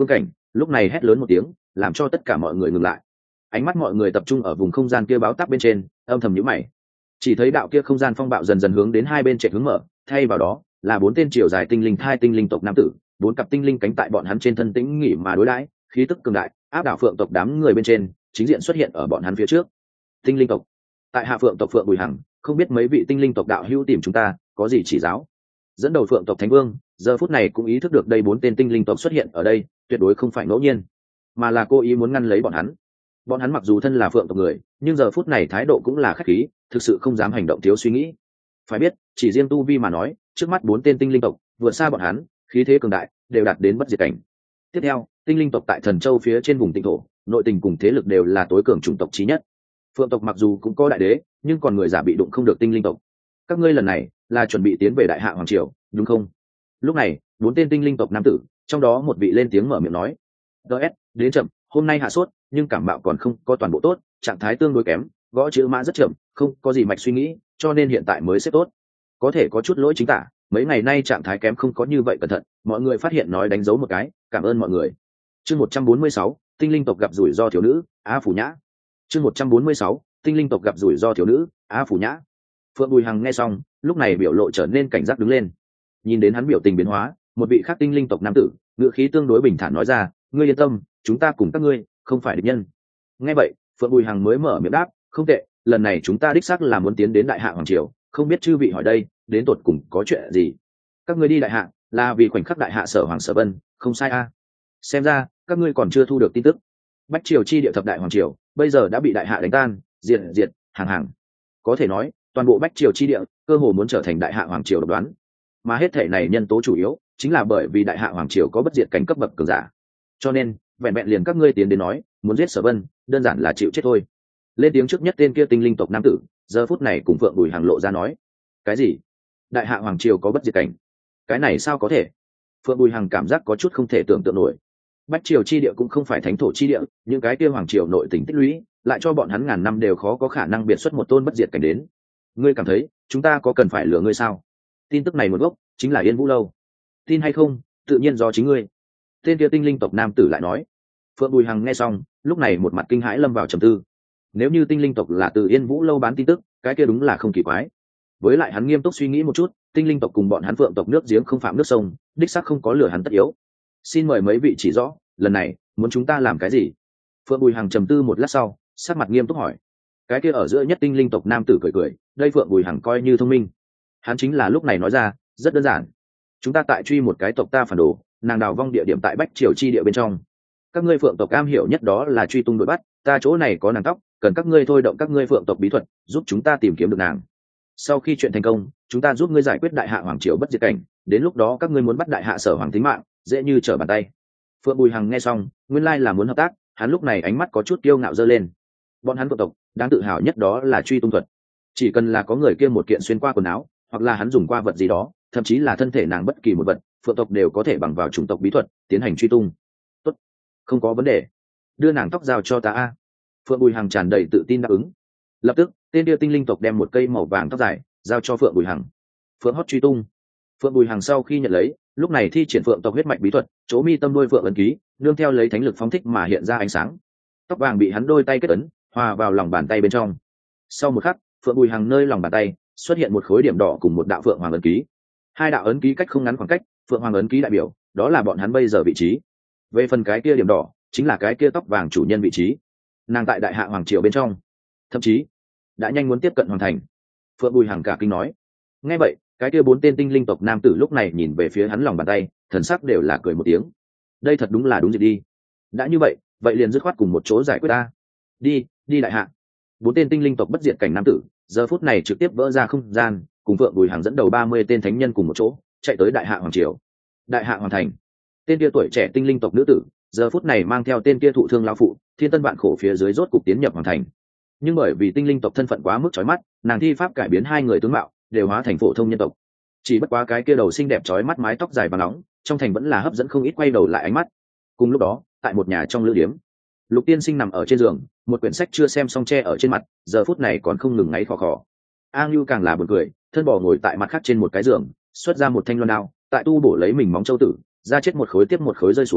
lúc này hét lớn một tiếng làm cho tất cả mọi người ngừng lại. Ánh mắt mọi người tập trung ở vùng không gian kia báo táp bên trên, âm thầm nhíu mày. Chỉ thấy đạo kia không gian phong bạo dần dần hướng đến hai bên chạy hướng mở, thay vào đó là bốn tên chiều dài tinh linh thai tinh linh tộc nam tử, bốn cặp tinh linh cánh tại bọn hắn trên thân tĩnh nghỉ mà đối đãi, khí tức cường đại áp đảo phượng tộc đám người bên trên, chính diện xuất hiện ở bọn hắn phía trước. Tinh linh tộc, tại hạ phượng tộc Phượng Bùi Hằng, không biết mấy vị tinh linh tộc đạo hữu tìm chúng ta có gì chỉ giáo. Dẫn đầu phượng tộc thánh vương giờ phút này cũng ý thức được đây bốn tên tinh linh tộc xuất hiện ở đây tuyệt đối không phải ngẫu nhiên, mà là cố ý muốn ngăn lấy bọn hắn. Bọn hắn mặc dù thân là phượng tộc người, nhưng giờ phút này thái độ cũng là khách khí, thực sự không dám hành động thiếu suy nghĩ. Phải biết, chỉ riêng tu vi mà nói, trước mắt bốn tên tinh linh tộc vượt xa bọn hắn, khí thế cường đại, đều đạt đến bất diệt cảnh. Tiếp theo, tinh linh tộc tại Thần Châu phía trên vùng tinh thổ, nội tình cùng thế lực đều là tối cường chủng tộc chí nhất. Phượng tộc mặc dù cũng có đại đế, nhưng còn người giả bị đụng không được tinh linh tộc. Các ngươi lần này là chuẩn bị tiến về Đại Hạ hoàng triều, đúng không? Lúc này, bốn tên tinh linh tộc nam tử, trong đó một vị lên tiếng mở miệng nói: "đê ét, đến chậm, hôm nay hạ sốt, nhưng cảm mạo còn không có toàn bộ tốt, trạng thái tương đối kém, gõ chữ mã rất chậm, không có gì mạch suy nghĩ, cho nên hiện tại mới xếp tốt. Có thể có chút lỗi chính tả, mấy ngày nay trạng thái kém không có như vậy cẩn thận, mọi người phát hiện nói đánh dấu một cái, cảm ơn mọi người." Chương một trăm bốn mươi sáu, tinh linh tộc gặp rủi ro thiếu nữ, Á Phủ Nhã. Chương một trăm bốn mươi sáu, tinh linh tộc gặp rủi ro thiếu nữ, Á Phủ Nhã. Phượng Bùi Hằng nghe xong, lúc này biểu lộ trở nên cảnh giác đứng lên. Nhìn đến hắn biểu tình biến hóa, một vị khác tinh linh tộc nam tử, ngữ khí tương đối bình thản nói ra: "Ngươi yên tâm, chúng ta cùng các ngươi không phải địch nhân." Nghe vậy, Phượng Bùi Hằng mới mở miệng đáp: "Không tệ, lần này chúng ta đích xác là muốn tiến đến Đại Hạ hoàng triều, không biết chư vị hỏi đây, đến tột cùng có chuyện gì? Các ngươi đi Đại Hạ là vì khoảnh khắc Đại Hạ sở hoàng sở vân, không sai a? À? Xem ra các ngươi còn chưa thu được tin tức. Bách triều chi địa thập đại hoàng triều, bây giờ đã bị Đại Hạ đánh tan, diệt diệt, hàng hàng. Có thể nói, toàn bộ Bách triều chi địa cơ hồ muốn trở thành Đại Hạ hoàng triều độc đoán. Mà hết thể này nhân tố chủ yếu chính là bởi vì Đại Hạ hoàng triều có bất diệt cảnh cấp bậc cường giả. Cho nên, vẹn vẹn liền các ngươi tiến đến nói, muốn giết Sở Vân, đơn giản là chịu chết thôi." Lên tiếng trước nhất tên kia tinh linh tộc nam tử, giờ phút này cùng Phượng Bùi Hằng lộ ra nói: "Cái gì? Đại Hạ hoàng triều có bất diệt cảnh? Cái này sao có thể?" Phượng Bùi Hằng cảm giác có chút không thể tưởng tượng nổi. Bách triều chi địa cũng không phải thánh thổ chi địa, những cái kia hoàng triều nội tình tích lũy, lại cho bọn hắn ngàn năm đều khó có khả năng biệt xuất một tôn bất diệt cảnh đến. Ngươi cảm thấy, chúng ta có cần phải lừa ngươi sao? Tin tức này một gốc, chính là Yên Vũ lâu. Tin hay không, tự nhiên do chính ngươi." Tên kia tinh linh tộc nam tử lại nói. Phượng Bùi Hằng nghe xong, lúc này một mặt kinh hãi lâm vào trầm tư. Nếu như tinh linh tộc là từ Yên Vũ lâu bán tin tức, cái kia đúng là không kỳ quái. Với lại hắn nghiêm túc suy nghĩ một chút, tinh linh tộc cùng bọn hắn Phượng tộc nước giếng không phạm nước sông, đích xác không có lừa hắn tất yếu. Xin mời mấy vị chỉ rõ, lần này muốn chúng ta làm cái gì? Phượng Bùi Hằng trầm tư một lát sau, sắc mặt nghiêm túc hỏi. Cái kia ở giữa nhất tinh linh tộc nam tử cười cười, đây Phượng Bùi Hằng coi như thông minh. Hắn chính là lúc này nói ra, rất đơn giản. Chúng ta tại truy một cái tộc ta phản đồ, nàng đào vong địa điểm tại Bách triều chi địa bên trong. Các ngươi Phượng tộc am hiểu nhất đó là truy tung đuổi bắt, ta chỗ này có nàng tóc, cần các ngươi thôi động các ngươi Phượng tộc bí thuật, giúp chúng ta tìm kiếm được nàng. Sau khi chuyện thành công, chúng ta giúp ngươi giải quyết Đại Hạ hoàng triều bất diệt cảnh, đến lúc đó các ngươi muốn bắt Đại Hạ sở hoàng tính mạng, dễ như trở bàn tay. Phượng Bùi Hằng nghe xong, nguyên lai là muốn hợp tác, hắn lúc này ánh mắt có chút kiêu ngạo dơ lên. Bọn hắn Phượng tộc đáng tự hào nhất đó là truy tung thuật, chỉ cần là có người kia một kiện xuyên qua quần áo, hoặc là hắn dùng qua vật gì đó, thậm chí là thân thể nàng bất kỳ một vật, Phượng tộc đều có thể bằng vào chủng tộc bí thuật tiến hành truy tung. Tốt, không có vấn đề, đưa nàng tóc giao cho ta a. Phượng Bùi Hằng tràn đầy tự tin đáp ứng. Lập tức, tên kia tinh linh tộc đem một cây màu vàng tóc dài giao cho Phượng Bùi Hằng. Phượng hót truy tung. Phượng Bùi Hằng sau khi nhận lấy, lúc này thi triển Phượng tộc huyết mạch bí thuật, chỗ mi tâm đôi phượng ấn ký, nương theo lấy thánh lực phóng thích mà hiện ra ánh sáng. Tóc vàng bị hắn đôi tay kết ấn, hòa vào lòng bàn tay bên trong. Sau một khắc, Phượng Bùi Hằng nơi lòng bàn tay xuất hiện một khối điểm đỏ cùng một đạo phượng hoàng ấn ký. Hai đạo ấn ký cách không ngắn khoảng cách, phượng hoàng ấn ký đại biểu, đó là bọn hắn bây giờ vị trí. Về phần cái kia điểm đỏ, chính là cái kia tóc vàng chủ nhân vị trí. Nàng tại Đại Hạ hoàng triều bên trong, thậm chí đã nhanh muốn tiếp cận hoàn thành. Phượng Bùi Hằng cả kinh nói. Nghe vậy, cái kia bốn tên tinh linh tộc nam tử lúc này nhìn về phía hắn lòng bàn tay, thần sắc đều là cười một tiếng. Đây thật đúng là đúng gì đi. Đã như vậy, vậy liền dứt khoát cùng một chỗ giải quyết ta. Đi, đi Đại Hạ. Bốn tên tinh linh tộc bất diệt cảnh nam tử, giờ phút này trực tiếp vỡ ra không gian, cùng Phượng Bùi Hằng dẫn đầu ba mươi tên thánh nhân cùng một chỗ, chạy tới Đại Hạ hoàng triều. Đại Hạ hoàn thành. Tên kia tuổi trẻ tinh linh tộc nữ tử, giờ phút này mang theo tên kia thụ thương lão phụ, thiên tân vạn khổ phía dưới rốt cục tiến nhập hoàn thành. Nhưng bởi vì tinh linh tộc thân phận quá mức chói mắt, nàng thi pháp cải biến hai người tướng mạo, đều hóa thành phổ thông nhân tộc. Chỉ bất quá cái kia đầu xinh đẹp chói mắt mái tóc dài và nóng, trong thành vẫn là hấp dẫn không ít quay đầu lại ánh mắt. Cùng lúc đó, tại một nhà trong lữ điếm, Lục Tiên Sinh nằm ở trên giường, một quyển sách chưa xem xong che ở trên mặt, giờ phút này còn không ngừng ngáy khò khò. A Ngưu càng là buồn cười, thân bò ngồi tại mặt khác trên một cái giường, xuất ra một thanh loan đao, tại tu bổ lấy mình móng châu tử, ra chết một khối tiếp một khối rơi xuống,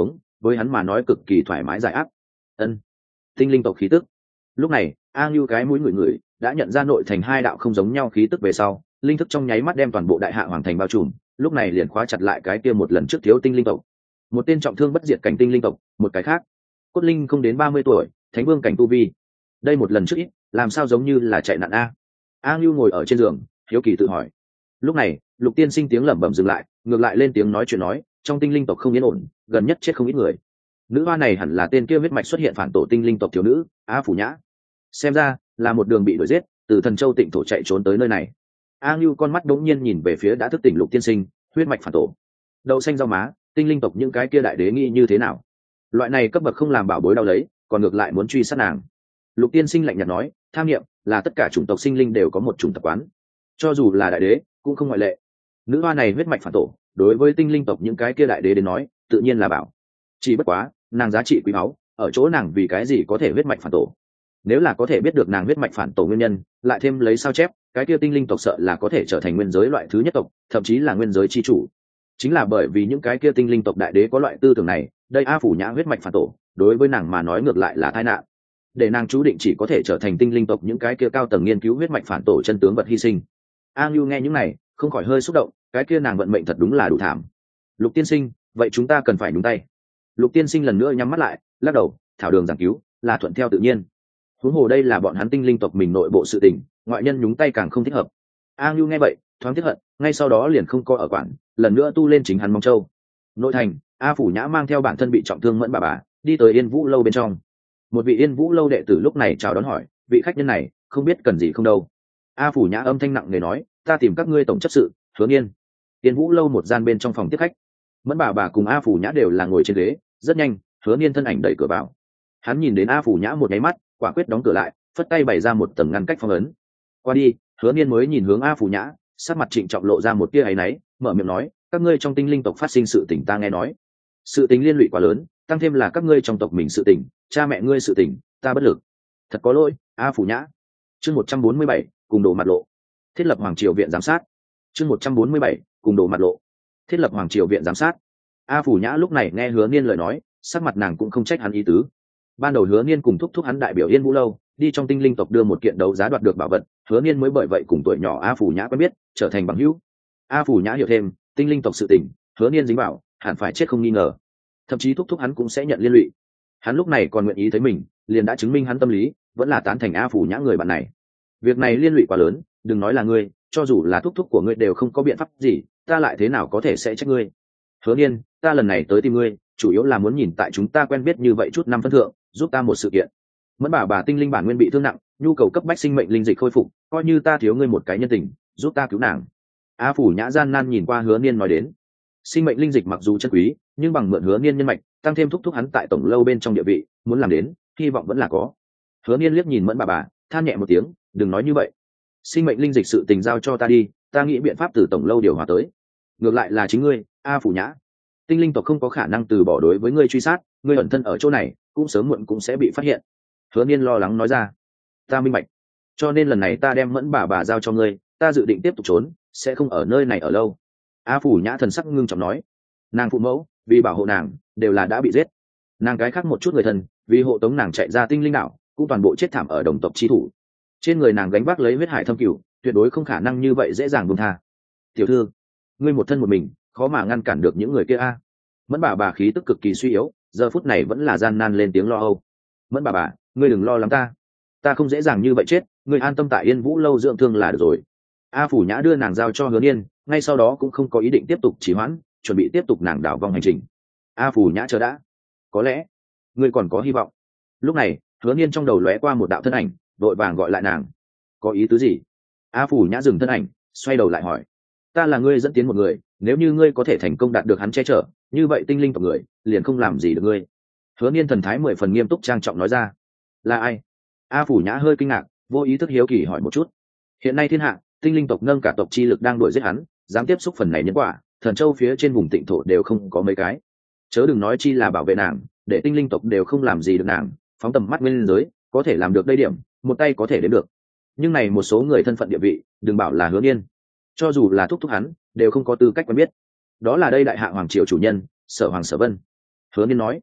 với hắn mà nói cực kỳ thoải mái giải áp. Ân, tinh linh tộc khí tức. Lúc này A Ngưu cái mũi người người đã nhận ra nội thành hai đạo không giống nhau khí tức về sau, linh thức trong nháy mắt đem toàn bộ đại hạ hoàng thành bao trùm, lúc này liền khóa chặt lại cái kia một lần trước thiếu tinh linh tộc. Một tên trọng thương bất diệt cảnh tinh linh tộc, một cái khác cốt linh không đến ba mươi tuổi, thánh vương cảnh tu vi. Đây một lần trước ít, làm sao giống như là chạy nạn a? A Ngưu ngồi ở trên giường, hiếu kỳ tự hỏi. Lúc này Lục Tiên Sinh tiếng lẩm bẩm dừng lại, ngược lại lên tiếng nói chuyện nói, trong tinh linh tộc không yên ổn, gần nhất chết không ít người. Nữ hoa này hẳn là tên kia huyết mạch xuất hiện phản tổ tinh linh tộc thiếu nữ A Phủ Nhã, xem ra là một đường bị đuổi giết, từ Thần Châu Tịnh thổ chạy trốn tới nơi này. A Ngưu con mắt đống nhiên nhìn về phía đã thức tỉnh Lục Tiên Sinh, huyết mạch phản tổ, đậu xanh rau má, tinh linh tộc những cái kia đại đế nghĩ như thế nào? Loại này cấp bậc không làm bảo bối đau lấy, còn ngược lại muốn truy sát nàng. Lục Tiên Sinh lạnh nhạt nói, tham nghiệm là tất cả chủng tộc sinh linh đều có một chủng tập quán, cho dù là đại đế cũng không ngoại lệ. Nữ hoa này huyết mạch phản tổ, đối với tinh linh tộc những cái kia đại đế đến nói tự nhiên là bảo, chỉ bất quá nàng giá trị quý báu ở chỗ nàng vì cái gì có thể huyết mạch phản tổ. Nếu là có thể biết được nàng huyết mạch phản tổ nguyên nhân, lại thêm lấy sao chép, cái kia tinh linh tộc sợ là có thể trở thành nguyên giới loại thứ nhất tộc, thậm chí là nguyên giới chi chủ. Chính là bởi vì những cái kia tinh linh tộc đại đế có loại tư tưởng này, đây A Phủ Nhã huyết mạch phản tổ đối với nàng mà nói ngược lại là tai nạn, để nàng chú định chỉ có thể trở thành tinh linh tộc những cái kia cao tầng nghiên cứu huyết mạch phản tổ chân tướng vật hy sinh. A Ngưu nghe những này không khỏi hơi xúc động, cái kia nàng vận mệnh thật đúng là đủ thảm. Lục Tiên Sinh, vậy chúng ta cần phải nhúng tay. Lục Tiên Sinh lần nữa nhắm mắt lại, lắc đầu, thảo đường giảng cứu là thuận theo tự nhiên, huống hồ đây là bọn hắn tinh linh tộc mình nội bộ sự tình, ngoại nhân nhúng tay càng không thích hợp. A Ngưu nghe vậy thoáng tiếc hận, ngay sau đó liền không coi ở quản, lần nữa tu lên chính hắn mong châu. Nội thành, A Phủ Nhã mang theo bản thân bị trọng thương Mẫn bà bà đi tới Yên Vũ lâu bên trong. Một vị Yên Vũ lâu đệ tử lúc này chào đón hỏi, vị khách nhân này không biết cần gì không đâu. A Phủ Nhã âm thanh nặng nề nói, ta tìm các ngươi tổng chấp sự Hướng Yên. Yên Vũ lâu một gian bên trong phòng tiếp khách, Mẫn bà bà cùng A Phủ Nhã đều là ngồi trên ghế, rất nhanh Hướng Yên thân ảnh đẩy cửa vào. Hắn nhìn đến A Phủ Nhã một nháy mắt, quả quyết đóng cửa lại, phất tay bày ra một tầng ngăn cách phong ấn. Qua đi, Hướng Yên mới nhìn hướng A Phủ Nhã, sắc mặt trịnh trọng lộ ra một tia áy náy, mở miệng nói, các ngươi trong tinh linh tộc phát sinh sự tình ta nghe nói, sự tình liên lụy quá lớn, tăng thêm là các ngươi trong tộc mình sự tình, cha mẹ ngươi sự tình, ta bất lực, thật có lỗi. A Phủ Nhã. Chương một trăm bốn mươi bảy, cùng đổ mặt lộ. Thiết lập hoàng triều viện giám sát. Chương một trăm bốn mươi bảy, cùng đổ mặt lộ. Thiết lập hoàng triều viện giám sát. A Phủ Nhã lúc này nghe Hứa Niên lời nói, sắc mặt nàng cũng không trách hắn ý tứ. Ban đầu Hứa Niên cùng thúc thúc hắn đại biểu Yên Vũ lâu đi trong tinh linh tộc đưa một kiện đấu giá đoạt được bảo vật, Hứa Niên mới bởi vậy cùng tuổi nhỏ A Phủ Nhã quen biết, trở thành bằng hữu. A Phủ Nhã hiểu thêm tinh linh tộc sự tình, Hứa Niên dính vào hẳn phải chết không nghi ngờ, thậm chí thúc thúc hắn cũng sẽ nhận liên lụy. Hắn lúc này còn nguyện ý thấy mình, liền đã chứng minh hắn tâm lý vẫn là tán thành A Phủ Nhã người bạn này. Việc này liên lụy quá lớn, đừng nói là ngươi, cho dù là thúc thúc của ngươi đều không có biện pháp gì, ta lại thế nào có thể sẽ trách ngươi. Hứa Niên, ta lần này tới tìm ngươi chủ yếu là muốn nhìn tại chúng ta quen biết như vậy chút năm phân thượng, giúp ta một sự kiện. Mẫn bà bà tinh linh bản nguyên bị thương nặng, nhu cầu cấp bách sinh mệnh linh dịch khôi phục, coi như ta thiếu ngươi một cái nhân tình, giúp ta cứu nàng. A Phủ Nhã gian nan nhìn qua Hứa Niên nói đến, sinh mệnh linh dịch mặc dù chân quý, nhưng bằng mượn Hứa Niên nhân mạch, tăng thêm thúc thúc hắn tại tổng lâu bên trong địa vị, muốn làm đến, hy vọng vẫn là có. Hứa Niên liếc nhìn Mẫn bà bà, than nhẹ một tiếng, đừng nói như vậy, sinh mệnh linh dịch sự tình giao cho ta đi, ta nghĩ biện pháp từ tổng lâu điều hòa tới. Ngược lại là chính ngươi, A Phủ Nhã, tinh linh tộc không có khả năng từ bỏ đối với ngươi truy sát, ngươi ẩn thân ở chỗ này cũng sớm muộn cũng sẽ bị phát hiện. Hứa Niên lo lắng nói ra, ta minh bạch, cho nên lần này ta đem Mẫn bà bà giao cho ngươi, ta dự định tiếp tục trốn, sẽ không ở nơi này ở lâu. A Phủ Nhã thần sắc ngưng trọng nói, nàng phụ mẫu vì bảo hộ nàng đều là đã bị giết, nàng cái khác một chút người thân vì hộ tống nàng chạy ra tinh linh đảo cũng toàn bộ chết thảm ở đồng tộc chi thủ, trên người nàng gánh vác lấy huyết hải thâm cửu, tuyệt đối không khả năng như vậy dễ dàng buông tha. Tiểu thư, ngươi một thân một mình khó mà ngăn cản được những người kia a. Mẫn bà bà khí tức cực kỳ suy yếu, giờ phút này vẫn là gian nan lên tiếng lo âu. Mẫn bà bà, ngươi đừng lo lắng ta, ta không dễ dàng như vậy chết, ngươi an tâm tại Yên Vũ lâu dưỡng thương là được rồi. A Phủ Nhã đưa nàng giao cho Hứa Niên, ngay sau đó cũng không có ý định tiếp tục trì hoãn, chuẩn bị tiếp tục nàng đảo vòng hành trình. A Phủ Nhã chờ đã, có lẽ ngươi còn có hy vọng. Lúc này Hứa Niên trong đầu lóe qua một đạo thân ảnh, vội vàng gọi lại nàng. Có ý tứ gì? A Phủ Nhã dừng thân ảnh, xoay đầu lại hỏi, ta là ngươi dẫn tiến một người, nếu như ngươi có thể thành công đạt được hắn che chở, như vậy tinh linh tộc người liền không làm gì được ngươi. Hứa Niên thần thái mười phần nghiêm túc trang trọng nói ra. Là ai? A Phủ Nhã hơi kinh ngạc, vô ý thức hiếu kỳ hỏi một chút. Hiện nay thiên hạ tinh linh tộc nâng cả tộc chi lực đang đuổi giết hắn, dám tiếp xúc phần này nhân quả, Thần Châu phía trên vùng Tịnh thổ đều không có mấy cái, chớ đừng nói chi là bảo vệ nàng, để tinh linh tộc đều không làm gì được nàng. Phóng tầm mắt nguyên giới, có thể làm được đây điểm, một tay có thể đến được. Nhưng này một số người thân phận địa vị, đừng bảo là Hứa Niên, cho dù là thúc thúc hắn đều không có tư cách quen biết. Đó là đây đại hạ hoàng triều chủ nhân Sở Hoàng Sở Vân. Hứa Niên nói,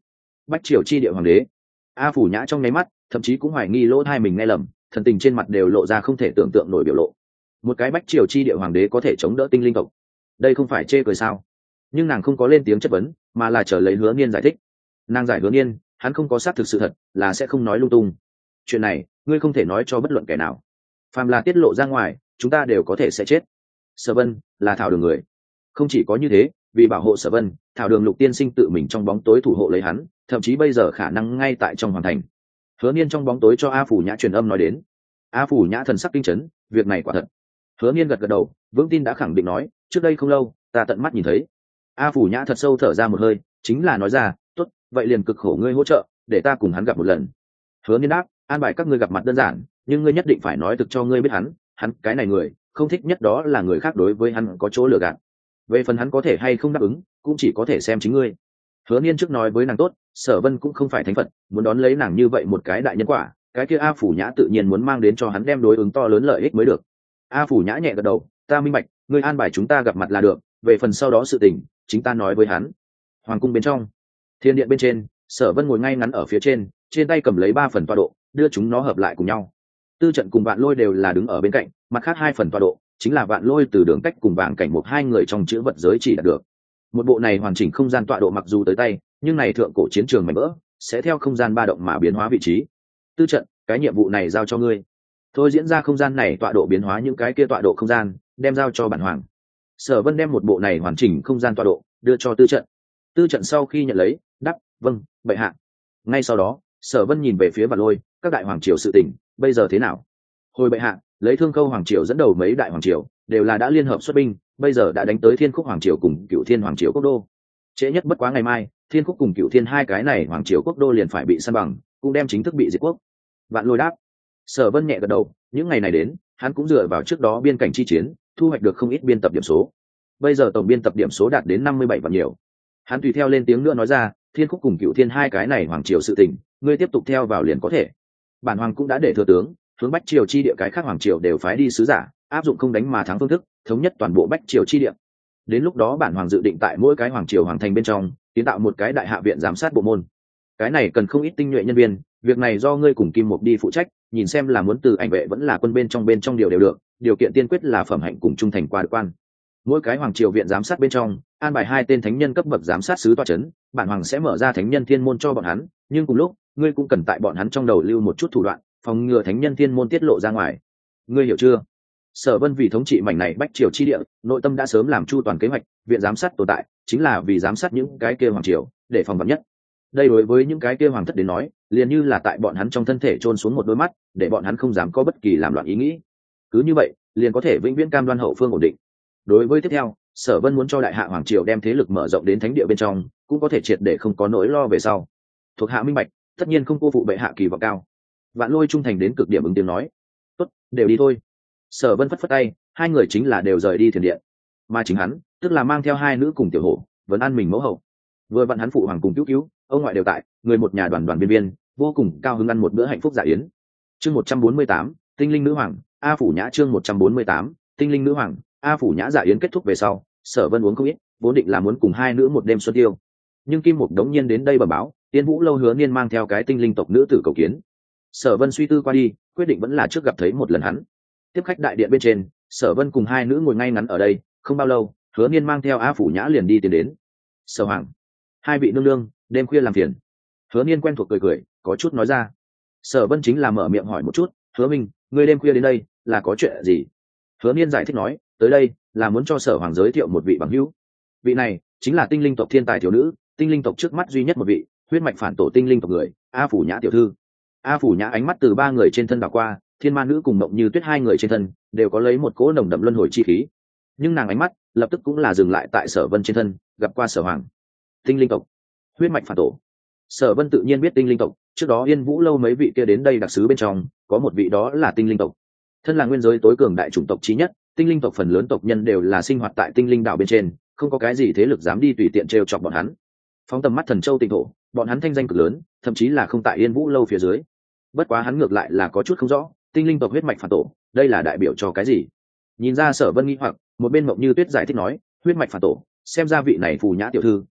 Bách triều chi địa hoàng đế. A Phủ Nhã trong nháy mắt thậm chí cũng hoài nghi lỗ tai mình nghe lầm, thần tình trên mặt đều lộ ra không thể tưởng tượng nổi biểu lộ. Một cái bách triều chi địa hoàng đế có thể chống đỡ tinh linh tộc, đây không phải chê cười sao? Nhưng nàng không có lên tiếng chất vấn, mà là chờ lấy Hứa Niên giải thích. Nàng giải Hứa Niên, hắn không có xác thực sự thật, là sẽ không nói lung tung. Chuyện này, ngươi không thể nói cho bất luận kẻ nào. Phàm là tiết lộ ra ngoài, chúng ta đều có thể sẽ chết. Sở Vân là Thảo Đường người. Không chỉ có như thế, vì bảo hộ Sở Vân, Thảo Đường Lục Tiên Sinh tự mình trong bóng tối thủ hộ lấy hắn, thậm chí bây giờ khả năng ngay tại trong hoàng thành. Hứa Niên trong bóng tối cho A Phủ Nhã truyền âm nói đến. A Phủ Nhã thần sắc kinh chấn, việc này quả thật. Hứa Niên gật gật đầu, vững tin đã khẳng định nói, trước đây không lâu, ta tận mắt nhìn thấy. A Phủ Nhã thật sâu thở ra một hơi, chính là nói ra, tốt, vậy liền cực khổ ngươi hỗ trợ, để ta cùng hắn gặp một lần. Hứa Niên đáp, an bài các ngươi gặp mặt đơn giản, nhưng ngươi nhất định phải nói thực cho ngươi biết hắn, hắn cái này người, không thích nhất đó là người khác đối với hắn có chỗ lừa gạt. Về phần hắn có thể hay không đáp ứng, cũng chỉ có thể xem chính ngươi. Hứa Niên trước nói với nàng tốt, Sở Vân cũng không phải thánh Phật, muốn đón lấy nàng như vậy một cái đại nhân quả, cái kia A Phủ Nhã tự nhiên muốn mang đến cho hắn đem đối ứng to lớn lợi ích mới được. A Phủ Nhã nhẹ gật đầu, ta minh bạch, ngươi an bài chúng ta gặp mặt là được, về phần sau đó sự tình, chính ta nói với hắn. Hoàng cung bên trong, thiên điện bên trên, Sở Vân ngồi ngay ngắn ở phía trên, trên tay cầm lấy ba phần tọa độ, đưa chúng nó hợp lại cùng nhau. Tư Trận cùng Vạn Lôi đều là đứng ở bên cạnh, mặt khác hai phần tọa độ chính là Vạn Lôi từ Đường Cách cùng Vàng Cảnh một hai người trong chữ vật giới chỉ đạt được. Một bộ này hoàn chỉnh không gian tọa độ mặc dù tới tay, nhưng này thượng cổ chiến trường mảnh vỡ sẽ theo không gian ba động mà biến hóa vị trí. Tư Trận, cái nhiệm vụ này giao cho ngươi. Thôi diễn ra không gian này tọa độ biến hóa những cái kia tọa độ không gian, đem giao cho bản hoàng. Sở Vân đem một bộ này hoàn chỉnh không gian tọa độ đưa cho Tư Trận. Tư Trận sau khi nhận lấy, đáp, vâng, bệ hạ. Ngay sau đó, Sở Vân nhìn về phía Vạn Lôi, các đại hoàng triều sự tình, bây giờ thế nào? Hồi bệ hạ, lấy Thương Khâu hoàng triều dẫn đầu mấy đại hoàng triều, đều là đã liên hợp xuất binh, bây giờ đã đánh tới Thiên Khúc hoàng triều cùng Cửu Thiên hoàng triều quốc đô. Trễ nhất bất quá ngày mai, Thiên Khúc cùng Cửu Thiên hai cái này hoàng triều quốc đô liền phải bị san bằng, cũng đem chính thức bị diệt quốc. Vạn Lôi đáp. Sở Vân nhẹ gật đầu, những ngày này đến, hắn cũng dựa vào trước đó biên cảnh chi chiến, thu hoạch được không ít biên tập điểm số. Bây giờ tổng biên tập điểm số đạt đến năm mươi bảy vạn nhiều. Hắn tùy theo lên tiếng nữa nói ra, Thiên Khúc cùng Cửu Thiên hai cái này hoàng triều sự tình, ngươi tiếp tục theo vào liền có thể. Bản hoàng cũng đã để thừa tướng, hướng Bách triều chi địa cái khác hoàng triều đều phái đi sứ giả, áp dụng không đánh mà thắng phương thức, thống nhất toàn bộ Bách triều chi địa. Đến lúc đó bản hoàng dự định tại mỗi cái hoàng triều hoàng thành bên trong, kiến tạo một cái đại hạ viện giám sát bộ môn. Cái này cần không ít tinh nhuệ nhân viên, việc này do ngươi cùng Kim Mục đi phụ trách, nhìn xem là muốn từ ảnh vệ vẫn là quân bên trong bên trong điều đều được, điều kiện tiên quyết là phẩm hạnh cùng trung thành qua quan. Mỗi cái hoàng triều viện giám sát bên trong, an bài hai tên thánh nhân cấp bậc giám sát sứ tọa chấn, bản hoàng sẽ mở ra thánh nhân thiên môn cho bọn hắn, nhưng cùng lúc, ngươi cũng cần tại bọn hắn trong đầu lưu một chút thủ đoạn, phòng ngừa thánh nhân thiên môn tiết lộ ra ngoài. Ngươi hiểu chưa? Sở Vân vì thống trị mảnh này Bách triều chi địa, nội tâm đã sớm làm chu toàn kế hoạch, viện giám sát tồn tại, chính là vì giám sát những cái kia hoàng triều, để phòng vạn nhất. Đây đối với những cái kia hoàng thất đến nói, liền như là tại bọn hắn trong thân thể chôn xuống một đôi mắt, để bọn hắn không dám có bất kỳ làm loạn ý nghĩ. Cứ như vậy, liền có thể vĩnh viễn cam đoan hậu phương ổn định. Đối với tiếp theo, Sở Vân muốn cho đại hạ hoàng triều đem thế lực mở rộng đến thánh địa bên trong, cũng có thể triệt để không có nỗi lo về sau. Thuộc hạ minh bạch, tất nhiên không cô phụ bệ hạ kỳ vọng cao. Vạn Lôi trung thành đến cực điểm ứng tiếng nói, tốt, đều đi thôi. Sở Vân phất phất tay, hai người chính là đều rời đi thiền điện, mà chính hắn, tức là mang theo hai nữ cùng tiểu hổ, vẫn ăn mình mẫu hậu. Vừa vặn hắn phụ hoàng cùng cứu cứu, ông ngoại đều tại, người một nhà đoàn đoàn viên viên, vô cùng cao hứng ăn một bữa hạnh phúc dạ yến. Chương một trăm bốn mươi tám, Tinh linh nữ hoàng, A Phủ Nhã chương một trăm bốn mươi tám, Tinh linh nữ hoàng, A Phủ Nhã dạ yến kết thúc về sau, Sở Vân uống không ít, vốn định là muốn cùng hai nữ một đêm xuân tiêu. Nhưng Kim Mục đống nhiên đến đây bẩm báo, Tiên Vũ lâu Hứa Niên mang theo cái tinh linh tộc nữ tử cầu kiến. Sở Vân suy tư qua đi, quyết định vẫn là trước gặp thấy một lần hắn. Tiếp khách đại điện bên trên, Sở Vân cùng hai nữ ngồi ngay ngắn ở đây, không bao lâu, Hứa Niên mang theo A Phủ Nhã liền đi tiến đến. Sở hoàng, hai vị nương nương, đêm khuya làm phiền. Hứa Niên quen thuộc cười cười, có chút nói ra. Sở Vân chính là mở miệng hỏi một chút, Hứa Minh, ngươi đêm khuya đến đây là có chuyện gì? Hứa Niên giải thích nói, tới đây là muốn cho Sở hoàng giới thiệu một vị bằng hữu. Vị này chính là tinh linh tộc thiên tài thiếu nữ, tinh linh tộc trước mắt duy nhất một vị, huyết mạch phản tổ tinh linh tộc người, A Phủ Nhã tiểu thư. A Phủ Nhã ánh mắt từ ba người trên thân đảo qua, Thiên Ma nữ cùng Mộng Như Tuyết hai người trên thân đều có lấy một cỗ nồng đậm luân hồi chi khí, nhưng nàng ánh mắt lập tức cũng là dừng lại tại Sở Vân trên thân, gặp qua Sở hoàng. Tinh linh tộc, huyết mạch phản tổ. Sở Vân tự nhiên biết tinh linh tộc, trước đó Yên Vũ lâu mấy vị kia đến đây đặc sứ bên trong, có một vị đó là tinh linh tộc. Thân là nguyên giới tối cường đại chủng tộc chí nhất, tinh linh tộc phần lớn tộc nhân đều là sinh hoạt tại tinh linh đảo bên trên, không có cái gì thế lực dám đi tùy tiện trêu chọc bọn hắn. Phóng tầm mắt Thần Châu Tinh thổ, bọn hắn thanh danh cực lớn, thậm chí là không tại Yên Vũ lâu phía dưới. Bất quá hắn ngược lại là có chút không rõ, tinh linh tộc huyết mạch phản tổ, đây là đại biểu cho cái gì? Nhìn ra Sở Vân nghi hoặc, một bên Mộng Như Tuyết giải thích nói, huyết mạch phản tổ, xem ra vị này Phù Nhã tiểu thư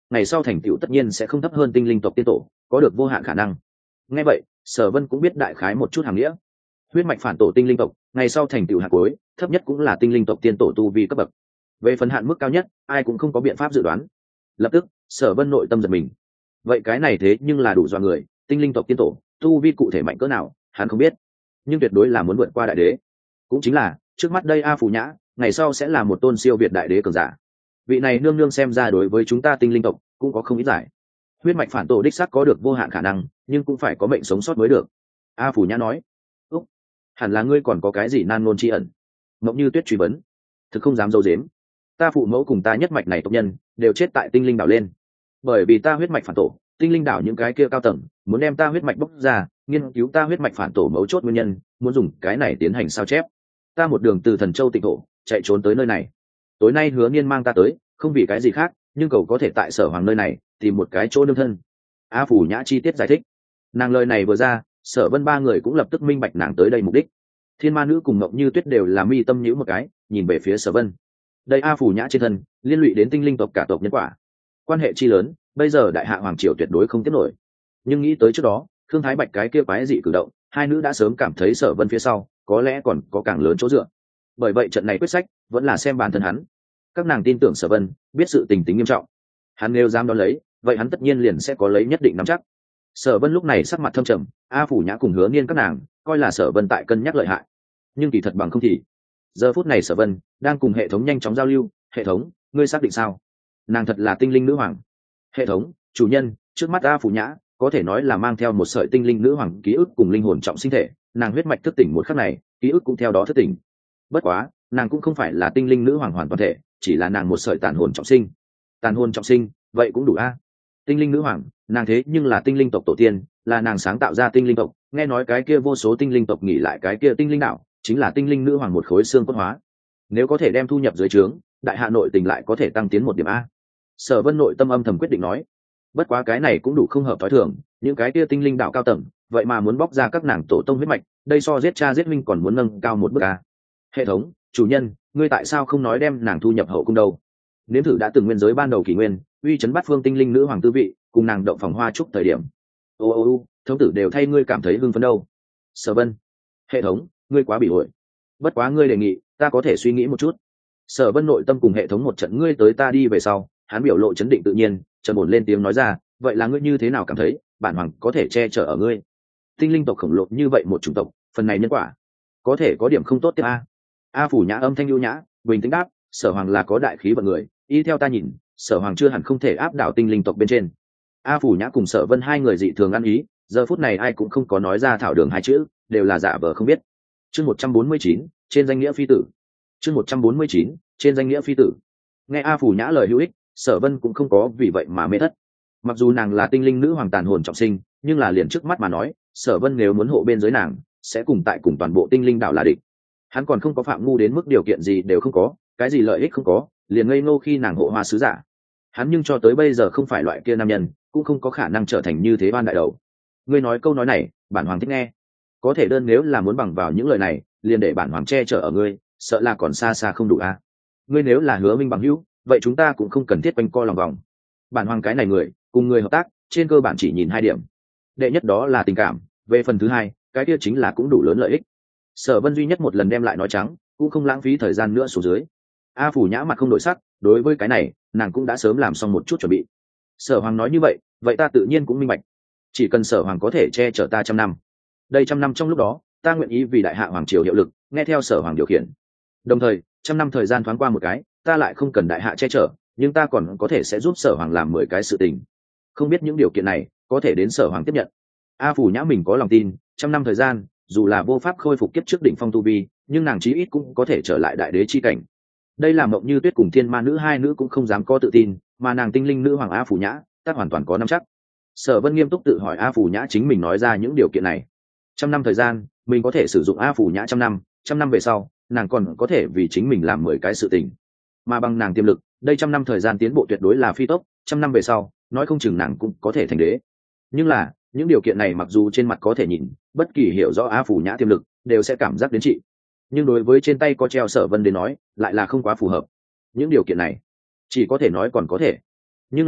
ngày sau thành tựu tất nhiên sẽ không thấp hơn tinh linh tộc tiên tổ, có được vô hạn khả năng. Nghe vậy, Sở Vân cũng biết đại khái một chút hàng nghĩa. Huyết mạch phản tổ tinh linh tộc, ngày sau thành tựu hạt cuối, thấp nhất cũng là tinh linh tộc tiên tổ tu vi cấp bậc. Về phần hạn mức cao nhất, ai cũng không có biện pháp dự đoán. Lập tức, Sở Vân nội tâm giật mình. Vậy cái này thế nhưng là đủ dọa người, tinh linh tộc tiên tổ, tu vi cụ thể mạnh cỡ nào, hắn không biết, nhưng tuyệt đối là muốn vượt qua đại đế. Cũng chính là, trước mắt đây A Phù Nhã, ngày sau sẽ là một tôn siêu việt đại đế cường giả. Vị này nương nương xem ra đối với chúng ta tinh linh tộc cũng có không ít giải. Huyết mạch phản tổ đích xác có được vô hạn khả năng, nhưng cũng phải có mệnh sống sót mới được. A Phù Nhã nói. Úc, hẳn là ngươi còn có cái gì nan ngôn tri ẩn. Mộng Như Tuyết truy vấn. Thực không dám dâu dếm, ta phụ mẫu cùng ta nhất mạch này tộc nhân đều chết tại tinh linh đảo lên, bởi vì ta huyết mạch phản tổ. Tinh linh đảo những cái kia cao tầng muốn đem ta huyết mạch bóc ra, nghiên cứu ta huyết mạch phản tổ mấu chốt nguyên nhân, muốn dùng cái này tiến hành sao chép. Ta một đường từ Thần Châu Tịnh Thổ chạy trốn tới nơi này. Tối nay Hứa Niên mang ta tới, không vì cái gì khác, nhưng cầu có thể tại Sở Hoàng nơi này tìm một cái chỗ nương thân. A Phù Nhã chi tiết giải thích. Nàng lời này vừa ra, Sở Vân ba người cũng lập tức minh bạch nàng tới đây mục đích. Thiên Ma Nữ cùng Mộng Như Tuyết đều là mi tâm nhíu một cái, nhìn về phía Sở Vân. Đây A Phù Nhã trên thân liên lụy đến tinh linh tộc cả tộc nhân quả, quan hệ chi lớn, bây giờ đại hạ hoàng triều tuyệt đối không tiếp nổi. Nhưng nghĩ tới trước đó Khương Thái Bạch cái kia quái dị cử động, hai nữ đã sớm cảm thấy Sở Vân phía sau có lẽ còn có càng lớn chỗ dựa. Bởi vậy trận này quyết sách vẫn là xem bản thân hắn. Các nàng tin tưởng Sở Vân biết sự tình tính nghiêm trọng, hắn nếu dám đón lấy, vậy hắn tất nhiên liền sẽ có lấy nhất định nắm chắc. Sở Vân lúc này sắc mặt thâm trầm, A Phù Nhã cùng Hứa Niên các nàng coi là Sở Vân tại cân nhắc lợi hại, nhưng kỳ thật bằng không thì. Giờ phút này Sở Vân đang cùng hệ thống nhanh chóng giao lưu. Hệ thống, ngươi xác định sao? Nàng thật là tinh linh nữ hoàng? Hệ thống, chủ nhân, trước mắt A Phù Nhã có thể nói là mang theo một sợi tinh linh nữ hoàng ký ức cùng linh hồn trọng sinh thể, nàng huyết mạch thức tỉnh một khắc này, ký ức cũng theo đó thức tỉnh. Bất quá, nàng cũng không phải là tinh linh nữ hoàng hoàn toàn thể, chỉ là nàng một sợi tàn hồn trọng sinh. Tàn hồn trọng sinh, vậy cũng đủ a. Tinh linh nữ hoàng, nàng thế nhưng là tinh linh tộc tổ tiên, là nàng sáng tạo ra tinh linh tộc, nghe nói cái kia vô số tinh linh tộc nghỉ lại cái kia tinh linh đảo, chính là tinh linh nữ hoàng một khối xương cốt hóa. Nếu có thể đem thu nhập dưới trướng, đại hạ nội tình lại có thể tăng tiến một điểm a. Sở Vân nội tâm âm thầm quyết định nói. Bất quá cái này cũng đủ không hợp thói thường, những cái kia tinh linh đạo cao tầng, vậy mà muốn bóc ra các nàng tổ tông huyết mạch, đây so giết cha giết minh còn muốn nâng cao một bước a. Hệ thống, chủ nhân, ngươi tại sao không nói đem nàng thu nhập hậu cung đâu? Nếm thử đã từng nguyên giới ban đầu kỷ nguyên, uy chấn bát phương tinh linh nữ hoàng tư vị, cùng nàng động phòng hoa trúc thời điểm. Ô ô ô, thống tử đều thay ngươi cảm thấy hưng phấn đâu. Sở Vân, hệ thống, ngươi quá bị ổi. Bất quá ngươi đề nghị, ta có thể suy nghĩ một chút. Sở Vân nội tâm cùng hệ thống một trận ngươi tới ta đi về sau, hắn biểu lộ chấn định tự nhiên, trầm ổn lên tiếng nói ra, vậy là ngươi như thế nào cảm thấy, bản hoàng có thể che chở ở ngươi? Tinh linh tộc khổng lồ như vậy một chủng tộc, phần này nhân quả, có thể có điểm không tốt tiếp a. A Phù Nhã âm thanh ưu nhã, bình tĩnh đáp, Sở Hoàng là có đại khí vận người, y theo ta nhìn, Sở Hoàng chưa hẳn không thể áp đảo tinh linh tộc bên trên. A Phù Nhã cùng Sở Vân hai người dị thường ăn ý, giờ phút này ai cũng không có nói ra thảo đường hai chữ, đều là giả vờ không biết. Chương một trăm bốn mươi chín, trên danh nghĩa phi tử. Chương một trăm bốn mươi chín, trên danh nghĩa phi tử. Nghe A Phù Nhã lời hữu ích, Sở Vân cũng không có vì vậy mà mê thất. Mặc dù nàng là tinh linh nữ hoàng tàn hồn trọng sinh, nhưng là liền trước mắt mà nói, Sở Vân nếu muốn hộ bên dưới nàng, sẽ cùng tại cùng toàn bộ tinh linh đảo là địch. Hắn còn không có phạm ngu đến mức điều kiện gì đều không có, cái gì lợi ích không có, liền ngây ngô khi nàng hộ hoa sứ giả. Hắn nhưng cho tới bây giờ không phải loại kia nam nhân, cũng không có khả năng trở thành như thế ban đại đầu. Ngươi nói câu nói này, bản hoàng thích nghe. Có thể đơn nếu là muốn bằng vào những lời này, liền để bản hoàng che chở ở ngươi, sợ là còn xa xa không đủ a. Ngươi nếu là Hứa Minh bằng hữu, vậy chúng ta cũng không cần thiết quanh co lòng vòng. Bản hoàng cái này người, cùng người hợp tác, trên cơ bản chỉ nhìn hai điểm. Đệ nhất đó là tình cảm, về phần thứ hai, cái kia chính là cũng đủ lớn lợi ích. Sở Vân duy nhất một lần đem lại nói trắng, cũng không lãng phí thời gian nữa xuống dưới. A Phù Nhã mặt không đổi sắc, đối với cái này, nàng cũng đã sớm làm xong một chút chuẩn bị. Sở Hoàng nói như vậy, vậy ta tự nhiên cũng minh bạch. Chỉ cần Sở Hoàng có thể che chở ta trăm năm, đây trăm năm trong lúc đó, ta nguyện ý vì đại hạ hoàng triều hiệu lực, nghe theo Sở Hoàng điều khiển. Đồng thời, trăm năm thời gian thoáng qua một cái, ta lại không cần đại hạ che chở, nhưng ta còn có thể sẽ giúp Sở Hoàng làm mười cái sự tình. Không biết những điều kiện này có thể đến Sở Hoàng tiếp nhận. A Phù Nhã mình có lòng tin, trăm năm thời gian, dù là vô pháp khôi phục kiếp trước đỉnh phong tu vi, nhưng nàng chí ít cũng có thể trở lại đại đế chi cảnh. Đây là Mộng Như Tuyết cùng Thiên Ma Nữ hai nữ cũng không dám có tự tin, mà nàng tinh linh nữ hoàng A Phù Nhã, ta hoàn toàn có nắm chắc. Sở Vân nghiêm túc tự hỏi A Phù Nhã chính mình nói ra những điều kiện này. Trăm năm thời gian, mình có thể sử dụng A Phù Nhã trăm năm, trăm năm về sau, nàng còn có thể vì chính mình làm mười cái sự tình. Mà bằng nàng tiềm lực, đây trăm năm thời gian tiến bộ tuyệt đối là phi tốc, trăm năm về sau, nói không chừng nàng cũng có thể thành đế. Nhưng là, những điều kiện này mặc dù trên mặt có thể nhìn, bất kỳ hiểu rõ A Phù Nhã tiềm lực, đều sẽ cảm giác đến trị. Nhưng đối với trên tay có treo Sở Vân đến nói, lại là không quá phù hợp. Những điều kiện này, chỉ có thể nói còn có thể, nhưng là,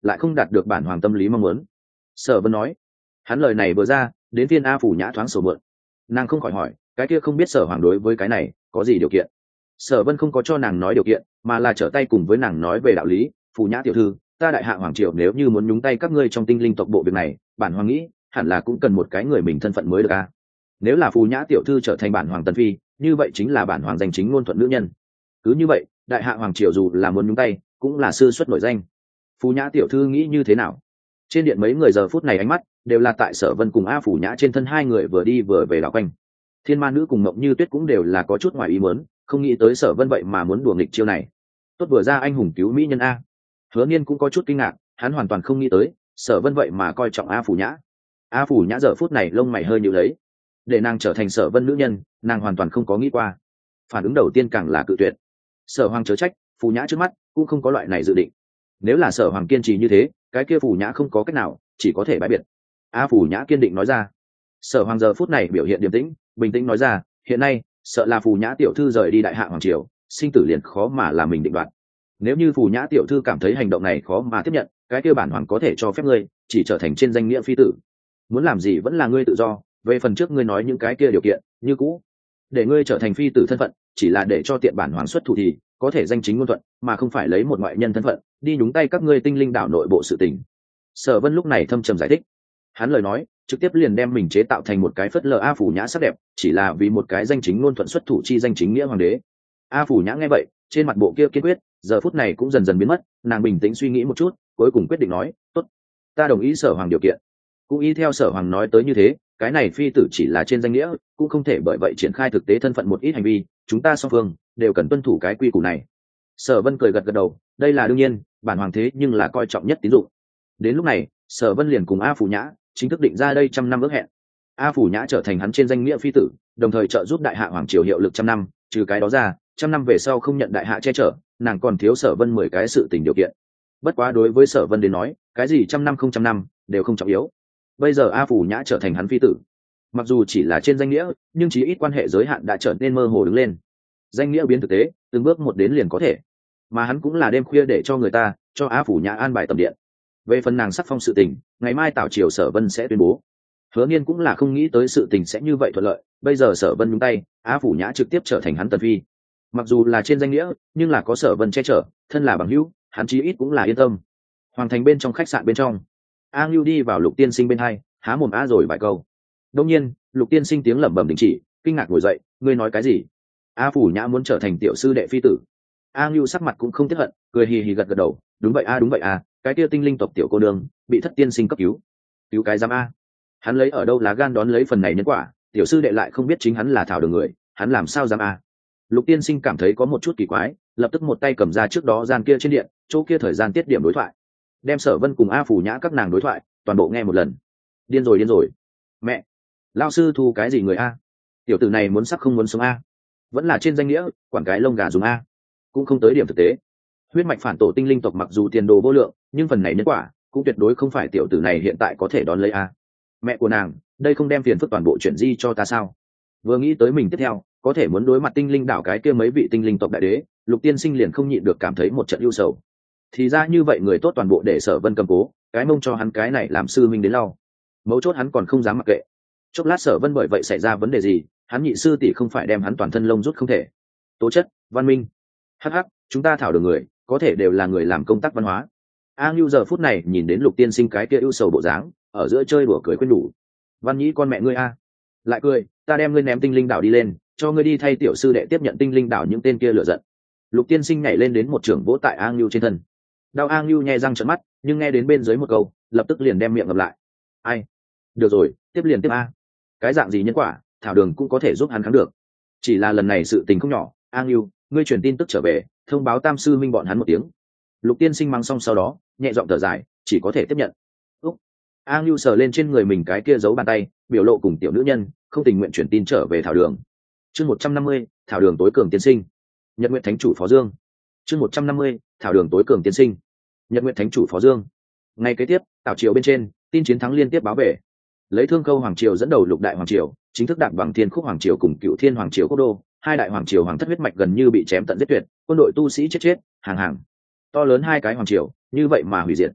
lại không đạt được bản hoàng tâm lý mong muốn. Sở Vân nói. Hắn lời này vừa ra, đến phiên A Phủ Nhã thoáng sầu mượn. Nàng không khỏi hỏi, cái kia không biết Sở Hoàng đối với cái này có gì điều kiện. Sở Vân không có cho nàng nói điều kiện, mà là trở tay cùng với nàng nói về đạo lý. Phủ Nhã tiểu thư, ta đại hạ hoàng triều nếu như muốn nhúng tay các ngươi trong tinh linh tộc bộ việc này, bản hoàng nghĩ hẳn là cũng cần một cái người mình thân phận mới được a. Nếu là Phủ Nhã tiểu thư trở thành bản hoàng tần phi, như vậy chính là bản hoàng danh chính ngôn thuận nữ nhân. Cứ như vậy, đại hạ hoàng triều dù là muốn nhúng tay, cũng là sư xuất nổi danh. Phủ Nhã tiểu thư nghĩ như thế nào? Trên điện mấy người giờ phút này ánh mắt đều là tại Sở Vân cùng A Phủ Nhã trên thân, hai người vừa đi vừa về đảo quanh. Thiên Ma nữ cùng Mộng Như Tuyết cũng đều là có chút ngoài ý muốn, không nghĩ tới Sở Vân vậy mà muốn đùa nghịch chiêu này. Tốt vừa ra anh hùng cứu mỹ nhân a. Hứa Niên cũng có chút kinh ngạc, hắn hoàn toàn không nghĩ tới Sở Vân vậy mà coi trọng A Phủ Nhã. A Phủ Nhã giờ phút này lông mày hơi nhíu lấy, để nàng trở thành Sở Vân nữ nhân, nàng hoàn toàn không có nghĩ qua. Phản ứng đầu tiên càng là cự tuyệt. Sở Hoàng chớ trách, Phủ Nhã trước mắt cũng không có loại này dự định. Nếu là Sở Hoàng kiên trì như thế, cái kia Phủ Nhã không có cách nào, chỉ có thể bãi biệt. A Phủ Nhã kiên định nói ra. Sở Hoàng giờ phút này biểu hiện điềm tĩnh, bình tĩnh nói ra, hiện nay sợ là Phủ Nhã tiểu thư rời đi đại hạ hoàng triều, sinh tử liền khó mà là mình định đoạt. Nếu như Phủ Nhã tiểu thư cảm thấy hành động này khó mà tiếp nhận, cái kia bản hoàng có thể cho phép ngươi chỉ trở thành trên danh nghĩa phi tử, muốn làm gì vẫn là ngươi tự do. Về phần trước ngươi nói những cái kia điều kiện như cũ, để ngươi trở thành phi tử thân phận chỉ là để cho tiện bản hoàng xuất thủ thì có thể danh chính ngôn thuận, mà không phải lấy một ngoại nhân thân phận đi nhúng tay các ngươi tinh linh đảo nội bộ sự tình. Sở Vân lúc này thâm trầm giải thích, hắn lời nói trực tiếp liền đem mình chế tạo thành một cái phất lờ A Phủ Nhã sắc đẹp, chỉ là vì một cái danh chính ngôn thuận xuất thủ chi danh chính nghĩa hoàng đế. A Phủ Nhã nghe vậy, trên mặt bộ kia kiên quyết giờ phút này cũng dần dần biến mất, nàng bình tĩnh suy nghĩ một chút, cuối cùng quyết định nói, tốt, ta đồng ý Sở Hoàng điều kiện. Cũng y theo Sở Hoàng nói tới như thế, cái này phi tử chỉ là trên danh nghĩa, cũng không thể bởi vậy triển khai thực tế thân phận một ít hành vi, chúng ta song phương đều cần tuân thủ cái quy củ này. Sở Vân cười gật gật đầu, đây là đương nhiên, bản hoàng thế nhưng là coi trọng nhất tín dụng. Đến lúc này, Sở Vân liền cùng A Phủ Nhã chính thức định ra đây trăm năm ước hẹn. A Phủ Nhã trở thành hắn trên danh nghĩa phi tử, đồng thời trợ giúp đại hạ hoàng triều hiệu lực trăm năm, trừ cái đó ra, trăm năm về sau không nhận đại hạ che chở, nàng còn thiếu Sở Vân mười cái sự tình điều kiện. Bất quá đối với Sở Vân đến nói, cái gì trăm năm không trăm năm đều không trọng yếu. Bây giờ A Phủ Nhã trở thành hắn phi tử, mặc dù chỉ là trên danh nghĩa, nhưng chí ít quan hệ giới hạn đã trở nên mơ hồ đứng lên. Danh nghĩa biến thực tế, từng bước một đến liền có thể. Mà hắn cũng là đêm khuya để cho người ta cho A Phủ Nhã an bài tầm điện. Về phần nàng sắc phong sự tình, ngày mai Tảo Triều Sở Vân sẽ tuyên bố. Hứa Niên cũng là không nghĩ tới sự tình sẽ như vậy thuận lợi, bây giờ Sở Vân nhúng tay, A Phủ Nhã trực tiếp trở thành hắn tần phi. Mặc dù là trên danh nghĩa, nhưng là có Sở Vân che chở, thân là bằng hữu, hắn chí ít cũng là yên tâm. Hoàng thành bên trong khách sạn bên trong, A Ngưu đi vào Lục Tiên Sinh bên hai, há mồm a rồi vài câu. Đương nhiên, Lục Tiên Sinh tiếng lẩm bẩm đình chỉ, kinh ngạc ngồi dậy, ngươi nói cái gì? A Phủ Nhã muốn trở thành tiểu sư đệ phi tử. A Ngưu sắc mặt cũng không tiếc hận, cười hì hì gật gật đầu, đúng vậy a đúng vậy a, cái kia tinh linh tộc tiểu cô nương bị Thất Tiên Sinh cấp cứu. Cứu cái giám a? Hắn lấy ở đâu lá gan đón lấy phần này nhân quả, tiểu sư đệ lại không biết chính hắn là thảo đường người, hắn làm sao dám a? Lục Tiên Sinh cảm thấy có một chút kỳ quái, lập tức một tay cầm ra trước đó gian kia trên điện, chỗ kia thời gian tiết điểm đối thoại, đem Sở Vân cùng A Phủ Nhã các nàng đối thoại toàn bộ nghe một lần. Điên rồi điên rồi, mẹ, lão sư thu cái gì người a? Tiểu tử này muốn sắc không muốn sống a? Vẫn là trên danh nghĩa, quản cái lông gà dùng a? Cũng không tới điểm thực tế. Huyết mạch phản tổ tinh linh tộc mặc dù tiền đồ vô lượng, nhưng phần này nhân quả cũng tuyệt đối không phải tiểu tử này hiện tại có thể đón lấy a. Mẹ của nàng, đây không đem phiền phức toàn bộ chuyện di cho ta sao? Vừa nghĩ tới mình tiếp theo có thể muốn đối mặt tinh linh đảo cái kia mấy vị tinh linh tộc đại đế, Lục Tiên Sinh liền không nhịn được cảm thấy một trận ưu sầu. Thì ra như vậy người tốt toàn bộ để Sở Vân cầm cố, cái mông cho hắn cái này làm sư minh đến lau. Mấu chốt hắn còn không dám mặc kệ. Chốc lát Sở Vân bởi vậy xảy ra vấn đề gì, hắn nhị sư tỷ không phải đem hắn toàn thân lông rút không thể. Tố chất, văn minh. Hắc hắc, chúng ta thảo được người, có thể đều là người làm công tác văn hóa. A Ngưu giờ phút này nhìn đến Lục Tiên Sinh cái kia ưu sầu bộ dáng, ở giữa chơi đùa cười quên đủ. Văn Nhĩ con mẹ ngươi a, lại cười, ta đem ngươi ném tinh linh đảo đi lên, cho ngươi đi thay tiểu sư đệ tiếp nhận tinh linh đảo những tên kia lựa giận. Lục Tiên Sinh nhảy lên đến một trường vỗ tại A Ngưu trên thân. Đau A Ngưu nhè răng trợn mắt, nhưng nghe đến bên dưới một câu, lập tức liền đem miệng ngậm lại. Ai? Được rồi, tiếp liền tiếp a. Cái dạng gì nhân quả, thảo đường cũng có thể giúp hắn kháng được. Chỉ là lần này sự tình không nhỏ, A Ngưu, ngươi truyền tin tức trở về, thông báo Tam sư minh bọn hắn một tiếng. Lục Tiên Sinh mang xong sau đó, nhẹ giọng thở dài, chỉ có thể tiếp nhận. Úc. A Ngưu sờ lên trên người mình cái kia giấu bàn tay, biểu lộ cùng tiểu nữ nhân, không tình nguyện chuyển tin trở về thảo đường. Chương một trăm năm mươi, thảo đường tối cường tiên sinh. Nhật Nguyệt Thánh chủ Phó Dương. Chương một trăm năm mươi, thảo đường tối cường tiên sinh. Nhật Nguyệt Thánh chủ Phó Dương. Ngày kế tiếp, Tảo Triều bên trên, tin chiến thắng liên tiếp báo về. Lấy Thương Câu hoàng triều dẫn đầu Lục đại hoàng triều, chính thức đạp bằng Thiên Khúc hoàng triều cùng Cựu Thiên hoàng triều quốc đô, hai đại hoàng triều hoàng thất huyết mạch gần như bị chém tận giết tuyệt, quân đội tu sĩ chết chết, hàng hàng. To lớn hai cái hoàng triều, như vậy mà hủy diệt.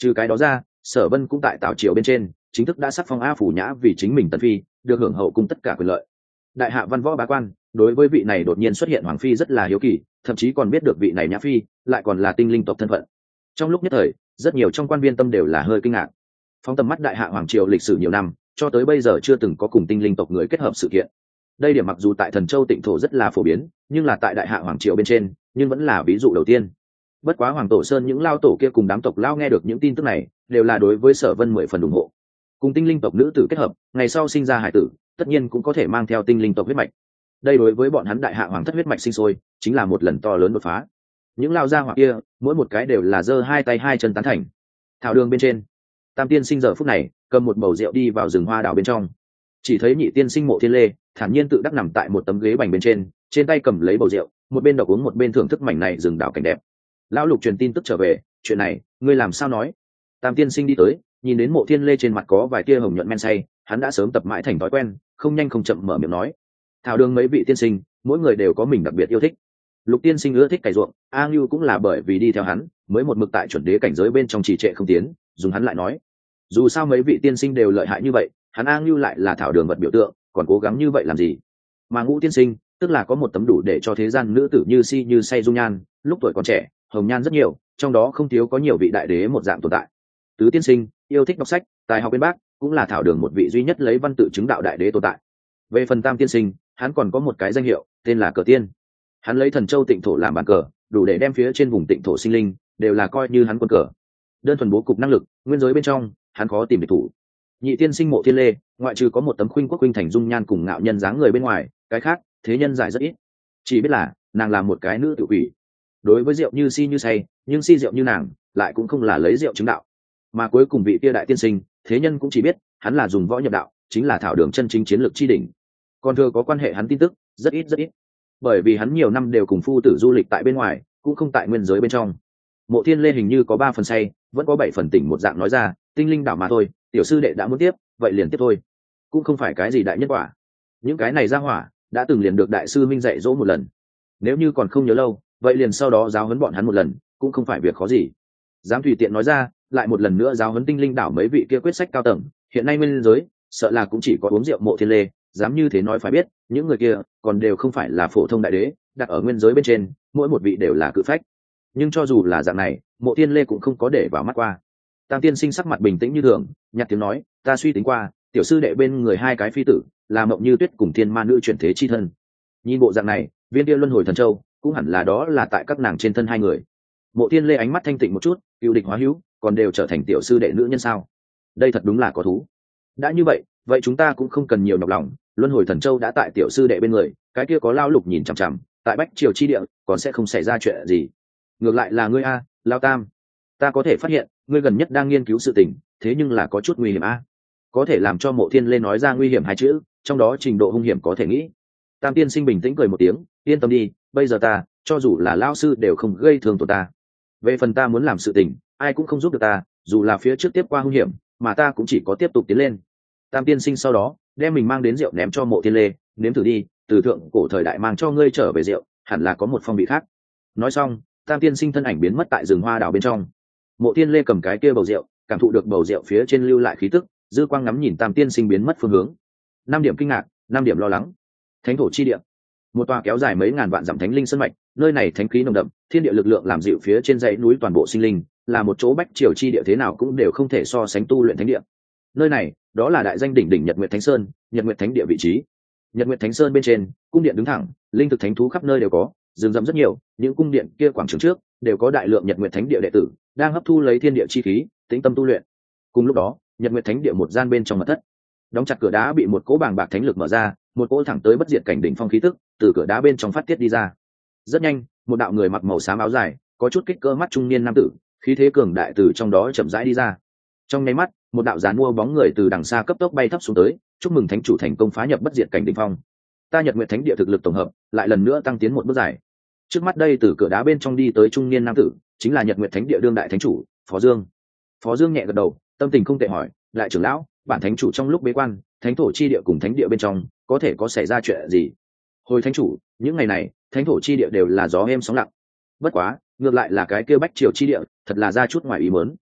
Trừ cái đó ra, Sở Vân cũng tại Tào triều bên trên chính thức đã sắc phong A Phủ Nhã vì chính mình tần phi, được hưởng hậu cung tất cả quyền lợi. Đại hạ văn võ bá quan đối với vị này đột nhiên xuất hiện hoàng phi rất là hiếu kỳ, thậm chí còn biết được vị này Nhã phi lại còn là tinh linh tộc thân phận. Trong lúc nhất thời, rất nhiều trong quan viên tâm đều là hơi kinh ngạc. Phóng tầm mắt đại hạ hoàng triều lịch sử nhiều năm, cho tới bây giờ chưa từng có cùng tinh linh tộc người kết hợp sự kiện. Đây điểm mặc dù tại Thần Châu Tịnh thổ rất là phổ biến, nhưng là tại đại hạ hoàng triều bên trên, nhưng vẫn là ví dụ đầu tiên. Bất quá Hoàng Tổ Sơn những lao tổ kia cùng đám tộc lao nghe được những tin tức này, đều là đối với Sở Vân mười phần ủng hộ. Cùng tinh linh tộc nữ tử kết hợp, ngày sau sinh ra hải tử, tất nhiên cũng có thể mang theo tinh linh tộc huyết mạch. Đây đối với bọn hắn đại hạ hoàng thất huyết mạch sinh sôi, chính là một lần to lớn đột phá. Những lao gia hỏa kia, mỗi một cái đều là giơ hai tay hai chân tán thành. Thảo đường bên trên, Tam tiên sinh giờ phút này cầm một bầu rượu đi vào rừng hoa đào bên trong, chỉ thấy nhị tiên sinh Mộ Thiên Lê thản nhiên tự đắc nằm tại một tấm ghế bành bên trên, trên tay cầm lấy bầu rượu, một bên đọc uống một bên thưởng thức mảnh này rừng đào cảnh đẹp. Lão Lục truyền tin tức trở về, chuyện này ngươi làm sao nói? Tam tiên sinh đi tới, nhìn đến Mộ Thiên Lê trên mặt có vài tia hồng nhuận men say, hắn đã sớm tập mãi thành thói quen, không nhanh không chậm mở miệng nói. Thảo đường mấy vị tiên sinh, mỗi người đều có mình đặc biệt yêu thích. Lục tiên sinh ưa thích cày ruộng, A Ngưu cũng là bởi vì đi theo hắn, mới một mực tại chuẩn đế cảnh giới bên trong trì trệ không tiến. Dùng hắn lại nói, dù sao mấy vị tiên sinh đều lợi hại như vậy, hắn A Ngưu lại là thảo đường vật biểu tượng, còn cố gắng như vậy làm gì? Mà Ngũ tiên sinh, tức là có một tấm đủ để cho thế gian nữ tử như si như say dung nhan, lúc tuổi còn trẻ, hồng nhan rất nhiều, trong đó không thiếu có nhiều vị đại đế một dạng tồn tại. Tứ tiên sinh yêu thích đọc sách, tài học bên bác, cũng là thảo đường một vị duy nhất lấy văn tự chứng đạo đại đế tồn tại. Về phần Tam tiên sinh, hắn còn có một cái danh hiệu, tên là Cờ Tiên. Hắn lấy Thần Châu Tịnh thổ làm bàn cờ, đủ để đem phía trên vùng Tịnh thổ sinh linh đều là coi như hắn quân cờ. Đơn thuần bố cục năng lực, nguyên giới bên trong, hắn khó tìm địch thủ. Nhị tiên sinh Mộ Thiên Lê, ngoại trừ có một tấm khuynh quốc khuynh thành dung nhan cùng ngạo nhân dáng người bên ngoài, cái khác thế nhân giải rất ít. Chỉ biết là nàng là một cái nữ tự quỷ. Đối với rượu như si như say, nhưng si rượu như nàng, lại cũng không là lấy rượu chứng đạo. Mà cuối cùng vị kia đại tiên sinh, thế nhân cũng chỉ biết hắn là dùng võ nhập đạo, chính là thảo đường chân chính chiến lược chi đỉnh. Còn thừa có quan hệ hắn tin tức rất ít rất ít, bởi vì hắn nhiều năm đều cùng phu tử du lịch tại bên ngoài, cũng không tại nguyên giới bên trong. Mộ Thiên Lê hình như có ba phần say, vẫn có bảy phần tỉnh một dạng nói ra, tinh linh đảo mà thôi, tiểu sư đệ đã muốn tiếp, vậy liền tiếp thôi, cũng không phải cái gì đại nhân quả. Những cái này ra hỏa đã từng liền được đại sư minh dạy dỗ một lần, nếu như còn không nhớ lâu, vậy liền sau đó giáo huấn bọn hắn một lần, cũng không phải việc khó gì. Dám tùy tiện nói ra, lại một lần nữa giáo huấn tinh linh đảo mấy vị kia quyết sách cao tầng, hiện nay nguyên giới sợ là cũng chỉ có uống rượu Mộ Thiên Lê dám như thế nói. Phải biết những người kia còn đều không phải là phổ thông đại đế, đặt ở nguyên giới bên trên mỗi một vị đều là cự phách. Nhưng cho dù là dạng này, Mộ Thiên Lê cũng không có để vào mắt qua. Tam tiên sinh sắc mặt bình tĩnh như thường, nhặt tiếng nói, ta suy tính qua, tiểu sư đệ bên người hai cái phi tử là Mộng Như Tuyết cùng thiên ma nữ chuyển thế chi thân. Nhìn bộ dạng này, viên kia luân hồi thần châu cũng hẳn là đó là tại các nàng trên thân hai người. Mộ Thiên Lê ánh mắt thanh tịnh một chút, cựu địch hóa hữu, còn đều trở thành tiểu sư đệ nữ nhân sao? Đây thật đúng là có thú. Đã như vậy, vậy chúng ta cũng không cần nhiều nhọc lòng, luân hồi thần châu đã tại tiểu sư đệ bên người, cái kia có Lao Lục nhìn chằm chằm, tại bách triều chi địa còn sẽ không xảy ra chuyện gì. Ngược lại là ngươi a, Lao Tam, ta có thể phát hiện ngươi gần nhất đang nghiên cứu sự tình, thế nhưng là có chút nguy hiểm a. Có thể làm cho Mộ Thiên Lê nói ra nguy hiểm hai chữ, trong đó trình độ hung hiểm có thể nghĩ. Tam tiên sinh bình tĩnh cười một tiếng, yên tâm đi, bây giờ ta cho dù là lao sư đều không gây thương tổn ta. Về phần ta muốn làm sự tình, ai cũng không giúp được ta, dù là phía trước tiếp qua hung hiểm, mà ta cũng chỉ có tiếp tục tiến lên. Tam tiên sinh sau đó đem mình mang đến rượu ném cho Mộ Thiên Lê, nếm thử đi, từ thượng cổ thời đại mang cho ngươi trở về rượu, hẳn là có một phong vị khác. Nói xong, Tam tiên sinh thân ảnh biến mất tại rừng hoa đào bên trong. Mộ Thiên Lê cầm cái kia bầu rượu, cảm thụ được bầu rượu phía trên lưu lại khí tức, dư quang ngắm nhìn Tam tiên sinh biến mất phương hướng. Năm điểm kinh ngạc, năm điểm lo lắng. Thánh thổ chi địa, một tòa kéo dài mấy ngàn vạn dặm thánh linh sơn mạch, nơi này thánh khí nồng đậm, thiên địa lực lượng làm dịu phía trên dãy núi toàn bộ sinh linh, là một chỗ bách triều chi địa thế nào cũng đều không thể so sánh tu luyện thánh địa. Nơi này, đó là đại danh đỉnh đỉnh Nhật Nguyệt Thánh Sơn, Nhật Nguyệt Thánh địa vị trí. Nhật Nguyệt Thánh Sơn bên trên, cung điện đứng thẳng, linh thực thánh thú khắp nơi đều có, rừng rậm rất nhiều, những cung điện kia quảng trường trước đều có đại lượng Nhật Nguyệt Thánh địa đệ tử đang hấp thu lấy thiên địa chi khí, tĩnh tâm tu luyện. Cùng lúc đó, Nhật Nguyệt Thánh địa một gian bên trong mật thất, đóng chặt cửa đá bị một cỗ bàng bạc thánh lực mở ra, một cỗ thẳng tới bất diệt cảnh đỉnh phong khí tức từ cửa đá bên trong phát tiết đi ra. Rất nhanh, một đạo người mặc màu xám áo dài, có chút kích cỡ mắt trung niên nam tử, khí thế cường đại từ trong đó chậm rãi đi ra. Trong nháy mắt, một đạo giàn mua bóng người từ đằng xa cấp tốc bay thấp xuống tới, chúc mừng thánh chủ thành công phá nhập bất diệt cảnh đỉnh phong. Ta Nhật Nguyệt Thánh địa thực lực tổng hợp lại lần nữa tăng tiến một bước dài. Trước mắt đây từ cửa đá bên trong đi tới trung niên nam tử, chính là Nhật Nguyệt Thánh địa đương đại thánh chủ Phó Dương. Phó Dương nhẹ gật đầu, tâm tình không tệ hỏi, đại trưởng lão, bản thánh chủ trong lúc bế quan, thánh thổ chi địa cùng thánh địa bên trong có thể có xảy ra chuyện gì? Hồi thánh chủ, những ngày này thánh thổ chi địa đều là gió êm sóng lặng. Bất quá, ngược lại là cái kia bách triều chi địa, thật là ra chút ngoài ý muốn.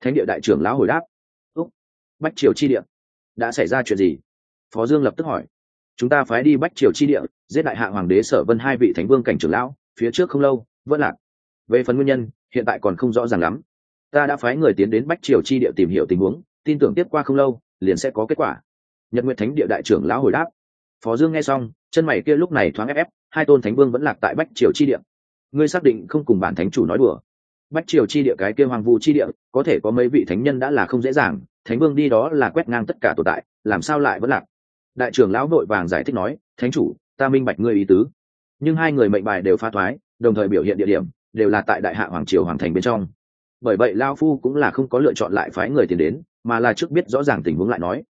thánh địa đại trưởng lão hồi đáp. Úc, bách triều chi địa đã xảy ra chuyện gì? Phó Dương lập tức hỏi. Chúng ta phái đi bách triều chi địa giết đại hạ hoàng đế Sở Vân hai vị thánh vương cảnh trưởng lão, phía trước không lâu vẫn lạc. Về phần nguyên nhân hiện tại còn không rõ ràng lắm, ta đã phái người tiến đến bách triều chi địa tìm hiểu tình huống, tin tưởng tiếp qua không lâu liền sẽ có kết quả. Nhật Nguyệt Thánh địa đại trưởng lão hồi đáp. Phó Dương nghe xong, chân mày kia lúc này thoáng ép ép, hai tôn thánh vương vẫn lạc tại bách triều chi địa. Ngươi xác định không cùng bản thánh chủ nói đùa? Bách triều chi địa cái kia hoàng vu chi địa có thể có mấy vị thánh nhân đã là không dễ dàng, thánh vương đi đó là quét ngang tất cả tồn tại, làm sao lại vẫn lạc? Đại trưởng lão vội vàng giải thích nói, thánh chủ, ta minh bạch ngươi ý tứ, nhưng hai người mệnh bài đều phá thoái, đồng thời biểu hiện địa điểm đều là tại đại hạ hoàng triều hoàng thành bên trong, bởi vậy lao phu cũng là không có lựa chọn lại phái người tiền đến, mà là trước biết rõ ràng tình huống lại nói.